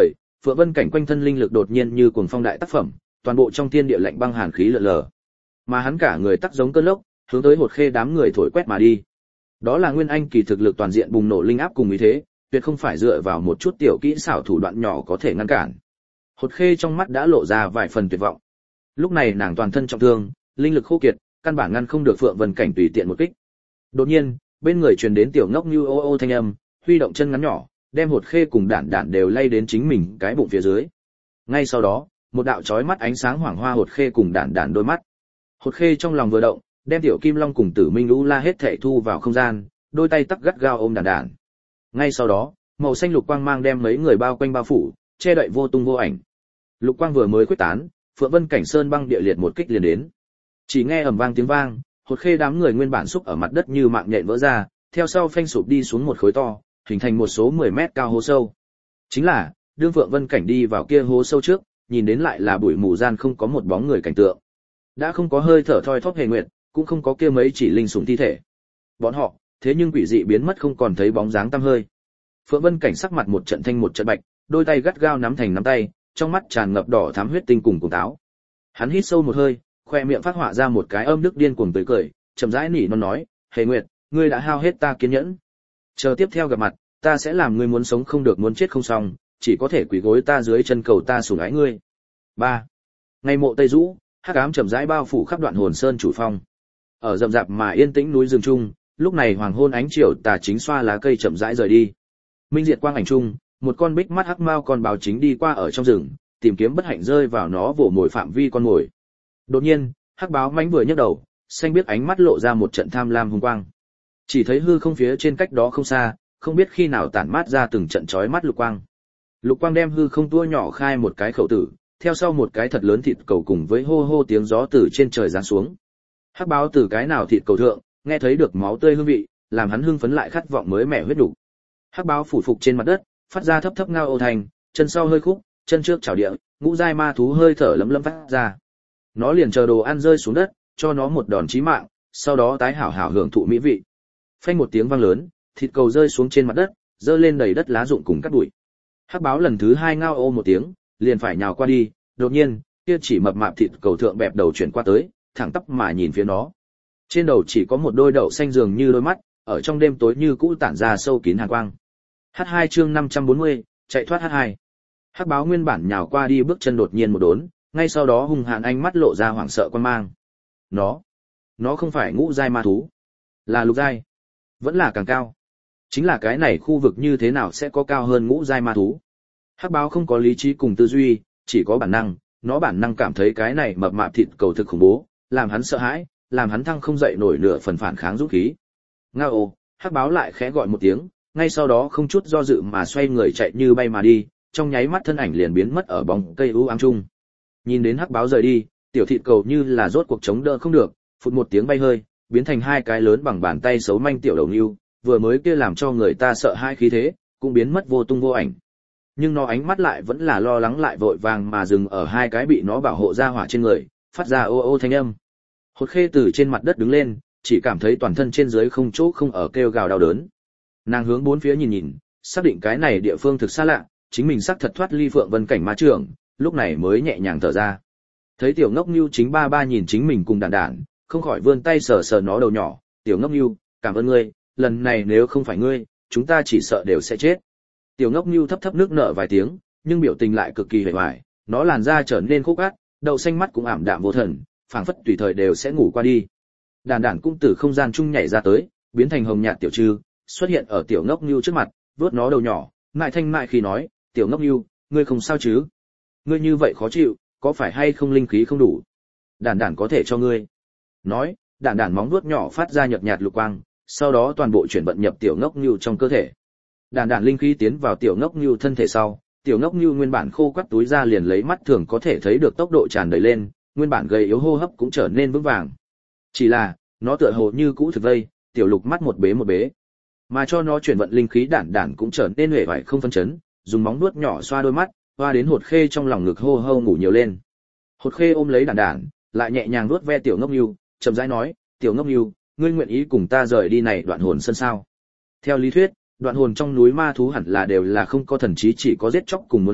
Phượng Vân Cảnh quanh thân linh lực đột nhiên như cuồng phong đại tác phẩm, toàn bộ trong thiên địa lạnh băng hàn khí lờ lờ. Mà hắn cả người tắc giống cơn lốc, hướng tới Hột Khê đám người thổi quét mà đi. Đó là nguyên anh kỳ thực lực toàn diện bùng nổ linh áp cùng ý thế, tuyệt không phải dựa vào một chút tiểu kỹ xảo thủ đoạn nhỏ có thể ngăn cản. Hột Khê trong mắt đã lộ ra vài phần tuyệt vọng. Lúc này nàng toàn thân trọng thương, linh lực khô kiệt, căn bản ngăn không được Phượng Vân Cảnh tùy tiện một kích. Đột nhiên, bên người truyền đến tiểu ngốc như ô ô thanh âm, huy động chân ngắn nhỏ, đem Hột Khê cùng Đản Đản đều lay đến chính mình cái bụng phía dưới. Ngay sau đó, một đạo chói mắt ánh sáng hoảng hoa Hột Khê cùng Đản Đản đôi mắt. Hột Khê trong lòng vừa động, đem tiểu Kim Long cùng Tử Minh Lũ La hết thảy thu vào không gian, đôi tay tắc gắt gao ôm Đản Đản. Ngay sau đó, màu xanh lục quang mang đem mấy người bao quanh bao phủ, che đậy vô tung vô ảnh. Lục quang vừa mới khuếch tán, Phượng Vân Cảnh sơn băng địa liệt một kích liền đến. Chỉ nghe ầm vang tiếng vang, Hột Khê đám người nguyên bản xúc ở mặt đất như mạng nhện vỡ ra, theo sau phanh sụp đi xuống một khối to, hình thành một số 10 mét cao hố sâu. Chính là, đương Phượng Vân Cảnh đi vào kia hố sâu trước, nhìn đến lại là bụi mù gian không có một bóng người cảnh tượng. Đã không có hơi thở thoi thóp hề nguyệt, cũng không có kia mấy chỉ linh sủng thi thể. Bọn họ, thế nhưng quỷ dị biến mất không còn thấy bóng dáng tăm hơi. Phượng Vân Cảnh sắc mặt một trận thanh một trận bạch, đôi tay gắt gao nắm thành nắm tay, trong mắt tràn ngập đỏ thắm huyết tinh cùng cuồng táo. Hắn hít sâu một hơi, khoe miệng phát họa ra một cái âm đức điên cuồng tươi cười, chậm rãi nỉ non nói, "Hề Nguyệt, ngươi đã hao hết ta kiên nhẫn. Chờ tiếp theo gặp mặt, ta sẽ làm ngươi muốn sống không được muốn chết không xong, chỉ có thể quỳ gối ta dưới chân cầu ta sủng ái ngươi." 3. Ngày mộ Tây Dũ, hắc ám chậm rãi bao phủ khắp đoạn hồn sơn chủ phong. Ở rậm rạp mà yên tĩnh núi rừng trung, lúc này hoàng hôn ánh chiều tà chính xoa lá cây chậm rãi rời đi. Minh diệt quang ảnh trung, một con bích mắt hắc mao con báo chính đi qua ở trong rừng, tìm kiếm bất hạnh rơi vào nó vồ mồi phạm vi con mồi. Đột nhiên, hắc báo mãnh vừa nhấc đầu, xanh biết ánh mắt lộ ra một trận tham lam hung quang. Chỉ thấy hư không phía trên cách đó không xa, không biết khi nào tản mát ra từng trận chói mắt lục quang. Lục quang đem hư không tua nhỏ khai một cái khẩu tử, theo sau một cái thật lớn thịt cầu cùng với hô hô tiếng gió từ trên trời giáng xuống. Hắc báo từ cái nào thịt cầu thượng, nghe thấy được máu tươi hương vị, làm hắn hưng phấn lại khát vọng mới mẻ huyết đủ. Hắc báo phủ phục trên mặt đất, phát ra thấp thấp ngao ô thành, chân sau hơi khúc, chân trước chảo địa, ngũ giai ma thú hơi thở lấm lấm phát ra. Nó liền chờ đồ ăn rơi xuống đất, cho nó một đòn chí mạng, sau đó tái hảo hảo hưởng thụ mỹ vị. Phanh một tiếng vang lớn, thịt cầu rơi xuống trên mặt đất, rơi lên đầy đất lá rụng cùng cát bụi. Hắc báo lần thứ hai ngao ô một tiếng, liền phải nhào qua đi, đột nhiên, kia chỉ mập mạp thịt cầu thượng bẹp đầu chuyển qua tới, thẳng tắp mà nhìn phía nó. Trên đầu chỉ có một đôi đậu xanh dường như đôi mắt, ở trong đêm tối như cũ tản ra sâu kín hàn quang. H2 chương 540, chạy thoát H2. Hắc báo nguyên bản nhào qua đi bước chân đột nhiên một đốn, ngay sau đó hung hãn ánh mắt lộ ra hoảng sợ quan mang. Nó không phải ngũ giai ma thú, là lục giai, vẫn là càng cao. Chính là cái này khu vực như thế nào sẽ có cao hơn ngũ giai ma thú? Hắc báo không có lý trí cùng tư duy, chỉ có bản năng, nó bản năng cảm thấy cái này mập mạp thịt cầu thực khủng bố, làm hắn sợ hãi, làm hắn thăng không dậy nổi nửa phần phản kháng dũng khí. Ngao, hắc báo lại khẽ gọi một tiếng, ngay sau đó không chút do dự mà xoay người chạy như bay mà đi, trong nháy mắt thân ảnh liền biến mất ở bóng cây u ám trung. Nhìn đến hắc báo rời đi, tiểu thịt cầu như là rốt cuộc chống đỡ không được, phụt một tiếng bay hơi, biến thành hai cái lớn bằng bàn tay xấu manh tiểu đầu nưu, vừa mới kia làm cho người ta sợ hai khí thế, cũng biến mất vô tung vô ảnh. Nhưng nó ánh mắt lại vẫn là lo lắng lại vội vàng mà dừng ở hai cái bị nó bảo hộ ra hỏa trên người, phát ra ô ô thanh âm. Hột Khê từ trên mặt đất đứng lên, chỉ cảm thấy toàn thân trên dưới không chỗ không ở kêu gào đau đớn. Nàng hướng bốn phía nhìn nhìn, xác định cái này địa phương thực xa lạ, chính mình xác thật thoát ly Phượng Vân Cảnh ma trưởng, lúc này mới nhẹ nhàng thở ra. Thấy tiểu ngốc Nưu chính ba ba nhìn chính mình cùng Đản Đản, không khỏi vươn tay sờ sờ nó đầu nhỏ, "Tiểu ngốc Nưu, cảm ơn ngươi, lần này nếu không phải ngươi, chúng ta chỉ sợ đều sẽ chết." Tiểu ngốc Nưu thấp thấp nước nở vài tiếng, nhưng biểu tình lại cực kỳ hề hoài, nó làn da trở nên khô cát, đậu xanh mắt cũng ảm đạm vô thần, phảng phất tùy thời đều sẽ ngủ qua đi. Đản Đản cũng từ không gian chung nhảy ra tới, biến thành hồng nhạt tiểu trư, xuất hiện ở tiểu ngốc Nưu trước mặt, vuốt nó đầu nhỏ, mại thanh mại khi nói, "Tiểu ngốc Nưu, ngươi không sao chứ? Ngươi như vậy khó chịu, có phải hay không linh khí không đủ? Đản Đản có thể cho ngươi." Nói, Đản Đản móng vuốt nhỏ phát ra nhợt nhạt lục quang, sau đó toàn bộ chuyển vận nhập tiểu ngốc Nưu trong cơ thể. Đản Đản linh khí tiến vào tiểu ngốc Nưu thân thể sau, tiểu ngốc Nưu nguyên bản khô quắt túi ra liền lấy mắt thường có thể thấy được tốc độ tràn đầy lên, nguyên bản gầy yếu hô hấp cũng trở nên vững vàng. Chỉ là, nó tựa hồ như cũ thực vây, tiểu lục mắt một bế. Mà cho nó chuyển vận linh khí Đản Đản cũng trở nên uể oải không phân chấn, dùng móng vuốt nhỏ xoa đôi mắt, hoa đến Hột Khê trong lòng ngực hô hô ngủ nhiều lên. Hột Khê ôm lấy Đản Đản, lại nhẹ nhàng vuốt ve tiểu ngốc Nưu, chậm rãi nói, "Tiểu ngốc Nưu, ngươi nguyện ý cùng ta rời đi này đoạn hồn sơn sao?" Theo lý thuyết, đoạn hồn trong núi ma thú hẳn là đều là không có thần trí, chỉ có giết chóc cùng muốn ăn,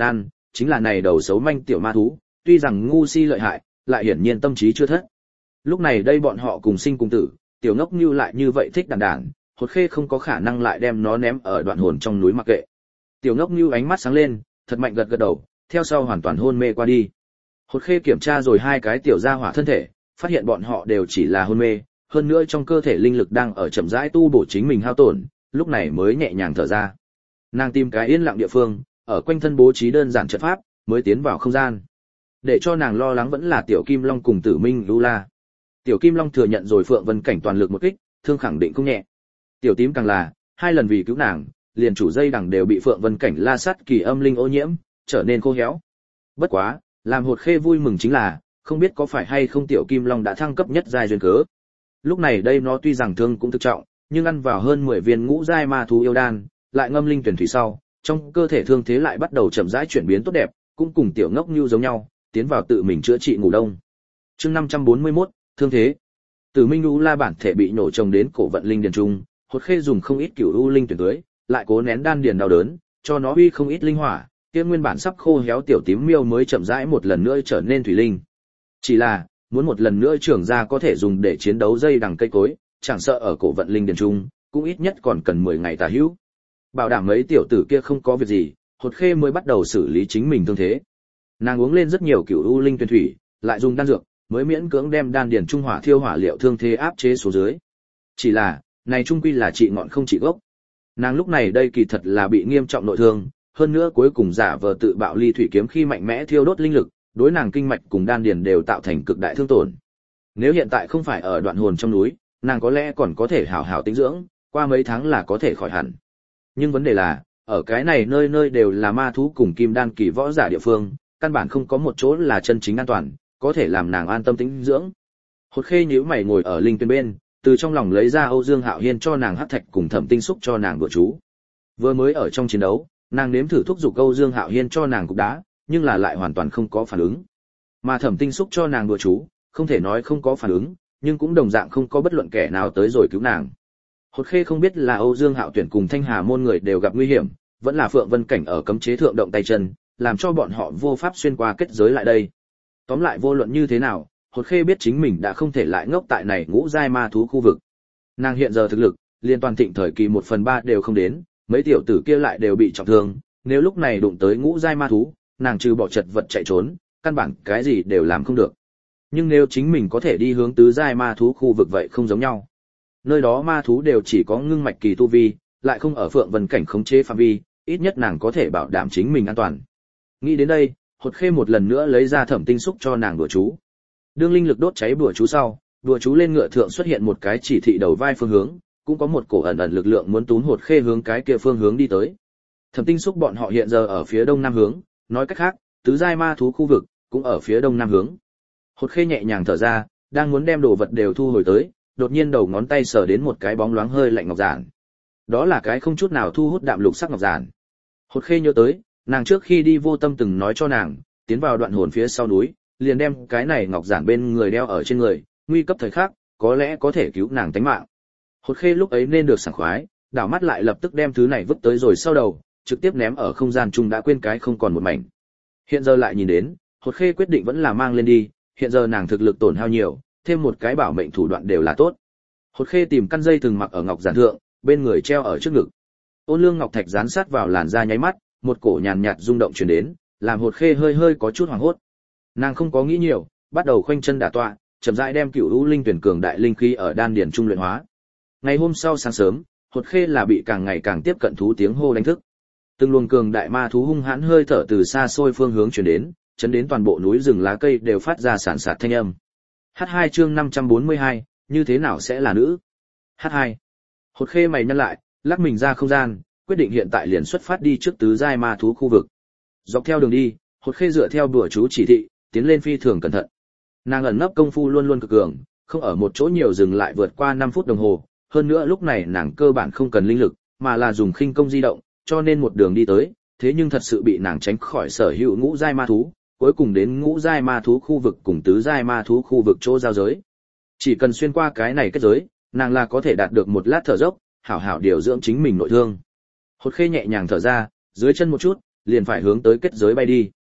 chính là này đầu xấu manh tiểu ma thú, tuy rằng ngu si lợi hại, lại hiển nhiên tâm trí chưa thất. Lúc này đây bọn họ cùng sinh cùng tử, tiểu ngốc như lại như vậy thích đàn đản, Hột Khê không có khả năng lại đem nó ném ở đoạn hồn trong núi mặc kệ. Tiểu ngốc như ánh mắt sáng lên, thật mạnh gật gật đầu, theo sau hoàn toàn hôn mê qua đi. Hột Khê kiểm tra rồi hai cái tiểu gia hỏa thân thể, phát hiện bọn họ đều chỉ là hôn mê, hơn nữa trong cơ thể linh lực đang ở chậm rãi tu bổ chính mình hao tổn, lúc này mới nhẹ nhàng thở ra. Nàng tìm cái yên lặng địa phương, ở quanh thân bố trí đơn giản trận pháp, mới tiến vào không gian. Để cho nàng lo lắng vẫn là Tiểu Kim Long cùng Tử Minh Lula. Tiểu Kim Long thừa nhận rồi Phượng Vân Cảnh toàn lực một kích, thương khẳng định không nhẹ. Tiểu Tím càng là, hai lần vì cứu nàng, liền chủ dây đằng đều bị Phượng Vân Cảnh la sát kỳ âm linh ô nhiễm, trở nên khô héo. Bất quá, làm Hột Khê vui mừng chính là, không biết có phải hay không Tiểu Kim Long đã thăng cấp nhất giai duyên cớ. Lúc này đây nó tuy rằng thương cũng thực trọng, nhưng ăn vào hơn 10 viên ngũ giai ma thú yêu đan, lại ngâm linh tuyển thủy sau, trong cơ thể thương thế lại bắt đầu chậm rãi chuyển biến tốt đẹp, cũng cùng Tiểu Ngốc Nưu giống nhau, tiến vào tự mình chữa trị ngủ đông. Chương 541, thương thế. Tử Minh U La bản thể bị nổ trồng đến cổ vận linh điền trung, Hột Khê dùng không ít cửu u linh tuyển tưới, lại cố nén đan điền đau đớn, cho nó uy không ít linh hỏa, kia nguyên bản sắp khô héo tiểu tím miêu mới chậm rãi một lần nữa trở nên thủy linh. Chỉ là, muốn một lần nữa trưởng ra có thể dùng để chiến đấu dây đằng cây cối, chẳng sợ ở cổ vận linh điền trung, cũng ít nhất còn cần 10 ngày tà hữu. Bảo đảm mấy tiểu tử kia không có việc gì, Hột Khê mới bắt đầu xử lý chính mình thương thế. Nàng uống lên rất nhiều cửu u linh tuyển thủy, lại dùng đan dược, mới miễn cưỡng đem đan điền trung hỏa thiêu hỏa liệu thương thế áp chế xuống dưới. Chỉ là, này trung quy là trị ngọn không trị gốc. Nàng lúc này đây kỳ thật là bị nghiêm trọng nội thương, hơn nữa cuối cùng giả vờ tự bạo ly thủy kiếm khi mạnh mẽ thiêu đốt linh lực, đối nàng kinh mạch cùng đan điền đều tạo thành cực đại thương tổn. Nếu hiện tại không phải ở đoạn hồn trong núi, nàng có lẽ còn có thể hảo hảo tĩnh dưỡng, qua mấy tháng là có thể khỏi hẳn. Nhưng vấn đề là, ở cái này nơi nơi đều là ma thú cùng kim đan kỳ võ giả địa phương, căn bản không có một chỗ là chân chính an toàn, có thể làm nàng an tâm tĩnh dưỡng. Hột Khê nhíu mày ngồi ở linh tuyển bên, từ trong lòng lấy ra Âu Dương Hạo Hiên cho nàng hắc thạch cùng Thẩm Tinh Xúc cho nàng đùa chú. Vừa mới ở trong chiến đấu, nàng nếm thử thúc giục Âu Dương Hạo Hiên cho nàng cục đá, nhưng là lại hoàn toàn không có phản ứng. Mà Thẩm Tinh Xúc cho nàng đùa chú, không thể nói không có phản ứng, nhưng cũng đồng dạng không có bất luận kẻ nào tới rồi cứu nàng. Hột Khê không biết là Âu Dương Hạo Tuyển cùng Thanh Hà môn người đều gặp nguy hiểm, vẫn là Phượng Vân Cảnh ở cấm chế thượng động tay chân, làm cho bọn họ vô pháp xuyên qua kết giới lại đây. Tóm lại vô luận như thế nào, Hột Khê biết chính mình đã không thể lại ngốc tại này ngũ giai ma thú khu vực. Nàng hiện giờ thực lực, liên toàn thịnh thời kỳ 1/3 đều không đến, mấy tiểu tử kia lại đều bị trọng thương, nếu lúc này đụng tới ngũ giai ma thú, nàng trừ bỏ chật vật chạy trốn, căn bản cái gì đều làm không được. Nhưng nếu chính mình có thể đi hướng tứ giai ma thú khu vực vậy không giống nhau. Nơi đó ma thú đều chỉ có ngưng mạch kỳ tu vi, lại không ở Phượng Vân Cảnh khống chế phạm vi, ít nhất nàng có thể bảo đảm chính mình an toàn. Nghĩ đến đây, Hột Khê một lần nữa lấy ra Thẩm Tinh Xúc cho nàng đùa chú. Đương linh lực đốt cháy đùa chú sau, đùa chú lên ngựa thượng xuất hiện một cái chỉ thị đầu vai phương hướng, cũng có một cổ ẩn ẩn lực lượng muốn túm Hột Khê hướng cái kia phương hướng đi tới. Thẩm Tinh Xúc bọn họ hiện giờ ở phía đông nam hướng, nói cách khác, tứ giai ma thú khu vực cũng ở phía đông nam hướng. Hột Khê nhẹ nhàng thở ra, đang muốn đem đồ vật đều thu hồi tới, đột nhiên đầu ngón tay sờ đến một cái bóng loáng hơi lạnh ngọc giản. Đó là cái không chút nào thu hút đạm lục sắc ngọc giản. Hột Khê nhớ tới, nàng trước khi đi vô tâm từng nói cho nàng, tiến vào đoạn hồn phía sau núi, liền đem cái này ngọc giản bên người đeo ở trên người, nguy cấp thời khắc, có lẽ có thể cứu nàng tánh mạng. Hột Khê lúc ấy nên được sảng khoái, đảo mắt lại lập tức đem thứ này vứt tới rồi sau đầu, trực tiếp ném ở không gian chung đã quên cái không còn một mảnh. Hiện giờ lại nhìn đến, Hột Khê quyết định vẫn là mang lên đi, hiện giờ nàng thực lực tổn hao nhiều, thêm một cái bảo mệnh thủ đoạn đều là tốt. Hột Khê tìm căn dây từng mặc ở ngọc giản thượng, bên người treo ở trước ngực. Ôn lương ngọc thạch dán sát vào làn da nháy mắt, một cổ nhàn nhạt rung động truyền đến, làm Hột Khê hơi hơi có chút hoảng hốt. Nàng không có nghĩ nhiều, bắt đầu khoanh chân đả tọa, chậm rãi đem cửu u linh tuyển cường đại linh khí ở đan điền trung luyện hóa. Ngày hôm sau sáng sớm, Hột Khê là bị càng ngày càng tiếp cận thú tiếng hô đánh thức. Từng luồng cường đại ma thú hung hãn hơi thở từ xa xôi phương hướng truyền đến, chấn đến toàn bộ núi rừng lá cây đều phát ra sàn sạt thanh âm. H2 chương 542, như thế nào sẽ là nữ? H2. Hột Khê mày nhăn lại, lắc mình ra không gian, quyết định hiện tại liền xuất phát đi trước tứ giai ma thú khu vực. Dọc theo đường đi, Hột Khê dựa theo đùa chú chỉ thị, tiến lên phi thường cẩn thận. Nàng ẩn nấp công phu luôn luôn cực cường, không ở một chỗ nhiều dừng lại vượt qua 5 phút đồng hồ, hơn nữa lúc này nàng cơ bản không cần linh lực, mà là dùng khinh công di động, cho nên một đường đi tới, thế nhưng thật sự bị nàng tránh khỏi sở hữu ngũ giai ma thú, cuối cùng đến ngũ giai ma thú khu vực cùng tứ giai ma thú khu vực chỗ giao giới. Chỉ cần xuyên qua cái này kết giới, nàng là có thể đạt được một lát thở dốc, hảo hảo điều dưỡng chính mình nội thương. Hột Khê nhẹ nhàng thở ra, dưới chân một chút, liền phải hướng tới kết giới bay đi.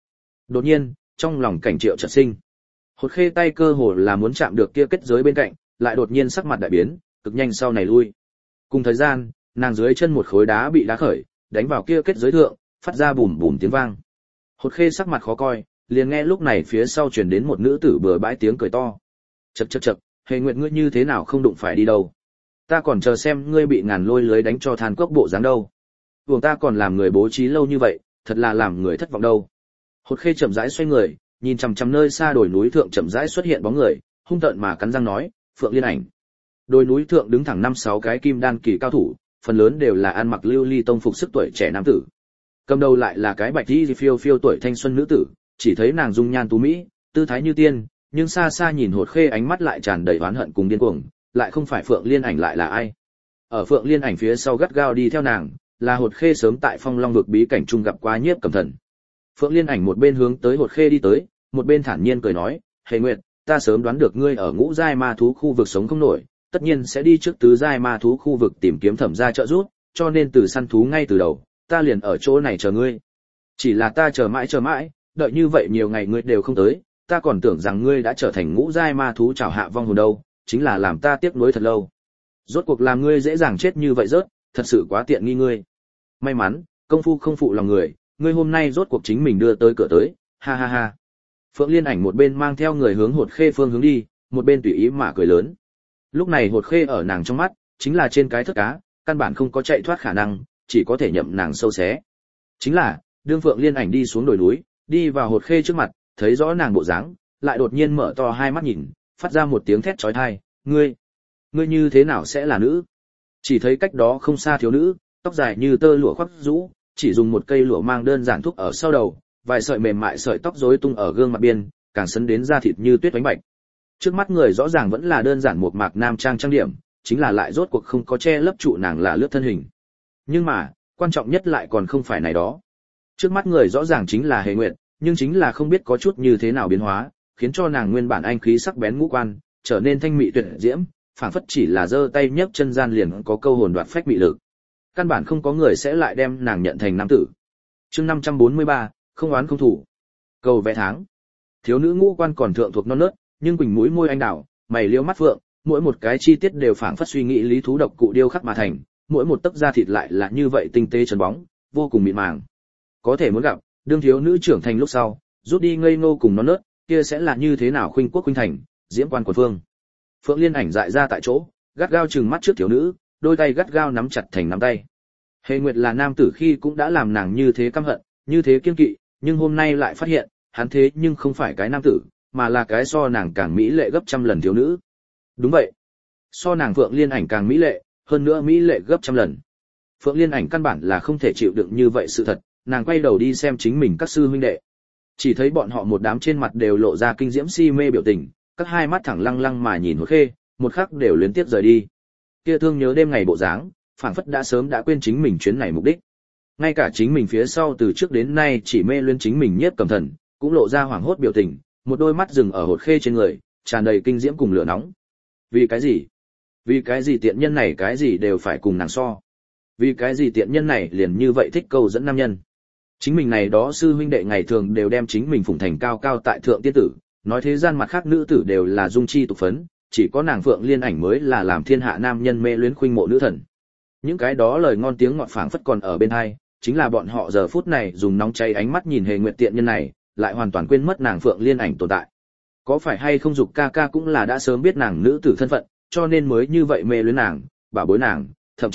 Đột nhiên, trong lòng Cảnh Triệu chợt sinh. Hột Khê tay cơ hồ là muốn chạm được kia kết giới bên cạnh, lại đột nhiên sắc mặt đại biến, cực nhanh sau này lui. Cùng thời gian, nàng dưới chân một khối đá bị đá khởi, đánh vào kia kết giới thượng, phát ra bùm bùm tiếng vang. Hột Khê sắc mặt khó coi, liền nghe lúc này phía sau truyền đến một nữ tử bừa bãi tiếng cười to. Chậc chậc chậc, Hề Nguyệt ngươi như thế nào không đụng phải đi đâu? Ta còn chờ xem ngươi bị ngàn lôi lưới đánh cho than cốc bộ dáng đâu. Vùng ta còn làm người bố trí lâu như vậy, thật là làm người thất vọng đâu. Hột Khê chậm rãi xoay người, nhìn chằm chằm nơi xa đồi núi thượng chậm rãi xuất hiện bóng người, hung tợn mà cắn răng nói, Phượng Liên Ảnh. Đồi núi thượng đứng thẳng 5-6 cái kim đan kỳ cao thủ, phần lớn đều là ăn mặc lưu ly tông phục sức tuổi trẻ nam tử. Cầm đầu lại là cái bạch y phiêu phiêu tuổi thanh xuân nữ tử, chỉ thấy nàng dung nhan tú mỹ, tư thái như tiên, nhưng xa xa nhìn Hột Khê ánh mắt lại tràn đầy oán hận cùng điên cuồng, lại không phải Phượng Liên Ảnh lại là ai? Ở Phượng Liên Ảnh phía sau gắt gao đi theo nàng, là Hột Khê sớm tại Phong Long vực bí cảnh trung gặp qua Nhiếp Cầm Thần. Phượng Liên Ảnh một bên hướng tới Hột Khê đi tới, một bên thản nhiên cười nói, "Hề Nguyệt, ta sớm đoán được ngươi ở ngũ giai ma thú khu vực sống không nổi, tất nhiên sẽ đi trước tứ giai ma thú khu vực tìm kiếm Thẩm gia trợ giúp, cho nên từ săn thú ngay từ đầu, ta liền ở chỗ này chờ ngươi. Chỉ là ta chờ mãi, đợi như vậy nhiều ngày ngươi đều không tới, ta còn tưởng rằng ngươi đã trở thành ngũ giai ma thú trảo hạ vong hồn đâu, chính là làm ta tiếc nuối thật lâu. Rốt cuộc làm ngươi dễ dàng chết như vậy rớt, thật sự quá tiện nghi ngươi. May mắn, công phu không phụ lòng người, ngươi hôm nay rốt cuộc chính mình đưa tới cửa tới, ha ha ha." Phượng Liên Ảnh một bên mang theo người hướng Hột Khê phương hướng đi, một bên tùy ý mà cười lớn. Lúc này Hột Khê ở nàng trong mắt, chính là trên cái thớt cá, căn bản không có chạy thoát khả năng, chỉ có thể nhậm nàng sâu xé. Chính là, đương Phượng Liên Ảnh đi xuống đồi núi, đi vào Hột Khê trước mặt, thấy rõ nàng bộ dáng, lại đột nhiên mở to hai mắt nhìn, phát ra một tiếng thét chói tai, ngươi như thế nào sẽ là nữ?" Chỉ thấy cách đó không xa thiếu nữ, tóc dài như tơ lụa khoác rũ, chỉ dùng một cây lụa mang đơn giản thúc ở sau đầu, vài sợi mềm mại sợi tóc rối tung ở gương mặt biên, càng sấn đến da thịt như tuyết bánh bạch. Trước mắt người rõ ràng vẫn là đơn giản một mạc nam trang trang điểm, chính là lại rốt cuộc không có che lấp trụ nàng là lướt thân hình. Nhưng mà, quan trọng nhất lại còn không phải này đó. Trước mắt người rõ ràng chính là Hề Nguyệt, nhưng chính là không biết có chút như thế nào biến hóa, khiến cho nàng nguyên bản anh khí sắc bén ngũ quan, trở nên thanh mị tuyệt diễm, phảng phất chỉ là giơ tay nhấc chân gian liền có câu hồn đoạt phách mị lực. Căn bản không có người sẽ lại đem nàng nhận thành nam tử. Chương 543, không oán không thủ. Cầu vẽ tháng. Thiếu nữ ngũ quan còn thượng thuộc non nớt, nhưng quỳnh mũi môi anh đào, mày liễu mắt phượng, mỗi một cái chi tiết đều phảng phất suy nghĩ lý thú độc cụ điêu khắc mà thành, mỗi một tấc da thịt lại là như vậy tinh tế trơn bóng, vô cùng mịn màng. Có thể muốn gặp, đương thiếu nữ trưởng thành lúc sau, rút đi ngây ngô cùng non nớt, kia sẽ là như thế nào khuynh quốc khuynh thành, diễm quan quần phương. Phượng Liên Ảnh dại ra tại chỗ, gắt gao trừng mắt trước thiếu nữ, đôi tay gắt gao nắm chặt thành nắm tay. Hề Nguyệt là nam tử khi cũng đã làm nàng như thế căm hận, như thế kiêng kỵ, nhưng hôm nay lại phát hiện, hắn thế nhưng không phải cái nam tử, mà là cái so nàng càng mỹ lệ gấp trăm lần thiếu nữ. Đúng vậy, so nàng Phượng Liên Ảnh càng mỹ lệ, hơn nữa mỹ lệ gấp trăm lần. Phượng Liên Ảnh căn bản là không thể chịu đựng như vậy sự thật, nàng quay đầu đi xem chính mình các sư huynh đệ. Chỉ thấy bọn họ một đám trên mặt đều lộ ra kinh diễm si mê biểu tình, các hai mắt thẳng lăng lăng mà nhìn Hột Khê, một khắc đều luyến tiếc rời đi. Kia thương nhớ đêm ngày bộ dáng, phảng phất đã sớm đã quên chính mình chuyến này mục đích. Ngay cả chính mình phía sau từ trước đến nay chỉ mê luyến chính mình Nhiếp Cầm Thần, cũng lộ ra hoảng hốt biểu tình, một đôi mắt dừng ở Hột Khê trên người, tràn đầy kinh diễm cùng lửa nóng. Vì cái gì? Vì cái gì tiện nhân này cái gì đều phải cùng nàng so? Vì cái gì tiện nhân này liền như vậy thích câu dẫn nam nhân? Chính mình này đó sư huynh đệ ngày thường đều đem chính mình phụng thành cao cao tại thượng tiên tử, nói thế gian mặt khác nữ tử đều là dung chi tục phấn, chỉ có nàng Phượng Liên Ảnh mới là làm thiên hạ nam nhân mê luyến khuynh mộ nữ thần. Những cái đó lời ngon tiếng ngọt phảng phất còn ở bên tai, chính là bọn họ giờ phút này dùng nóng cháy ánh mắt nhìn Hề Nguyệt tiện nhân này, lại hoàn toàn quên mất nàng Phượng Liên Ảnh tồn tại. Có phải hay không Dục ca ca cũng là đã sớm biết nàng nữ tử thân phận, cho nên mới như vậy mê luyến nàng, bảo bối nàng, thậm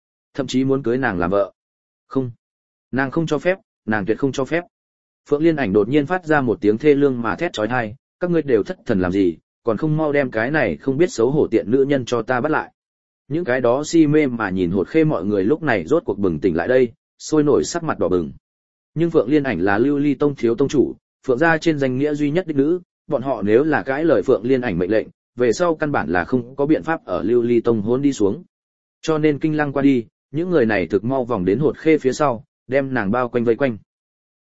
chí muốn cưới nàng làm vợ. Không, nàng không cho phép, nàng tuyệt không cho phép. Phượng Liên Ảnh đột nhiên phát ra một tiếng thê lương mà thét chói tai, các ngươi đều thất thần làm gì, còn không mau đem cái này không biết xấu hổ tiện nữ nhân cho ta bắt lại. Những cái đó si mê mà nhìn Hột Khê mọi người lúc này rốt cuộc bừng tỉnh lại đây, sôi nổi sắc mặt đỏ bừng. Nhưng Phượng Liên Ảnh là Lưu Ly Tông thiếu tông chủ, Phượng gia trên danh nghĩa duy nhất đích nữ, bọn họ nếu là cãi lời Phượng Liên Ảnh mệnh lệnh, về sau căn bản là không có biện pháp ở Lưu Ly Tông hôn đi xuống. Cho nên kinh lăng qua đi, những người này thực mau vòng đến Hột Khê phía sau, đem nàng bao quanh vây quanh.